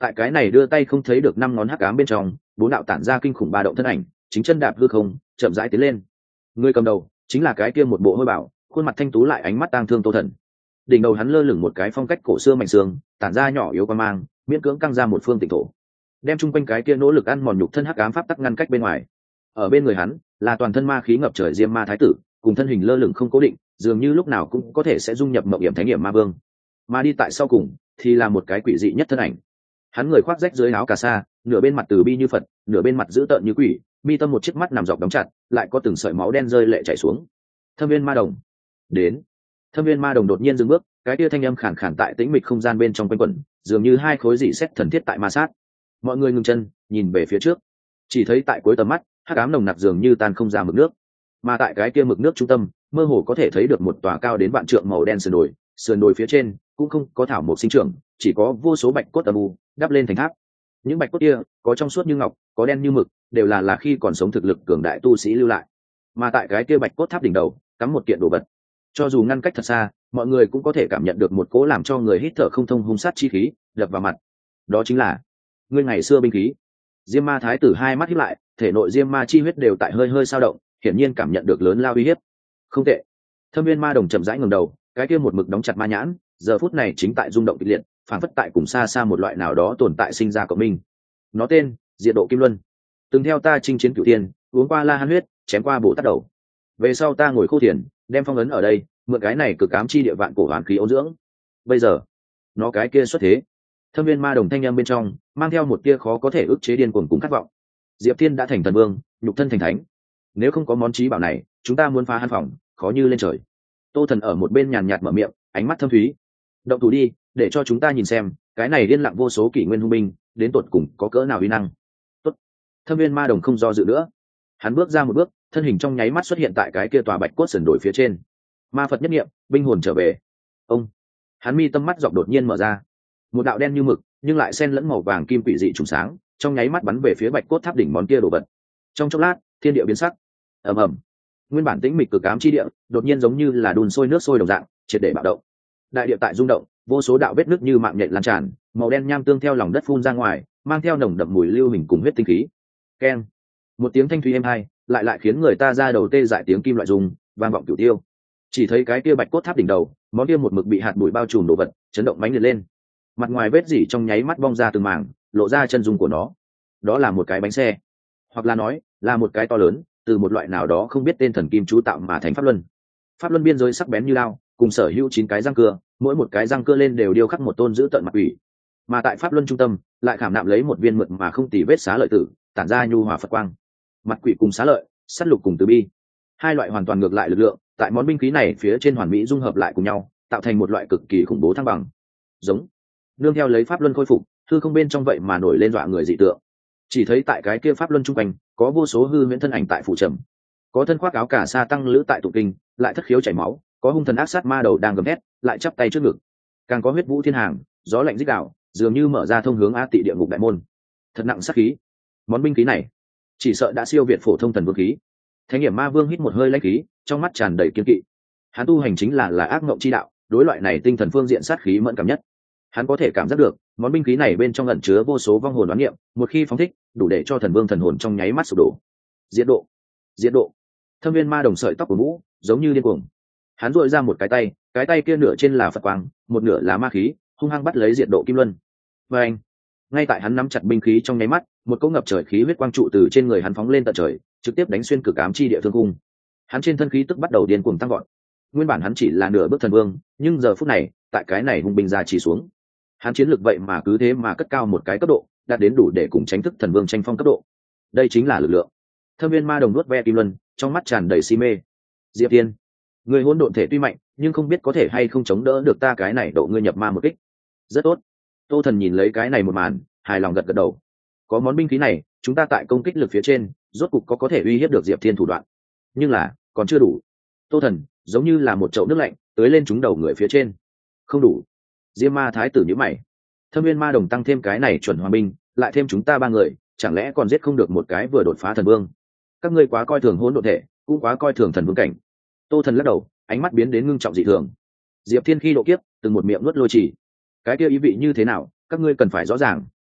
Tại cái này đưa tay không thấy được 5 ngón hắc ám bên trong, 4 đạo tản ra kinh khủng ba động thân ảnh chính chân đạp hư không chậm rãi tiến lên. Người cầm đầu chính là cái kia một bộ hôi bảo, khuôn mặt thanh tú lại ánh mắt tang thương Tô Thần. Đỉnh đầu hắn lơ lửng một cái phong cách cổ xưa mảnh xương, tản ra nhỏ yếu qua mang, miễn cưỡng căng ra một phương tịnh thổ, đem chung quanh cái kia nỗ lực ăn mòn nhục thân hắc ám pháp tắc ngăn cách bên ngoài. Ở bên người hắn là toàn thân ma khí ngập trời Diêm Ma Thái Tử, cùng thân hình lơ lửng không cố định, dường như lúc nào cũng có thể sẽ dung nhập mộng hiểm thánh hiểm ma vương. Mà đi tại sau cùng thì là một cái quỷ dị nhất thân ảnh. Hắn người khoác rách dưới áo cà sa, nửa bên mặt từ bi như Phật, nửa bên mặt dữ tợn như quỷ, mi tâm một chiếc mắt nằm dọc đóng chặt, lại có từng sợi máu đen rơi lệ chảy xuống. Thâm Viên Ma Đồng đến. Thâm Viên Ma Đồng đột nhiên dừng bước, cái tia thanh âm khản khản tại tĩnh mịch không gian bên trong quanh quẩn, dường như hai khối dị xét thần thiết tại ma sát. Mọi người ngừng chân, nhìn về phía trước, chỉ thấy tại cuối tầm mắt, hắc ám nồng nặc dường như tan không ra mực nước, mà tại cái kia mực nước trung tâm, mơ hồ có thể thấy được một tòa cao đến vạn trượng màu đen sườn đồi phía trên cũng không có thảo mộc sinh trưởng, chỉ có vô số bạch cốt âm u đắp lên thành tháp. Những bạch cốt kia có trong suốt như ngọc, có đen như mực, đều là khi còn sống thực lực cường đại tu sĩ lưu lại. Mà tại cái kia bạch cốt tháp đỉnh đầu cắm một kiện đồ vật, cho dù ngăn cách thật xa, mọi người cũng có thể cảm nhận được một cỗ làm cho người hít thở không thông hung sát chi khí đập vào mặt. Đó chính là ngươi ngày xưa binh khí. Diêm Ma Thái Tử hai mắt híp lại, thể nội diêm ma chi huyết đều tại hơi hơi sao động, hiển nhiên cảm nhận được lớn lao uy hiếp. Không tệ. Thâm Viên Ma Đồng chậm rãi ngẩng đầu, cái kia một mực đóng chặt ma nhãn giờ phút này chính tại rung động kịch liệt, phản phất tại cùng xa xa một loại nào đó tồn tại sinh ra cộng minh. Nó tên Diệt Độ Kim Luân, từng theo ta chinh chiến cửu thiên, uống qua la hán huyết, chém qua bổ tát đầu. Về sau ta ngồi khô thiền, đem phong ấn ở đây, mượn cái này cực ám chi địa vạn cổ hoàn khí ôn dưỡng. Bây giờ nó cái kia xuất thế. Thâm Viên Ma Đồng thanh âm bên trong mang theo một tia khó có thể ức chế điên cuồng cùng khát vọng. Diệp Thiên đã thành thần vương, nhục thân thành thánh, nếu không có món trí bảo này, chúng ta muốn phá hắn phòng khó như lên trời. Tô Thần ở một bên nhàn nhạt mở miệng, ánh mắt thâm thúy. Động thủ đi, để cho chúng ta nhìn xem cái này điên lặng vô số kỷ nguyên hung binh đến tột cùng có cỡ nào uy năng. Tốt. Thâm Viên Ma Đồng không do dự nữa, hắn bước ra một bước, thân hình trong nháy mắt xuất hiện tại cái kia tòa bạch cốt sườn đồi phía trên. Ma Phật nhất niệm, binh hồn trở về. Ông. Hắn mi tâm mắt dọc đột nhiên mở ra, một đạo đen như mực nhưng lại xen lẫn màu vàng kim quỷ dị trùng sáng, trong nháy mắt bắn về phía bạch cốt tháp đỉnh món kia đồ vật. Trong chốc lát, thiên địa biến sắc. Ầm ầm. Nguyên bản tĩnh mịch cực ám chi địa đột nhiên giống như là đun sôi nước sôi đồng dạng, triệt để bạo động. Đại địa tại rung động, vô số đạo vết nứt như mạng nhện lan tràn, màu đen nham tương theo lòng đất phun ra ngoài, mang theo nồng đậm mùi lưu hình cùng huyết tinh khí. Keng. Một tiếng thanh thúy êm hai, lại khiến người ta ra đầu tê dại tiếng kim loại rung, vang vọng cửu tiêu. Chỉ thấy cái kia bạch cốt tháp đỉnh đầu, món kia một mực bị hạt bụi bao trùm đồ vật, chấn động mãnh liệt lên. Mặt ngoài vết rỉ trong nháy mắt bong ra từng mảng, lộ ra chân dung của nó. Đó là một cái bánh xe, hoặc là nói là một cái to lớn, từ một loại nào đó không biết tên thần kim chú tạo mà thành pháp luân. Pháp luân biên giới sắc bén như lao, cùng sở hữu 9 cái răng cưa, mỗi một cái răng cưa lên đều điêu khắc một tôn giữ tận mặt quỷ. Mà tại pháp luân trung tâm lại khảm nạm lấy một viên mượt mà không tì vết xá lợi tử, tản ra nhu hòa phật quang. Mặt quỷ cùng xá lợi, sát lục cùng từ bi, hai loại hoàn toàn ngược lại lực lượng, tại món binh khí này phía trên hoàn mỹ dung hợp lại cùng nhau, tạo thành một loại cực kỳ khủng bố thăng bằng. Giống. Nương theo lấy pháp luân khôi phục, hư không bên trong vậy mà nổi lên dọa người dị tượng. Chỉ thấy tại cái kia pháp luân trung quanh có vô số hư huyễn thân ảnh tại phụ trầm, có thân khoác áo cà sa tăng lữ tại tụng kinh, lại thất khiếu chảy máu, có hung thần ác sát ma đầu đang gầm thét, lại chắp tay trước ngực, càng có huyết vũ thiên hàng, gió lạnh rít gào, dường như mở ra thông hướng a tị địa ngục đại môn. Thật nặng sát khí. Món binh khí này chỉ sợ đã siêu việt phổ thông thần vương khí. Thánh hiểm ma vương hít một hơi lãnh khí, trong mắt tràn đầy kiên kỵ. Hắn tu hành chính là ác ngộng chi đạo, đối loại này tinh thần phương diện sát khí mẫn cảm nhất. Hắn có thể cảm giác được món binh khí này bên trong ẩn chứa vô số vong hồn đoán niệm, một khi phóng thích đủ để cho thần vương thần hồn trong nháy mắt sụp đổ. Diệt độ, diệt độ. Thâm Viên Ma Đồng sợi tóc của mũ giống như điên cuồng, hắn duỗi ra một cái tay kia nửa trên là Phật quang, một nửa là ma khí, hung hăng bắt lấy Diệt Độ Kim Luân. Và anh, ngay tại hắn nắm chặt binh khí trong nháy mắt, một cỗ ngập trời khí huyết quang trụ từ trên người hắn phóng lên tận trời, trực tiếp đánh xuyên cực ám chi địa thương cung. Hắn trên thân khí tức bắt đầu điên cuồng tăng vọt. Nguyên bản hắn chỉ là nửa bước thần vương, nhưng giờ phút này, tại cái này hung binh ra chỉ xuống, hắn chiến lược vậy mà cứ thế mà cất cao một cái cấp độ, đạt đến đủ để cùng tránh thức thần vương tranh phong cấp độ. Đây chính là lực lượng. Thâm Viên Ma Đồng nuốt ve Kim Luân, trong mắt tràn đầy si mê. Diệp Tiên, người hỗn độn thể tuy mạnh, nhưng không biết có thể hay không chống đỡ được ta cái này độ ngươi nhập ma một kích. Rất tốt. Tô Thần nhìn lấy cái này một màn, hài lòng gật gật đầu. Có món binh khí này, chúng ta tại công kích lực phía trên, rốt cục có thể uy hiếp được Diệp Thiên thủ đoạn. Nhưng là, còn chưa đủ. Tô Thần giống như là một chậu nước lạnh tưới lên chúng đầu người phía trên. Không đủ. Diêm Ma Thái Tử nhíu mày. Thâm Viên Ma Đồng tăng thêm cái này chuẩn hòa binh, lại thêm chúng ta 3 người, chẳng lẽ còn giết không được một cái vừa đột phá thần vương? Các ngươi quá coi thường hỗn độn thể, cũng quá coi thường thần vương cảnh. Tô Thần lắc đầu, ánh mắt biến đến ngưng trọng dị thường. Diệp Thiên khi độ kiếp, từng một miệng nuốt lôi chỉ, cái kia ý vị như thế nào, các ngươi cần phải rõ ràng.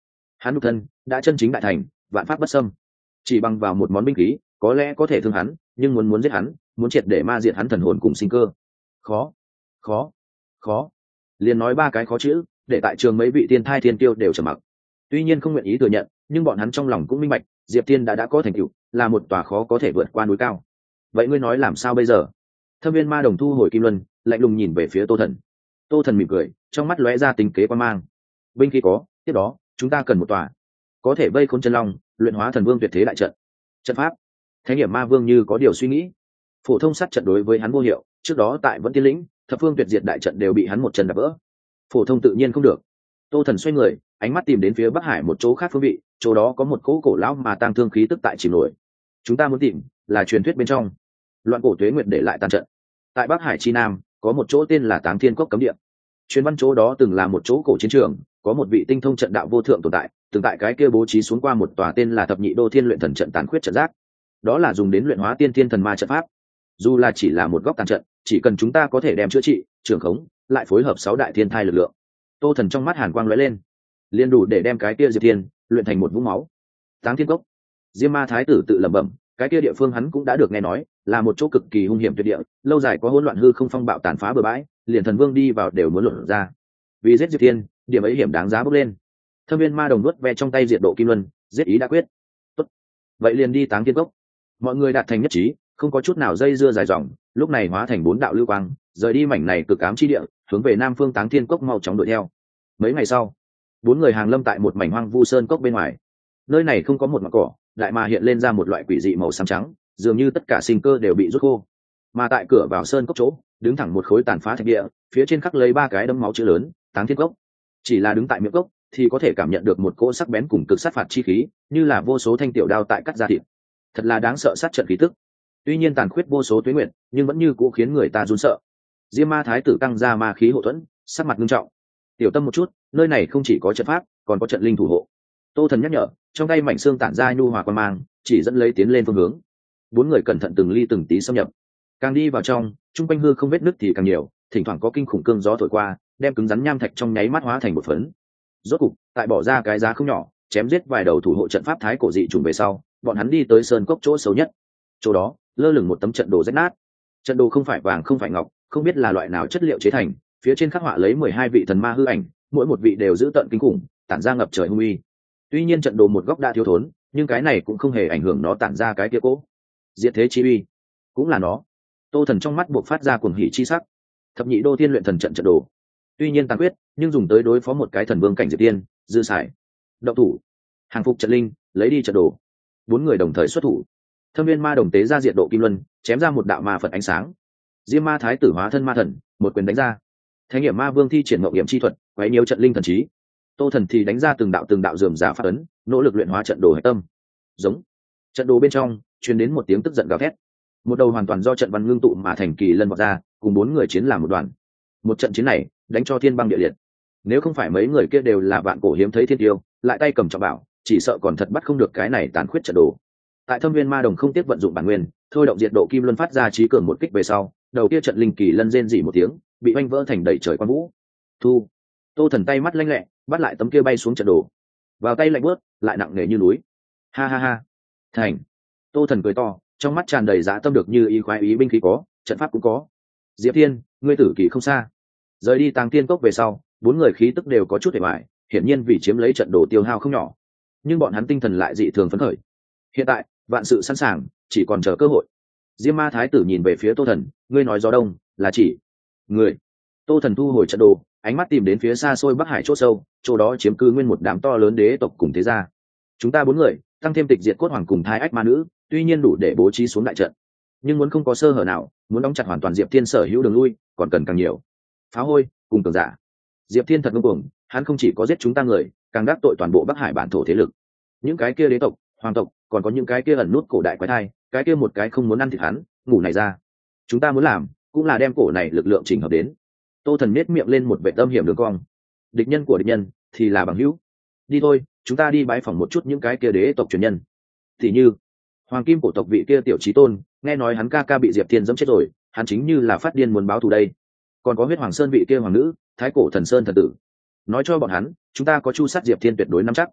hắn nhục thân đã chân chính đại thành, vạn pháp bất xâm, chỉ bằng vào một món binh khí có lẽ có thể thương hắn, nhưng muốn giết hắn, muốn triệt để ma diệt hắn thần hồn cùng sinh cơ, khó khó khó. Liền nói ba cái khó chữ, để tại trường mấy vị tiên thai thiên tiêu đều trầm mặc. Tuy nhiên không nguyện ý thừa nhận, nhưng bọn hắn trong lòng cũng minh bạch, Diệp Thiên đã có thành tựu, là một tòa khó có thể vượt qua núi cao. Vậy ngươi nói làm sao bây giờ? Thâm viên ma đồng thu hồi kim luân, lạnh lùng nhìn về phía Tô Thần. Tô Thần mỉm cười, trong mắt lóe ra tính kế quan mang. Binh khí có, tiếp đó chúng ta cần một tòa có thể vây khốn chân long, luyện hóa thần vương tuyệt thế đại trận. Trận pháp. Thánh hiểm ma vương như có điều suy nghĩ. Phổ thông sát trận đối với hắn vô hiệu, trước đó tại Vẫn Tiên lĩnh, thập phương tuyệt diệt đại trận đều bị hắn một chân đập vỡ. Phổ thông tự nhiên không được. Tô Thần xoay người, ánh mắt tìm đến phía Bắc Hải một chỗ khác phương vị, chỗ đó có một cỗ cổ lão mà tang thương khí tức tại chìm nổi. Chúng ta muốn tìm là truyền thuyết bên trong loạn cổ tuế nguyệt để lại tàn trận. Tại Bắc Hải chi nam có một chỗ tên là Táng Thiên Cốc cấm địa. Truyền văn chỗ đó từng là một chỗ cổ chiến trường, có một vị tinh thông trận đạo vô thượng tồn tại, từng tại cái kia bố trí xuống qua một tòa tên là Thập Nhị Đô Thiên luyện thần trận tàn khuyết trận giác. Đó là dùng đến luyện hóa tiên thiên thần ma trận pháp. Dù là chỉ là một góc tàn trận, chỉ cần chúng ta có thể đem chữa trị, trường khống, lại phối hợp 6 đại thiên thai lực lượng. Tô Thần trong mắt hàn quang lóe lên, liền đủ để đem cái kia Diệp Thiên luyện thành một vũng máu. Táng Thiên Cốc. Diêm Ma Thái tử tự lẩm bẩm, cái kia địa phương hắn cũng đã được nghe nói, là một chỗ cực kỳ hung hiểm tuyệt địa, lâu dài có hỗn loạn hư không phong bạo tàn phá bừa bãi, liền thần vương đi vào đều muốn luận ra. Vì giết Diệp Thiên, điểm ấy hiểm đáng giá bốc lên. Thâm viên ma đồng nuốt ve trong tay diệt độ kim luân, giết ý đã quyết. Tốt, vậy liền đi Táng Thiên Cốc. Mọi người đạt thành nhất trí, không có chút nào dây dưa dài dòng, lúc này hóa thành 4 đạo lưu quang, rời đi mảnh này cực ám chi địa, hướng về nam phương Táng Thiên Cốc mau chóng đuổi theo. Mấy ngày sau, 4 người hàng lâm tại một mảnh hoang vu sơn cốc bên ngoài. Nơi này không có một mảng cỏ, lại mà hiện lên ra một loại quỷ dị màu xám trắng, dường như tất cả sinh cơ đều bị rút khô. Mà tại cửa vào sơn cốc chỗ, đứng thẳng một khối tàn phá thạch địa, phía trên khắc lấy 3 cái đấm máu chữ lớn, Táng Thiên Cốc. Chỉ là đứng tại miệng cốc, thì có thể cảm nhận được một cỗ sắc bén cùng cực sát phạt chi khí, như là vô số thanh tiểu đao tại cắt da thịt. Thật là đáng sợ sát trận khí tức. Tuy nhiên tàn khuyết vô số tuế nguyệt, nhưng vẫn như cũ khiến người ta run sợ. Diêm Ma Thái tử căng ra ma khí hộ thuẫn, sắc mặt nghiêm trọng. Tiểu tâm một chút, nơi này không chỉ có trận pháp, còn có trận linh thủ hộ. Tô Thần nhắc nhở, trong tay mảnh xương tản ra nhu hòa quan mang, chỉ dẫn lấy tiến lên phương hướng. 4 người cẩn thận từng ly từng tí xâm nhập. Càng đi vào trong, trung quanh hư không vết nứt thì càng nhiều, thỉnh thoảng có kinh khủng cương gió thổi qua, đem cứng rắn nham thạch trong nháy mắt hóa thành một phấn. Rốt cục, tại bỏ ra cái giá không nhỏ, chém giết vài đầu thủ hộ trận pháp thái cổ dị trùng về sau, bọn hắn đi tới sơn cốc chỗ xấu nhất. Chỗ đó, lơ lửng một tấm trận đồ rách nát. Trận đồ không phải vàng không phải ngọc, không biết là loại nào chất liệu chế thành, phía trên khắc họa lấy 12 vị thần ma hư ảnh, mỗi một vị đều giữ tận kinh khủng, tản ra ngập trời hung uy. Tuy nhiên trận đồ một góc đã thiếu thốn, nhưng cái này cũng không hề ảnh hưởng nó tản ra cái kia cố diệt thế chi uy. Cũng là nó. Tô Thần trong mắt buộc phát ra cuồng hỉ chi sắc. Thập Nhị Đô Thiên luyện thần trận trận đồ. Tuy nhiên tàn quyết, nhưng dùng tới đối phó một cái thần vương cảnh Diệp Tiên, dư xài. Động thủ. Hàng phục trận linh, lấy đi trận đồ. 4 người đồng thời xuất thủ. Thâm viên ma đồng tế ra diệt độ kim luân, chém ra một đạo ma phật ánh sáng. Diêm Ma Thái tử hóa thân ma thần, một quyền đánh ra. Thánh hiểm ma vương thi triển ngộ nghiệm chi thuật, quấy nhiễu trận linh thần trí. Tô Thần thì đánh ra từng đạo rườm rà pháp ấn, nỗ lực luyện hóa trận đồ hạch tâm. Giống. Trận đồ bên trong truyền đến một tiếng tức giận gào thét. Một đầu hoàn toàn do trận văn ngưng tụ mà thành kỳ lân vọt ra, cùng 4 người chiến làm một đoàn. Một trận chiến này, đánh cho thiên băng địa liệt. Nếu không phải mấy người kia đều là vạn cổ hiếm thấy thiên tiêu, lại tay cầm trọng bảo, chỉ sợ còn thật bắt không được cái này tàn khuyết trận đồ. Tại Thâm viên ma đồng không tiếp vận dụng bản nguyên, thôi động diệt độ kim luân phát ra trí cường một kích về sau, đầu kia trận linh kỳ lân rên rỉ một tiếng, bị oanh vỡ thành đầy trời quang vũ. Thu. Tô Thần tay mắt lanh lẹ, bắt lại tấm kia bay xuống trận đồ. Vào tay lạnh bước, lại nặng nề như núi. Ha ha ha. Thành. Tô Thần cười to, trong mắt tràn đầy dã tâm, được như ý khoái ý, binh khí có, trận pháp cũng có. Diệp Thiên, ngươi tử kỳ không xa. Rời đi Táng Thiên Cốc về sau, 4 người khí tức đều có chút hề bại, hiển nhiên vì chiếm lấy trận đồ tiêu hao không nhỏ. Nhưng bọn hắn tinh thần lại dị thường phấn khởi. Hiện tại, vạn sự sẵn sàng, chỉ còn chờ cơ hội. Diêm Ma Thái tử nhìn về phía Tô Thần, ngươi nói gió đông, là chỉ người. Tô Thần thu hồi trận đồ, ánh mắt tìm đến phía xa xôi Bắc Hải chỗ sâu, chỗ đó chiếm cư nguyên một đám to lớn đế tộc cùng thế gia. Chúng ta 4 người, tăng thêm tịch diệt cốt hoàng cùng thai ách ma nữ, tuy nhiên đủ để bố trí xuống đại trận, nhưng muốn không có sơ hở nào, muốn đóng chặt hoàn toàn Diệp Thiên sở hữu đường lui, còn cần càng nhiều phá hôi cùng cường giả. Diệp Thiên thật ngông cuồng, hắn không chỉ có giết chúng ta người, càng đắc tội toàn bộ Bắc Hải bản thổ thế lực. Những cái kia đế tộc, hoàng tộc, còn có những cái kia ẩn nút cổ đại quái thai, cái kia một cái không muốn ăn thịt hắn, ngủ này ra. Chúng ta muốn làm, cũng là đem cổ này lực lượng chỉnh hợp đến. Tô Thần nét miệng lên một vẻ tâm hiểm đường cong. Địch nhân của địch nhân thì là bằng hữu. Đi thôi, chúng ta đi bái phỏng một chút những cái kia đế tộc truyền nhân. Thì như hoàng kim cổ tộc vị kia tiểu chí tôn, nghe nói hắn ca ca bị Diệp Thiên giẫm chết rồi, hắn chính như là phát điên muốn báo thù đây. Còn có huyết hoàng sơn vị kia hoàng nữ, thái cổ thần sơn thần tử, nói cho bọn hắn, chúng ta có chu sát Diệp Thiên tuyệt đối nắm chắc.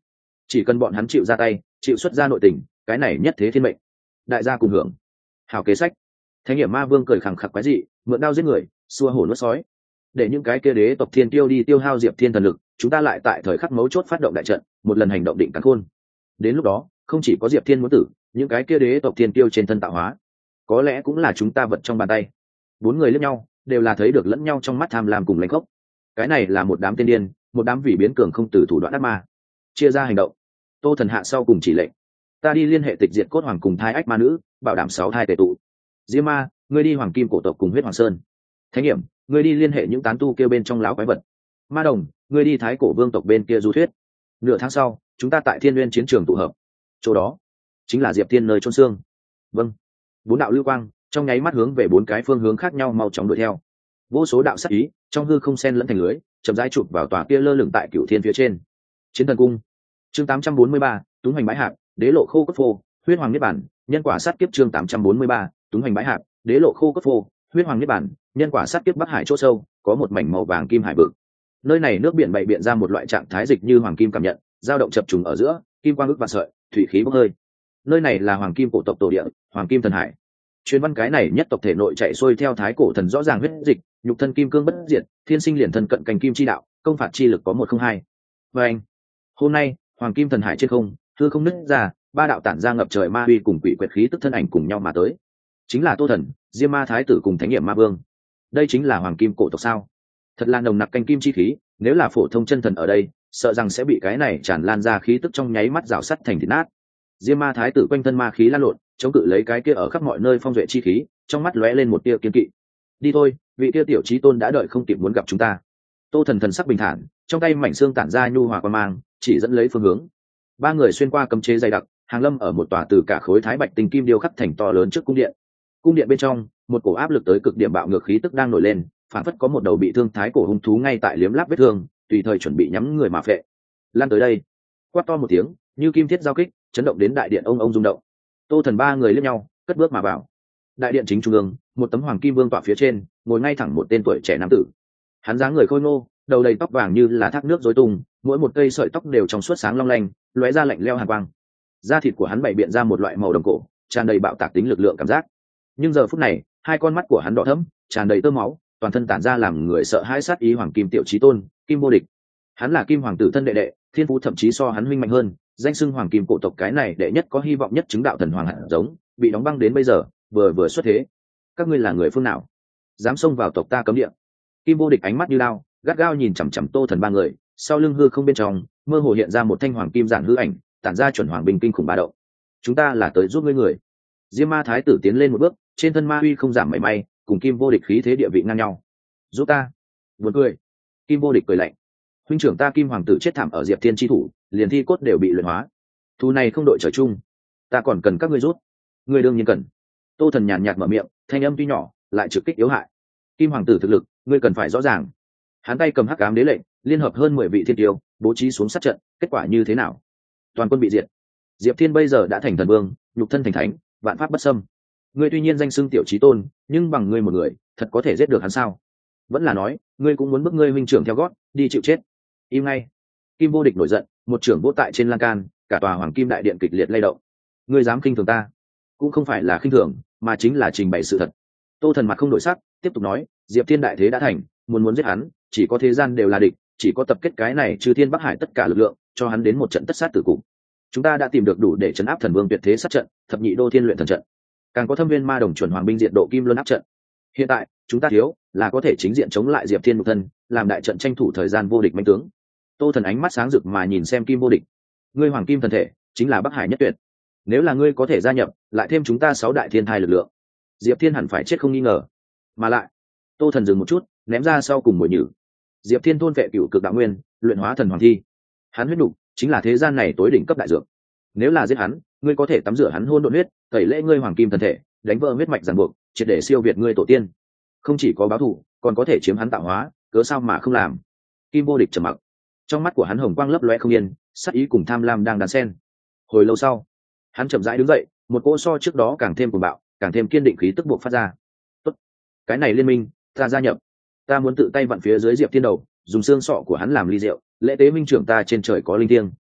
chỉ cần bọn hắn chịu ra tay, chịu xuất ra nội tình, cái này nhất thế thiên mệnh, đại gia cùng hưởng. Hảo kế sách. Thánh hiểm ma vương cười khẳng khặc quái dị, mượn đao giết người, xua hổ nuốt sói, để những cái kia đế tộc thiên tiêu đi tiêu hao diệp thiên thần lực, chúng ta lại tại thời khắc mấu chốt phát động đại trận, một lần hành động định cắn khôn. Đến lúc đó không chỉ có diệp thiên muốn tử, những cái kia đế tộc thiên tiêu trên thân tạo hóa có lẽ cũng là chúng ta vật trong bàn tay. Bốn người lẫn nhau đều là thấy được lẫn nhau trong mắt tham lam cùng lãnh khốc. Cái này là một đám tiên điên, một đám vì biến cường không từ thủ đoạn ác ma. Chia ra hành động. Tô Thần hạ sau cùng chỉ lệnh, ta đi liên hệ tịch diệt cốt hoàng cùng thai ách ma nữ, bảo đảm 6 thai tề tụ. Diêm ma, ngươi đi hoàng kim cổ tộc cùng huyết hoàng sơn. Thánh hiểm, ngươi đi liên hệ những tán tu kêu bên trong lão quái vật. Ma đồng, ngươi đi thái cổ vương tộc bên kia du thuyết. Nửa tháng sau chúng ta tại thiên nguyên chiến trường tụ hợp, chỗ đó chính là diệp thiên nơi chôn xương. Vâng. 4 đạo lưu quang trong nháy mắt hướng về 4 cái phương hướng khác nhau mau chóng đuổi theo. Vô số đạo sắc ý trong hư không xen lẫn thành lưới, chậm rãi chụp vào tòa kia lơ lửng tại cửu thiên phía trên. Chiến thần cung. Chương 843, Túng Hoành Bãi Hạp, Đế lộ khô cốt phô, huyết hoàng niết bản, nhân quả sát kiếp. Chương 843, Túng Hoành Bãi Hạp, Đế lộ khô cốt phô, huyết hoàng niết bản, nhân quả sát kiếp. Bắc hải chỗ sâu có một mảnh màu vàng kim hải vực. Nơi này nước biển bày biện ra một loại trạng thái dịch như hoàng kim cảm nhận, dao động chập trùng ở giữa, kim quang ức vạn sợi, thủy khí bốc hơi. Nơi này là hoàng kim cổ tộc tổ địa, hoàng kim thần hải. Truyền văn cái này nhất tộc thể nội chạy xuôi theo thái cổ thần rõ ràng huyết dịch, nhục thân kim cương bất diệt, thiên sinh liền thân cận cành kim chi đạo, công phạt chi lực có 102. Và anh, hôm nay hoàng kim thần hải trên không, hư không nứt ra, 3 đạo tản ra ngập trời ma uy cùng quỷ quyệt khí tức thân ảnh cùng nhau mà tới. Chính là Tô Thần, Diêm Ma Thái tử cùng Thánh Nghiệm Ma Vương. Đây chính là hoàng kim cổ tộc sao? Thật là nồng nặc canh kim chi khí, nếu là phổ thông chân thần ở đây, sợ rằng sẽ bị cái này tràn lan ra khí tức trong nháy mắt rào sắt thành thịt nát. Diêm Ma Thái tử quanh thân ma khí lan lộn, chống cự lấy cái kia ở khắp mọi nơi phong duệ chi khí, trong mắt lóe lên một tia kiên kỵ. Đi thôi, vị kia tiểu chí tôn đã đợi không kịp muốn gặp chúng ta. Tô Thần thần sắc bình thản, trong tay mảnh xương tản ra nhu hòa quang mang, chỉ dẫn lấy phương hướng. 3 người xuyên qua cấm chế dày đặc, hàng lâm ở một tòa từ cả khối thái bạch tinh kim điêu khắc thành to lớn trước cung điện. Cung điện bên trong, một cổ áp lực tới cực điểm bạo ngược khí tức đang nổi lên, phản phất có một đầu bị thương thái cổ hung thú ngay tại liếm láp vết thương, tùy thời chuẩn bị nhắm người mà phệ. Lan tới đây, quát to một tiếng, như kim thiết giao kích, chấn động đến đại điện ông rung động. Tô Thần 3 người liếc nhau, cất bước mà vào. Đại điện chính trung ương, một tấm hoàng kim vương tọa phía trên, ngồi ngay thẳng một tên tuổi trẻ nam tử. Hắn dáng người khôi ngô, đầu đầy tóc vàng như là thác nước rối tung, mỗi một cây sợi tóc đều trong suốt sáng long lanh, lóe ra lạnh lẽo hàn quang. Da thịt của hắn bày biện ra một loại màu đồng cổ, tràn đầy bạo tạc tính lực lượng cảm giác. Nhưng giờ phút này, 2 con mắt của hắn đỏ thẫm, tràn đầy tơ máu, toàn thân tản ra làm người sợ hãi sát ý. Hoàng kim tiểu chí tôn, Kim vô địch. Hắn là Kim hoàng tử thân đệ đệ, thiên phú thậm chí so hắn huynh mạnh hơn, danh xưng hoàng kim cổ tộc cái này đệ nhất có hy vọng nhất chứng đạo thần hoàng hạt giống, bị đóng băng đến bây giờ, vừa xuất thế. Các ngươi là người phương nào, dám xông vào tộc ta cấm địa? Kim vô địch ánh mắt như lao, gắt gao nhìn chằm chằm Tô Thần 3 người, sau lưng hư không bên trong mơ hồ hiện ra một thanh hoàng kim giản hư ảnh, tản ra chuẩn hoàng bình kinh khủng bá động. Chúng ta là tới giúp ngươi người. Diêm Ma Thái tử tiến lên một bước, trên thân ma uy không giảm mảy may, cùng Kim vô địch khí thế địa vị ngang nhau. Giúp ta? Buồn cười. Kim vô địch cười lạnh. Huynh trưởng ta Kim hoàng tử chết thảm ở Diệp Thiên chi thủ, liền thi cốt đều bị luyện hóa. Thù này không đội trời chung, ta còn cần các ngươi rút. Ngươi đương nhiên cần. Tô Thần nhàn nhạt mở miệng, thanh âm tuy nhỏ, lại trực kích yếu hại. Kim hoàng tử thực lực, ngươi cần phải rõ ràng. Hắn tay cầm hắc ám đế lệnh, liên hợp hơn 10 vị thiên tiêu, bố trí xuống sát trận, kết quả như thế nào? Toàn quân bị diệt. Diệp Thiên bây giờ đã thành thần vương, nhục thân thành thánh, vạn pháp bất xâm. Ngươi tuy nhiên danh xưng tiểu chí tôn, nhưng bằng ngươi một người, thật có thể giết được hắn sao? Vẫn là nói, ngươi cũng muốn bước ngươi huynh trưởng theo gót, đi chịu chết? Im ngay. Kim vô địch nổi giận, một trưởng vỗ tại trên lan can, cả tòa hoàng kim đại điện kịch liệt lay động. Ngươi dám khinh thường ta? Cũng không phải là khinh thường, mà chính là trình bày sự thật. Tô Thần mặt không đổi sắc, tiếp tục nói, Diệp Thiên đại thế đã thành, muốn giết hắn, chỉ có thế gian đều là địch, chỉ có tập kết cái này Chư Thiên Bắc Hải tất cả lực lượng, cho hắn đến một trận tất sát tử cục. Chúng ta đã tìm được đủ để trấn áp thần vương tuyệt thế sát trận, thập nhị đô thiên luyện thần trận, càng có thâm viên ma đồng chuẩn hoàng binh diện độ kim luân áp trận. Hiện tại chúng ta thiếu là có thể chính diện chống lại Diệp Thiên nhục thân, làm đại trận tranh thủ thời gian vô địch manh tướng. Tô Thần ánh mắt sáng rực mà nhìn xem Kim vô địch. Ngươi hoàng kim thần thể chính là Bắc Hải nhất tuyệt, nếu là ngươi có thể gia nhập, lại thêm chúng ta 6 đại thiên thai lực lượng, Diệp Thiên hẳn phải chết không nghi ngờ. Mà lại, Tô Thần dừng một chút, ném ra sau cùng mồi nhử. Diệp Thiên thôn vệ cửu cực đạo nguyên, luyện hóa thần hoàng thi, hắn huyết nục chính là thế gian này tối đỉnh cấp đại dược. Nếu là giết hắn, ngươi có thể tắm rửa hắn hôn độn huyết, tẩy lễ ngươi hoàng kim thần thể, đánh vỡ huyết mạch ràng buộc, triệt để siêu việt ngươi tổ tiên. Không chỉ có báo thù, còn có thể chiếm hắn tạo hóa, cớ sao mà không làm? Kim vô địch trầm mặc, trong mắt của hắn hồng quang lấp loe không yên, sát ý cùng tham lam đang đan xen. Hồi lâu sau, hắn chậm rãi đứng dậy, một cỗ so trước đó càng thêm cuồng bạo, càng thêm kiên định khí tức buộc phát ra. Tốt, cái này liên minh, ta gia nhập. Ta muốn tự tay vặn phía dưới Diệp Thiên đầu, dùng xương sọ của hắn làm ly rượu, lễ tế minh trưởng ta trên trời có linh thiêng.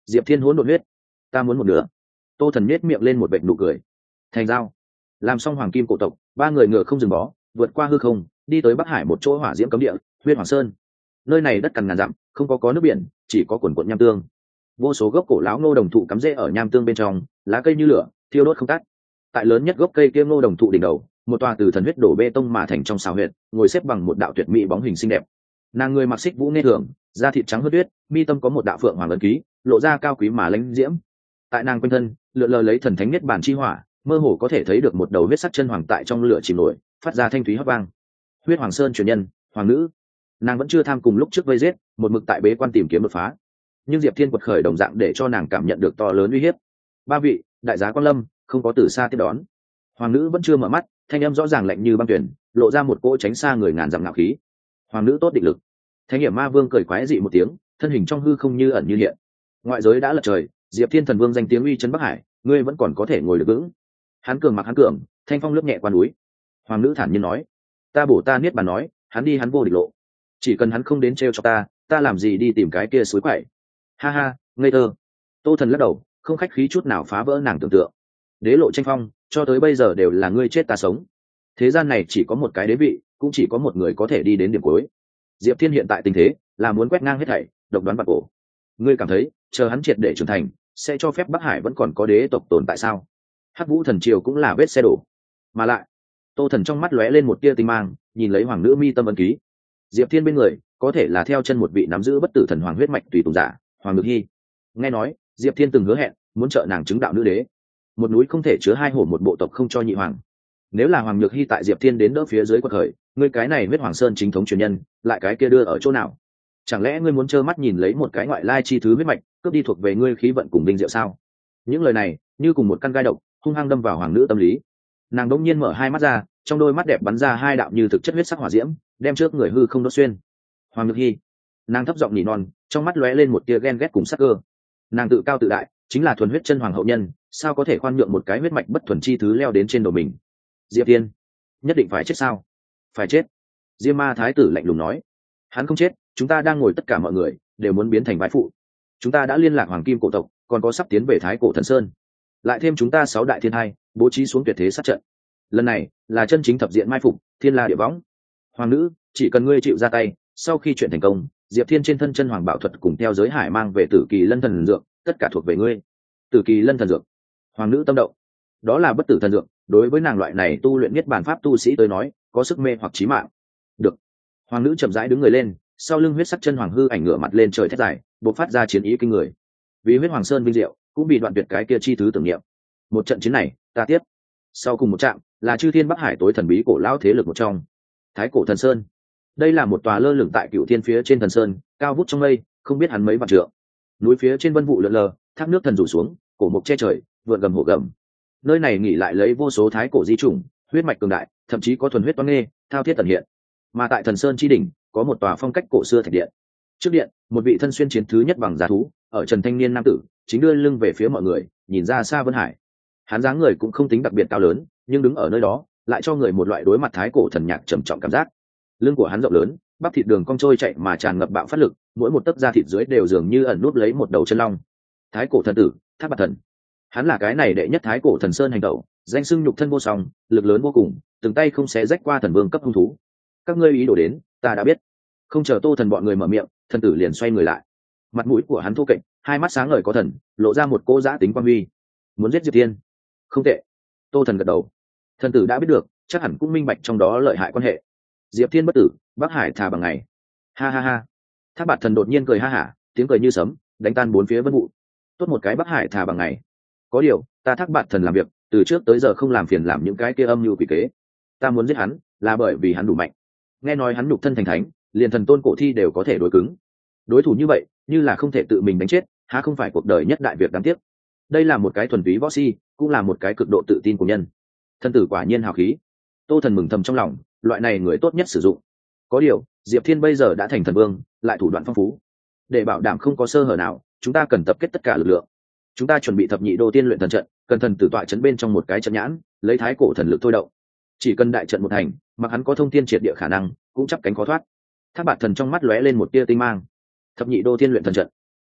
Diệp Thiên hỗn độn huyết, ta muốn một nửa. Tô Thần nhếch miệng lên một vệt nụ cười. Thành giao. Làm xong hoàng kim cổ tộc, ba người ngựa không dừng bó, vượt qua hư không, đi tới Bắc Hải một chỗ hỏa diễm cấm địa, Huyết Hoàng Sơn. Nơi này đất cằn ngàn dặm, không có nước biển, chỉ có quần quần nham tương. Vô số gốc cổ lão ngô đồng thụ cắm rễ ở nham tương bên trong, lá cây như lửa, thiêu đốt không tắt. Tại lớn nhất gốc cây kia ngô đồng thụ đỉnh đầu, một tòa từ thần huyết đổ bê tông mà thành trong xào huyệt, ngồi xếp bằng một đạo tuyệt mỹ bóng hình xinh đẹp. Nàng người mặc xích vũ nghe thường, da thịt trắng hớt tuyết, mi tâm có một đạo phượng hoàng ấn ký, lộ ra cao quý mà lãnh diễm. Tại nàng quanh thân, lượn lờ lấy thần thánh nhất bản chi hỏa, mơ hồ có thể thấy được một đầu huyết sắc chân hoàng tại trong lửa chìm nổi, phát ra thanh thúy hót vang. Huyết Hoàng Sơn truyền nhân, hoàng nữ. Nàng vẫn chưa tham cùng lúc trước vây giết, một mực tại bế quan tìm kiếm đột phá. Nhưng Diệp Thiên quật khởi đồng dạng để cho nàng cảm nhận được to lớn uy hiếp. Ba vị đại giá quan lâm, không có từ xa tiếp đón. Hoàng nữ vẫn chưa mở mắt, thanh âm rõ ràng lạnh như băng tuyển, lộ ra một cỗ tránh xa người ngàn dặm ngạo khí. Hoàng nữ tốt định lực. Thánh hiểm ma vương cười quái dị một tiếng, thân hình trong hư không như ẩn như hiện. Ngoại giới đã lật trời, Diệp Thiên thần vương danh tiếng uy chấn Bắc Hải, ngươi vẫn còn có thể ngồi được vững. Hắn cường mặc hắn cường, thanh phong lướt nhẹ qua núi. Hoàng nữ thản nhiên nói, ta bổ ta niết bàn nói, hắn đi hắn vô địch lộ, chỉ cần hắn không đến trêu cho ta làm gì đi tìm cái kia suối quậy. Ha ha, ngây thơ. Tô Thần lắc đầu, không khách khí chút nào phá vỡ nàng tưởng tượng. Đế lộ tranh phong, cho tới bây giờ đều là ngươi chết ta sống. Thế gian này chỉ có một cái đế vị, cũng chỉ có một người có thể đi đến điểm cuối. Diệp Thiên hiện tại tình thế là muốn quét ngang hết thảy, độc đoán bạc cổ. Ngươi cảm thấy chờ hắn triệt để trưởng thành sẽ cho phép Bắc Hải vẫn còn có đế tộc tồn tại sao? Hắc Vũ thần triều cũng là vết xe đổ. Mà lại, Tô Thần trong mắt lóe lên một tia tinh mang, nhìn lấy hoàng nữ mi tâm ấn ký. Diệp Thiên bên người có thể là theo chân một vị nắm giữ bất tử thần hoàng huyết mạch tùy tùng giả, Hoàng Nhược Hy. Nghe nói Diệp Thiên từng hứa hẹn muốn trợ nàng chứng đạo nữ đế. Một núi không thể chứa hai hổ, một bộ tộc không cho nhị hoàng. Nếu là Hoàng Nhược Hy tại Diệp Thiên đến đỡ phía dưới quật khởi, ngươi cái này huyết Hoàng Sơn chính thống truyền nhân, lại cái kia đưa ở chỗ nào? Chẳng lẽ ngươi muốn trơ mắt nhìn lấy một cái ngoại lai chi thứ huyết mạch cướp đi thuộc về ngươi khí vận cùng vinh diệu sao? Những lời này như cùng một căn gai độc, hung hăng đâm vào hoàng nữ tâm lý. Nàng đống nhiên mở hai mắt ra, trong đôi mắt đẹp bắn ra hai đạo như thực chất huyết sắc hỏa diễm, đem trước người hư không đốt xuyên. Hoàng Nhược Hy. Nàng thấp giọng nỉ non, trong mắt lóe lên một tia ghen ghét cùng sắc cơ. Nàng tự cao tự đại, chính là thuần huyết chân hoàng hậu nhân, sao có thể khoan nhượng một cái huyết mạch bất thuần chi thứ leo đến trên đầu mình? Diệp Tiên, nhất định phải chết sao? Phải chết. Diêm Ma thái tử lạnh lùng nói. Hắn không chết, chúng ta đang ngồi tất cả mọi người đều muốn biến thành vãi phụ. Chúng ta đã liên lạc hoàng kim cổ tộc, còn có sắp tiến về Thái Cổ Thần Sơn. Lại thêm chúng ta 6 đại thiên hai, bố trí xuống tuyệt thế sát trận. Lần này là chân chính thập diện mai phục, thiên la địa võng. Hoàng nữ, chỉ cần ngươi chịu ra tay, sau khi chuyện thành công, Diệp Thiên trên thân chân hoàng bảo thuật cùng theo giới hải mang về Tử Kỳ Lân thần dược, tất cả thuộc về ngươi. Tử Kỳ Lân thần dược. Hoàng nữ tâm động. Đó là bất tử thần dược, đối với nàng loại này tu luyện niết bàn pháp tu sĩ tới nói, có sức mê hoặc chí mạng. Được. Hoàng nữ chậm rãi đứng người lên, sau lưng huyết sắc chân hoàng hư ảnh ngửa mặt lên trời thét dài, bộc phát ra chiến ý kinh người. Vì huyết Hoàng Sơn vinh diệu, cũng bị đoạn tuyệt cái kia chi thứ tưởng niệm. Một trận chiến này, ta tiếp. Sau cùng một trận là chư thiên Bắc Hải tối thần bí cổ lão thế lực một trong, Thái Cổ Thần Sơn. Đây là một tòa lơ lửng tại cựu thiên phía trên thần sơn, cao vút trong mây, không biết hắn mấy vạn trượng. Núi phía trên vân vụ lượn lờ, thác nước thần rủ xuống, cổ mục che trời, vượn gầm hổ gầm. Nơi này nghỉ lại lấy vô số thái cổ di chủng, huyết mạch cường đại, thậm chí có thuần huyết toan nghê, thao thiết tần hiện. Mà tại thần sơn chi đỉnh, có một tòa phong cách cổ xưa thạch điện. Trước điện, một vị thân xuyên chiến thứ nhất bằng giá thú, ở trần thanh niên nam tử, chính đưa lưng về phía mọi người, nhìn ra xa Vân Hải. Hắn dáng người cũng không tính đặc biệt cao lớn, nhưng đứng ở nơi đó, lại cho người một loại đối mặt thái cổ thần nhạc trầm trọng cảm giác. Lưng của hắn rộng lớn, bắp thịt đường cong trôi chạy mà tràn ngập bạo phát lực, mỗi một tấc da thịt dưới đều dường như ẩn núp lấy một đầu chân long. Thái cổ thần tử, Tháp Bạt Thần. Hắn là cái này đệ nhất thái cổ thần sơn hành tẩu, danh xưng nhục thân vô song, lực lớn vô cùng, từng tay không xé rách qua thần vương cấp hung thú. Các ngươi ý đồ đến, ta đã biết. Không chờ Tô Thần bọn người mở miệng, thần tử liền xoay người lại. Mặt mũi của hắn thô kệch, hai mắt sáng ngời có thần, lộ ra một cô giã tính quan huy. Muốn giết Diệp Thiên? Không tệ. Tô Thần gật đầu. Thần tử đã biết được, chắc hẳn cũng minh bạch trong đó lợi hại quan hệ. Diệp Thiên bất tử, Bắc Hải thà bằng ngày. Ha ha ha. Thác Bạt Thần đột nhiên cười ha hả, tiếng cười như sấm, đánh tan bốn phía vân vụ. Tốt một cái Bắc Hải thà bằng ngày. Có điều, ta Thác Bạt Thần làm việc, từ trước tới giờ không làm phiền làm những cái kia âm mưu quỷ kế. Ta muốn giết hắn, là bởi vì hắn đủ mạnh. Nghe nói hắn nhục thân thành thánh, liền thần tôn cổ thi đều có thể đối cứng. Đối thủ như vậy, như là không thể tự mình đánh chết, há không phải cuộc đời nhất đại việc đáng tiếc. Đây là một cái thuần túy võ si, cũng là một cái cực độ tự tin của nhân. Thân tử quả nhiên hào khí. Tô Thần mừng thầm trong lòng, loại này người tốt nhất sử dụng. Có điều, Diệp Thiên bây giờ đã thành thần vương, lại thủ đoạn phong phú. Để bảo đảm không có sơ hở nào, chúng ta cần tập kết tất cả lực lượng. Chúng ta chuẩn bị thập nhị đô tiên luyện thần trận, cần thần tử tọa trấn bên trong một cái trận nhãn, lấy thái cổ thần lực thôi động. Chỉ cần đại trận một thành, mặc hắn có thông thiên triệt địa khả năng, cũng chắc cánh khó thoát. Thác Bạt Thần trong mắt lóe lên một tia tinh mang. Thập nhị đô thiên luyện thần trận,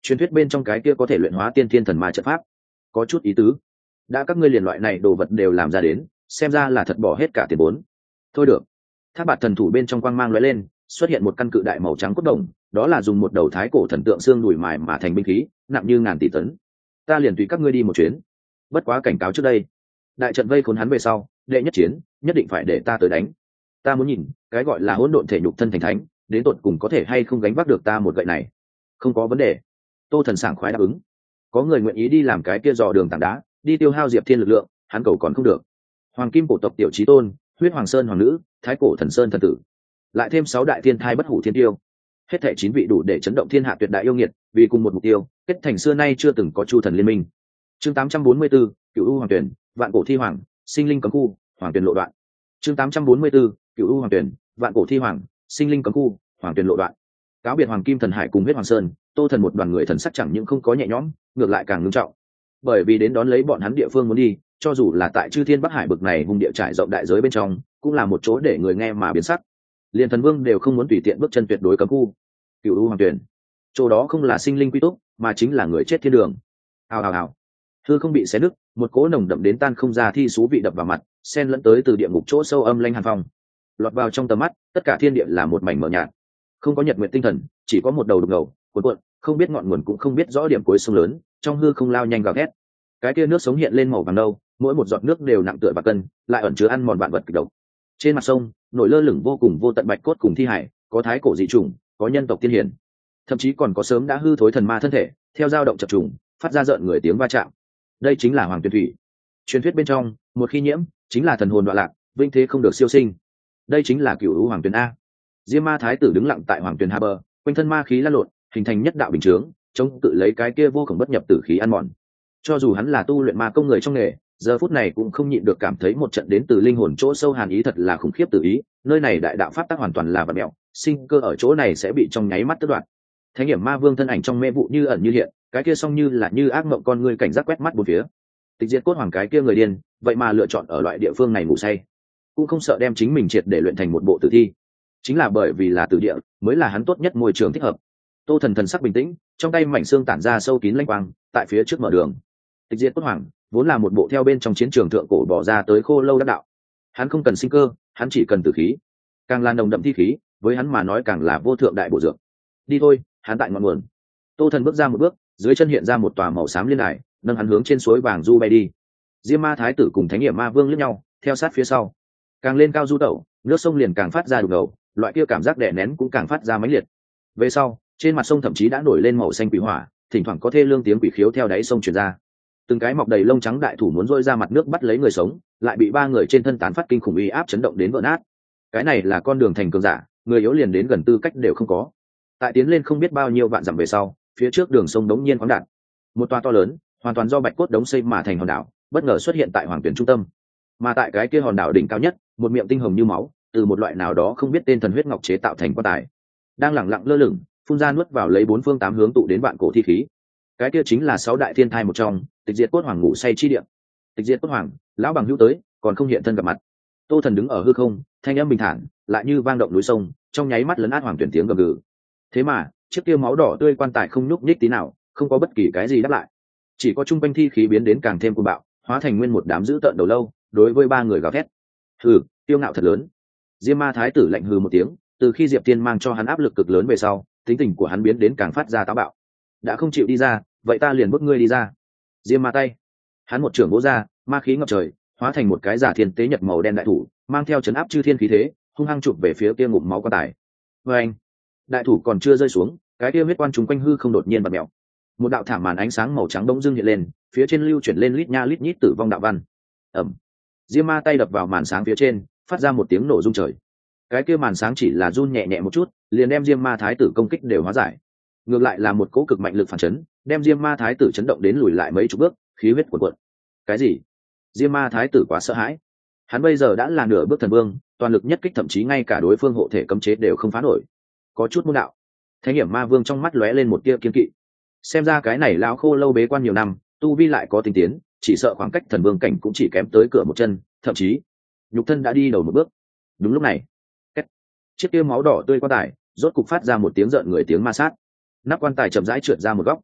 truyền thuyết bên trong cái kia có thể luyện hóa tiên thiên thần ma trận pháp, có chút ý tứ. Đã các ngươi liền loại này đồ vật đều làm ra đến, xem ra là thật bỏ hết cả tiền vốn. Thôi được. Tháp bạt thần thủ bên trong quang mang lóe lên, xuất hiện một căn cự đại màu trắng cốt đồng, đó là dùng một đầu thái cổ thần tượng xương đùi mài mà thành binh khí, nặng như ngàn tỷ tấn. Ta liền tùy các ngươi đi một chuyến. Bất quá cảnh cáo trước đây, đại trận vây khốn hắn về sau, đệ nhất chiến nhất định phải để ta tới đánh. Ta muốn nhìn cái gọi là hỗn độn thể nhục thân thành thánh, đến tột cùng có thể hay không gánh vác được ta một gậy này. Không có vấn đề. Tô Thần sảng khoái đáp ứng. Có người nguyện ý đi làm cái kia dò đường tảng đá, đi tiêu hao Diệp Thiên lực lượng, hắn cầu còn không được. Hoàng kim cổ tộc tiểu chí tôn, huyết hoàng sơn hoàng nữ, thái cổ thần sơn thần tử, lại thêm 6 đại thiên thai bất hủ thiên tiêu, hết thảy 9 vị đủ để chấn động thiên hạ tuyệt đại yêu nghiệt, vì cùng một mục tiêu, kết thành xưa nay chưa từng có chu thần liên minh. Chương 844, Cửu U Hoàng Tuyển, Vạn Cổ Thi Hoàng, Sinh Linh Cấm Khu, Hoàng Tuyển Lộ Đoạn. Chương 844, Cửu U Hoàng Tuyển, Vạn Cổ Thi Hoàng, Sinh Linh Cấm Khu, Hoàng Tuyển Lộ Đoạn. Cáo biệt Hoàng Kim Thần Hải cùng huyết hoàng sơn, Tô Thần một đoàn người thần sắc chẳng những không có nhẹ nhõm, ngược lại càng ngưng trọng. Bởi vì đến đón lấy bọn hắn địa phương muốn đi, cho dù là tại Chư Thiên Bắc Hải bực này hung địa trải rộng đại giới bên trong, cũng là một chỗ để người nghe mà biến sắc. Liên thần vương đều không muốn tùy tiện bước chân tuyệt đối cấm khu. Cửu U Hoàng Tuyển, chỗ đó không là sinh linh quy túc, mà chính là người chết thiên đường. Hào hào hào. Hư không bị xé nứt, một cỗ nồng đậm đến tan không ra thi xú vị đập vào mặt, xen lẫn tới từ địa ngục chỗ sâu âm lanh hàn phong. Lọt vào trong tầm mắt, tất cả thiên địa là một mảnh mờ nhạt. Không có nhật nguyện tinh thần, chỉ có một đầu đục ngầu, cuộn cuộn, không biết ngọn nguồn cũng không biết rõ điểm cuối sông lớn, trong hư không lao nhanh gào thét. Cái kia nước sống hiện lên màu vàng nâu, mỗi một giọt nước đều nặng tựa bạc cân, lại ẩn chứa ăn mòn vạn vật kịch độc. Trên mặt sông, nổi lơ lửng vô cùng vô tận bạch cốt cùng thi hải, có thái cổ dị chủng, có nhân tộc tiên hiển, thậm chí còn có sớm đã hư thối thần ma thân thể, theo dao động chập trùng, phát ra rợn người tiếng va chạm. Đây chính là Hoàng Tuyển Thủy. Truyền thuyết bên trong, một khi nhiễm, chính là thần hồn đoạn lạc, vinh thế không được siêu sinh. Đây chính là Cửu U Hoàng Tuyển a. Diêm Ma Thái tử đứng lặng tại Hoàng Tuyển Hà bờ, quanh thân ma khí lan lộn, hình thành nhất đạo bình chướng, chống tự lấy cái kia vô cùng bất nhập tử khí ăn mòn. Cho dù hắn là tu luyện ma công người trong nghề, giờ phút này cũng không nhịn được cảm thấy một trận đến từ linh hồn chỗ sâu hàn ý thật là khủng khiếp tự ý. Nơi này đại đạo pháp tắc hoàn toàn là vật mẹo, sinh cơ ở chỗ này sẽ bị trong nháy mắt tước đoạt. Thánh hiểm ma vương thân ảnh trong mê vụ như ẩn như hiện, cái kia song như là như ác mộng con ngươi cảnh giác quét mắt bốn phía. Tịch diệt cốt hoàng cái kia người điên, vậy mà lựa chọn ở loại địa phương này ngủ say, cũng không sợ đem chính mình triệt để luyện thành một bộ tử thi. Chính là bởi vì là tử địa, mới là hắn tốt nhất môi trường thích hợp. Tô Thần thần sắc bình tĩnh, trong tay mảnh xương tản ra sâu kín lanh quang, tại phía trước mở đường. Tịch diệt cốt hoàng vốn là một bộ theo bên trong chiến trường thượng cổ bỏ ra tới khô lâu đắc đạo. Hắn không cần sinh cơ, hắn chỉ cần tử khí. Càng là nồng đậm thi khí, với hắn mà nói càng là vô thượng đại bộ dược. Đi thôi, hắn tại ngọn nguồn. Tô Thần bước ra một bước, dưới chân hiện ra một tòa màu xám liên đài, nâng hắn hướng trên suối vàng du bay đi. Diêm Ma Thái tử cùng Thánh hiểm ma vương liếc nhau, theo sát phía sau. Càng lên cao du tẩu, nước sông liền càng phát ra đục ngầu, loại kia cảm giác đè nén cũng càng phát ra mãnh liệt. Về sau, trên mặt sông thậm chí đã nổi lên màu xanh quỷ hỏa, thỉnh thoảng có thê lương tiếng quỷ khiếu theo đáy sông truyền ra. Từng cái mọc đầy lông trắng đại thủ muốn rôi ra mặt nước bắt lấy người sống, lại bị ba người trên thân tán phát kinh khủng uy áp chấn động đến vỡ nát. Cái này là con đường thành cường giả, người yếu liền đến gần tư cách đều không có. Tại tiến lên không biết bao nhiêu vạn dặm về sau, phía trước đường sông đống nhiên khoáng đạt, một toa to lớn, hoàn toàn do bạch cốt đống xây mà thành hòn đảo, bất ngờ xuất hiện tại Hoàng Tuyển trung tâm. Mà tại cái kia hòn đảo đỉnh cao nhất, một miệng tinh hồng như máu, từ một loại nào đó không biết tên thần huyết ngọc chế tạo thành quan tài, đang lẳng lặng lơ lửng, phun ra nuốt vào lấy bốn phương tám hướng tụ đến vạn cổ thi khí. Cái kia chính là 6 đại thiên thai một trong, Tịch diệt cốt hoàng ngủ say chi địa. Tịch diệt cốt hoàng, lão bằng hữu tới, còn không hiện thân gặp mặt. Tô Thần đứng ở hư không, thanh âm bình thản, lại như vang động núi sông, trong nháy mắt lấn át Hoàng Tuyển tiếng gầm gừ. Thế mà, chiếc kia máu đỏ tươi quan tài không nhúc nhích tí nào, không có bất kỳ cái gì đáp lại. Chỉ có trung quanh thi khí biến đến càng thêm cuồng bạo, hóa thành nguyên một đám dữ tợn đầu lâu, đối với ba người gào thét. Hừ, tiêu ngạo thật lớn. Diêm Ma Thái tử lạnh hừ một tiếng, từ khi Diệp Tiên mang cho hắn áp lực cực lớn về sau, tính tình của hắn biến đến càng phát ra táo bạo. Đã không chịu đi ra, vậy ta liền bức ngươi đi ra. Diêm Ma tay, hắn một trưởng vỗ ra, ma khí ngập trời, hóa thành một cái giả thiên tế nhật màu đen đại thủ, mang theo chấn áp chư thiên khí thế, hung hăng chụp về phía kia ngụm máu quan tài. Với anh, đại thủ còn chưa rơi xuống, cái kia huyết quan trùng quanh hư không đột nhiên bật mèo. Một đạo thảm màn ánh sáng màu trắng bỗng dưng hiện lên, phía trên lưu chuyển lên lít nha lít nhít tử vong đạo văn. Ầm. Diêm Ma tay đập vào màn sáng phía trên, phát ra một tiếng nổ rung trời. Cái kia màn sáng chỉ là run nhẹ nhẹ một chút, liền đem Diêm Ma Thái tử công kích đều hóa giải. Ngược lại là một cỗ cực mạnh lực phản chấn, đem Diêm Ma Thái tử chấn động đến lùi lại mấy chục bước, khí huyết cuộn cuộn. Cái gì? Diêm Ma Thái tử quá sợ hãi. Hắn bây giờ đã là nửa bước thần vương, toàn lực nhất kích thậm chí ngay cả đối phương hộ thể cấm chế đều không phá nổi. Có chút môn đạo. Thánh hiểm ma vương trong mắt lóe lên một tia kiên kỵ. Xem ra cái này lão khô lâu bế quan nhiều năm, tu vi lại có tinh tiến, chỉ sợ khoảng cách thần vương cảnh cũng chỉ kém tới cửa một chân, thậm chí nhục thân đã đi đầu một bước. Đúng lúc này, chiếc kia máu đỏ tươi quan tài rốt cục phát ra một tiếng rợn người tiếng ma sát. Nắp quan tài chậm rãi trượt ra một góc,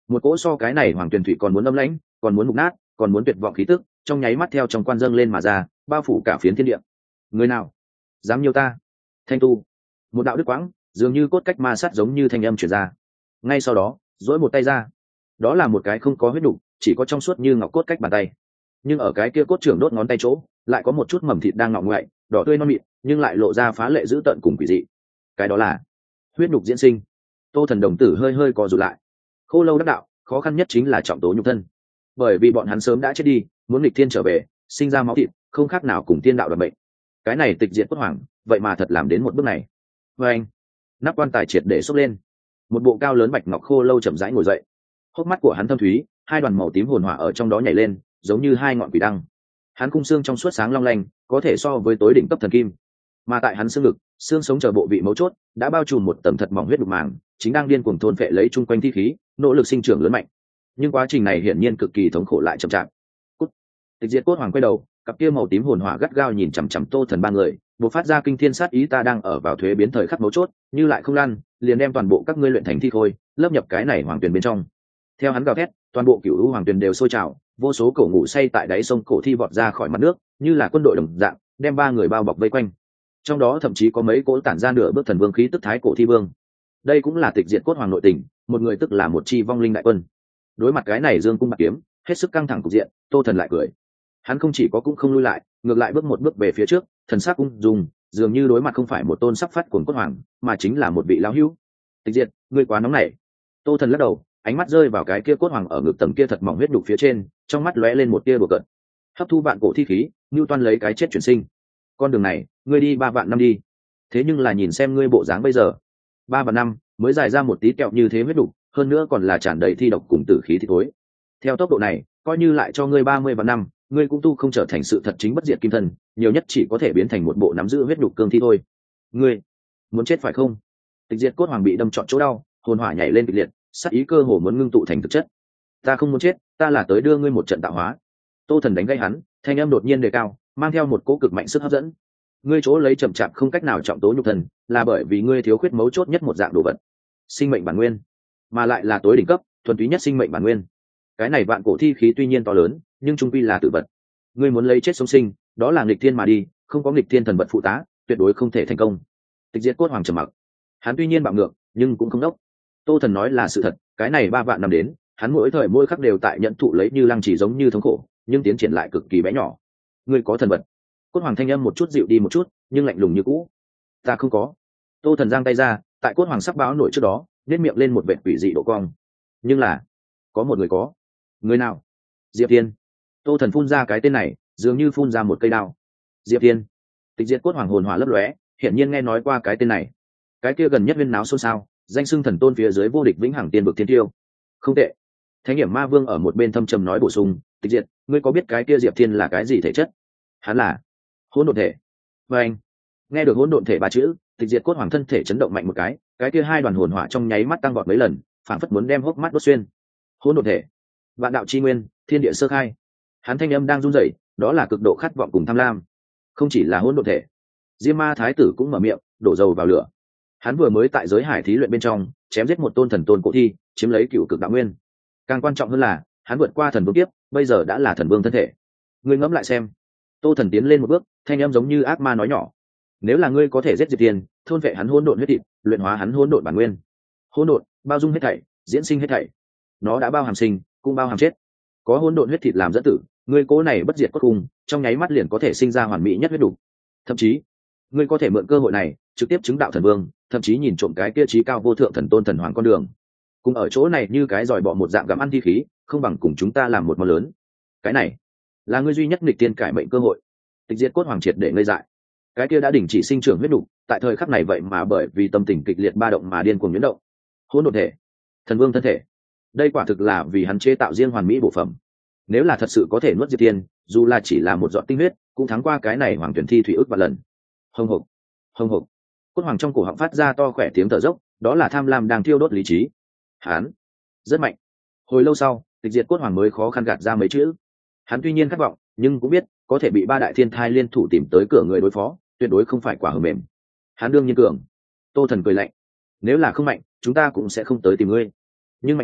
Một cỗ so cái này hoàng tuyền thủy còn muốn âm lãnh, còn muốn mục nát, còn muốn tuyệt vọng khí tức trong nháy mắt theo trong quan dâng lên mà ra, bao phủ cả phiến thiên địa. Người nào dám nhiều ta? Thanh tu. Một đạo đức quãng dường như cốt cách ma sát giống như thanh âm truyền ra. Ngay sau đó duỗi một tay ra, đó là một cái không có huyết đủ, chỉ có trong suốt như ngọc cốt cách bàn tay, nhưng ở cái kia cốt trưởng đốt ngón tay chỗ lại có một chút mầm thịt đang ngọ ngoại, đỏ tươi non mịn, nhưng lại lộ ra phá lệ dữ tợn cùng quỷ dị. Cái đó là huyết nhục diễn sinh. Tô Thần đồng tử hơi hơi co rụt lại. Khô lâu đắc đạo, khó khăn nhất chính là trọng tố nhục thân, bởi vì bọn hắn sớm đã chết đi, muốn nghịch thiên trở về, sinh ra máu thịt, không khác nào cùng tiên đạo đoạt mệnh. Cái này tịch diệt cốt hoàng, vậy mà thật làm đến một bước này. Và anh, nắp quan tài triệt để xốc lên, một bộ cao lớn bạch ngọc khô lâu chậm rãi ngồi dậy. Hốc mắt của hắn thâm thúy, hai đoàn màu tím hồn hỏa ở trong đó nhảy lên, giống như hai ngọn quỷ đăng. Hắn cung xương trong suốt sáng long lanh, có thể so với tối đỉnh cấp thần kim. Mà tại hắn xương ngực, xương sống chờ bộ vị mấu chốt đã bao trùm một tầng thật mỏng huyết đục màng, chính đang điên cuồng thôn phệ lấy chung quanh thi khí, nỗ lực sinh trưởng lớn mạnh. Nhưng quá trình này hiển nhiên cực kỳ thống khổ lại chậm chạp. Cút. Tịch diệt cốt hoàng quay đầu, cặp kia màu tím hồn hỏa gắt gao nhìn chằm chằm Tô Thần ba người, bộc phát ra kinh thiên sát ý. Ta đang ở vào thuế biến thời khắc mấu chốt, như lại không lăn, liền đem toàn bộ các ngươi luyện thành thi khôi, lấp nhập cái này hoàng tuyền bên trong. Theo hắn gào thét, toàn bộ cửu u hoàng tuyền đều sôi trào, vô số cổ ngủ say tại đáy sông cổ thi vọt ra khỏi mặt nước, như là quân đội đồng dạng, đem ba người bao bọc vây quanh. Trong đó thậm chí có mấy cỗ tản ra nửa bước thần vương khí tức thái cổ thi vương. Đây cũng là tịch diệt cốt hoàng nội tình, một người tức là một chi vong linh đại quân. Đối mặt cái này dương cung bạc kiếm, hết sức căng thẳng cục diện, Tô Thần lại cười. Hắn không chỉ có cũng không lui lại, ngược lại bước một bước về phía trước, thần sắc ung dung, dường như đối mặt không phải một tôn sắp phát cuồng cốt hoàng, mà chính là một vị lão hữu. Tịch diệt, ngươi quá nóng nảy. Tô Thần lắc đầu, ánh mắt rơi vào cái kia cốt hoàng ở ngực tầng kia thật mỏng huyết đục phía trên, trong mắt lóe lên một tia đùa cợt. Hấp thu vạn cổ thi khí, như toan lấy cái chết chuyển sinh. Con đường này, ngươi đi 3 vạn năm đi. Thế nhưng là nhìn xem ngươi bộ dáng bây giờ, 3 vạn năm mới dài ra một tí kẹo như thế huyết đục, hơn nữa còn là tràn đầy thi độc cùng tử khí thì thối. Theo tốc độ này, coi như lại cho ngươi 30 vạn năm, ngươi cũng tu không trở thành sự thật chính bất diệt kim thân, nhiều nhất chỉ có thể biến thành một bộ nắm giữ huyết đục cương thi thôi. Ngươi muốn chết phải không? Tịch diệt cốt hoàng bị đâm trọn chỗ đau, hồn hỏa nhảy lên kịch liệt, sát ý cơ hồ muốn ngưng tụ thành thực chất. Ta không muốn chết, ta là tới đưa ngươi một trận tạo hóa. Tô Thần đánh gây hắn, thanh âm đột nhiên đề cao, mang theo một cỗ cực mạnh sức hấp dẫn. Ngươi chỗ lấy chậm chạp không cách nào trọng tố nhục thần, là bởi vì ngươi thiếu khuyết mấu chốt nhất một dạng đồ vật, sinh mệnh bản nguyên, mà lại là tối đỉnh cấp, thuần túy nhất sinh mệnh bản nguyên. Cái này vạn cổ thi khí tuy nhiên to lớn, nhưng trung quy là tự vật. Ngươi muốn lấy chết sống sinh, đó là nghịch thiên mà đi, không có nghịch thiên thần vật phụ tá, tuyệt đối không thể thành công. Tịch diệt cốt hoàng trầm mặc. Hắn tuy nhiên bạo ngược, nhưng cũng không đốc. Tô Thần nói là sự thật, cái này 3 vạn năm đến, hắn mỗi thời mỗi khắc đều tại nhận thụ lấy như lăng chỉ giống như thống khổ, nhưng tiến triển lại cực kỳ bé nhỏ. Ngươi có thần vật? Cốt hoàng thanh âm một chút dịu đi một chút, nhưng lạnh lùng như cũ. Ta không có. Tô Thần giang tay ra, tại cốt hoàng sắc báo nổi trước đó, nét miệng lên một vệt quỷ dị độ cong. Nhưng là, có một người có. Người nào? Diệp Thiên. Tô Thần phun ra cái tên này, dường như phun ra một cây đao. Diệp Thiên. Tịch diệt cốt hoàng hồn hỏa lấp lóe, hiển nhiên nghe nói qua cái tên này. Cái kia gần nhất viên náo xôn xao, danh xưng thần tôn phía dưới vô địch vĩnh hằng tiên vực thiên tiêu. Không tệ. Thánh hiểm ma vương ở một bên thâm trầm nói bổ sung, Tịch diệt, ngươi có biết cái kia Diệp Thiên là cái gì thể chất? Hắn là hỗn độn thể. Và anh nghe được hỗn độn thể 3 chữ, tịch diệt cốt hoàng thân thể chấn động mạnh một cái kia hai đoàn hồn hỏa trong nháy mắt tăng vọt mấy lần, phảng phất muốn đem hốc mắt đốt xuyên. Hỗn độn thể, vạn đạo chi nguyên, thiên địa sơ khai. Hắn thanh âm đang run rẩy, đó là cực độ khát vọng cùng tham lam. Không chỉ là hỗn độn thể, Diêm Ma thái tử cũng mở miệng, đổ dầu vào lửa. Hắn vừa mới tại giới hải thí luyện bên trong chém giết một tôn thần tôn cổ thi, chiếm lấy cựu cực đạo nguyên. Càng quan trọng hơn là, hắn vượt qua thần vương kiếp, bây giờ đã là thần vương thân thể. Ngươi ngẫm lại xem. Tô Thần tiến lên một bước, thanh âm giống như ác ma nói nhỏ. Nếu là ngươi có thể giết Diệp Thiên, thôn vệ hắn hỗn độn huyết thịt, luyện hóa hắn hỗn độn bản nguyên. Hỗn độn, bao dung hết thảy, diễn sinh hết thảy. Nó đã bao hàm sinh, cũng bao hàm chết. Có hỗn độn huyết thịt làm dẫn tử, ngươi cố này bất diệt cốt cùng, trong nháy mắt liền có thể sinh ra hoàn mỹ nhất huyết đủ. Thậm chí, ngươi có thể mượn cơ hội này, trực tiếp chứng đạo thần vương, thậm chí nhìn trộm cái kia chí cao vô thượng thần tôn thần hoàng con đường. Cùng ở chỗ này như cái giỏi bọ một dạng gặm ăn thi khí, không bằng cùng chúng ta làm một món lớn. Cái này là ngươi duy nhất nghịch tiên cải mệnh cơ hội. Tịch diệt cốt hoàng triệt để ngây dại. Cái kia đã đình chỉ sinh trưởng huyết đủ, tại thời khắc này vậy mà bởi vì tâm tình kịch liệt ba động mà điên cuồng biến động. Hỗn độn thể, thần vương thân thể, đây quả thực là vì hắn chế tạo riêng hoàn mỹ bổ phẩm. Nếu là thật sự có thể nuốt Diệp Thiên, dù là chỉ là một giọt tinh huyết, cũng thắng qua cái này hoàng tuyển thi thủy ức và lần. Hồng hộc, hồng hộc. Cốt hoàng trong cổ họng phát ra to khỏe tiếng thở dốc, đó là tham lam đang thiêu đốt lý trí. Hắn rất mạnh. Hồi lâu sau, tịch diệt cốt hoàng mới khó khăn gạt ra mấy chữ. Hắn tuy nhiên khát vọng, nhưng cũng biết có thể bị 3 đại thiên thai liên thủ tìm tới cửa người đối phó, tuyệt đối không phải quả hờ mềm. Hắn đương nhiên cường. Tô Thần cười lạnh. Nếu là không mạnh, chúng ta cũng sẽ không tới tìm ngươi. Nhưng mạnh hơn,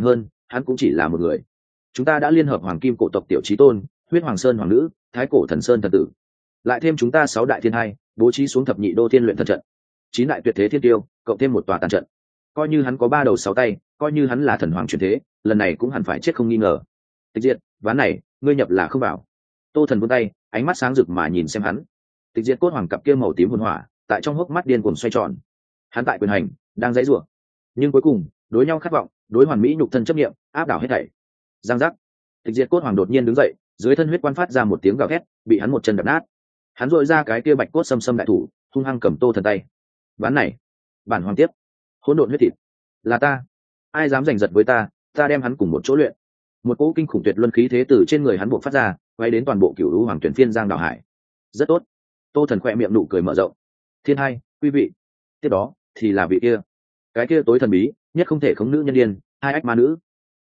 hắn cũng chỉ là một người. Chúng ta đã liên hợp hoàng kim cổ tộc tiểu chí tôn, huyết hoàng sơn hoàng nữ, thái cổ thần sơn thần tử, lại thêm chúng ta 6 đại thiên hai, bố trí xuống thập nhị đô thiên luyện thần trận, 9 đại tuyệt thế thiên tiêu, cộng thêm một tòa tàn trận. Coi như hắn có 3 đầu 6 tay, coi như hắn là thần hoàng truyền thế, lần này cũng hẳn phải chết không nghi ngờ. Tịch Diệt, ván này ngươi nhập là không vào. Tô Thần vươn tay, ánh mắt sáng rực mà nhìn xem hắn. Tịch Diệt cốt hoàng cặp kia màu tím hồn hỏa tại trong hốc mắt điên cuồng xoay tròn. Hắn tại quyền hành đang dãy rủa, nhưng cuối cùng đối nhau khát vọng, đối hoàn mỹ nhục thân chấp niệm áp đảo hết thảy. Giang giác. Tịch Diệt cốt hoàng đột nhiên đứng dậy, dưới thân huyết quan phát ra một tiếng gào thét, bị hắn một chân đập nát. Hắn dội ra cái kia bạch cốt xâm xâm đại thủ, hung hăng cầm Tô Thần tay. Ván này bản hoàng tiếp. Hỗn độn huyết thịt là ta, ai dám giành giật với ta, ta đem hắn cùng một chỗ luyện. Một cỗ kinh khủng tuyệt luân khí thế từ trên người hắn buộc phát ra, quay đến toàn bộ cửu lũ hoàng tuyển phiên giang đảo hải. Rất tốt. Tô Thần khỏe miệng nụ cười mở rộng. Thiên hai, quý vị. Tiếp đó thì là vị kia, cái kia tối thần bí nhất không thể khống nữ nhân điên, hai ách ma nữ,